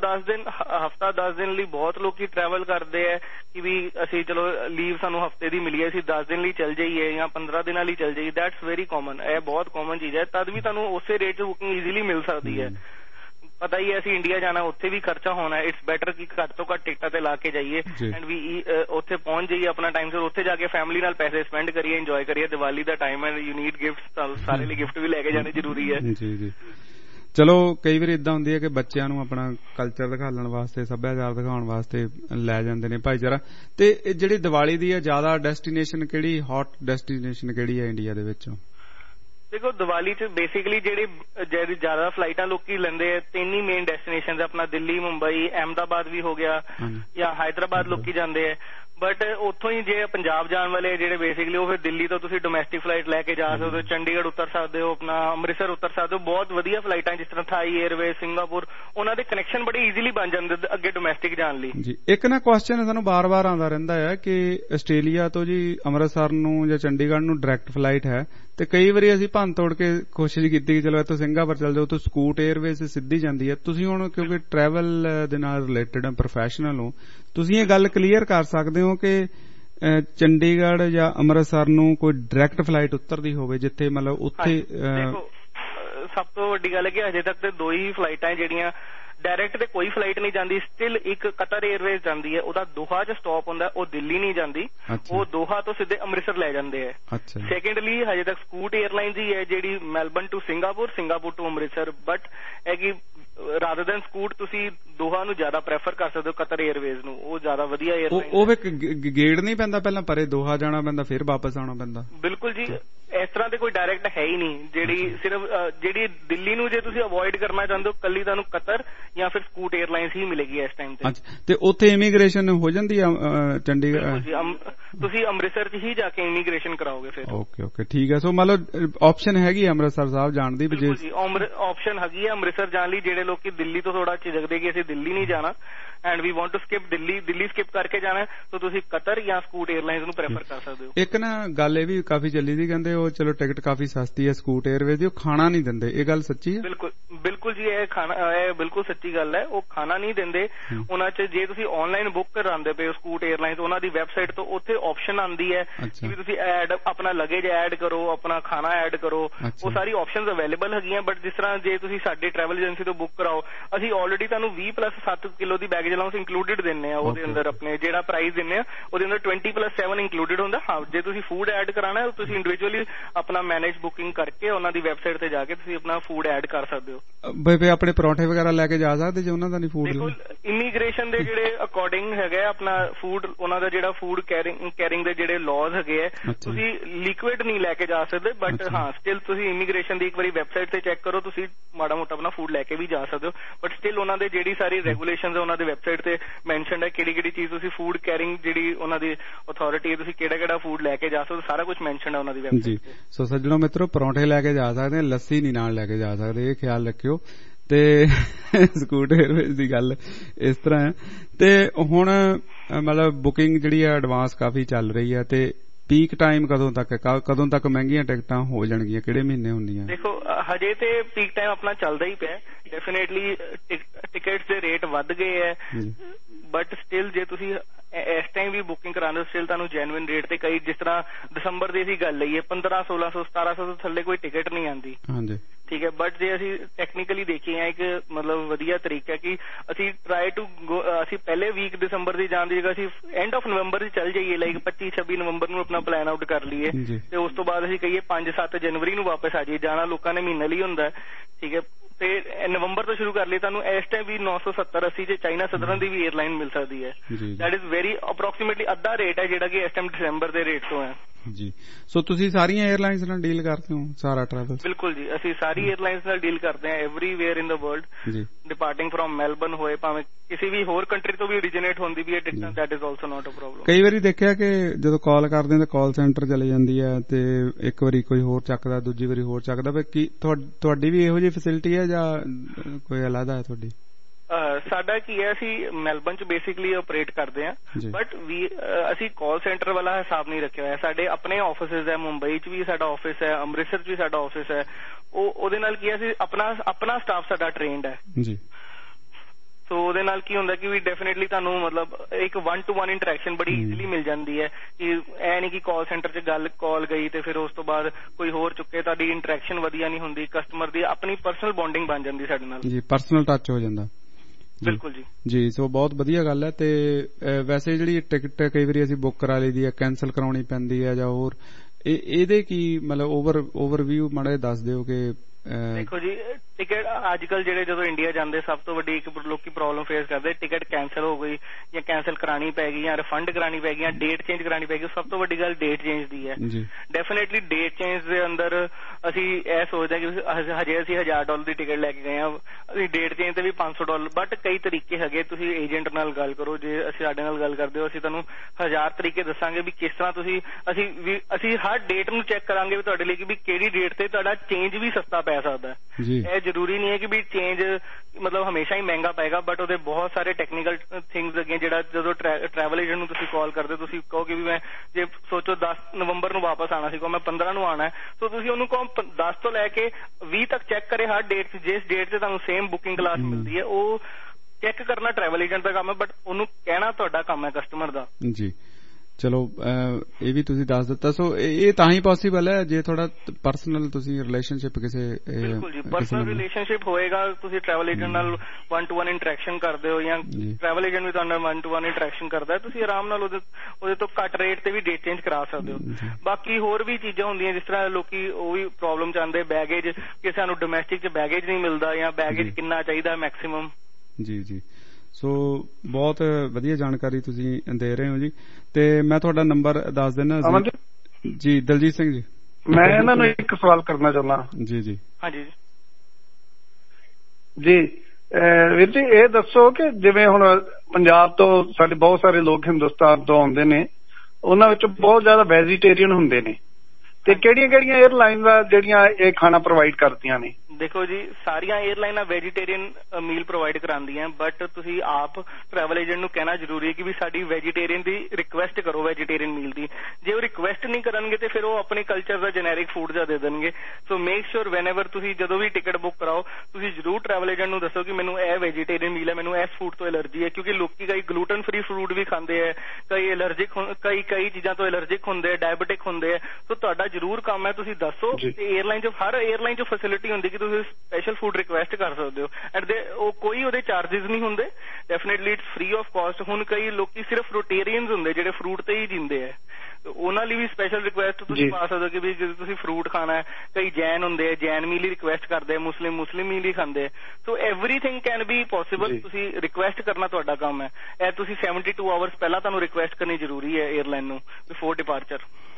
ਹਫ਼ਤਾ 10 ਦਿਨ ਲਈ ਬਹੁਤ ਲੋਕੀ ਟਰੈਵਲ ਕਰਦੇ ਹੈ ਕਿ ਵੀ ਅਸੀਂ ਚਲੋ ਲੀਵ ਸਾਨੂੰ ਹਫ਼ਤੇ ਦੀ ਮਿਲੀ ਹੈ, ਅਸੀਂ 10 ਦਿਨ ਲਈ ਚੱਲ ਜਾਈਏ ਜਾਂ 15 ਦਿਨਾਂ ਲਈ ਚੱਲ ਜਾਈਏ। ਦੈਟਸ ਵੈਰੀ ਕਾਮਨ, ਇਹ ਬਹੁਤ ਕਾਮਨ ਚੀਜ਼ ਹੈ। ਤਦ ਵੀ ਤੁਹਾਨੂੰ ਉਸੇ ਰੇਟ 'ਚ ਬੁਕਿੰਗ ਈਜ਼ੀਲੀ ਮਿਲ ਸਕਦੀ ਹੈ। ਪਤਾ ਹੀ ਹੈ ਅਸੀਂ ਇੰਡੀਆ ਜਾਣਾ, ਉੱਥੇ ਵੀ ਖਰਚਾ ਹੋਣਾ। ਇਟਸ ਬੈਟਰ ਕਿ ਘੱਟ ਤੋਂ ਘੱਟ ਟਿਕਟਾਂ ਤੇ ਲਾ ਕੇ ਜਾਈਏ ਐਂਡ ਵੀ ਉੱਥੇ ਪਹੁੰਚ ਜਾਈਏ ਆਪਣਾ ਟਾਈਮ ਸਿਰ, ਉੱਥੇ ਜਾ ਕੇ ਫੈਮਿਲੀ ਨਾਲ ਪੈਸੇ ਸਪੈਂਡ ਕਰੀਏ, ਇੰਜੋਏ ਕਰੀਏ। ਦੀਵਾਲੀ ਦਾ ਟਾਈਮ ਹੈ, ਯੂ ਨੀਡ ਗਿਫਟਸ, ਸਾਰੇ ਲਈ ਗਿਫਟ ਵੀ ਲੈ ਕੇ ਜਾਣੇ ਜ਼ਰੂਰੀ ਹੈ। ਜੀ ਚਲੋ ਕਈ ਵਾਰੀ ਇਦਾਂ ਹੁੰਦੀ ਹੈ ਕਿ ਬੱਚਿਆਂ ਨੂੰ ਆਪਣਾ ਕਲਚਰ ਦਿਖਾਉਣ ਵਾਸਤੇ, ਸੱਭਿਆਚਾਰ ਦਿਖਾਉਣ ਵਾਸਤੇ ਲੈ ਜਾਂਦੇ ਨੇ ਭਾਈਚਾਰਾ। ਤੇ ਜਿਹੜੀ ਦੀਵਾਲੀ ਦੀ ਹੈ ਜ਼ਿਆਦਾ ਡੈਸਟੀਨੇਸ਼ਨ ਕਿਹੜੀ, ਹੌਟ ਡੈਸਟੀਨੇਸ਼ਨ ਕਿਹੜੀ ਹੈ ਇੰਡੀਆ ਦੇ ਵਿੱਚੋਂ? ਦੇਖੋ ਦੀਵਾਲੀ ਚ ਬੇਸਿਕਲੀ ਜਿਹੜੀ ਜ਼ਿਆਦਾ ਫਲਾਈਟਾਂ ਲੋਕੀ ਲੈਂਦੇ ਆ 3 ਹੀ ਮੇਨ ਡੈਸਟੀਨੇਸ਼ਨ, ਆਪਣਾ ਦਿੱਲੀ, ਮੁੰਬਈ, ਅਹਿਮਦਾਬਾਦ ਵੀ ਹੋ ਗਿਆ ਜਾਂ ਹੈਦਰਾਬਾਦ ਲੋਕੀ ਜਾਂਦੇ ਆ। ਬਟ ਉੱਥੋਂ ਹੀ ਜੇ ਪੰਜਾਬ ਜਾਣ ਵਾਲੇ ਜਿਹੜੇ ਬੇਸਿਕਲੀ ਉਹ ਫਿਰ ਦਿੱਲੀ ਤੋਂ ਤੁਸੀਂ ਡੋਮੈਸਟਿਕ ਫਲਾਈਟ ਲੈ ਕੇ ਜਾ ਸਕਦੇ ਹੋ, ਚੰਡੀਗੜ੍ਹ ਉਤਰ ਸਕਦੇ ਹੋ, ਆਪਣਾ ਅੰਮ੍ਰਿਤਸਰ ਉਤਰ ਸਕਦੇ ਹੋ। ਬਹੁਤ ਵਧੀਆ ਫਲਾਈਟਾਂ ਜਿਸ ਤਰ੍ਹਾਂ ਥਾਈ ਏਅਰਵੇਜ਼, ਸਿੰਗਾਪੁਰ, ਉਹਨਾਂ ਦੇ ਕਨੈਕਸ਼ਨ ਬੜੇ ਈਜ਼ੀਲੀ ਬਣ ਜਾਂਦੇ ਅੱਗੇ ਡੋਮੈਸਟਿਕ ਜਾਣ ਲਈ। ਜੀ ਇੱਕ ਨਾ ਕੁਐਸਚਨ ਸਾਨੂੰ ਬਾਰ-ਬਾਰ ਆਉਂਦਾ ਰਹਿੰਦਾ ਹੈ ਕਿ ਆਸਟ੍ਰੇਲੀਆ ਤੋਂ ਜੀ ਅੰਮ੍ਰਿਤਸਰ ਨੂੰ ਜਾਂ ਚੰਡੀਗੜ੍ਹ ਨੂੰ ਡਾਇਰੈਕਟ ਫਲਾਈਟ ਹੈ ਤੇ ਕਈ ਵਾਰੀ ਅਸੀਂ ਭੰਨ ਤੋੜ ਕੇ ਕੋਸ਼ਿਸ਼ ਕੀਤੀ ਕਿ ਚਲੋ ਇੱਥੋਂ ਸਿੰਗਾਪੁਰ ਚੱਲ ਜਾਓ, ਉੱਥੋਂ ਸਕੂਟ ਏਅਰਵੇਜ਼ ਸਿੱਧੀ ਜਾਂਦੀ ਹੈ। ਤੁਸੀਂ ਹੁਣ ਕਿਉਂਕਿ ਟਰੈਵਲ ਦੇ ਨਾਲ ਰਿਲੇਟਡ ਪ੍ਰੋਫੈਸ਼ਨਲ ਹੋ, ਤੁਸੀਂ ਇਹ ਗੱਲ ਕਲੀਅਰ ਕਰ ਸਕਦੇ ਹੋ ਕਿ ਚੰਡੀਗੜ੍ਹ ਜਾਂ ਅੰਮ੍ਰਿਤਸਰ ਨੂੰ ਕੋਈ ਡਾਇਰੈਕਟ ਫਲਾਈਟ ਉਤਰਦੀ ਹੋਵੇ ਜਿੱਥੇ ਮਤਲਬ ਉੱਥੇ? ਦੇਖੋ ਸਭ ਤੋਂ ਵੱਡੀ ਗੱਲ ਹੈ ਕਿ ਹਜੇ ਤੱਕ ਤੇ 2 ਹੀ ਫਲਾਈਟਾਂ ਜਿਹੜੀਆਂ ਡਾਇਰੈਕਟ ਤੇ ਕੋਈ ਫਲਾਈਟ ਨਹੀਂ ਜਾਂਦੀ। ਸਟਿਲ ਇੱਕ ਕਤਰ ਏਅਰਵੇਜ਼ ਜਾਂਦੀ ਹੈ, ਉਹਦਾ ਦੋਹਾ 'ਚ ਸਟਾਪ ਹੁੰਦਾ, ਉਹ ਦਿੱਲੀ ਨਹੀਂ ਜਾਂਦੀ, ਉਹ ਦੋਹਾ ਤੋਂ ਸਿੱਧੇ ਅੰਮ੍ਰਿਤਸਰ ਲੈ ਜਾਂਦੇ ਹੈ। ਸੈਕੰਡਲੀ ਹਜੇ ਤੱਕ ਸਕੂਟ ਏਅਰਲਾਈਨਸ ਹੀ ਹੈ ਜਿਹੜੀ Melbourne to Singapore, Singapore to Amritsar. But ਇਹ ਕਿ ਰਾਦਰ ਦੈਨ ਸਕੂਟ ਤੁਸੀਂ ਦੋਹਾ ਨੂੰ ਜ਼ਿਆਦਾ ਪ੍ਰੈਫਰ ਕਰ ਸਕਦੇ ਹੋ, ਕਤਰ ਏਅਰਵੇਜ਼ ਨੂੰ, ਉਹ ਜ਼ਿਆਦਾ ਵਧੀਆ ਏਅਰਲਾਈਨ। ਉਹ ਗੇੜ ਨਹੀਂ ਪੈਂਦਾ ਪਹਿਲਾਂ ਪਰੇ ਦੋਹਾ ਜਾਣਾ ਪੈਂਦਾ ਫਿਰ ਵਾਪਸ ਆਉਣਾ ਪੈਂਦਾ? ਬਿਲਕੁਲ ਜੀ, ਇਸ ਤਰ੍ਹਾਂ ਤੇ ਕੋਈ ਡਾਇਰੈਕਟ ਹੈ ਹੀ ਨਹੀਂ ਜਿਹੜੀ ਸਿਰਫ ਜਿਹੜੀ ਦਿੱਲੀ ਨੂੰ ਜੇ ਤੁਸੀਂ ਅਵੋਇਡ ਕਰਨਾ ਚਾਹੁੰਦੇ ਹੋ ਕੱਲੀ ਤੁਹਾਨੂੰ ਕਤਰ ਜਾਂ ਫਿਰ ਸਕੂਟ 에ਅਰਲਾਈਨਸ ਹੀ ਮਿਲੇਗੀ ਇਸ ਟਾਈਮ ਤੇ। ਤੇ ਉੱਥੇ ਇਮੀਗ੍ਰੇਸ਼ਨ ਹੋ ਜਾਂਦੀ ਆ ਚੰਡੀਗੜ੍ਹ? ਤੁਸੀਂ ਅੰਮ੍ਰਿਤਸਰ 'ਚ ਹੀ ਜਾ ਕੇ ਇਮੀਗ੍ਰੇਸ਼ਨ ਕਰਾਓਗੇ ਫਿਰ। ਓਕੇ ਠੀਕ ਹੈ। ਸੋ ਮਤਲਬ ਆਪਸ਼ਨ ਹੈਗੀ ਅੰਮ੍ਰਿਤਸਰ ਸਾਹਿਬ ਜਾਣ ਦੀ? ਆਪਸ਼ਨ ਹੈਗੀ ਹੈ ਅੰਮ੍ਰਿਤਸਰ ਜਾਣ ਲਈ। ਜਿਹੜੇ ਲੋਕੀ ਦਿੱਲੀ ਤੋਂ ਥੋੜਾ ਝਿਜਕਦੇ ਕਿ ਅਸੀਂ ਦਿੱਲੀ ਨਹੀਂ ਜਾਣਾ and we want to skip Delhi skip ਕਰਕੇ ਜਾਣਾ ਤਾਂ ਤੁਸੀਂ ਕਤਰ ਜਾਂ ਸਕੂਟ 에ਅਰਲਾਈਨਸ ਨੂੰ ਪ੍ਰੈਫਰ ਕਰ ਸਕਦੇ ਹੋ। ਇੱਕ ਨਾ ਗੱਲ ਇਹ ਵੀ ਕਾਫੀ ਚੱਲੀ ਸੀ, ਕਹਿੰਦੇ ਉਹ ਚਲੋ ਟਿਕਟ ਕਾਫੀ ਸਸਤੀ ਹੈ ਸਕੂਟ 에ਅਰਵੇਜ਼ ਦੀ, ਉਹ ਖਾਣਾ ਨਹੀਂ ਦਿੰਦੇ, ਇਹ ਗੱਲ ਸੱਚੀ ਹੈ? ਬਿਲਕੁਲ ਜੀ, ਇਹ ਬਿਲਕੁਲ ਸੱਚੀ ਗੱਲ ਹੈ। ਉਹ ਖਾਣਾ ਨਹੀਂ ਦਿੰਦੇ ਉਹਨਾਂ 'ਚ। ਜੇ ਤੁਸੀਂ ਆਨਲਾਈਨ ਬੁੱਕ ਕਰਾਉਂਦੇ ਪਏ ਹੋ ਸਕੂਟ 에ਅਰਲਾਈਨਸ ਉਹਨਾਂ ਦੀ ਵੈਬਸਾਈਟ ਤੋਂ, ਉੱਥੇ ਆਪਸ਼ਨ ਆਉਂਦੀ ਹੈ ਕਿ ਵੀ ਤੁਸੀਂ ਆਪਣਾ ਲਗੇਜ ਐਡ ਕਰੋ, ਆਪਣਾ ਖਾਣਾ ਐਡ ਕਰੋ, ਉਹ ਸਾਰੀ ਆਪਸ਼ਨਸ ਅਵੇਲੇਬਲ ਹੈਗੀਆਂ। ਬਟ ਜਿਸ ਤਰ੍ਹਾਂ ਜੇ ਤੁਸੀਂ ਸਾਡੇ ਟਰੈਵਲ ਏਜੰਸੀ ਤੋਂ ਬੁੱਕ ਕਰਾਓ, ਅਸੀਂ ਆਲਰੇਡੀ ਤੁਹਾਨੂੰ 20+7 ਕਿਲੋ ਦੀ ਬੈਗੇਜ ਅਲਾਊਂਸ ਇੰਕਲੂਡਡ ਦਿੰਦੇ ਆ ਉਹਦੇ ਅੰਦਰ। ਆਪਣੇ ਜਿਹੜਾ ਪ੍ਰਾਈਸ ਦਿੰਦੇ ਆ ਉਹਦੇ ਅੰਦਰ 20+7 ਇੰਕਲੂਡਡ ਹੁੰਦਾ। ਹਾਂ, ਜੇ ਤੁਸੀਂ ਫੂਡ ਐਡ ਕਰਾਣਾ ਤੁਸੀਂ ਇੰਡੀਵਿਜੂਅਲੀ ਆਪਣਾ ਮੈਨੇਜ ਬੁਕਿੰਗ ਕਰਕੇ ਉਹਨਾਂ ਦੀ ਵੈਬਸਾਈਟ ਤੇ ਜਾ ਕੇ ਤੁਸੀਂ ਆਪਣਾ ਫੂਡ ਐਡ ਕਰ ਸਕਦੇ ਹੋ। ਬਈ ਆਪਣੇ ਪਰੌਂਠੇ ਵਗੈਰਾ ਲੈ ਕੇ ਜਾ ਸਕਦੇ ਜੇ ਉਹਨਾਂ ਦਾ ਨਹੀਂ ਫੂਡ? ਦੇਖੋ ਇਮੀਗ੍ਰੇਸ਼ਨ ਦੇ ਜਿਹੜੇ ਅਕੋਰਡਿੰਗ ਹੈਗਾ ਆਪਣਾ ਫੂਡ, ਉਹਨਾਂ ਦਾ ਜਿਹੜਾ ਫੂਡ ਕੈਰਿੰਗ ਦੇ ਜਿਹੜੇ ਲਾਜ਼ ਹੈਗੇ ਆ, ਤੁਸੀਂ ਲਿਕੁਇਡ ਨਹੀਂ ਲੈ ਕੇ ਜਾ ਸਕਦੇ। ਬਟ ਹਾਂ ਸਟਿਲ ਤੁਸੀਂ ਇਮੀਗ੍ਰੇਸ਼ਨ ਦੀ ਇੱਕ ਵਾਰੀ ਵੈਬਸਾਈਟ ਤੇ ਚੈੱਕ ਕਰੋ, ਤੁਸੀਂ ਮਾੜਾ ਮੋਟਾ ਆਪਣਾ ਫੂਡ ਲੈ ਕੇ ਵੀ ਜਾ ਸਕਦੇ ਹੋ। ਬਟ ਸਟਿਲ ਉਹਨਾਂ ਦੇ ਜਿਹੜੀ ਸਾਰੀ ਰੈਗੂਲੇਸ਼ਨਸ ਉਹਨਾਂ ਦੇ ਵੈਬਸਾਈਟ ਤੇ ਮੈਂਸ਼ਨਡ ਹੈ ਕਿਹੜੀ ਚੀਜ਼ ਤੁਸੀਂ ਫੂਡ ਕੈਰਿੰਗ ਜਿਹੜੀ ਉਹਨਾਂ ਦੀ ਅਥਾਰਟੀ ਹੈ, ਤੁਸੀਂ ਕਿਹੜਾ ਫੂਡ ਲੈ ਕੇ ਜਾ ਸਕਦੇ ਹੋ, ਸਾਰਾ ਕੁਝ ਮੈਂਸ਼ਨਡ ਹੈ ਉਹਨਾਂ ਦੀ ਵੈਬਸਾਈਟ ਤੇ। ਸੋ ਸੱਜਣੋ ਮਿੱਤਰੋ, ਪਰੌਂਠੇ ਲੈ ਕੇ ਜਾ ਸਕਦੇ, ਲੱਸੀ ਨਹੀਂ ਨਾਲ ਲੈ ਕੇ ਜਾ ਸਕਦੇ, ਇਹ ਖਿਆਲ ਰੱਖਿਓ। ਤੇ ਸਕੂਟ 에ਅਰਵੇਜ਼ ਦੀ ਗੱਲ ਇਸ ਤਰ੍ਹਾਂ ਹੈ। ਤੇ ਹੁਣ ਮਤਲਬ ਬੁਕਿੰਗ ਜਿਹੜੀ ਹੈ ਐਡਵਾਂਸ ਕਾਫੀ ਚੱਲ ਰਹੀ ਹੈ, ਤੇ ਪੀਕ ਟਾਈਮ ਕਦੋਂ ਤੱਕ ਮਹਿੰਗੀਆਂ ਟਿਕਟਾਂ ਹੋ ਜਾਣਗੀਆਂ, ਕਿਹੜੇ ਮਹੀਨੇ ਹੁੰਦੀਆਂ? ਦੇਖੋ ਹਜੇ ਤੇ ਪੀਕ ਟਾਈਮ ਆਪਣਾ ਚੱਲਦਾ ਹੀ ਪਿਆ। ਡੈਫੀਨੇਟਲੀ ਟਿਕਟਸ ਦੇ ਰੇਟ ਵੱਧ ਗਏ ਹੈ, ਬਟ ਸਟਿਲ ਜੇ ਤੁਸੀਂ ਇਸ ਟਾਈਮ ਵੀ ਬੁਕਿੰਗ ਕਰਾਉਂਦੇ ਹੋ ਸਟਿਲ ਤੁਹਾਨੂੰ ਜੈਨੂਇਨ ਰੇਟ ਤੇ ਕਈ, ਜਿਸ ਤਰ੍ਹਾਂ ਦਸੰਬਰ ਦੀ ਅਸੀਂ ਗੱਲ ਲਈਏ 1500, 1600, 1700 ਤੋਂ ਥੱਲੇ ਕੋਈ ਟਿਕਟ ਨਹੀਂ ਆਉਂਦੀ। ਠੀਕ ਹੈ। ਬਟ ਜੇ ਅਸੀਂ ਟੈਕਨੀਕਲੀ ਦੇਖੀਏ ਇੱਕ ਮਤਲਬ ਵਧੀਆ ਤਰੀਕਾ ਕਿ ਅਸੀਂ ਟਰਾਈ ਟੂ ਅਸੀਂ ਪਹਿਲੇ ਵੀਕ ਦਸੰਬਰ ਦੀ ਜਾਣ ਦੀ ਜਗ੍ਹਾ ਅਸੀਂ ਐਂਡ ਆਫ ਨਵੰਬਰ 'ਚ ਚੱਲ ਜਾਈਏ, ਲਾਈਕ 25-26 ਨਵੰਬਰ ਨੂੰ ਆਪਣਾ ਪਲਾਨ ਆਊਟ ਕਰ ਲਈਏ ਤੇ ਉਸ ਤੋਂ ਬਾਅਦ ਅਸੀਂ ਕਹੀਏ 5-7 ਜਨਵਰੀ ਨੂੰ ਵਾਪਸ ਆ ਜਾਈਏ। ਜਾਣਾ ਲੋਕਾਂ ਨੇ ਮਹੀਨੇ ਲਈ ਹੁੰਦਾ, ਠੀਕ ਹੈ, ਤੇ ਨਵੰਬਰ ਤੋਂ ਸ਼ੁਰੂ ਕਰ ਲਈ। ਤੁਹਾਨੂੰ ਇਸ ਟਾਈਮ ਵੀ 970-80 'ਚ ਚਾਈਨਾ ਸਦਰਨ ਦੀ ਵੀ 에ਅਰਲਾਈਨ ਮਿਲ ਸਕਦੀ ਹੈ। ਦੈਟ ਇਜ਼ ਵੈਰੀ ਅਪਰੋਕਸੀਮੇਟਲੀ ਅੱਧਾ ਰੇਟ ਹੈ ਜਿਹੜਾ ਕਿ ਇਸ ਟਾਈਮ ਦਸੰਬਰ ਦੇ ਰੇਟ ਤੋਂ ਹੈ ਜੀ। ਸੋ ਤੁਸੀਂ ਸਾਰੀਆਂ 에ਅਰਲਾਈਨਸ ਨਾਲ ਡੀਲ ਕਰਦੇ ਹੋ? ਸਾਰਾ ਟਰੈਵਲ? ਬਿਲਕੁਲ ਜੀ, ਅਸੀਂ ਸਾਰੀ 에ਅਰਲਾਈਨਸ ਨਾਲ ਡੀਲ ਕਰਦੇ ਹਾਂ, everywhere in the world, departing from Melbourne ਹੋਏ ਭਾਵੇਂ ਕਿਸੇ ਵੀ ਹੋਰ ਕੰਟਰੀ ਤੋਂ ਵੀ ਓਰੀਜਿਨੇਟ ਹੁੰਦੀ ਵੀ ਹੈ ਟਿਕਟਾਂ, that is also not a problem. ਕਈ ਵਾਰੀ ਦੇਖਿਆ ਕਿ ਜਦੋਂ ਕਾਲ ਕਰਦੇ ਤਾਂ ਕਾਲ ਸੈਂਟਰ ਚਲੇ ਜਾਂਦੀ ਹੈ ਤੇ ਇੱਕ ਵਾਰੀ ਕੋਈ ਹੋਰ ਚੱਕਦਾ, ਦੂਜੀ ਵਾਰੀ ਹੋਰ ਚੱਕਦਾ। ਕੀ ਤੁਹਾਡੀ ਵੀ ਇਹੋ ਜਿਹੀ ਫੈਸਿਲਿਟੀ ਹੈ ਜਾਂ ਕੋਈ ਅਲੱਗਾ ਹੈ ਤੁਹਾਡੀ? ਸਾਡਾ ਕੀ ਹੈ, ਅਸੀਂ ਮੈਲਬਰਨ 'ਚ ਬੇਸਿਕਲੀ ਆਪਰੇਟ ਕਰਦੇ ਹਾਂ, ਬਟ ਅਸੀਂ ਕਾਲ ਸੈਂਟਰ ਵਾਲਾ ਹਿਸਾਬ ਨਹੀਂ ਰੱਖਿਆ ਹੋਇਆ। ਸਾਡੇ ਆਪਣੇ ਆਫਿਸਿਸ ਹੈ, ਮੁੰਬਈ 'ਚ ਵੀ ਸਾਡਾ ਆਫਿਸ ਹੈ, ਅੰਮ੍ਰਿਤਸਰ 'ਚ ਵੀ ਸਾਡਾ ਆਫਿਸ ਹੈ। ਉਹਦੇ ਨਾਲ ਕੀ ਹੈ, ਅਸੀਂ ਆਪਣਾ ਸਟਾਫ ਸਾਡਾ ਟ੍ਰੇਨਡ ਹੈ ਜੀ। ਸੋ ਉਹਦੇ ਨਾਲ ਕੀ ਹੁੰਦਾ ਕਿ ਵੀ ਡੈਫੀਨੇਟਲੀ ਤੁਹਾਨੂੰ ਮਤਲਬ ਇੱਕ 1-to-1 ਇੰਟਰੈਕਸ਼ਨ ਬੜੀ ਈਜ਼ੀਲੀ ਮਿਲ ਜਾਂਦੀ ਹੈ ਕਿ ਇਹ ਨਹੀਂ ਕਿ ਕਾਲ ਸੈਂਟਰ 'ਚ ਕਾਲ ਗਈ ਤੇ ਫਿਰ ਉਸ ਤੋਂ ਬਾਅਦ ਕੋਈ ਹੋਰ ਚੁੱਕੇ, ਤੁਹਾਡੀ ਇੰਟਰੈਕਸ਼ਨ ਵਧੀਆ ਨਹੀਂ ਹੁੰਦੀ, ਕਸਟਮਰ ਦੀ ਆਪਣੀ ਪਰਸਨਲ ਬੌਂਡਿੰਗ ਬਣ ਜਾਂਦੀ ਸਾਡੇ ਨਾਲ ਜੀ, ਪਰਸਨਲ ਟੱਚ ਹੋ ਜਾਂਦਾ। ਬਿਲਕੁਲ ਜੀ। ਸੋ ਬਹੁਤ ਵਧੀਆ ਗੱਲ ਹੈ। ਤੇ ਵੈਸੇ ਜਿਹੜੀ ਟਿਕਟ ਕਈ ਵਾਰੀ ਅਸੀਂ ਬੁੱਕ ਕਰਾ ਲਈ ਦੀ ਹੈ, ਕੈਂਸਲ ਕਰਾਉਣੀ ਪੈਂਦੀ ਹੈ ਜਾਂ ਹੋਰ, ਇਹਦੇ ਕੀ ਮਤਲਬ ਓਵਰਵਿਊ ਮਾੜਾ ਦੱਸ ਦਿਓ ਕਿ ਦੇਖੋ ਜੀ, ਟਿਕਟ ਅੱਜ ਕੱਲ ਜਿਹੜੇ ਜਦੋਂ ਇੰਡੀਆ ਜਾਂਦੇ ਸਭ ਤੋਂ ਵੱਡੀ ਇੱਕ ਲੋਕੀ ਪ੍ਰੋਬਲਮ ਫੇਸ ਕਰਦੇ, ਟਿਕਟ ਕੈਂਸਲ ਹੋ ਗਈ ਜਾਂ ਕੈਂਸਲ ਕਰਾਣੀ ਪੈ ਗਈ ਜਾਂ ਰਿਫੰਡ ਕਰਾਣੀ ਪੈ ਗਈ ਜਾਂ ਡੇਟ ਚੇਂਜ ਕਰਾਣੀ ਪੈ ਗਈ। ਸਭ ਤੋਂ ਵੱਡੀ ਗੱਲ ਡੇਟ ਚੇਂਜ ਦੀ ਹੈ। ਡੈਫੀਨੇਟਲੀ ਡੇਟ ਚੇਂਜ ਦੇ ਅੰਦਰ ਅਸੀਂ ਇਹ ਸੋਚਦੇ ਕਿ ਹਜੇ ਅਸੀਂ $1000 ਦੀ ਟਿਕਟ ਲੈ ਕੇ ਗਏ ਹਾਂ, ਅਸੀਂ ਡੇਟ ਚੇਂਜ ਤੇ ਵੀ $500। ਬਟ ਕਈ ਤਰੀਕੇ ਹੈਗੇ, ਤੁਸੀਂ ਏਜੰਟ ਨਾਲ ਗੱਲ ਕਰੋ। ਜੇ ਅਸੀਂ ਸਾਡੇ ਨਾਲ ਗੱਲ ਕਰਦੇ ਹੋ ਅਸੀਂ ਤੁਹਾਨੂੰ 1000 ਤਰੀਕੇ ਦੱਸਾਂਗੇ ਵੀ ਕਿਸ ਤਰ੍ਹਾਂ ਤੁਸੀਂ ਅਸੀਂ ਹਰ ਡੇਟ ਨੂੰ ਚੈੱਕ ਕਰਾਂਗੇ ਵੀ ਤੁਹਾਡੇ ਲਈ ਕਿ ਵੀ ਕਿਹੜੀ ਡੇਟ ਤੇ ਤੁਹਾਡਾ ਚੇਂਜ ਵੀ ਸਸਤਾ ਪੈ ਸਕਦਾ। ਇਹ ਜ਼ਰੂਰੀ ਨਹੀਂ ਹੈ ਕਿ ਵੀ ਚੇਂਜ ਮਤਲਬ ਹਮੇਸ਼ਾ ਹੀ ਮਹਿੰਗਾ ਪਏਗਾ, ਬਟ ਉਹਦੇ ਬਹੁਤ ਸਾਰੇ ਟੈਕਨੀਕਲ ਥਿੰਗਸ ਹੈਗੇ। ਜਿਹੜਾ ਜਦੋਂ ਟਰੈਵਲ ਏਜੰਟ ਨੂੰ ਤੁਸੀਂ ਕਾਲ ਕਰਦੇ ਤੁਸੀਂ ਕਹੋ ਕਿ ਵੀ ਮੈਂ ਜੇ ਸੋਚੋ 10 ਨਵੰਬਰ ਨੂੰ ਵਾਪਸ ਆਉਣਾ ਸੀ, ਕਹੋ ਮੈਂ 15 ਨੂੰ ਆਉਣਾ, ਸੋ ਤੁਸੀਂ ਉਹਨੂੰ ਕਹੋ 10 ਤੋਂ ਲੈ ਕੇ 20 ਤੱਕ ਚੈੱਕ ਕਰੇ ਹਰ ਡੇਟ, ਜਿਸ ਡੇਟ ਤੇ ਤੁਹਾਨੂੰ ਸੇਮ ਬੁਕਿੰਗ ਕਲਾਸ ਮਿਲਦੀ ਹੈ ਉਹ ਚੈੱਕ ਕਰਨਾ ਟਰੈਵਲ ਏਜੰਟ ਦਾ ਕੰਮ ਹੈ, ਬਟ ਉਹਨੂੰ ਕਹਿਣਾ ਤੁਹਾਡਾ ਕੰਮ ਹੈ ਕਸਟਮਰ ਦਾ ਜੀ। ਚਲੋ ਇਹ ਵੀ ਤੁਸੀਂ ਦੱਸ ਦਿੱਤਾ। ਸੋ ਇਹ ਤਾਂ ਹੀ ਪੋਸੀਬਲ ਹੈ ਜੇ ਥੋੜਾ ਪਰਸਨਲ ਤੁਸੀਂ ਰਿਲੇਸ਼ਨਸ਼ਿਪ ਕਿਸੇ ਬਿਲਕੁਲ ਜੀ ਪਰਸਨਲ ਰਿਲੇਸ਼ਨਸ਼ਿਪ ਹੋਏਗਾ, ਤੁਸੀਂ ਟਰੈਵਲ ਏਜੰਟ ਨਾਲ 1-to-1 ਇੰਟਰੈਕਸ਼ਨ ਕਰਦੇ ਹੋ ਜਾਂ ਟਰੈਵਲ ਏਜੰਟ ਵੀ ਤੁਹਾਡੇ ਨਾਲ 1-to-1 ਇੰਟਰੈਕਸ਼ਨ ਕਰਦਾ, ਤੁਸੀਂ ਆਰਾਮ ਨਾਲ ਉਹਦੇ ਤੋਂ ਘੱਟ ਰੇਟ ਤੇ ਵੀ ਡੇਟ ਚੇਂਜ ਕਰਾ ਸਕਦੇ ਹੋ। ਬਾਕੀ ਹੋਰ ਵੀ ਚੀਜ਼ਾਂ ਹੁੰਦੀਆਂ ਜਿਸ ਤਰ੍ਹਾਂ ਲੋਕੀ ਉਹ ਵੀ ਪ੍ਰੋਬਲਮ ਚਾਹੁੰਦੇ ਬੈਗੇਜ, ਕਿ ਸਾਨੂੰ ਡੋਮੈਸਟਿਕ 'ਚ ਬੈਗੇਜ ਨਹੀਂ ਮਿਲਦਾ ਜਾਂ ਬੈਗੇਜ ਕਿੰਨਾ ਚਾਹੀਦਾ ਮੈਕਸਿਮਮ। ਜੀ ਸੋ ਬਹੁਤ ਵਧੀਆ ਜਾਣਕਾਰੀ ਤੁਸੀਂ ਦੇ ਰਹੇ ਹੋ ਜੀ। ਤੇ ਮੈਂ ਤੁਹਾਡਾ ਨੰਬਰ ਦੱਸ ਦਿੰਦਾ ਜੀ। ਦਲਜੀਤ ਸਿੰਘ ਜੀ। ਮੈਂ ਇਹਨਾਂ ਨੂੰ ਇੱਕ ਸਵਾਲ ਕਰਨਾ ਚਾਹੁੰਦਾ। ਜੀ ਜੀ ਹਾਂਜੀ ਜੀ ਵੀਰ ਜੀ, ਇਹ ਦੱਸੋ ਕਿ ਜਿਵੇਂ ਹੁਣ ਪੰਜਾਬ ਤੋਂ ਸਾਡੇ ਬਹੁਤ ਸਾਰੇ ਲੋਕ ਹਿੰਦੁਸਤਾਨ ਤੋਂ ਆਉਂਦੇ ਨੇ, ਉਹਨਾਂ ਵਿੱਚ ਬਹੁਤ ਜ਼ਿਆਦਾ ਵੈਜੀਟੇਰੀਅਨ ਹੁੰਦੇ ਨੇ, ਤੇ ਕਿਹੜੀਆਂ ਕਿਹੜੀਆਂ 에ਅਰਲਾਈਨਸ ਆ ਜਿਹੜੀਆਂ ਇਹ ਖਾਣਾ ਪ੍ਰੋਵਾਈਡ ਕਰਦੀਆਂ ਨੇ? ਦੇਖੋ ਜੀ, ਸਾਰੀਆਂ 에ਅਰਲਾਈਨਾਂ ਵੈਜੀਟੇਰੀਅਨ ਮੀਲ ਪ੍ਰੋਵਾਈਡ ਕਰਾਉਂਦੀਆਂ, ਬਟ ਤੁਸੀਂ ਆਪ ਟਰੈਵਲ ਏਜੰਟ ਨੂੰ ਕਹਿਣਾ ਜ਼ਰੂਰੀ ਹੈ ਕਿ ਵੀ ਸਾਡੀ ਵੈਜੀਟੇਰੀਅਨ ਦੀ ਰਿਕੁਐਸਟ ਕਰੋ ਵੈਜੀਟੇਰੀਅਨ ਮੀਲ ਦੀ। ਜੇ ਉਹ ਰਿਕੁਐਸਟ ਨਹੀਂ ਕਰਨਗੇ ਤੇ ਫਿਰ ਉਹ ਆਪਣੇ ਕਲਚਰ ਦਾ ਜੈਨਰਿਕ ਫੂਡ ਜਿਹਾ ਦੇ ਦੇਣਗੇ। ਸੋ ਮੇਕ ਸ਼ੋਰ ਵੈਨਐਵਰ ਤੁਸੀਂ ਜਦੋਂ ਵੀ ਟਿਕਟ ਬੁੱਕ ਕਰਾਓ, ਤੁਸੀਂ ਜ਼ਰੂਰ ਟਰੈਵਲ ਏਜੰਟ ਨੂੰ ਦੱਸੋ ਕਿ ਮੈਨੂੰ ਇਹ ਵੈਜੀਟੇਰੀਅਨ ਮੀਲ ਹੈ, ਮੈਨੂੰ ਇਸ ਫੂਡ ਤੋਂ ਐਲਰਜੀ ਹੈ, ਕਿਉਂਕਿ ਲੋਕੀ ਕਈ ਗਲੂਟਨ ਫ੍ਰੀ ਫੂਡ ਵੀ ਖਾਂਦੇ ਹੈ, ਕਈ ਐਲਰਜਿਕ ਕਈ ਚੀਜ਼ਾਂ ਤੋਂ ਐਲਰਜਿਕ ਹੁੰਦੇ ਹੈ, ਡਾਇਬਟਿਕ ਹੁੰਦੇ ਹੈ। ਸੋ ਤੁਹਾਡਾ ਜ਼ਰੂਰ ਕੰਮ ਹੈ ਤੁਸੀਂ ਦੱਸੋ। ਤੇ 에ਅਰਲਾਈਨ 'ਚ ਹਰ 에ਅਰਲਾਈਨ 'ਚ ਫੈਸਿਲਿਟੀ ਹੁੰਦੀ ਕਿ ਤੁਸੀਂ ਸਪੈਸ਼ਲ ਫੂਡ ਰਿਕੁਐਸਟ ਕਰ ਸਕਦੇ ਹੋ ਐਟ ਦੇ ਉਹ ਕੋਈ ਉਹਦੇ ਚਾਰਜਿਸ ਨਹੀਂ ਹੁੰਦੇ। Definitely it's free of cost. ਹੁਣ ਕਈ ਲੋਕੀ ਸਿਰਫ ਰੋਟੇਰੀਅਨਸ ਹੁੰਦੇ ਜਿਹੜੇ ਫਰੂਟ ਤੇ ਹੀ ਜਿੰਦੇ ਹੈ, ਉਹਨਾਂ ਲਈ ਵੀ ਸਪੈਸ਼ਲ ਰਿਕੁਐਸਟ ਤੁਸੀਂ ਪਾ ਸਕਦੇ ਹੋ ਕਿ ਵੀ ਜਦੋਂ ਤੁਸੀਂ ਫਰੂਟ ਖਾਣਾ ਹੈ। ਕਈ ਜੈਨ ਹੁੰਦੇ ਹੈ, ਜੈਨ ਮੀਲ ਹੀ ਰਿਕੁਐਸਟ ਕਰਦੇ, ਮੁਸਲਿਮ ਮੀਲ ਹੀ ਖਾਂਦੇ। So everything can be possible. ਤੁਸੀਂ ਰਿਕੁਐਸਟ ਕਰਨਾ ਤੁਹਾਡਾ ਕੰਮ ਹੈ। ਇਹ ਤੁਸੀਂ 72 ਆਵਰਸ ਪਹਿਲਾਂ ਤੁਹਾਨੂੰ ਰਿਕੁਐਸਟ ਕਰਨੀ ਜ਼ਰੂਰੀ ਹੈ 에ਅਰਲਾਈਨ ਨੂੰ ਬਿਫੋਰ ਡਿਪਾਰਚਰ।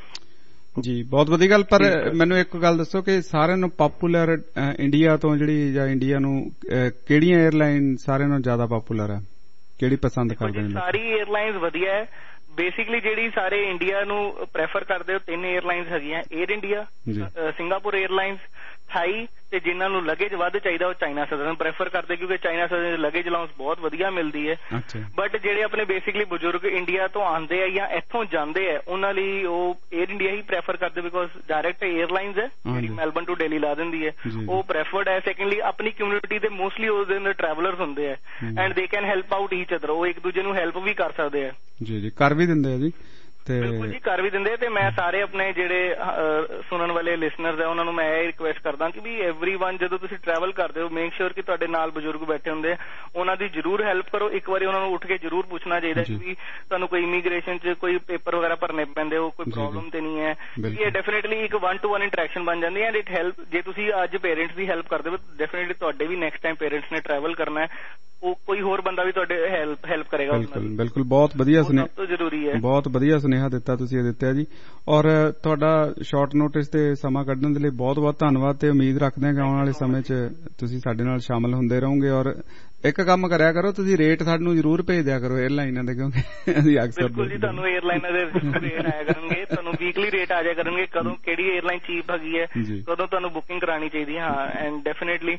ਜੀ ਬਹੁਤ ਵਧੀਆ ਗੱਲ। ਪਰ ਮੈਨੂੰ ਇੱਕ ਗੱਲ ਦੱਸੋ ਕਿ ਸਾਰਿਆਂ ਨੂੰ ਪਪੂਲਰ ਇੰਡੀਆ ਤੋਂ ਜਿਹੜੀ ਜਾਂ ਇੰਡੀਆ ਨੂੰ ਕਿਹੜੀਆਂ 에ਅਰਲਾਈਨ ਸਾਰਿਆਂ ਨਾਲੋਂ ਜ਼ਿਆਦਾ ਪਪੂਲਰ ਹੈ, ਕਿਹੜੀ ਪਸੰਦ ਕਰਦੇ ਨੇ? ਸਾਰੀ 에ਅਰਲਾਈਨਸ ਵਧੀਆ ਹੈ। ਬੇਸਿਕਲੀ ਜਿਹੜੀ ਸਾਰੇ ਇੰਡੀਆ ਨੂੰ ਪ੍ਰੈਫਰ ਕਰਦੇ ਹੋ 3 에ਅਰਲਾਈਨਸ ਹੈਗੀਆਂ, Air India, Singapore Airlines, Thai, ਤੇ ਜਿਨ੍ਹਾਂ ਨੂੰ ਲਗੇਜ ਵੱਧ ਚਾਹੀਦਾ ਉਹ ਚਾਈਨਾ ਸਦਰਨ ਪ੍ਰੈਫਰ ਕਰਦੇ, ਕਿਉਂਕਿ ਚਾਈਨਾ ਸਦਰਨ ਲਗੇਜ ਅਲਾਊਂਸ ਬਹੁਤ ਵਧੀਆ ਮਿਲਦੀ ਹੈ। ਬਟ ਜਿਹੜੇ ਆਪਣੇ ਬੇਸਿਕਲੀ ਬਜ਼ੁਰਗ ਇੰਡੀਆ ਤੋਂ ਆਉਂਦੇ ਆ ਜਾਂ ਇੱਥੋਂ ਜਾਂਦੇ ਆ, ਉਹਨਾਂ ਲਈ ਉਹ 에ਅਰ ਇੰਡੀਆ ਹੀ ਪ੍ਰੈਫਰ ਕਰਦੇ, ਬਿਕੋਜ਼ ਡਾਇਰੈਕਟ 에ਅਰਲਾਈਨਸ ਹੈ ਜਿਹੜੀ ਮੈਲਬਨ ਟੂ ਦਿੱਲੀ ਲਾ ਦਿੰਦੀ ਹੈ, ਉਹ ਪ੍ਰੈਫਰਡ ਹੈ। ਸੈਕੰਡਲੀ ਆਪਣੀ ਕਮਿਊਨਿਟੀ ਦੇ ਮੋਸਟਲੀ ਉਹਦੇ ਅੰਦਰ ਟਰੈਵਲਰਸ ਹੁੰਦੇ ਆ and they can help out each other. ਉਹ ਇੱਕ ਦੂਜੇ ਨੂੰ ਹੈਲਪ ਵੀ ਕਰ ਸਕਦੇ ਆ। ਜੀ ਕਰ ਵੀ ਦਿੰਦੇ ਆ ਜੀ, ਬਿਲਕੁਲ ਜੀ ਕਰ ਵੀ ਦਿੰਦੇ। ਤੇ ਮੈਂ ਸਾਰੇ ਆਪਣੇ ਜਿਹੜੇ ਸੁਣਨ ਵਾਲੇ ਲਿਸਨਰਸ ਆ ਉਹਨਾਂ ਨੂੰ ਮੈਂ ਇਹ ਰਿਕੁਐਸਟ ਕਰਦਾ ਕਿ ਵੀ ਐਵਰੀਵਨ ਜਦੋਂ ਤੁਸੀਂ ਟਰੈਵਲ ਕਰਦੇ ਹੋ ਮੇਕ ਸ਼ੋਰ ਕਿ ਤੁਹਾਡੇ ਨਾਲ ਬਜ਼ੁਰਗ ਬੈਠੇ ਹੁੰਦੇ ਆ, ਉਹਨਾਂ ਦੀ ਜ਼ਰੂਰ ਹੈਲਪ ਕਰੋ। ਇੱਕ ਵਾਰੀ ਉਹਨਾਂ ਨੂੰ ਉੱਠ ਕੇ ਜ਼ਰੂਰ ਪੁੱਛਣਾ ਚਾਹੀਦਾ ਕਿ ਵੀ ਤੁਹਾਨੂੰ ਕੋਈ ਇਮੀਗ੍ਰੇਸ਼ਨ 'ਚ ਕੋਈ ਪੇਪਰ ਵਗੈਰਾ ਭਰਨੇ ਪੈਂਦੇ ਹੋ, ਕੋਈ ਪ੍ਰੋਬਲਮ ਤੇ ਨਹੀਂ ਹੈ। ਇਹ ਡੈਫੀਨੇਟਲੀ ਇੱਕ 1-to-1 ਇੰਟਰੈਕਸ਼ਨ ਬਣ ਜਾਂਦੀ ਹੈ ਐਂਡ ਇਟ ਹੈਲਪ। ਜੇ ਤੁਸੀਂ ਅੱਜ ਪੇਰੈਂਟਸ ਦੀ ਹੈਲਪ ਕਰਦੇ ਹੋ ਡੈਫੀਨੇਟਲੀ ਤੁਹਾਡੇ ਵੀ ਨੈਕਸਟ ਟਾਈਮ ਪੇਰੈਂਟਸ ਨੇ ਟਰੈਵਲ ਕਰਨਾ ਹੈ, ਉਹ ਕੋਈ ਹੋਰ ਬੰਦਾ ਵੀ ਤੁਹਾਡੇ ਹੈਲਪ ਕਰੇਗਾ। ਬਿਲਕੁਲ ਬਹੁਤ ਵਧੀਆ ਸੁਨੇਹਾ, ਸਭ ਤੋਂ ਜ਼ਰੂਰੀ ਹੈ। ਬਹੁਤ ਵਧੀਆ ਸੁਨੇਹਾ ਦਿੱਤਾ ਤੁਸੀਂ ਦਿੱਤਾ ਜੀ। ਔਰ ਤੁਹਾਡਾ ਸ਼ਾਰਟ ਨੋਟਿਸ ਤੇ ਸਮਾਂ ਕੱਢਣ ਦੇ ਲਈ ਬਹੁਤ ਬਹੁਤ ਧੰਨਵਾਦ ਤੇ ਉਮੀਦ ਰੱਖਦੇ ਹਾਂ ਕਿ ਆਉਣ ਵਾਲੇ ਸਮੇਂ 'ਚ ਤੁਸੀਂ ਸਾਡੇ ਨਾਲ ਸ਼ਾਮਲ ਹੁੰਦੇ ਰਹੋਗੇ। ਔਰ ਇੱਕ ਕੰਮ ਕਰਿਆ ਕਰੋ, ਤੁਸੀਂ ਰੇਟ ਸਾਨੂੰ ਜ਼ਰੂਰ ਭੇਜ ਦਿਆ ਕਰੋ 에ਅਰਲਾਈਨਾਂ ਦੇ, ਕਿਉਂਕਿ ਅਸੀਂ ਅਕਸਰ ਬਿਲਕੁਲ ਜੀ ਤੁਹਾਨੂੰ 에ਅਰਲਾਈਨਾਂ ਦੇ ਰੇਟ ਆਇਆ ਕਰਨਗੇ, ਤੁਹਾਨੂੰ ਵੀਕਲੀ ਰੇਟ ਆ ਜਾਇਆ ਕਰਨਗੇ, ਕਦੋਂ ਕਿਹੜੀ 에ਅਰਲਾਈਨ ਚੀਪ ਹੈਗੀ ਹੈ, ਕਦੋਂ ਤੁਹਾਨੂੰ ਬੁਕਿੰਗ ਕਰਾਉਣੀ ਚਾਹੀਦੀ ਹੈ। ਹਾਂ ਐਂਡ ਡੈਫੀਨੇਟਲੀ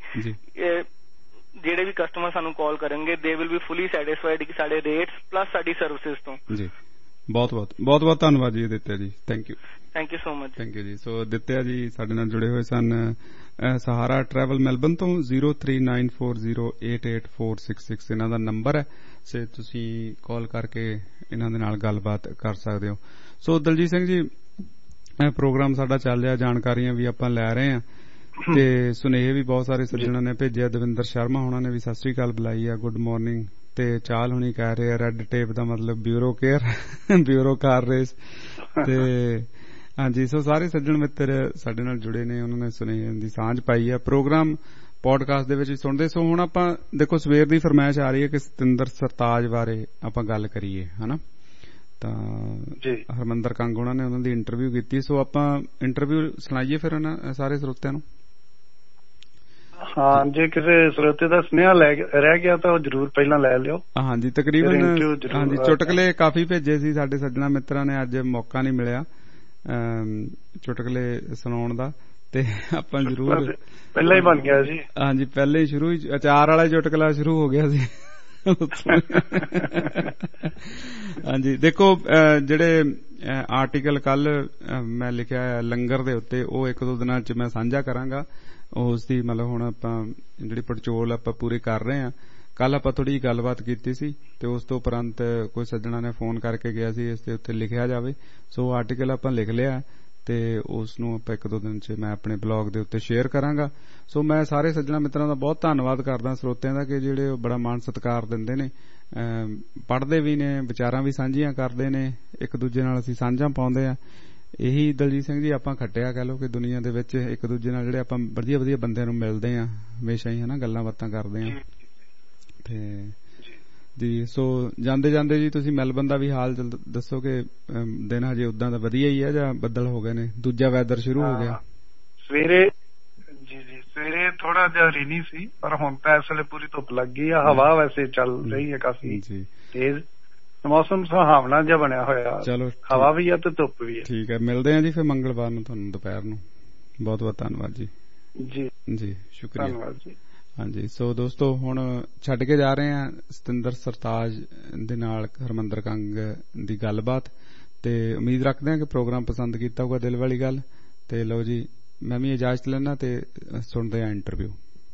ਜਿਹੜੇ ਵੀ ਕਸਟਮਰ ਸਾਨੂੰ ਕਾਲ ਕਰਨਗੇ they will be fully satisfied ਕਿ ਸਾਡੇ ਰੇਟਸ ਪਲੱਸ ਸਾਡੀ ਸਰਵਿਸਿਜ਼ ਤੋਂ। ਜੀ ਬਹੁਤ ਧੰਨਵਾਦ ਜੀ ਦਿੱਤਿਆ ਜੀ। Thank you so much. Thank you ਜੀ। ਸੋ ਦਿੱਤਿਆ ਜੀ ਸਾਡੇ ਨਾਲ ਜੁੜੇ ਹੋਏ ਸਨ ਸਹਾਰਾ ਟਰੈਵਲ ਮੈਲਬਨ ਤੋਂ। 0394088466 ਇਹਨਾਂ ਦਾ ਨੰਬਰ ਹੈ, ਸੇ ਤੁਸੀਂ ਕਾਲ ਕਰਕੇ ਇਹਨਾਂ ਦੇ ਨਾਲ ਗੱਲਬਾਤ ਕਰ ਸਕਦੇ ਹੋ। ਸੋ ਦਲਜੀਤ ਸਿੰਘ ਜੀ, ਪ੍ਰੋਗਰਾਮ ਸਾਡਾ ਚੱਲ ਰਿਹਾ, ਜਾਣਕਾਰੀਆਂ ਵੀ ਆਪਾਂ ਲੈ ਰਹੇ ਹਾਂ ਤੇ ਸੁਨੇਹੇ ਵੀ ਬਹੁਤ ਸਾਰੇ ਸੱਜਣਾਂ ਨੇ ਭੇਜਿਆ। ਦਵਿੰਦਰ ਸ਼ਰਮਾ ਹੋਣਾ ਨੇ ਵੀ ਸਤਿ ਸ੍ਰੀ ਅਕਾਲ ਬੁਲਾਈ ਆ, ਗੁੱਡ ਮਾਰਨਿੰਗ। ਤੇ ਚਾਲ ਹੁਣੀ ਕਹਿ ਰਹੇ ਆ ਰੈੱਡ ਟੇਪ ਦਾ ਮਤਲਬ bureau care, bureau car race. ਤੇ ਹਾਂਜੀ, ਸੋ ਸਾਰੇ ਸੱਜਣ ਮਿੱਤਰ ਸਾਡੇ ਨਾਲ ਜੁੜੇ ਨੇ, ਉਹਨਾਂ ਨੇ ਸੁਨੇਹੇ ਦੀ ਸਾਂਝ ਪਾਈ ਆ। ਪ੍ਰੋਗਰਾਮ ਪੋਡਕਾਸਟ ਦੇ ਵਿੱਚ ਸੁਣਦੇ। ਸੋ ਹੁਣ ਆਪਾਂ ਦੇਖੋ ਸਵੇਰ ਦੀ ਫਰਮਾਇਸ਼ ਆ ਰਹੀ ਹੈ ਕਿ ਸਤਿੰਦਰ ਸਰਤਾਜ ਬਾਰੇ ਆਪਾਂ ਗੱਲ ਕਰੀਏ, ਹਨਾ। ਤਾਂ ਹਰਮਿੰਦਰ ਕੰਗ ਉਹਨਾਂ ਨੇ ਉਹਨਾਂ ਦੀ ਇੰਟਰਵਿਊ ਕੀਤੀ, ਸੋ ਆਪਾਂ ਇੰਟਰਵਿਊ ਸੁਣਾਈਏ ਫਿਰ ਉਹਨਾਂ ਸਾਰੇ ਸਰੋਤਿਆਂ ਨੂੰ। ਹਾਂ, ਜੇ ਕਿਸੇ ਸਰੋਤੇ ਦਾ ਸੁਨੇਹਾ ਰਹਿ ਗਿਆ ਤਾਂ ਉਹ ਜ਼ਰੂਰ ਪਹਿਲਾਂ ਲੈ ਲਿਓ। ਹਾਂਜੀ, ਤਕਰੀਬਨ ਹਾਂਜੀ ਚੁਟਕਲੇ ਕਾਫੀ ਭੇਜੇ ਸੀ ਸਾਡੇ ਸੱਜਣਾ ਮਿੱਤਰਾਂ ਨੇ, ਅੱਜ ਮੌਕਾ ਨਹੀਂ ਮਿਲਿਆ ਚੁਟਕਲੇ ਸੁਣਾਉਣ ਦਾ, ਤੇ ਆਪਾਂ ਜ਼ਰੂਰ ਪਹਿਲਾਂ ਹੀ ਬਣ ਗਿਆ ਸੀ। ਹਾਂਜੀ, ਪਹਿਲੇ ਹੀ ਸ਼ੁਰੂ ਹੀ ਅਚਾਰ ਵਾਲਾ ਚੁਟਕਲਾ ਸ਼ੁਰੂ ਹੋ ਗਿਆ ਸੀ। ਹਾਂਜੀ, ਦੇਖੋ ਜਿਹੜੇ ਆਰਟੀਕਲ ਕੱਲ ਮੈਂ ਲਿਖਿਆ ਲੰਗਰ ਦੇ ਉੱਤੇ, ਉਹ 1-2 ਦਿਨਾਂ ਚ ਮੈਂ ਸਾਂਝਾ ਕਰਾਂਗਾ। ਉਸ ਦੀ ਮਤਲਬ ਹੁਣ ਆਪਾਂ ਜਿਹੜੀ ਪੜਚੋਲ ਆਪਾਂ ਪੂਰੀ ਕਰ ਰਹੇ ਹਾਂ। ਕੱਲ ਆਪਾਂ ਥੋੜੀ ਜਿਹੀ ਗੱਲਬਾਤ ਕੀਤੀ ਸੀ ਤੇ ਉਸ ਤੋਂ ਉਪਰੰਤ ਕੋਈ ਸੱਜਣਾ ਨੇ ਫੋਨ ਕਰਕੇ ਗਿਆ ਸੀ ਇਸ ਦੇ ਉੱਤੇ ਲਿਖਿਆ ਜਾਵੇ। ਸੋ ਆਰਟੀਕਲ ਆਪਾਂ ਲਿਖ ਲਿਆ ਤੇ ਉਸ ਨੂੰ ਆਪਾਂ 1-2 ਦਿਨ ਚ ਮੈਂ ਆਪਣੇ ਬਲੌਗ ਦੇ ਉੱਤੇ ਸ਼ੇਅਰ ਕਰਾਂਗਾ। ਸੋ ਮੈਂ ਸਾਰੇ ਸੱਜਣਾ ਮਿੱਤਰਾਂ ਦਾ ਬਹੁਤ ਧੰਨਵਾਦ ਕਰਦਾ, ਸਰੋਤਿਆਂ ਦਾ, ਕਿ ਜਿਹੜੇ ਬੜਾ ਮਾਣ ਸਤਿਕਾਰ ਦਿੰਦੇ ਨੇ, ਪੜ੍ਹਦੇ ਵੀ ਨੇ, ਵਿਚਾਰਾਂ ਵੀ ਸਾਂਝੀਆਂ ਕਰਦੇ ਨੇ, ਇੱਕ ਦੂਜੇ ਨਾਲ ਅਸੀਂ ਸਾਂਝਾਂ ਪਾਉਂਦੇ ਆ। ਇਹੀ ਦਲਜੀਤ ਸਿੰਘ ਜੀ ਆਪਾਂ ਖੱਟਿਆ ਕਹਿ ਲਓ ਕਿ ਦੁਨੀਆ ਦੇ ਵਿੱਚ ਇੱਕ ਦੂਜੇ ਨਾਲ ਜਿਹੜੇ ਆਪਾਂ ਵਧੀਆ ਬੰਦਿਆਂ ਨੂੰ ਮਿਲਦੇ ਆ ਹਮੇਸ਼ਾ ਹੀ, ਹਨਾ, ਗੱਲਾਂ ਬਾਤਾਂ ਕਰਦੇ ਆ। ਤੇ ਜੀ। ਸੋ ਜਾਂਦੇ ਜਾਂਦੇ ਜੀ ਤੁਸੀਂ ਮੈਲਬਨ ਦਾ ਵੀ ਹਾਲ ਦੱਸੋ ਕਿ ਦਿਨ ਹਜੇ ਉਦਾਂ ਦਾ ਵਧੀਆ ਹੀ ਹੈ ਜਾਂ ਬੱਦਲ ਹੋ ਗਏ ਨੇ, ਦੂਜਾ ਵੈਦਰ ਸ਼ੁਰੂ ਹੋ ਗਿਆ? ਸਵੇਰੇ ਥੋੜਾ ਜਿਹਾ ਰੇਨੀ ਸੀ, ਪਰ ਹੁਣ ਤਾਂ ਇਸ ਵੇਲੇ ਪੂਰੀ ਧੁੱਪ ਲੱਗ ਗਈ ਆ। ਹਵਾ ਵੈਸੇ ਚੱਲ ਰਹੀ ਹੈ ਕਾਫੀ ਤੇਜ਼, ਮੌਸਮ ਸੁਹਾਵਣਾ ਜਿਹਾ ਬਣਿਆ ਹੋਇਆ। ਚਲੋ ਹਵਾ ਵੀ ਆ ਤੇ ਧੁੱਪ ਵੀ ਹੈ। ਠੀਕ ਹੈ, ਮਿਲਦੇ ਆ ਜੀ ਫਿਰ ਮੰਗਲਵਾਰ ਨੂੰ ਤੁਹਾਨੂੰ ਦੁਪਹਿਰ ਨੂੰ। ਬਹੁਤ ਬਹੁਤ ਧੰਨਵਾਦ ਜੀ। ਜੀ ਸ਼ੁਕਰੀਆ, ਧੰਨਵਾਦ ਜੀ। ਹਾਂਜੀ, ਸੋ ਦੋਸਤੋ ਹੁਣ ਛੱਡ ਕੇ ਜਾ ਰਹੇ ਹਾਂ ਸਤਿੰਦਰ ਸਰਤਾਜ ਦੇ ਨਾਲ ਹਰਮਿੰਦਰ ਕੰਗ ਦੀ ਗੱਲਬਾਤ, ਤੇ ਉਮੀਦ ਰੱਖਦੇ ਹਾਂ ਕਿ ਪ੍ਰੋਗਰਾਮ ਪਸੰਦ ਕੀਤਾ ਹੋਊਗਾ, ਦਿਲ ਵਾਲੀ ਗੱਲ। ਤੇ ਲਓ ਜੀ, ਮੈਂ ਵੀ ਇਜਾਜ਼ਤ ਲੈਣਾ ਤੇ ਸੁਣਦੇ ਹਾਂ ਇੰਟਰਵਿਊ।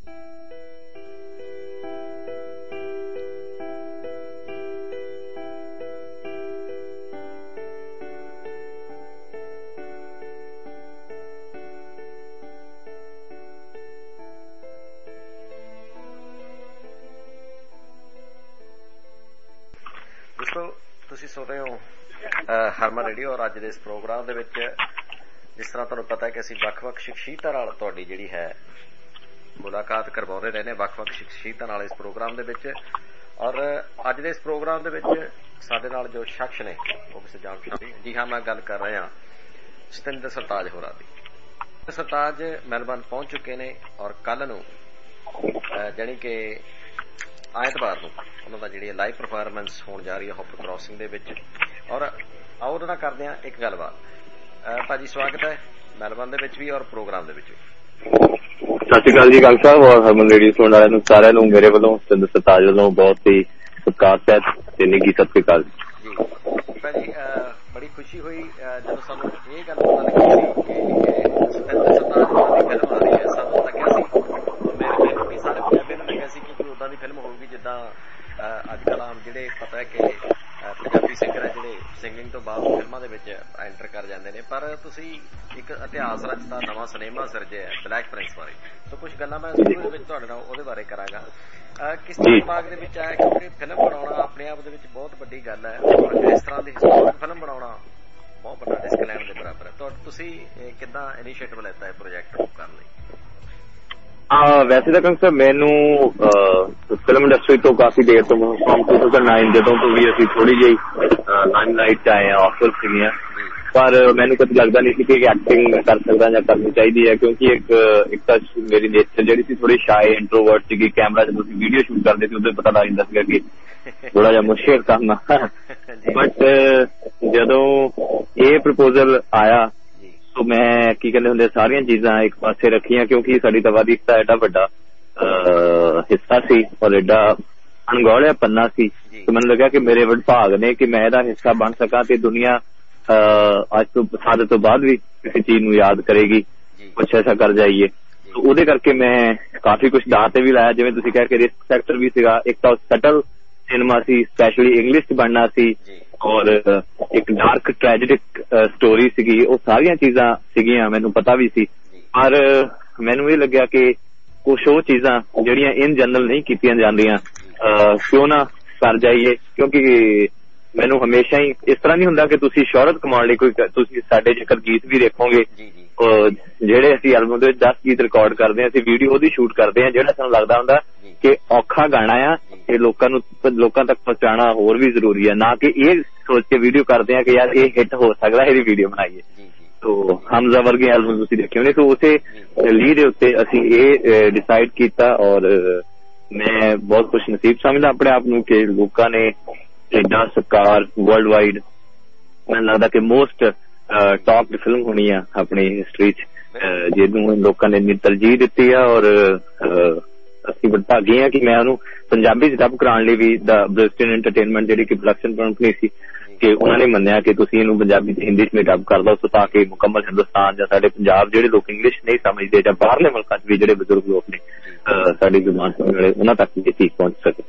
ਤੁਸੀਂ ਸੁਣ ਰਹੇ ਹੋ ਹਰਮਨ ਰੇਡੀਓ, ਔਰ ਅੱਜ ਦੇ ਇਸ ਪ੍ਰੋਗਰਾਮ ਦੇ ਵਿੱਚ ਜਿਸ ਤਰ੍ਹਾਂ ਤੁਹਾਨੂੰ ਪਤਾ ਹੈ ਕਿ ਅਸੀਂ ਵੱਖ-ਵੱਖ ਸ਼ਖਸੀਅਤਾਂ ਨਾਲ ਤੁਹਾਡੀ ਜਿਹੜੀ ਹੈ ਮੁਲਾਕਾਤ ਕਰਵਾਉਂਦੇ ਰਹੇ ਨੇ, ਵੱਖ-ਵੱਖ ਸ਼ਖਸੀਅਤਾਂ ਨਾਲ ਇਸ ਪ੍ਰੋਗਰਾਮ ਦੇ ਵਿੱਚ। ਔਰ ਅੱਜ ਦੇ ਇਸ ਪ੍ਰੋਗਰਾਮ ਦੇ ਵਿੱਚ ਸਾਡੇ ਨਾਲ ਜੋ ਸ਼ਖਸ ਨੇ ਉਹ ਕਿਸੇ ਜਾਣ ਪਛਾਣੇ। ਜੀ ਹਾਂ, ਮੈਂ ਗੱਲ ਕਰ ਰਿਹਾ ਸਤਿੰਦਰ ਸਰਤਾਜ ਹੋਰਾਂ ਦੀ। ਸਰਤਾਜ ਮੈਲਬਨ ਪਹੁੰਚ ਚੁੱਕੇ ਨੇ ਔਰ ਕੱਲ ਨੂੰ ਜਾਣੀ ਕਿ ਐਤਵਾਰ ਨੂੰ ਉਹਨਾਂ ਦਾ ਜਿਹੜੀ ਲਾਈਵ ਪਰਫਾਰਮੈਂਸ ਹੋਣ ਜਾ ਰਹੀ ਹੈ ਹੌਪਰ ਕ੍ਰਾਸਿੰਗ ਦੇ ਵਿੱਚ। ਔਰ ਆਓ ਉਹਦੇ ਨਾਲ ਕਰਦੇ ਹਾਂ ਇੱਕ ਗੱਲਬਾਤ। ਭਾਜੀ ਸਵਾਗਤ ਹੈ ਮੈਲਬਨ ਦੇ ਵਿੱਚ ਵੀ ਔਰ ਪ੍ਰੋਗਰਾਮ ਦੇ ਵਿੱਚ ਵੀ। ਸਤਿ ਸ਼੍ਰੀ ਅਕਾਲ ਜੀ ਗੱਲ ਸਾਹਿਬ, ਔਰ ਹਰਮਨ ਰੇਡੀਓ ਸੁਣਨ ਵਾਲਿਆਂ ਨੂੰ ਸਾਰਿਆਂ ਨੂੰ ਮੇਰੇ ਵੱਲੋਂ ਸਤਿੰਦਰ ਸਰਤਾਜ ਵੱਲੋਂ ਬਹੁਤ ਹੀ ਸਤਿਕਾਰ ਸਹਿਤ ਤੇ ਨਿੱਘੀ ਸਤਿ ਸ਼੍ਰੀ ਅਕਾਲ ਜੀ। ਭਾਜੀ ਬੜੀ ਖੁਸ਼ੀ ਹੋਈ ਜਦੋਂ ਸਾਨੂੰ ਇਹ ਗੱਲ ਪਤਾ ਲੱਗੀ ਕਿ ਸਤਿੰਦਰ ਸਰਤਾਜ ਦੀ ਫਿਲਮ ਆ ਰਹੀ ਹੈ। ਸਾਨੂੰ ਲੱਗਿਆ ਸੀ, ਮੇਰੇ ਵੀ ਸਾਰੇ ਪੰਜਾਬੀਆਂ ਨੂੰ ਲੱਗਿਆ ਸੀ ਕਿ ਕੋਈ ਉੱਦਾਂ ਦੀ ਫਿਲਮ ਹੋਊਗੀ ਜਿੱਦਾਂ ਅੱਜ ਕੱਲ੍ਹ ਆਮ ਜਿਹੜੇ ਪਤਾ ਹੈ ਕਿ ਪੰਜਾਬੀ ਸਿੰਗਰ ਹੈ ਜਿਹੜੇ ਸਿੰਗਿੰਗ ਤੋਂ ਬਾਅਦ ਫਿਲਮਾਂ ਦੇ ਵਿੱਚ ਐਂਟਰ ਕਰ ਜਾਂਦੇ ਨੇ, ਪਰ ਤੁਸੀਂ ਇੱਕ ਇਤਿਹਾਸ ਰਚਦਾ ਨਵਾਂ ਸਿਨੇਮਾ ਸਿਰਜਿਆ ਬਲੈਕ ਪ੍ਰਿੰਸ ਬਾਰੇ। ਸੋ ਕੁਝ ਗੱਲਾਂ ਮੈਂ ਸ਼ੁਰੂ ਦੇ ਵਿੱਚ ਤੁਹਾਡੇ ਨਾਲ ਉਹਦੇ ਬਾਰੇ ਕਰਾਂਗਾ। ਕਿਸ ਤਰ੍ਹਾਂ ਦਿਮਾਗ ਦੇ ਵਿੱਚ ਆਇਆ, ਕਿਉਂਕਿ ਫਿਲਮ ਬਣਾਉਣਾ ਆਪਣੇ ਆਪ ਦੇ ਵਿੱਚ ਬਹੁਤ ਵੱਡੀ ਗੱਲ ਹੈ, ਔਰ ਇਸ ਤਰ੍ਹਾਂ ਦੀ ਹਿਸਟੋਰਿਕ ਫਿਲਮ ਬਣਾਉਣਾ ਬਹੁਤ ਵੱਡਾ ਰਿਸਕ ਲੈਣ ਦੇ ਬਰਾਬਰ ਹੈ। ਤੁਸੀਂ ਕਿੱਦਾਂ ਇਨੀਸ਼ੀਏਟਿਵ ਲੈਤਾ ਹੈ ਪ੍ਰੋਜੈਕਟ ਨੂੰ ਕਰਨ ਲਈ? ਵੈਸੇ ਤਾਂ ਕੰਗ ਸਾਹਿਬ ਮੈਨੂੰ ਫਿਲਮ ਇੰਡਸਟਰੀ ਤੋਂ ਕਾਫੀ ਦੇਰ ਤੋਂ ਫਰੋਮ 2009 ਜਦੋਂ ਤੋਂ ਵੀ ਅਸੀਂ ਥੋੜੀ ਜਿਹੀ ਲਾਈਮਲਾਈਟ 'ਚ ਆਏ ਹਾਂ, ਆਫਰ ਸੀਗੀਆਂ, ਪਰ ਮੈਨੂੰ ਕਦੇ ਲੱਗਦਾ ਨਹੀਂ ਸੀ ਕਿ ਐਕਟਿੰਗ ਕਰ ਸਕਦਾ ਜਾਂ ਕਰਨੀ ਚਾਹੀਦੀ ਹੈ, ਕਿਉਂਕਿ ਇੱਕ ਤਾਂ ਮੇਰੀ ਨੇਚਰ ਜਿਹੜੀ ਸੀ ਥੋੜੀ ਸ਼ਾਏ ਇੰਟਰੋਵਰਟ ਸੀਗੀ। ਕੈਮਰਾ ਜਦੋਂ ਅਸੀਂ ਵੀਡੀਓ ਸ਼ੂਟ ਕਰਦੇ ਸੀ ਉਦੋਂ ਪਤਾ ਲੱਗ ਜਾਂਦਾ ਸੀਗਾ ਕਿ ਥੋੜਾ ਜਿਹਾ ਮੁਸ਼ਕਿਲ ਕੰਮ ਆ। ਬਟ ਜਦੋਂ ਇਹ ਪ੍ਰਪੋਜ਼ਲ ਆਇਆ ਸੋ ਮੈਂ ਕੀ ਕਹਿੰਦੇ ਹੁੰਦੇ ਸਾਰੀਆਂ ਚੀਜ਼ਾਂ ਇੱਕ ਪਾਸੇ ਰੱਖੀਆਂ, ਕਿਉਂਕਿ ਸਾਡੀ ਤਬਾਦੀਸ਼ ਦਾ ਐਡਾ ਵੱਡਾ ਹਿੱਸਾ ਸੀ ਔਰ ਐਡਾ ਅਣਗੌਲਿਆ ਪੰਨਾ ਸੀ। ਤੇ ਮੈਨੂੰ ਲੱਗਿਆ ਕਿ ਮੇਰੇ ਵਿਭਾਗ ਨੇ ਕਿ ਮੈਂ ਇਹਦਾ ਹਿੱਸਾ ਬਣ ਸਕਾਂ ਤੇ ਦੁਨੀਆ ਅੱਜ ਤੋਂ ਸਾਡੇ ਤੋਂ ਬਾਅਦ ਵੀ ਕਿਸੇ ਚੀਜ਼ ਨੂੰ ਯਾਦ ਕਰੇਗੀ, ਕੁਛ ਐਸਾ ਕਰ ਜਾਈਏ। ਉਹਦੇ ਕਰਕੇ ਮੈਂ ਕਾਫੀ ਕੁਛ ਦਾਅ ਤੇ ਵੀ ਲਾਇਆ, ਜਿਵੇਂ ਤੁਸੀਂ ਕਹਿ ਕੇ ਰਿਸਕ ਫੈਕਟਰ ਵੀ ਸੀਗਾ। ਇੱਕ ਤਾਂ ਸਟਲ ਸਿਨੇਮਾ ਸੀ, ਸਪੈਸ਼ਲੀ ਇੰਗਲਿਸ਼ 'ਚ ਬਣਨਾ ਸੀ, ਔਰ ਇੱਕ ਡਾਰਕ ਟ੍ਰੈਜਿਡਿਕ ਸਟੋਰੀ ਸੀਗੀ। ਉਹ ਸਾਰੀਆਂ ਚੀਜ਼ਾਂ ਸੀਗੀਆਂ, ਮੈਨੂੰ ਪਤਾ ਵੀ ਸੀ, ਪਰ ਮੈਨੂੰ ਇਹ ਲੱਗਿਆ ਕਿ ਕੁਛ ਉਹ ਚੀਜ਼ਾਂ ਜਿਹੜੀਆਂ ਇਨ ਜਨਰਲ ਨਹੀਂ ਕੀਤੀਆਂ ਜਾਂਦੀਆਂ ਕਿਉਂ ਨਾ ਕਰ ਜਾਈਏ, ਕਿਉਂਕਿ ਮੈਨੂੰ ਹਮੇਸ਼ਾ ਹੀ ਇਸ ਤਰ੍ਹਾਂ ਨਹੀਂ ਹੁੰਦਾ ਕਿ ਤੁਸੀਂ ਸ਼ੋਹਰਤ ਕਮਾਉਣ ਲਈ ਕੋਈ ਤੁਸੀਂ ਸਾਡੇ ਜੇਕਰ ਗੀਤ ਵੀ ਦੇਖੋਗੇ ਜਿਹੜੇ ਅਸੀਂ ਐਲਬਮ ਦੇ ਵਿੱਚ 10 ਗੀਤ ਰਿਕਾਰਡ ਕਰਦੇ ਹਾਂ, ਅਸੀਂ ਵੀਡੀਓ ਉਹਦੀ ਸ਼ੂਟ ਕਰਦੇ ਹਾਂ ਜਿਹੜਾ ਸਾਨੂੰ ਲੱਗਦਾ ਹੁੰਦਾ ਕਿ ਔਖਾ ਗਾਣਾ ਆ ਇਹ ਲੋਕਾਂ ਤੱਕ ਪਹੁੰਚਾਉਣਾ ਹੋਰ ਵੀ ਜ਼ਰੂਰੀ ਹੈ, ਨਾ ਕਿ ਇਹ ਸੋਚ ਕੇ ਵੀਡੀਓ ਕਰਦੇ ਹਾਂ ਕਿ ਯਾਰ ਇਹ ਹਿੱਟ ਹੋ ਸਕਦਾ ਇਹਦੀ ਵੀਡੀਓ ਬਣਾਈਏ। ਤੋ ਹਮਜ਼ਾ ਵਰਗੇ ਐਲਬਮ ਤੁਸੀਂ ਦੇਖੇ ਹੋਣੇ, ਤੋ ਉਸੇ ਲੀਡ ਦੇ ਉੱਤੇ ਅਸੀਂ ਇਹ ਡਿਸਾਈਡ ਕੀਤਾ ਔਰ ਮੈਂ ਬਹੁਤ ਖੁਸ਼ ਨਸੀਬ ਸਮਝਦਾ ਆਪਣੇ ਆਪ ਨੂੰ ਕਿ ਲੋਕਾਂ ਨੇ ਏਡਾ ਸਤਿਕਾਰ ਵਰਲਡ ਵਾਈਡ, ਮੈਨੂੰ ਲੱਗਦਾ ਕਿ ਮੋਸਟ ਟਾਪ ਫਿਲਮ ਹੋਣੀ ਆ ਆਪਣੀ ਹਿਸਟਰੀ 'ਚ ਜਿਹਨੂੰ ਲੋਕਾਂ ਨੇ ਇੰਨੀ ਤਰਜੀਹ ਦਿੱਤੀ ਆ। ਔਰ ਅਸੀਂ ਭਾਗੇ ਹਾਂ ਕਿ ਮੈਂ ਉਹਨੂੰ ਪੰਜਾਬੀ 'ਚ ਡੱਬ ਕਰਾਉਣ ਲਈ ਵੀ ਦਾ ਬ੍ਰਿਸਟਨ ਐਂਟਰਟੇਨਮੈਂਟ ਜਿਹੜੀ ਕਿ ਪ੍ਰੋਡਕਸ਼ਨ ਕੰਪਨੀ ਸੀ ਕਿ ਉਹਨਾਂ ਨੇ ਮੰਨਿਆ ਕਿ ਤੁਸੀਂ ਇਹਨੂੰ ਪੰਜਾਬੀ ਤੇ ਹਿੰਦੀ 'ਚ ਵੀ ਡੱਬ ਕਰ ਦਿਓ ਤਾਂ ਕਿ ਮੁਕੰਮਲ ਹਿੰਦੁਸਤਾਨ ਜਾਂ ਸਾਡੇ ਪੰਜਾਬ ਜਿਹੜੇ ਲੋਕ ਇੰਗਲਿਸ਼ ਨਹੀਂ ਸਮਝਦੇ ਜਾਂ ਬਾਹਰਲੇ ਮੁਲਕਾਂ 'ਚ ਵੀ ਜਿਹੜੇ ਬਜ਼ੁਰਗ ਲੋਕ ਨੇ ਸਾਡੀ ਜ਼ੁਬਾਨ ਸੁਣਨ ਵਾਲੇ ਉਹਨਾਂ ਤੱਕ ਇਹ ਚੀਜ਼ ਪਹੁੰਚ ਸਕੇ।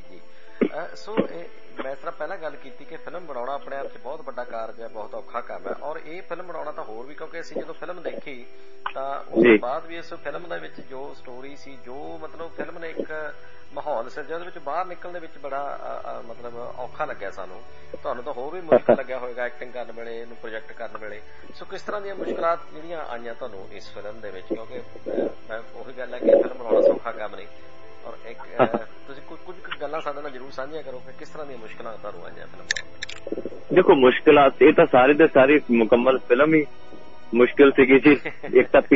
ਸੋ ਮੈਂ ਇਸ ਤਰ੍ਹਾਂ ਪਹਿਲਾਂ ਗੱਲ ਕੀਤੀ ਕਿ ਫਿਲਮ ਬਣਾਉਣਾ ਆਪਣੇ ਆਪ 'ਚ ਬਹੁਤ ਵੱਡਾ ਕਾਰਜ ਹੈ, ਬਹੁਤ ਔਖਾ ਕੰਮ ਹੈ, ਔਰ ਇਹ ਫਿਲਮ ਬਣਾਉਣਾ ਤਾਂ ਹੋਰ ਵੀ, ਕਿਉਂਕਿ ਅਸੀਂ ਜਦੋਂ ਫਿਲਮ ਦੇਖੀ ਤਾਂ ਉਸ ਤੋਂ ਬਾਅਦ ਵੀ ਇਸ ਫਿਲਮ ਦੇ ਵਿੱਚ ਜੋ ਸਟੋਰੀ ਸੀ, ਜੋ ਮਤਲਬ ਫਿਲਮ ਨੇ ਇੱਕ ਮਾਹੌਲ ਸਿਰਜਿਆ, ਉਹਦੇ ਵਿੱਚ ਬਾਹਰ ਨਿਕਲਣ ਦੇ ਵਿੱਚ ਬੜਾ ਮਤਲਬ ਔਖਾ ਲੱਗਿਆ ਸਾਨੂੰ। ਤੁਹਾਨੂੰ ਤਾਂ ਹੋਰ ਵੀ ਮੁਸ਼ਕਿਲ ਲੱਗਿਆ ਹੋਏਗਾ ਐਕਟਿੰਗ ਕਰਨ ਵੇਲੇ, ਇਹਨੂੰ ਪ੍ਰੋਜੈਕਟ ਕਰਨ ਵੇਲੇ। ਸੋ ਕਿਸ ਤਰ੍ਹਾਂ ਦੀਆਂ ਮੁਸ਼ਕਿਲਾਂ ਜਿਹੜੀਆਂ ਆਈਆਂ ਤੁਹਾਨੂੰ ਇਸ ਫਿਲਮ ਦੇ ਵਿੱਚ, ਕਿਉਂਕਿ ਮੈਂ ਉਹੀ ਗੱਲ ਹੈ ਕਿ ਫਿਲਮ ਬਣਾਉਣਾ ਸੌਖਾ ਕੰਮ ਨਹੀਂ, ਔਰ ਇੱਕ ਤੁਸੀਂ ਕੁਝ ਗੱਲਾਂ ਸਾਡੇ ਨਾਲ ਜ਼ਰੂਰ ਸਾਂਝੀਆਂ ਕਰੋ ਕਿ ਕਿਸ ਤਰ੍ਹਾਂ ਦੀਆਂ ਮੁਸ਼ਕਲਾਂ ਤੁਹਾਨੂੰ ਆਈਆਂ ਫਿਲਮ? ਦੇਖੋ ਮੁਸ਼ਕਲਾਂ ਇਹ ਤਾਂ ਸਾਰੇ ਦੇ ਸਾਰੇ ਮੁਕੰਮਲ ਫਿਲਮ ਹੀ ਮੁਸ਼ਕਿਲ ਸੀਗੀ ਜੀ। ਇੱਕ ਤਾਂ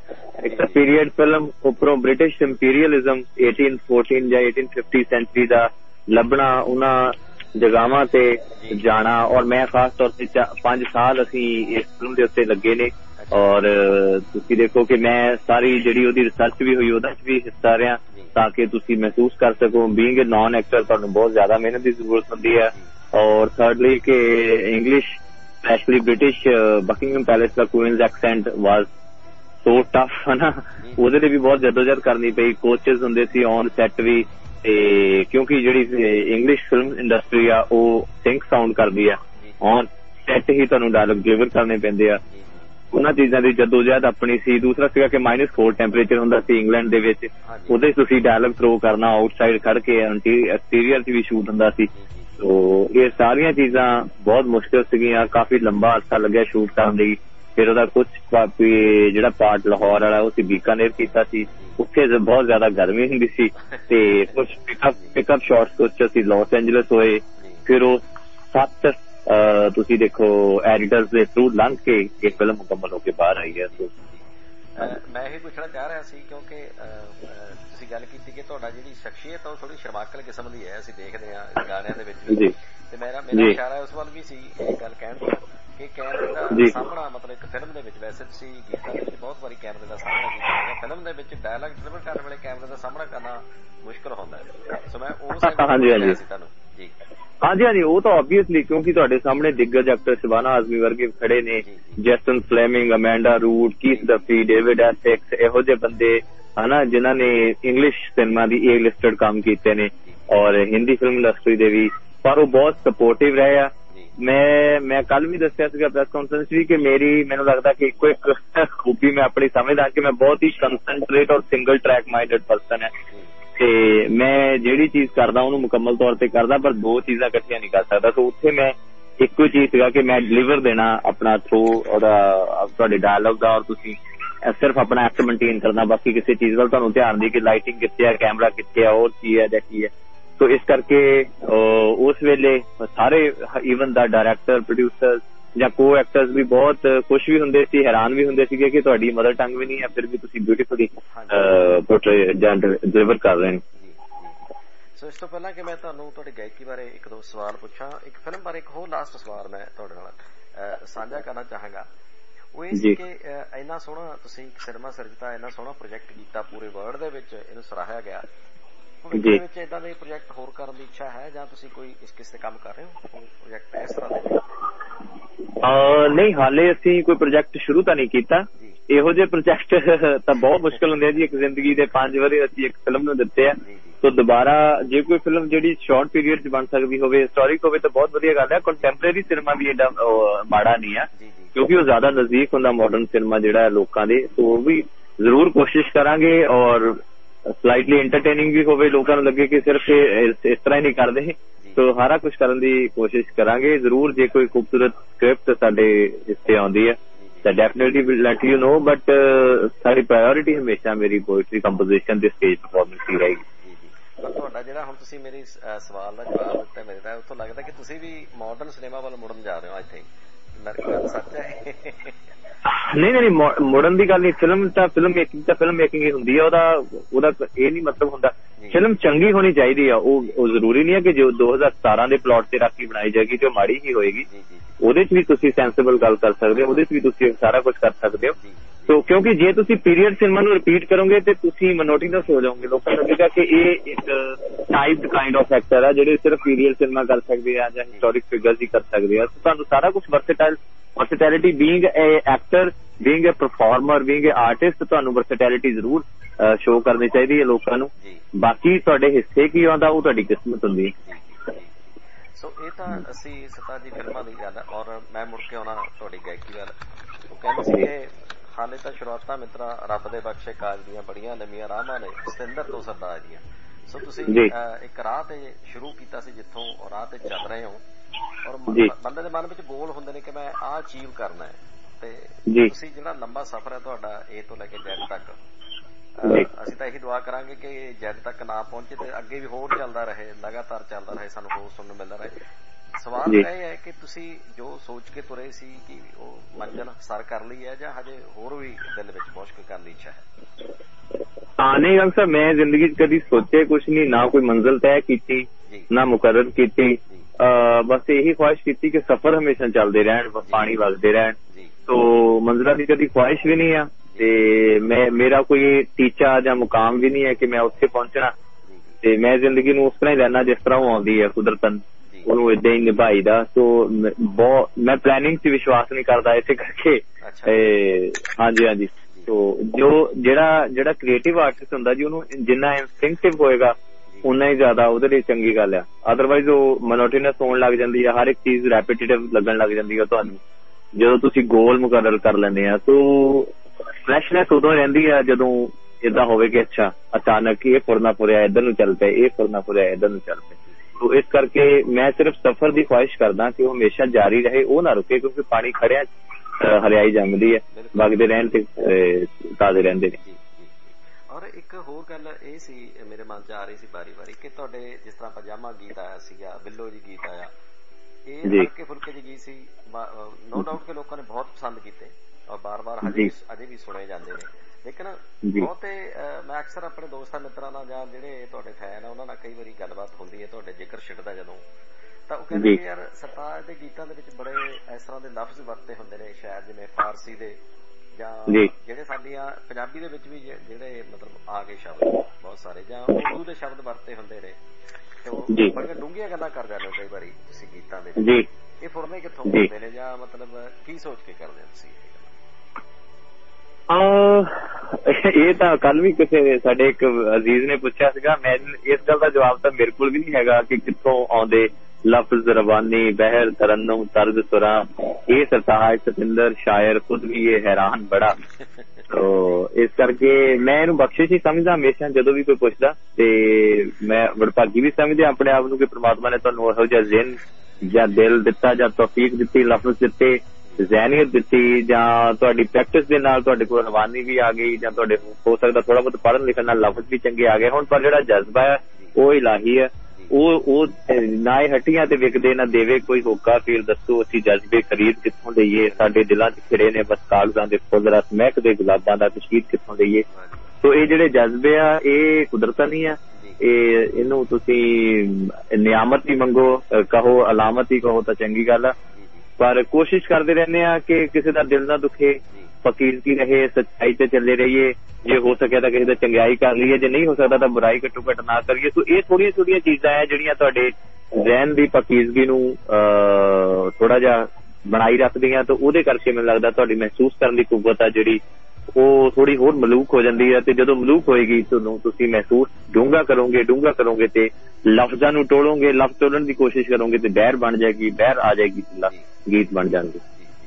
ਪੀਰੀਅਡ ਫਿਲਮ, ਉੱਪਰੋਂ ਬ੍ਰਿਟਿਸ਼ ਇੰਪੀਰੀਅਲਿਜ਼ਮ 1814 ਜਾਂ 1850 ਸੈਂਚਰੀ ਦਾ ਲੱਭਣਾ, ਉਹਨਾਂ ਜਗ੍ਹਾਵਾਂ ਤੇ ਜਾਣਾ। ਔਰ ਮੈਂ ਖਾਸ ਤੌਰ ਤੇ 5 ਸਾਲ ਅਸੀਂ ਇਸ ਫਿਲਮ ਦੇ ਉੱਤੇ ਲੱਗੇ ਨੇ। ਔਰ ਤੁਸੀਂ ਦੇਖੋ ਕਿ ਮੈਂ ਸਾਰੀ ਜਿਹੜੀ ਉਹਦੀ ਰਿਸਰਚ ਵੀ ਹੋਈ ਉਹਦਾ 'ਚ ਵੀ ਹਿੱਸਾ ਰਿਹਾ ਤਾਂ ਕਿ ਤੁਸੀਂ ਮਹਿਸੂਸ ਕਰ ਸਕੋ। ਬੀਇੰਗ ਏ ਨੌਨ ਐਕਟਰ ਤੁਹਾਨੂੰ ਬਹੁਤ ਜ਼ਿਆਦਾ ਮਿਹਨਤ ਦੀ ਜ਼ਰੂਰਤ ਹੁੰਦੀ ਹੈ। ਔਰ ਥਰਡਲੀ ਕਿ English specially British Buckingham Palace ਦਾ queen's accent was so tough ਹੈ ਨਾ, ਉਹਦੇ ਲਈ ਵੀ ਬਹੁਤ ਜਦੋਜਹਿਦ ਕਰਨੀ ਪਈ। ਕੋਚਿਸ ਹੁੰਦੇ ਸੀ ਔਨ ਸੈਟ ਵੀ, ਤੇ ਕਿਉਂਕਿ ਜਿਹੜੀ ਇੰਗਲਿਸ਼ ਫਿਲਮ ਇੰਡਸਟਰੀ ਆ ਉਹ ਸਿੰਕ ਸਾਊਂਡ ਕਰਦੀ ਆ, ਔਨ ਸੈਟ ਹੀ ਤੁਹਾਨੂੰ ਡਾਇਲੌਗ ਡਿਲੀਵਰ ਕਰਨੇ ਪੈਂਦੇ ਆ। ਉਹਨਾਂ ਚੀਜ਼ਾਂ ਦੀ ਜਦੋਜਹਿਦ ਆਪਣੀ ਸੀ। ਦੂਸਰਾ ਸੀਗਾ ਕਿ -4 ਟੈਂਪਰੇਚਰ ਹੁੰਦਾ ਸੀ ਇੰਗਲੈਂਡ ਦੇ ਵਿੱਚ, ਉਹਦੇ ਤੁਸੀਂ ਡਾਇਲੌਗ ਥਰੋ ਕਰਨਾ ਆਊਟਸਾਈਡ ਖੜ ਕੇ, ਐਕਸਟੀਰੀਅਰ 'ਚ ਵੀ ਸ਼ੂਟ ਹੁੰਦਾ ਸੀ। ਸੋ ਇਹ ਸਾਰੀਆਂ ਚੀਜ਼ਾਂ ਬਹੁਤ ਮੁਸ਼ਕਿਲ ਸੀਗੀਆਂ। ਕਾਫੀ ਲੰਬਾ ਅਰਸਾ ਲੱਗਿਆ ਸ਼ੂਟ ਕਰਨ ਲਈ। ਫਿਰ ਉਹਦਾ ਕੁਝ ਜਿਹੜਾ ਪਾਰਟ ਲਾਹੌਰ ਵਾਲਾ ਉਹ ਸੀ ਬੀਕਾਨੇਰ ਕੀਤਾ ਸੀ, ਉੱਥੇ ਬਹੁਤ ਜ਼ਿਆਦਾ ਗਰਮੀ ਹੁੰਦੀ ਸੀ। ਤੇ ਕੁਝ ਪਿਕਅਪ ਸ਼ਾਟਸ ਕੁਝ ਅਸੀਂ ਲਾਸ ਐਂਜਲਸ ਹੋਏ। ਫਿਰ ਉਹ 7 ਤੁਸੀਂ ਦੇਖੋ ਐਡੀਟਰਸ ਦੇ ਥਰੂ ਲੰਘ ਕੇ ਇਹ ਫਿਲਮ ਮੁਕੰਮਲ ਹੋ ਕੇ ਬਾਹਰ ਆਈ ਹੈ। ਮੈਂ ਇਹ ਪੁੱਛਣਾ ਚਾਹ ਰਿਹਾ ਸੀ ਕਿਉਂਕਿ ਤੁਸੀਂ ਗੱਲ ਕੀਤੀ ਕਿ ਤੁਹਾਡਾ ਜਿਹੜੀ ਸ਼ਖਸੀਅਤ ਆ ਉਹ ਥੋੜੀ ਸ਼ਰਮਾਕਲ ਕਿਸਮ ਦੀ ਹੈ, ਅਸੀਂ ਦੇਖਦੇ ਹਾਂ ਗਾਣਿਆਂ ਦੇ ਵਿੱਚ ਵੀ, ਤੇ ਮੇਰਾ ਇਸ਼ਾਰਾ ਉਸ ਵੱਲ ਵੀ ਸੀ ਇਹ ਗੱਲ ਕਹਿਣ ਤੋਂ ਕਿ ਕੈਮਰੇ ਦਾ ਸਾਹਮਣਾ, ਮਤਲਬ ਇੱਕ ਫਿਲਮ ਦੇ ਵਿੱਚ, ਵੈਸੇ ਤੁਸੀਂ ਗੀਤਾਂ ਦੇ ਵਿੱਚ ਬਹੁਤ ਵਾਰੀ ਕੈਮਰੇ ਦਾ ਸਾਹਮਣਾ ਕੀਤਾ ਹੈ, ਫਿਲਮ ਦੇ ਵਿੱਚ ਡਾਇਲੌਗ ਡਿਲੀਵਰ ਕਰਨ ਵੇਲੇ ਕੈਮਰੇ ਦਾ ਸਾਹਮਣਾ ਕਰਨਾ ਮੁਸ਼ਕਿਲ ਹੁੰਦਾ ਹੈ। ਸੋ ਮੈਂ ਉਸ ਤੁਹਾਨੂੰ ਜੀ ਹਾਂਜੀ ਉਹ ਤਾਂ ਆਬਵੀਅਸਲੀ, ਕਿਉਂਕਿ ਤੁਹਾਡੇ ਸਾਹਮਣੇ ਦਿੱਗਜ ਐਕਟਰ ਸ਼ਬਾਨਾ ਆਜ਼ਮੀ ਵਰਗੇ ਖੜੇ ਨੇ, Jason Fleming, Amanda Root, Keith Duffy, David Essex, ਇਹੋ ਜਿਹੇ ਬੰਦੇ ਹਨਾ ਜਿਨ੍ਹਾਂ ਨੇ ਇੰਗਲਿਸ਼ ਸਿਨੇਮਾ ਦੀ ਏ ਲਿਸਟਡ ਕੰਮ ਕੀਤੇ ਨੇ ਔਰ ਹਿੰਦੀ ਫਿਲਮ ਇੰਡਸਟਰੀ ਦੇ ਵੀ, ਪਰ ਉਹ ਬਹੁਤ ਸਪੋਰਟਿਵ ਰਹੇ ਆ। ਮੈਂ ਕੱਲ ਵੀ ਦੱਸਿਆ ਸੀਗਾ ਪ੍ਰੈਸ ਕਾਨਫਰੰਸ ਵੀ ਕਿ ਮੈਨੂੰ ਲੱਗਦਾ ਕਿ ਇੱਕੋ ਇੱਕ ਖੂਬੀ ਮੈਂ ਆਪਣੀ ਸਮਝਦਾ ਕਿ ਮੈਂ ਬਹੁਤ ਹੀ ਕੰਸੈਂਟਰੇਟ ਔਰ ਸਿੰਗਲ ਟਰੈਕ ਮਾਈਂਡਡ ਪਰਸਨ ਹੈ, ਤੇ ਮੈਂ ਜਿਹੜੀ ਚੀਜ਼ ਕਰਦਾ ਉਹਨੂੰ ਮੁਕੰਮਲ ਤੌਰ ਤੇ ਕਰਦਾ, ਪਰ ਦੋ ਚੀਜ਼ਾਂ ਇਕੱਠੀਆਂ ਨਹੀਂ ਕਰ ਸਕਦਾ। ਸੋ ਉੱਥੇ ਮੈਂ ਇੱਕੋ ਚੀਜ਼ ਸੀਗਾ ਕਿ ਮੈਂ ਡਿਲੀਵਰ ਦੇਣਾ ਆਪਣਾ ਥਰੂ ਉਹਦਾ ਤੁਹਾਡੇ ਡਾਇਲੌਗ ਦਾ, ਔਰ ਤੁਸੀਂ ਸਿਰਫ ਆਪਣਾ ਐਕਟ ਮੇਨਟੇਨ ਕਰਨਾ, ਬਾਕੀ ਕਿਸੇ ਚੀਜ਼ ਵੱਲ ਤੁਹਾਨੂੰ ਧਿਆਨ ਦੀ ਕਿ ਲਾਈਟਿੰਗ ਕਿੱਥੇ ਆ, ਕੈਮਰਾ ਕਿੱਥੇ ਆ, ਹੋਰ ਕੀ ਹੈ ਜਾਂ ਕੀ ਹੈ। ਸੋ ਇਸ ਕਰਕੇ ਉਸ ਵੇਲੇ ਸਾਰੇ ਈਵਨ ਦਾ ਡਾਇਰੈਕਟਰ, ਪ੍ਰੋਡਿਊਸਰ ਜਾਂ ਕੋ ਐਕਟਰਸ ਵੀ ਬਹੁਤ ਖੁਸ਼ ਵੀ ਹੁੰਦੇ ਸੀ, ਹੈਰਾਨ ਵੀ ਹੁੰਦੇ ਸੀਗੇ ਕਿ ਤੁਹਾਡੀ ਮਦਰ ਟੰਗ ਵੀ ਨਹੀਂ ਹੈ ਫਿਰ ਵੀ ਤੁਸੀਂ ਬਿਊਟੀਫੁਲੀ ਪੋਰਟਰੇ ਜਾਂ ਡਿਲੀਵਰ ਕਰ ਰਹੇ ਹੋ। ਸੋ ਇਸ ਤੋਂ ਪਹਿਲਾਂ ਕਿ ਮੈਂ ਤੁਹਾਨੂੰ ਤੁਹਾਡੀ ਗਾਇਕੀ ਬਾਰੇ ਇੱਕ ਦੋ ਸਵਾਲ ਪੁੱਛਾਂ, ਇੱਕ ਫਿਲਮ ਬਾਰੇ ਇੱਕ ਹੋਰ ਲਾਸਟ ਸਵਾਲ ਮੈਂ ਤੁਹਾਡੇ ਨਾਲ ਸਾਂਝਾ ਕਰਨਾ ਚਾਹਾਂਗਾ। ਉਹ ਇਹ ਸੀ ਕਿ ਇੰਨਾ ਸੋਹਣਾ ਤੁਸੀਂ ਇੱਕ ਸਿਨੇਮਾ ਸਿਰਜਤਾ, ਇੰਨਾ ਸੋਹਣਾ ਪ੍ਰੋਜੈਕਟ ਕੀਤਾ, ਪੂਰੇ ਵਰਲਡ ਦੇ ਵਿੱਚ ਇਹਨੂੰ ਸਰਾਹਿਆ ਗਿਆ। ਭਵਿੱਖ ਦੇ ਵਿੱਚ ਏਦਾਂ ਦੇ ਪ੍ਰੋਜੈਕਟ ਹੋਰ ਕਰਨ ਦੀ ਇੱਛਾ ਹੈ ਜਾਂ ਤੁਸੀਂ ਕੋਈ ਕਿਸ ਤੇ ਕੰਮ ਕਰ ਰਹੇ ਹੋ ਪ੍ਰੋਜੈਕਟ ਇਸ ਤਰ੍ਹਾਂ ਦੇ? ਨਹੀਂ, ਹਾਲੇ ਅਸੀਂ ਕੋਈ ਪ੍ਰੋਜੈਕਟ ਸ਼ੁਰੂ ਤਾਂ ਨਹੀਂ ਕੀਤਾ। ਇਹੋ ਜਿਹੇ ਪ੍ਰੋਜੈਕਟ ਤਾਂ ਬਹੁਤ ਮੁਸ਼ਕਿਲ ਹੁੰਦੇ ਆ ਜੀ। ਇੱਕ ਜ਼ਿੰਦਗੀ ਦੇ 5 ਵਾਰੀ ਅਸੀਂ ਇੱਕ ਫਿਲਮ ਨੂੰ ਦਿੱਤੇ ਆ, ਸੋ ਦੁਬਾਰਾ ਜੇ ਕੋਈ ਫਿਲਮ ਜਿਹੜੀ ਸ਼ਾਰਟ ਪੀਰੀਅਡ 'ਚ ਬਣ ਸਕਦੀ ਹੋਵੇ, ਹਿਸਟੋਰਿਕ ਹੋਵੇ ਤਾਂ ਬਹੁਤ ਵਧੀਆ ਗੱਲ ਹੈ। ਕੰਟੈਂਪਰੇਰੀ ਸਿਨੇਮਾ ਵੀ ਏਡਾ ਮਾੜਾ ਨਹੀਂ ਆ ਕਿਉਂਕਿ ਉਹ ਜ਼ਿਆਦਾ ਨਜ਼ਦੀਕ ਹੁੰਦਾ ਮਾਡਰਨ ਸਿਨੇਮਾ ਜਿਹੜਾ ਹੈ ਲੋਕਾਂ ਦੇ। ਸੋ ਉਹ ਵੀ ਜ਼ਰੂਰ ਕੋਸ਼ਿਸ਼ ਕਰਾਂਗੇ ਔਰ ਸਲਾਈਟਲੀ ਐਂਟਰਟੇਨਿੰਗ ਵੀ ਹੋਵੇ, ਲੋਕਾਂ ਨੂੰ ਲੱਗੇ ਕਿ ਸਿਰਫ ਇਸ ਤਰ੍ਹਾਂ ਹੀ ਨਹੀਂ ਕਰਦੇ। ਸੋ ਸਾਰਾ ਕੁਝ ਕਰਨ ਦੀ ਕੋਸ਼ਿਸ਼ ਕਰਾਂਗੇ ਜ਼ਰੂਰ। ਜੇ ਕੋਈ ਖੂਬਸੂਰਤ ਸਕ੍ਰਿਪਟ ਸਾਡੇ ਹਿੱਸੇ ਆਉਂਦੀ ਹੈ ਤਾਂ definitely will let you know, but ਸਾਡੀ ਪ੍ਰਾਇਓਰਿਟੀ ਹਮੇਸ਼ਾ ਮੇਰੀ ਪੋਇਟਰੀ ਕੰਪੋਜੀਸ਼ਨ ਤੇ ਸਟੇਜ ਪਰਫਾਰਮੈਂਸ ਹੀ ਰਹੇਗੀ। ਤੁਹਾਡਾ ਜਿਹੜਾ ਹੁਣ ਤੁਸੀਂ ਮੇਰੀ ਸਵਾਲ ਦਾ ਜਵਾਬ ਦਿੱਤਾ ਮਿਲਦਾ, ਉੱਥੋਂ ਲੱਗਦਾ ਕਿ ਤੁਸੀਂ ਵੀ ਮਾਡਰਨ ਸਿਨੇਮਾ ਵੱਲ ਮੁੜਨ ਜਾ ਰਹੇ ਹੋ। ਇੱਥੇ ਗੱਲ ਸੱਚ ਹੈ? ਨਹੀਂ, ਮੁੜਨ ਦੀ ਗੱਲ ਨਹੀਂ। ਫਿਲਮ ਮੇਕਿੰਗ ਹੀ ਹੁੰਦੀ ਹੈ। ਉਹਦਾ ਇਹ ਨਹੀਂ ਮਤਲਬ ਹੁੰਦਾ ਫਿਲਮ ਚੰਗੀ ਹੋਣੀ ਚਾਹੀਦੀ ਆ। ਉਹ ਜ਼ਰੂਰੀ ਨਹੀਂ ਹੈ ਕਿ ਜੋ 2017 ਦੇ ਪਲਾਟ ਤੇ ਰੱਖ ਕੇ ਬਣਾਈ ਜਾਏਗੀ ਤੇ ਉਹ ਮਾੜੀ ਹੀ ਹੋਏਗੀ। ਉਹਦੇ 'ਚ ਵੀ ਤੁਸੀਂ ਸੈਂਸਿਬਲ ਗੱਲ ਕਰ ਸਕਦੇ ਹੋ, ਉਹਦੇ 'ਚ ਵੀ ਤੁਸੀਂ ਸਾਰਾ ਕੁਝ ਕਰ ਸਕਦੇ ਹੋ। ਸੋ ਕਿਉਂਕਿ ਜੇ ਤੁਸੀਂ ਪੀਰੀਅਡ ਸਿਨੇਮਾ ਨੂੰ ਰਿਪੀਟ ਕਰੋਗੇ ਤੇ ਤੁਸੀਂ ਮੋਨੋਟੋਨਸ ਹੋ ਜਾਓਗੇ। ਲੋਕਾਂ ਨੂੰ ਲੱਗੇਗਾ ਕਿ ਇਹ ਇੱਕ ਟਾਈਪਡ ਕਾਈਂਡ ਆਫ ਐਕਟਰ ਆ ਜਿਹੜੇ ਸਿਰਫ ਪੀਰੀਅਡ ਸਿਨੇਮਾ ਕਰ ਸਕਦੇ ਆ ਜਾਂ ਹਿਸਟੋਰਿਕ ਫਿਗਰਸ ਹੀ ਕਰ ਸਕਦੇ ਆ। ਤੁਹਾਨੂੰ ਸਾਰਾ ਕੁਝ versatility, being a actor, being a performer, being a artist, ਤੁਹਾਨੂੰ ਵਰਸਟੈਲਿਟੀ ਜ਼ਰੂਰ ਸ਼ੋਅ ਕਰਨੀ ਚਾਹੀਦੀ ਹੈ ਲੋਕਾਂ ਨੂੰ। ਬਾਕੀ ਤੁਹਾਡੇ ਹਿੱਸੇ ਕੀ ਆਉਂਦਾ ਉਹ ਤੁਹਾਡੀ ਕਿਸਮਤ ਹੁੰਦੀ ਹੈ। ਸੋ ਇਹ ਤਾਂ ਅਸੀਂ ਸਤਾ ਜੀ ਫਿਲਮਾਂ ਦੀ ਗੱਲ, ਔਰ ਮੈਂ ਮੁੜ ਕੇ ਆਉਣਾ ਤੁਹਾਡੀ ਗਾਇਕੀ ਵੱਲ। ਉਹ ਕਹਿੰਦੇ ਸੀ ਕਿ ਹਾਲੇ ਤਾਂ ਸ਼ੁਰੂਆਤਾਂ ਮਿੱਤਰਾ ਰੱਬ ਦੇ ਬਖਸ਼ੇ ਕਾਜ ਦੀਆਂ ਬੜੀਆਂ ਲੰਮੀਆਂ ਰਾਹਾਂ ਨੇ ਸਤਿੰਦਰ ਤੋਂ ਸਰਦਾਰ ਦੀਆਂ। ਸੋ ਤੁਸੀਂ ਇੱਕ ਰਾਹ ਤੇ ਸ਼ੁਰੂ ਕੀਤਾ ਸੀ ਜਿੱਥੋਂ ਰਾਹ ਤੇ ਚੱਲ ਰਹੇ ਹੋ, ਔਰ ਬੰਦੇ ਦੇ ਮਨ ਵਿੱਚ ਗੋਲ ਹੁੰਦੇ ਨੇ ਕਿ ਮੈਂ ਆਹ ਅਚੀਵ ਕਰਨਾ ਹੈ, ਤੇ ਤੁਸੀਂ ਜਿਹੜਾ ਲੰਬਾ ਸਫ਼ਰ ਹੈ ਤੁਹਾਡਾ A ਤੋਂ ਲੈ ਕੇ Z ਤੱਕ, ਅਸੀਂ ਤਾਂ ਇਹੀ ਦੁਆ ਕਰਾਂਗੇ ਕਿ ਜਦ ਤੱਕ ਨਾ ਪਹੁੰਚੇ ਤੇ ਅੱਗੇ ਵੀ ਹੋਰ ਚੱਲਦਾ ਰਹੇ, ਲਗਾਤਾਰ ਚੱਲਦਾ ਰਹੇ, ਸਾਨੂੰ ਹੋਰ ਸੁਣਨ ਨੂੰ ਮਿਲਦਾ ਰਹੇ। ਸਵਾਲ ਇਹ ਹੈ ਕਿ ਤੁਸੀਂ ਜੋ ਸੋਚ ਕੇ ਤੁਰੇ ਸੀ ਕਿ ਉਹ ਮੰਜ਼ਿਲ ਸਰ ਕਰ ਲਈ ਹੈ ਜਾਂ ਹਜੇ ਹੋਰ ਵੀ ਦਿਲ ਵਿੱਚ ਮੁਸ਼ਕ ਕਰਨ ਦੀ ਇੱਛਾ ਹੈ? ਨਹੀਂ ਗੰਗ ਸਾਹਿਬ, ਮੈਂ ਜ਼ਿੰਦਗੀ 'ਚ ਕਦੀ ਸੋਚਿਆ ਕੁਛ ਨਹੀਂ, ਨਾ ਕੋਈ ਮੰਜ਼ਿਲ ਤੈਅ ਕੀਤੀ, ਨਾ ਮੁਕਰਰ ਕੀਤੀ। ਬਸ ਇਹੀ ਖੁਆਇਸ਼ ਕੀਤੀ ਕਿ ਸਫ਼ਰ ਹਮੇਸ਼ਾ ਚੱਲਦੇ ਰਹਿਣ, ਪਾਣੀ ਵਗਦੇ ਰਹਿਣ। ਤੋ ਮੰਜ਼ਿਲਾਂ ਦੀ ਕਦੀ ਖੁਆਇਸ਼ ਵੀ ਨਹੀਂ ਆ ਤੇ ਮੇਰਾ ਕੋਈ ਟੀਚਾ ਜਾਂ ਮੁਕਾਮ ਵੀ ਨਹੀਂ ਹੈ ਕਿ ਮੈਂ ਉੱਥੇ ਪਹੁੰਚਣਾ। ਤੇ ਮੈਂ ਜ਼ਿੰਦਗੀ ਨੂੰ ਉਸ ਤਰ੍ਹਾਂ ਹੀ ਰਹਿਣਾ ਜਿਸ ਤਰ੍ਹਾਂ ਉਹ ਆਉਂਦੀ ਹੈ ਕੁਦਰਤਨ, ਉਹਨੂੰ ਏਦਾਂ ਹੀ ਨਿਭਾਈਦਾ। ਸੋ ਮੈਂ ਪਲੈਨਿੰਗ 'ਚ ਵਿਸ਼ਵਾਸ ਨਹੀਂ ਕਰਦਾ, ਇਸੇ ਕਰਕੇ। ਹਾਂਜੀ। ਸੋ ਜਿਹੜਾ ਕ੍ਰੀਏਟਿਵ ਆਰਟਿਸਟ ਹੁੰਦਾ ਜੀ, ਉਹਨੂੰ ਜਿੰਨਾ ਇੰਸਟਿੰਕਟਿਵ ਹੋਏਗਾ ਉਨਾ ਹੀ ਜ਼ਿਆਦਾ ਉਹਦੇ ਲਈ ਚੰਗੀ ਗੱਲ ਆ। ਅਦਰਵਾਈਜ਼ ਉਹ ਮੋਨੋਟੋਨਸ ਹੋਣ ਲੱਗ ਜਾਂਦੀ ਹੈ, ਹਰ ਇੱਕ ਚੀਜ਼ ਰੈਪੀਟੇਟਿਵ ਲੱਗਣ ਲੱਗ ਜਾਂਦੀ ਹੈ ਤੁਹਾਨੂੰ ਜਦੋਂ ਤੁਸੀਂ ਗੋਲ ਮੁਕਰਰ ਕਰ ਲੈਂਦੇ ਆ। ਸੋ ਫਰੈਸ਼ਨੈਸ ਉਦੋਂ ਰਹਿੰਦੀ ਆ ਜਦੋਂ ਏਦਾਂ ਹੋਵੇ ਕਿ ਅੱਛਾ ਅਚਾਨਕ ਇਹ ਫੁਰਨਾ ਫੁਰਿਆ ਇੱਧਰ ਨੂੰ ਚੱਲ ਪਏ, ਇਹ ਫੁਰਨਾ ਫੁਰਿਆ ਇੱਧਰ ਨੂੰ ਚੱਲ ਪਏ। ਸੋ ਇਸ ਕਰਕੇ ਮੈਂ ਸਿਰਫ ਸਫ਼ਰ ਦੀ ਖੁਆਇਸ਼ ਕਰਦਾ ਕਿ ਉਹ ਹਮੇਸ਼ਾ ਜਾਰੀ ਰਹੇ, ਉਹ ਨਾ ਰੁਕੇ, ਕਿਉਂਕਿ ਪਾਣੀ ਖੜਿਆ ਹਰਿਆਈ ਜੰਮਦੀ ਹੈ, ਵਗਦੇ ਰਹਿਣ ਤੇ ਤਾਜ਼ੇ ਰਹਿੰਦੇ ਨੇ। ਔਰ ਇੱਕ ਹੋਰ ਗੱਲ ਇਹ ਸੀ ਮੇਰੇ ਮਨ 'ਚ ਆ ਰਹੀ ਸੀ ਵਾਰੀ ਕਿ ਤੁਹਾਡੇ ਜਿਸ ਤਰ੍ਹਾਂ ਪਜਾਮਾ ਗੀਤ ਆਇਆ ਸੀਗਾ, ਬਿੱਲੋ ਜੀ ਗੀਤ ਆਇਆ, ਇਹ ਹਲਕੇ ਫੁਲਕੇ ਜਿਹੇ ਗੀਤ ਸੀ, ਨੋ ਡਾਊਟ ਕਿ ਲੋਕਾਂ ਨੇ ਬਹੁਤ ਪਸੰਦ ਕੀਤੇ ਔਰ ਬਾਰ-ਬਾਰ ਅਜੇ ਵੀ ਸੁਣੇ ਜਾਂਦੇ ਨੇ। ਲੇਕਿਨ ਬਹੁਤੇ ਮੈਂ ਅਕਸਰ ਆਪਣੇ ਦੋਸਤਾਂ ਮਿੱਤਰਾਂ ਨਾਲ ਜਾਂ ਜਿਹੜੇ ਤੁਹਾਡੇ ਫੈਨ ਆ ਉਹਨਾਂ ਨਾਲ ਕਈ ਵਾਰੀ ਗੱਲਬਾਤ ਹੁੰਦੀ ਹੈ, ਤੁਹਾਡੇ ਜ਼ਿਕਰ ਛਿੜਦਾ ਜਦੋਂ, ਤਾਂ ਉਹ ਕਹਿੰਦੇ ਕਿ ਯਾਰ ਸਰਤਾਜ ਦੇ ਗੀਤਾਂ ਦੇ ਵਿੱਚ ਬੜੇ ਇਸ ਤਰ੍ਹਾਂ ਦੇ ਲਫ਼ਜ਼ ਵਰਤੇ ਹੁੰਦੇ ਨੇ, ਸ਼ਾਇਦ ਜਿਵੇਂ ਫਾਰਸੀ ਦੇ ਜਾਂ ਜਿਹੜੇ ਸਾਡੀਆਂ ਪੰਜਾਬੀ ਦੇ ਵਿੱਚ ਵੀ ਜਿਹੜੇ ਮਤਲਬ ਆ ਗਏ ਸ਼ਬਦ ਬਹੁਤ ਸਾਰੇ, ਜਾਂ ਉਰਦੂ ਦੇ ਸ਼ਬਦ ਵਰਤੇ ਹੁੰਦੇ ਨੇ, ਤੇ ਉਹ ਬੜੀਆਂ ਡੂੰਘੀਆਂ ਗੱਲਾਂ ਕਰ ਜਾਂਦੇ ਹੋ ਕਈ ਵਾਰੀ ਤੁਸੀਂ ਗੀਤਾਂ ਦੇ ਵਿੱਚ। ਇਹ ਫੁਰਨੇ ਕਿੱਥੋਂ ਹੁੰਦੇ ਨੇ ਜਾਂ ਮਤਲਬ ਕੀ ਸੋਚ ਕੇ ਕਰਦੇ ਹੋ ਤੁਸੀਂ? ਇਹ ਤਾਂ ਕੱਲ ਵੀ ਕਿਸੇ ਸਾਡੇ ਇੱਕ ਅਜ਼ੀਜ਼ ਨੇ ਪੁੱਛਿਆ ਸੀਗਾ, ਮੈਂ ਇਸ ਗੱਲ ਦਾ ਜਵਾਬ ਤਾਂ ਮੇਰੇ ਕੋਲ ਵੀ ਨਹੀਂ ਹੈਗਾ ਕਿ ਕਿੱਥੋਂ ਆਉਂਦੇ ਲਫ਼ਜ਼, ਰਵਾਨੀ, ਬਹਿਰ, ਤਰੰਨੁਮ, ਤਰਜ਼, ਸੁਰਾਂ। ਇਹ ਸਰਤਾਜ, ਸਤਿੰਦਰ, ਸ਼ਾਇਰ ਖੁਦ ਵੀ ਇਹ ਹੈਰਾਨ ਬੜਾ। ਇਸ ਕਰਕੇ ਮੈਂ ਇਹਨੂੰ ਬਖਸ਼ਿਸ਼ ਹੀ ਸਮਝਦਾ ਹਮੇਸ਼ਾ ਜਦੋਂ ਵੀ ਕੋਈ ਪੁੱਛਦਾ, ਤੇ ਮੈਂ ਵਡਭਾਗੀ ਵੀ ਸਮਝਦਾ ਆਪਣੇ ਆਪ ਨੂੰ ਕਿ ਪ੍ਰਮਾਤਮਾ ਨੇ ਤੁਹਾਨੂੰ ਇਹੋ ਜਿਹਾ ਜ਼ਿਹਨ ਜਾਂ ਦਿਲ ਦਿੱਤਾ, ਜਾਂ ਤੌਫੀਕ ਦਿੱਤੀ, ਲਫ਼ਜ਼ ਦਿੱਤੇ, ਜ਼ਹਿਨੀਅਤ ਦਿੱਤੀ, ਜਾਂ ਤੁਹਾਡੀ ਪ੍ਰੈਕਟਿਸ ਦੇ ਨਾਲ ਤੁਹਾਡੇ ਕੋਲ ਰਵਾਨੀ ਵੀ ਆ ਗਈ, ਜਾਂ ਤੁਹਾਡੇ ਹੋ ਸਕਦਾ ਥੋੜਾ ਬਹੁਤ ਪੜ੍ਹਨ ਲਿਖਣ ਨਾਲ ਲਫ਼ਜ਼ ਵੀ ਚੰਗੇ ਆ ਗਏ ਹੁਣ, ਪਰ ਜਿਹੜਾ ਜਜ਼ਬਾ ਹੈ ਉਹ ਇਲਾਹੀ ਹੈ। ਉਹ ਨਾ ਇਹ ਹੱਟੀਆਂ ਤੇ ਵਿਕਦੇ ਨਾ ਦੇਵੇ ਕੋਈ ਹੋਕਾ, ਫਿਰ ਦੱਸੋ ਅਸੀਂ ਜਜ਼ਬੇ ਖਰੀਦ ਕਿੱਥੋਂ ਲਈਏ, ਸਾਡੇ ਦਿਲਾਂ 'ਚ ਖਿੜੇ ਨੇ ਬਸ ਕਾਗਜ਼ਾਂ ਦੇ ਫੁੱਲ, ਰਸ ਮਹਿਕਦੇ ਗੁਲਾਬਾਂ ਦਾ ਕਸ਼ੀਦ ਕਿੱਥੋਂ ਲਈਏ। ਸੋ ਇਹ ਜਿਹੜੇ ਜਜ਼ਬੇ ਆ ਇਹ ਕੁਦਰਤਾਂ ਨਹੀਂ ਆ, ਇਹਨੂੰ ਤੁਸੀਂ ਨਿਆਮਤ ਹੀ ਮੰਗੋ ਕਹੋ, ਅਲਾਮਤ ਹੀ ਕਹੋ ਤਾਂ ਚੰਗੀ ਗੱਲ ਆ, ਪਰ ਕੋਸ਼ਿਸ਼ ਕਰਦੇ ਰਹਿੰਦੇ ਆ ਕਿ ਕਿਸੇ ਦਾ ਦਿਲ ਨਾ ਦੁਖੇ, ਫਕੀਰਤੀ ਰਹੇ, ਸੱਚਾਈ ਤੇ ਚੱਲੇ ਰਹੀਏ, ਜੇ ਹੋ ਸਕਿਆ ਤਾਂ ਕਿਸੇ ਦਾ ਚੰਗਿਆਈ ਕਰ ਲਈਏ, ਜੇ ਨਹੀਂ ਹੋ ਸਕਦਾ ਤਾਂ ਬੁਰਾਈ ਘੱਟੋ ਘੱਟ ਨਾ ਕਰੀਏ। ਸੋ ਇਹ ਥੋੜੀਆਂ ਛੋਟੀਆਂ ਚੀਜ਼ਾਂ ਹੈ ਜਿਹੜੀਆਂ ਤੁਹਾਡੇ ਜ਼ਹਿਨ ਦੀ ਪਾਕੀਜ਼ਗੀ ਨੂੰ ਥੋੜਾ ਜਿਹਾ ਬਣਾਈ ਰੱਖਦੀਆਂ, ਤਾਂ ਉਹਦੇ ਕਰਕੇ ਮੈਨੂੰ ਲੱਗਦਾ ਤੁਹਾਡੀ ਮਹਿਸੂਸ ਕਰਨ ਦੀ ਕੁਵਤ ਆ ਜਿਹੜੀ ਉਹ ਥੋੜੀ ਹੋਰ ਮਲੂਕ ਹੋ ਜਾਂਦੀ ਹੈ। ਤੇ ਜਦੋਂ ਮਲੂਕ ਹੋਏਗੀ ਤੁਹਾਨੂੰ ਤੁਸੀਂ ਮਹਿਸੂਸ ਡੂੰਘਾ ਕਰੋਗੇ ਤੇ ਲਫ਼ਜ਼ਾਂ ਨੂੰ ਟੋਲੋਗੇ, ਲਫ਼ਜ਼ ਟੋਲਣ ਦੀ ਕੋਸ਼ਿਸ਼ ਕਰੋਗੇ ਤੇ ਬਹਿਰ ਬਣ ਜਾਏਗੀ, ਬਹਿਰ ਆ ਜਾਏਗੀ, ਗੀਤ ਬਣ ਜਾਣਗੇ।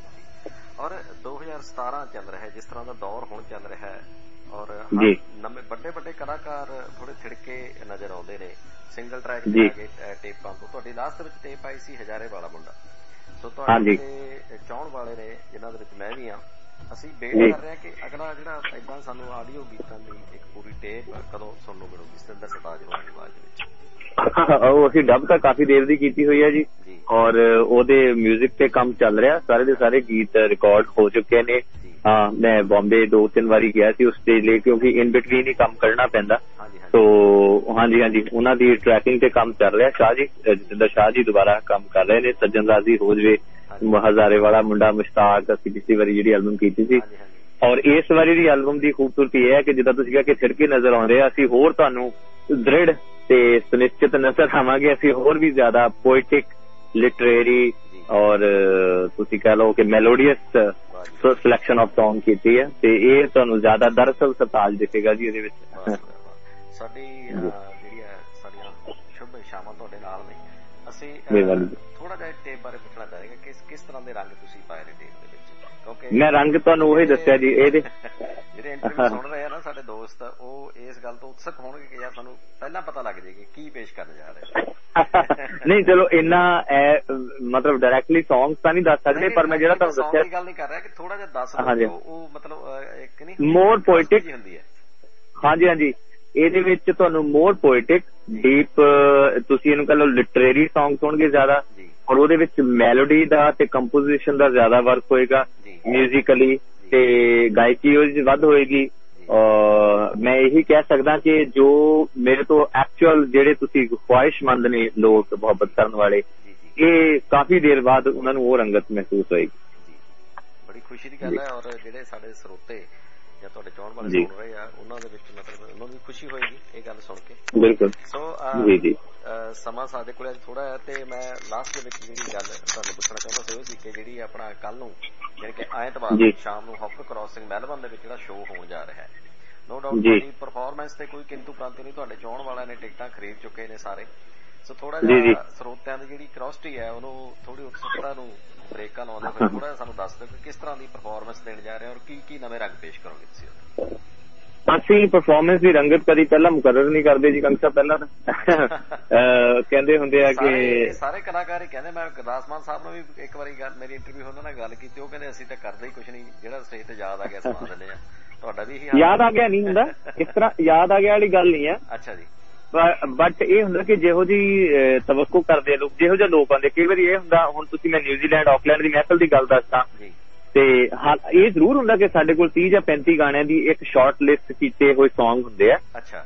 ਔਰ 2017 ਚੱਲ ਰਿਹਾ ਜਿਸ ਤਰ੍ਹਾਂ ਦਾ ਦੌਰ ਹੁਣ ਚੱਲ ਰਿਹਾ ਹੈ, ਔਰ ਨਵੇਂ ਵੱਡੇ ਕਲਾਕਾਰ ਥੋੜੇ ਥਿੜਕੇ ਨਜ਼ਰ ਆਉਂਦੇ ਨੇ, ਸਿੰਗਲ ਟਰੈਕ ਦੇ ਆਗੇ ਟੇਪਾਂ ਤੋਂ। ਤੁਹਾਡੀ ਲਾਸਟ ਵਿੱਚ ਟੇਪ ਆਈ ਸੀ ਹਜ਼ਾਰੇ ਵਾਲਾ ਮੁੰਡਾ, ਸੋ ਤੁਹਾਡੇ ਚਾਹਣ ਵਾਲੇ ਨੇ ਜਿਨ੍ਹਾਂ ਦੇ ਵਿੱਚ ਮੈਂ ਵੀ ਹਾਂ, ਅਸੀਂ ਵੇਟ ਕਰ ਰਹੇ ਹਾਂ ਕਿ ਅਗਲਾ ਜਿਹੜਾ ਏਦਾਂ ਸਾਨੂੰ ਆਡੀਓ ਗੀਤਾਂ ਦੀ ਇੱਕ ਪੂਰੀ ਟੇਪ ਕਦੋਂ ਸੁਣਨ ਨੂੰ ਮਿਲੂਗੀ ਸਤਿੰਦਰ ਸਰਤਾਜ ਦੀ ਆਵਾਜ਼ ਵਿੱਚ। ਉਹ ਅਸੀਂ ਡੱਬ ਤਾਂ ਕਾਫੀ ਦੇਰ ਦੀ ਕੀਤੀ ਹੋਈ ਹੈ ਜੀ, ਔਰ ਉਹਦੇ ਮਿਊਜ਼ਿਕ ਤੇ ਕੰਮ ਚੱਲ ਰਿਹਾ, ਸਾਰੇ ਦੇ ਸਾਰੇ ਗੀਤ ਰਿਕਾਰਡ ਹੋ ਚੁੱਕੇ ਨੇ। ਹਾਂ, ਮੈਂ ਬੰਬੇ 2-3 ਵਾਰੀ ਗਿਆ ਸੀ ਉਸ ਸਟੇਜ ਲਈ, ਕਿਉਂਕਿ ਇਨ ਬਿਟਵੀਨ ਹੀ ਕੰਮ ਕਰਨਾ ਪੈਂਦਾ। ਸੋ ਹਾਂਜੀ ਉਹਨਾਂ ਦੀ ਟਰੈਕਿੰਗ ਤੇ ਕੰਮ ਚੱਲ ਰਿਹਾ। ਸ਼ਾਹ ਜੀ, ਜਤਿੰਦਰ ਸ਼ਾਹ ਜੀ ਦੁਬਾਰਾ ਕੰਮ ਕਰ ਰਹੇ ਨੇ, ਸੱਜਣ ਰਾਜ਼ੀ ਹੋ ਜਵੇ, ਹਜ਼ਾਰੇ ਵਾਲਾ ਮੁੰਡਾ, ਮੁਸ਼ਤਾਕ, ਅਸੀਂ ਪਿਛਲੀ ਵਾਰੀ ਜਿਹੜੀ ਐਲਬਮ ਕੀਤੀ ਸੀ। ਔਰ ਇਸ ਵਾਰੀ ਦੀ ਐਲਬਮ ਦੀ ਖੂਬਸੂਰਤੀ ਇਹ ਹੈ ਕਿ ਜਿੱਦਾਂ ਤੁਸੀਂ ਕਿਹਾ ਕਿ ਥਿੜਕੇ ਨਜ਼ਰ ਆਉਂਦੇ ਆ, ਅਸੀਂ ਹੋਰ ਤੁਹਾਨੂੰ ਦ੍ਰਿੜ ਤੇ ਸੁਨਿਸ਼ਚਿਤ ਨਜ਼ਰ ਆਵਾਂਗੇ। ਅਸੀਂ ਹੋਰ ਵੀ ਜ਼ਿਆਦਾ ਪੋਇਟਿਕ, ਲਿਟਰੇਰੀ ਔਰ ਤੁਸੀਂ ਕਹਿ ਲਓ ਕਿ ਮੈਲੋਡੀਅਸ ਸਿਲੈਕਸ਼ਨ ਆਫ ਸੌਂਗ ਕੀਤੀ ਹੈ, ਤੇ ਇਹ ਤੁਹਾਨੂੰ ਜ਼ਿਆਦਾ ਦਰਅਸਲ ਸਰਤਾਜ ਦਿਖੇਗਾ ਜੀ ਇਹਦੇ ਵਿੱਚ। ਸਾਡੀ ਜਿਹੜੀ ਹੈ ਸਾਡੀਆਂ ਸ਼ੁਭ ਇਸ਼ਾਵਾਂ ਤੁਹਾਡੇ ਨਾਲ ਨੇ। ਅਸੀਂ ਥੋੜਾ ਜਿਹਾ ਟੇਪ ਬਾਰੇ ਪੁੱਛਣਾ ਚਾਹਾਂਗੇ ਕਿ ਕਿਸ ਤਰ੍ਹਾਂ ਦੇ ਰੰਗ ਤੁਸੀਂ ਪਾਏ ਨੇ ਟੇਪ ਦੇ ਵਿੱਚ, ਕਿਉਂਕਿ ਮੈਂ ਰੰਗ ਤੁਹਾਨੂੰ ਉਹੀ ਦੱਸਿਆ ਜੀ। ਇਹਦੇ ਜਿਹੜੇ ਇੰਟਰਵਿਊ ਸੁਣ ਰਹੇ ਆ ਨਾ ਸਾਡੇ ਦੋਸਤ, ਉਹ ਇਸ ਗੱਲ ਤੋਂ ਉਤਸਕ ਹੋਣਗੇ ਕਿ ਯਾਰ ਸਾਨੂੰ ਪਹਿਲਾਂ ਪਤਾ ਲੱਗ ਜਾਏਗੀ ਕੀ ਪੇਸ਼ ਕਰਨ ਜਾ ਰਹੇ। ਨਹੀਂ ਚਲੋ ਇੰਨਾ ਮਤਲਬ ਡਾਇਰੈਕਟਲੀ ਸੌਂਗਸ ਤਾਂ ਨਹੀਂ ਦੱਸ ਸਕਦੇ, ਪਰ ਮੈਂ ਜਿਹੜਾ ਤੁਹਾਨੂੰ ਦੱਸਿਆ ਗੱਲ ਨਹੀਂ ਕਰ ਰਿਹਾ ਕਿ ਥੋੜਾ ਜਿਹਾ ਦੱਸ ਦਿਓ, ਉਹ ਮਤਲਬ ਇੱਕ ਨਹੀਂ ਮੋਰ ਪੋਇਟਿਕ ਹੁੰਦੀ ਹੈ। ਹਾਂਜੀ ਹਾਂਜੀ, ਇਹਦੇ ਵਿੱਚ ਤੁਹਾਨੂੰ ਮੋਰ ਪੋਇਟਿਕ ਡੀਪ, ਤੁਸੀਂ ਇਹਨੂੰ ਕਹ ਲਓ ਲਿਟਰੇਰੀ ਸੌਂਗ ਸੁਣਗੇ ਜ਼ਿਆਦਾ, ਔਰ ਉਹਦੇ ਵਿੱਚ ਮੈਲੋਡੀ ਦਾ ਤੇ ਕੰਪੋਜੀਸ਼ਨ ਦਾ ਜ਼ਿਆਦਾ ਵਰਕ ਹੋਏਗਾ ਮਿਊਜ਼ੀਕਲੀ, ਤੇ ਗਾਇਕੀ ਉਹਦੇ 'ਚ ਵੱਧ ਹੋਏਗੀ। ਮੈਂ ਇਹੀ ਕਹਿ ਸਕਦਾ ਕਿ ਜੋ ਮੇਰੇ ਤੋਂ ਐਕਚੁਅਲ ਜਿਹੜੇ ਤੁਸੀਂ ਖੁਆਇਸ਼ਮੰਦ ਨੇ ਲੋਕ ਮੁਹੱਬਤ ਕਰਨ ਵਾਲੇ, ਇਹ ਕਾਫੀ ਦੇਰ ਬਾਅਦ ਉਹਨਾਂ ਨੂੰ ਉਹ ਰੰਗਤ ਮਹਿਸੂਸ ਹੋਏਗੀ। ਬੜੀ ਖੁਸ਼ੀ ਦੀ ਗੱਲ ਹੈ, ਔਰ ਜਿਹੜੇ ਸਾਡੇ ਸਰੋਤੇ ਜਾਂ ਤੁਹਾਡੇ ਚਾਹਣ ਵਾਲੇ ਸੁਣ ਰਹੇ ਆ ਉਹਨਾਂ ਦੇ ਵਿੱਚ ਮਤਲਬ ਉਹਨਾਂ ਨੂੰ ਖੁਸ਼ੀ ਹੋਏਗੀ ਇਹ ਗੱਲ ਸੁਣ ਕੇ। ਬਿਲਕੁਲ। ਸੋ ਜੀ ਜੀ, ਸਮਾਂ ਸਾਡੇ ਕੋਲ ਅੱਜ ਥੋੜਾ ਹੈ, ਤੇ ਮੈਂ ਲਾਸਟ ਦੇ ਵਿੱਚ ਜਿਹੜੀ ਗੱਲ ਤੁਹਾਨੂੰ ਪੁੱਛਣਾ ਚਾਹੁੰਦਾ ਸੀ ਉਹ ਸੀ ਕਿ ਜਿਹੜੀ ਆਪਣਾ ਕੱਲ ਨੂੰ ਜਾਣੀ ਕਿ ਐਤਵਾਰ ਸ਼ਾਮ ਨੂੰ ਹੌਪਰ ਕ੍ਰਾਸਿੰਗ ਮੈਲਬਨ ਦੇ ਵਿੱਚ ਜਿਹੜਾ ਸ਼ੋਅ ਹੋਣ ਜਾ ਰਿਹਾ ਹੈ, ਨੋ ਡਾਊਟ ਤੁਹਾਡੀ ਪਰਫਾਰਮੈਂਸ ਤੇ ਕੋਈ ਕਿੰਤੂ ਪ੍ਰੰਤੂ ਨਹੀਂ, ਤੁਹਾਡੇ ਚਾਹਣ ਵਾਲਿਆਂ ਨੇ ਟਿਕਟਾਂ ਖਰੀਦ ਚੁੱਕੇ ਨੇ ਸਾਰੇ। ਸੋ ਥੋੜਾ ਜਿਹਾ ਸਰੋਤਿਆਂ ਦੀ ਜਿਹੜੀ ਕਿਉਰਿਓਸਿਟੀ ਹੈ ਉਹਨੂੰ ਥੋੜੀ ਉਤਸੁਕਤਾ ਨੂੰ ਬ੍ਰੇਕਾਂ ਲਾਉਂਦੇ ਹੋਏ ਥੋੜਾ ਜਿਹਾ ਸਾਨੂੰ ਦੱਸ ਦਿਓ ਕਿ ਕਿਸ ਤਰ੍ਹਾਂ ਦੀ ਪਰਫਾਰਮੈਂਸ ਦੇਣ ਜਾ ਰਹੇ ਹੋ ਔਰ ਕੀ ਕੀ ਨਵੇਂ ਰੰਗ ਪੇਸ਼ ਕਰੋਗੇ ਤੁਸੀਂ? ਅਸੀਂ ਪਰਫਾਰਮੈਂਸ ਦੀ ਰੰਗਤ ਕਦੀ ਪਹਿਲਾਂ ਮੁਕਰਰ ਨਹੀਂ ਕਰਦੇ ਜੀ, ਕੰਕਾ ਪਹਿਲਾਂ ਕਹਿੰਦੇ ਹੁੰਦੇ ਆ ਕਿ ਸਾਰੇ ਕਲਾਕਾਰ ਹੀ ਕਹਿੰਦੇ, ਮੈਂ ਗੁਰਦਾਸ ਮਾਨ ਸਾਹਿਬ ਨੂੰ ਵੀ ਇੱਕ ਵਾਰੀ ਮੇਰੀ ਇੰਟਰਵਿਊ ਉਹਨਾਂ ਨਾਲ ਗੱਲ ਕੀਤੀ, ਉਹ ਕਹਿੰਦੇ ਅਸੀਂ ਤਾਂ ਕਰਦੇ ਹੀ ਕੁਛ ਨਹੀਂ, ਜਿਹੜਾ ਸਟੇਜ ਤੇ ਯਾਦ ਆ ਗਿਆ ਸੁਣਾ ਦਿੰਦੇ ਆ। ਤੁਹਾਡਾ ਵੀ ਯਾਦ ਆ ਗਿਆ ਨਹੀਂ ਹੁੰਦਾ, ਇਸ ਤਰ੍ਹਾਂ ਯਾਦ ਆ ਗਿਆ ਵਾਲੀ ਗੱਲ ਨਹੀਂ ਹੈ। ਅੱਛਾ ਜੀ। ਬਟ ਇਹ ਹੁੰਦਾ ਕਿ ਜਿਹੋ ਜਿਹੀ ਤਵੱਕੋ ਕਰਦੇ ਲੋਕ, ਜਿਹੋ ਜਿਹੇ ਲੋਕ ਆਉਂਦੇ, ਕਈ ਵਾਰੀ ਇਹ ਹੁੰਦਾ, ਹੁਣ ਤੁਸੀਂ ਮੈਂ ਨਿਊਜ਼ੀਲੈਂਡ ਆਕਲੈਂਡ ਦੀ ਮਹਿਫਲ ਦੀ ਗੱਲ ਦੱਸਦਾ, ਤੇ ਇਹ ਜ਼ਰੂਰ ਹੁੰਦਾ ਕਿ ਸਾਡੇ ਕੋਲ 30 ਜਾਂ 35 ਗਾਣਿਆਂ ਦੀ ਇੱਕ ਸ਼ਾਰਟ ਲਿਸਟ ਕੀਤੇ ਹੋਏ ਸੌਂਗ ਹੁੰਦੇ ਆ। ਅੱਛਾ।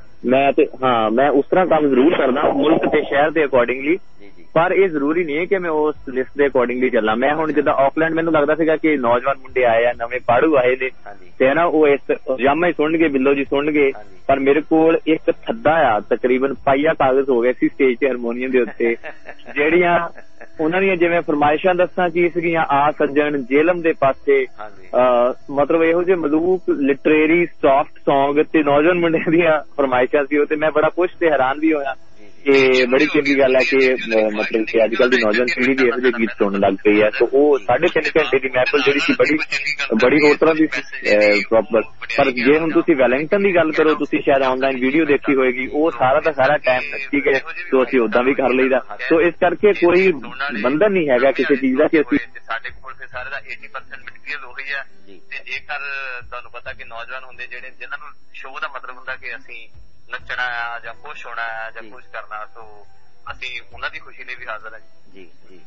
ਮੈਂ ਉਸ ਤਰ੍ਹਾਂ ਕੰਮ ਜ਼ਰੂਰ ਕਰਦਾ ਮੁਲਕ ਤੇ ਸ਼ਹਿਰ ਦੇ ਅਕੋਰਡਿੰਗਲੀ, ਪਰ ਇਹ ਜ਼ਰੂਰੀ ਨਹੀਂ ਹੈ ਕਿ ਮੈਂ ਉਸ ਲਿਸਟ ਦੇ ਅਕੋਰਡਿੰਗਲੀ ਚੱਲਾਂ। ਮੈਂ ਹੁਣ ਜਿੱਦਾਂ ਆਕਲੈਂਡ ਮੈਨੂੰ ਲੱਗਦਾ ਸੀਗਾ ਕਿ ਨੌਜਵਾਨ ਮੁੰਡੇ ਆਏ ਆ, ਨਵੇਂ ਪਾੜੂ ਆਏ ਨੇ, ਤੇ ਨਾ ਉਹ ਇਸ ਪਜਾਮਾ ਹੀ ਸੁਣਨਗੇ, ਬਿੱਲੋ ਜੀ ਸੁਣਨਗੇ, ਪਰ ਮੇਰੇ ਕੋਲ ਇੱਕ ਥੱਦਾ ਆ ਤਕਰੀਬਨ ਪਾਈਆ ਕਾਗਜ਼ ਹੋ ਗਏ ਸੀ ਸਟੇਜ ਤੇ ਹਾਰਮੋਨੀਅਮ ਦੇ ਉੱਤੇ, ਜਿਹੜੀਆਂ ਉਹਨਾਂ ਦੀਆਂ ਜਿਵੇਂ ਫਰਮਾਇਸ਼ਾਂ ਦੱਸਾਂ ਕੀ ਸੀਗੀਆਂ, ਆ ਸੱਜਣ, ਜੇਲਮ ਦੇ ਪਾਸੇ, ਮਤਲਬ ਇਹੋ ਜਿਹੇ ਮਲੂਕ ਲਿਟਰੇਰੀ ਸੌਫਟ ਸੌਂਗ ਤੇ ਨੌਜਵਾਨ ਮੁੰਡਿਆਂ ਦੀਆਂ ਫਰਮਾਇਸ਼ਾਂ ਸੀ ਉਹ, ਤੇ ਮੈਂ ਬੜਾ ਖੁਸ਼ ਤੇ ਹੈਰਾਨ ਵੀ ਹੋਇਆ ਕਿ ਬੜੀ ਚੰਗੀ ਗੱਲ ਹੈ ਕਿ ਮਤਲਬ ਕਿ ਅੱਜ ਕੱਲ੍ਹ ਦੀ ਨੌਜਵਾਨ ਪੀੜ੍ਹੀ ਵੀ ਇਹੋ ਜਿਹੇ ਗੀਤ ਸੁਣਨ ਲੱਗ ਪਈ ਹੈ। ਸੋ ਉਹ 3.5 ਘੰਟੇ ਦੀ ਮਹਿਫਲ ਜਿਹੜੀ ਸੀ ਬੜੀ ਹੋਰ ਤਰ੍ਹਾਂ ਦੀ ਪ੍ਰੋਪਰ। ਪਰ ਜੇ ਹੁਣ ਤੁਸੀਂ ਵੈਲਿੰਗਟਨ ਦੀ ਗੱਲ ਕਰੋ, ਤੁਸੀਂ ਸ਼ਾਇਦ ਆਨਲਾਈਨ ਵੀਡੀਓ ਦੇਖੀ ਹੋਏਗੀ, ਉਹ ਸਾਰਾ ਦਾ ਸਾਰਾ ਟਾਈਮ ਠੀਕ ਹੈ, ਸੋ ਅਸੀਂ ਓਦਾਂ ਵੀ ਕਰ ਲਈਦਾ। ਸੋ ਇਸ ਕਰਕੇ ਕੋਈ ਬੰਧਨ ਨਹੀਂ ਹੈਗਾ ਕਿਸੇ ਚੀਜ਼ ਦਾ ਕਿ ਅਸੀਂ ਸਾਡੇ ਕੋਲ ਫਿਰ ਸਾਰੇ ਦਾ 80% ਮਟੀਰੀਅਲ ਉਹੀ ਹੈ, ਤੇ ਜੇਕਰ ਤੁਹਾਨੂੰ ਪਤਾ ਕਿ ਨੌਜਵਾਨ ਹੁੰਦੇ ਜਿਹੜੇ ਜਿਹਨਾਂ ਨੂੰ ਸ਼ੋਅ ਦਾ ਮਤਲਬ ਹੁੰਦਾ ਕਿ ਅਸੀਂ ਨੱਚਣਾ ਆ ਜਾਂ ਖੁਸ਼ ਹੋਣਾ ਹੈ ਜਾਂ ਕੁਝ ਕਰਨਾ, ਸੋ ਅਸੀਂ ਉਹਨਾਂ ਦੀ ਖੁਸ਼ੀ ਲਈ ਵੀ ਹਾਜ਼ਰ ਹਾਂ ਜੀ। ਜੀ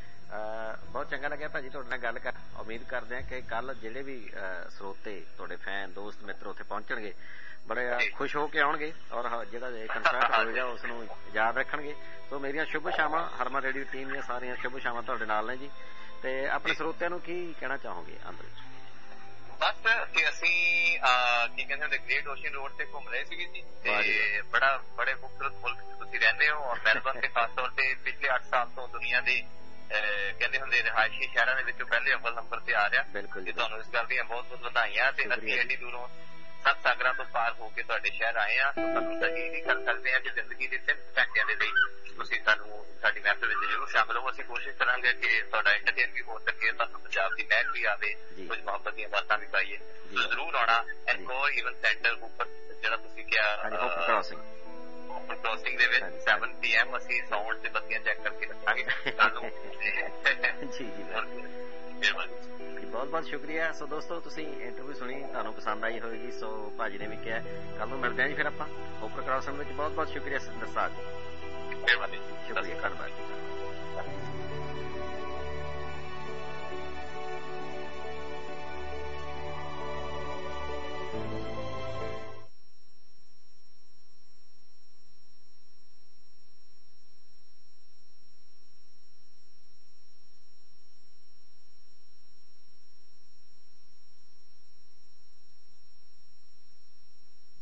ਬਹੁਤ ਚੰਗਾ ਲੱਗਿਆ ਭਾਜੀ ਤੁਹਾਡੇ ਨਾਲ ਗੱਲ ਕਰ। ਉਮੀਦ ਕਰਦੇ ਹਾਂ ਕਿ ਕੱਲ ਜਿਹੜੇ ਵੀ ਸਰੋਤੇ ਤੁਹਾਡੇ ਫੈਨ ਦੋਸਤ ਮਿੱਤਰ ਉੱਥੇ ਪਹੁੰਚਣਗੇ ਬੜੇ ਖੁਸ਼ ਹੋ ਕੇ ਆਉਣਗੇ ਔਰ ਜਿਹੜਾ ਕੰਸਰਟ ਹੋਏਗਾ ਉਸ ਨੂੰ ਯਾਦ ਰੱਖਣਗੇ। ਸੋ ਮੇਰੀਆਂ ਸ਼ੁਭ ਸ਼ਾਮਾਂ, ਹਰਮਨ ਰੇਡੀਓ ਟੀਮ ਦੀਆਂ ਸਾਰੀਆਂ ਸ਼ੁਭ ਸ਼ਾਮਾਂ ਤੁਹਾਡੇ ਨਾਲ ਨੇ ਜੀ। ਤੇ ਆਪਣੇ ਸਰੋਤਿਆਂ ਨੂੰ ਕੀ ਕਹਿਣਾ ਚਾਹੋਗੇ ਅੰਦਰ ਵਿੱਚ? ਬਸ ਕਿ ਅਸੀਂ ਕੀ ਕਹਿੰਦੇ ਹੁੰਦੇ ਗ੍ਰੇਟ ਓਸ਼ਨ ਰੋਡ ਤੇ ਘੁੰਮ ਰਹੇ ਸੀਗੇ ਜੀ, ਤੇ ਬੜੇ ਖੂਬਸੂਰਤ ਮੁਲਕ ਚ ਤੁਸੀਂ ਰਹਿੰਦੇ ਹੋ, ਔਰ ਮੈਲਬਨ ਤੇ ਖਾਸ ਤੌਰ ਤੇ ਪਿਛਲੇ 8 ਸਾਲ ਤੋਂ ਦੁਨੀਆ ਦੇ ਕਹਿੰਦੇ ਹੁੰਦੇ ਰਿਹਾਇਸ਼ੀ ਸ਼ਹਿਰਾਂ ਦੇ ਵਿੱਚੋਂ ਪਹਿਲੇ ਅਵਲ ਨੰਬਰ ਤੇ ਆ ਰਿਹਾ। ਬਿਲਕੁਲ ਜੀ, ਤੁਹਾਨੂੰ ਇਸ ਗੱਲ ਦੀਆਂ ਬਹੁਤ ਬਹੁਤ ਵਧਾਈਆਂ। ਤੇ ਅਸੀਂ ਐਡੀ ਦੂਰੋਂ 7 ਸਾਗਰਾਂ ਤੋਂ ਪਾਰ ਹੋ ਕੇ ਤੁਹਾਡੇ ਸ਼ਹਿਰ ਆਏ ਹਾਂ, ਤੁਹਾਨੂੰ ਤਾਂ ਇਹ ਕਰ ਸਕਦੇ ਹਾਂ ਕਿ ਜ਼ਿੰਦਗੀ ਦੇ 3 ਘੰਟਿਆਂ ਦੇ ਲਈ ਤੁਸੀਂ ਸਾਨੂੰ ਸਾਡੀ ਮਹਿਫਲ ਵਿੱਚ ਜ਼ਰੂਰ ਸ਼ਾਮਲ ਹੋ। ਅਸੀਂ ਕੋਸ਼ਿਸ਼ ਕਰਾਂਗੇ ਕਿ ਤੁਹਾਡਾ ਐਂਟਰਟੇਨ ਵੀ ਹੋ ਸਕੇ, ਤੁਹਾਨੂੰ ਪੰਜਾਬ ਦੀ ਮਹਿਕ ਵੀ ਆਵੇ, ਕੁਝ ਮੁਹੱਬਤ ਦੀਆਂ ਬਾਤਾਂ ਵੀ ਪਾਈਏ। ਜ਼ਰੂਰ ਆਉਣਾ। ਐਨਕੋ ਈਵਨ ਸੈਂਟਰ ਉੱਪਰ ਜਿਹੜਾ ਤੁਸੀਂ ਕਿਹਾ ਕ੍ਰਾਸਿੰਗ ਦੇ ਵਿੱਚ 7 PM ਅਸੀਂ ਸਾਊਂਡ ਤੇ ਬੱਤੀਆਂ ਚੈੱਕ ਕਰਕੇ ਰੱਖਾਂਗੇ ਤੁਹਾਨੂੰ। ਜੀ ਜੀ ਬਹੁਤ ਬਹੁਤ ਸ਼ੁਕਰੀਆ। ਸੋ ਦੋਸਤੋ ਤੁਸੀਂ ਇੰਟਰਵਿਊ ਸੁਣੀ, ਤੁਹਾਨੂੰ ਪਸੰਦ ਆਈ ਹੋਏਗੀ। ਸੋ ਭਾਜੀ ਨੇ ਵੀ ਕਿਹਾ ਕੱਲ ਨੂੰ ਮਿਲਦੇ ਹਾਂ ਜੀ ਫਿਰ ਆਪਾਂ ਓਪਰ ਕ੍ਰਾਸਿੰਗ ਵਿੱਚ। ਬਹੁਤ ਬਹੁਤ ਸ਼ੁਕਰੀਆ ਦਰਸਾਕ, ਮਿਹਰਬਾਨੀ, ਸ਼ੁਕਰੀਆ, ਧੰਨਵਾਦ।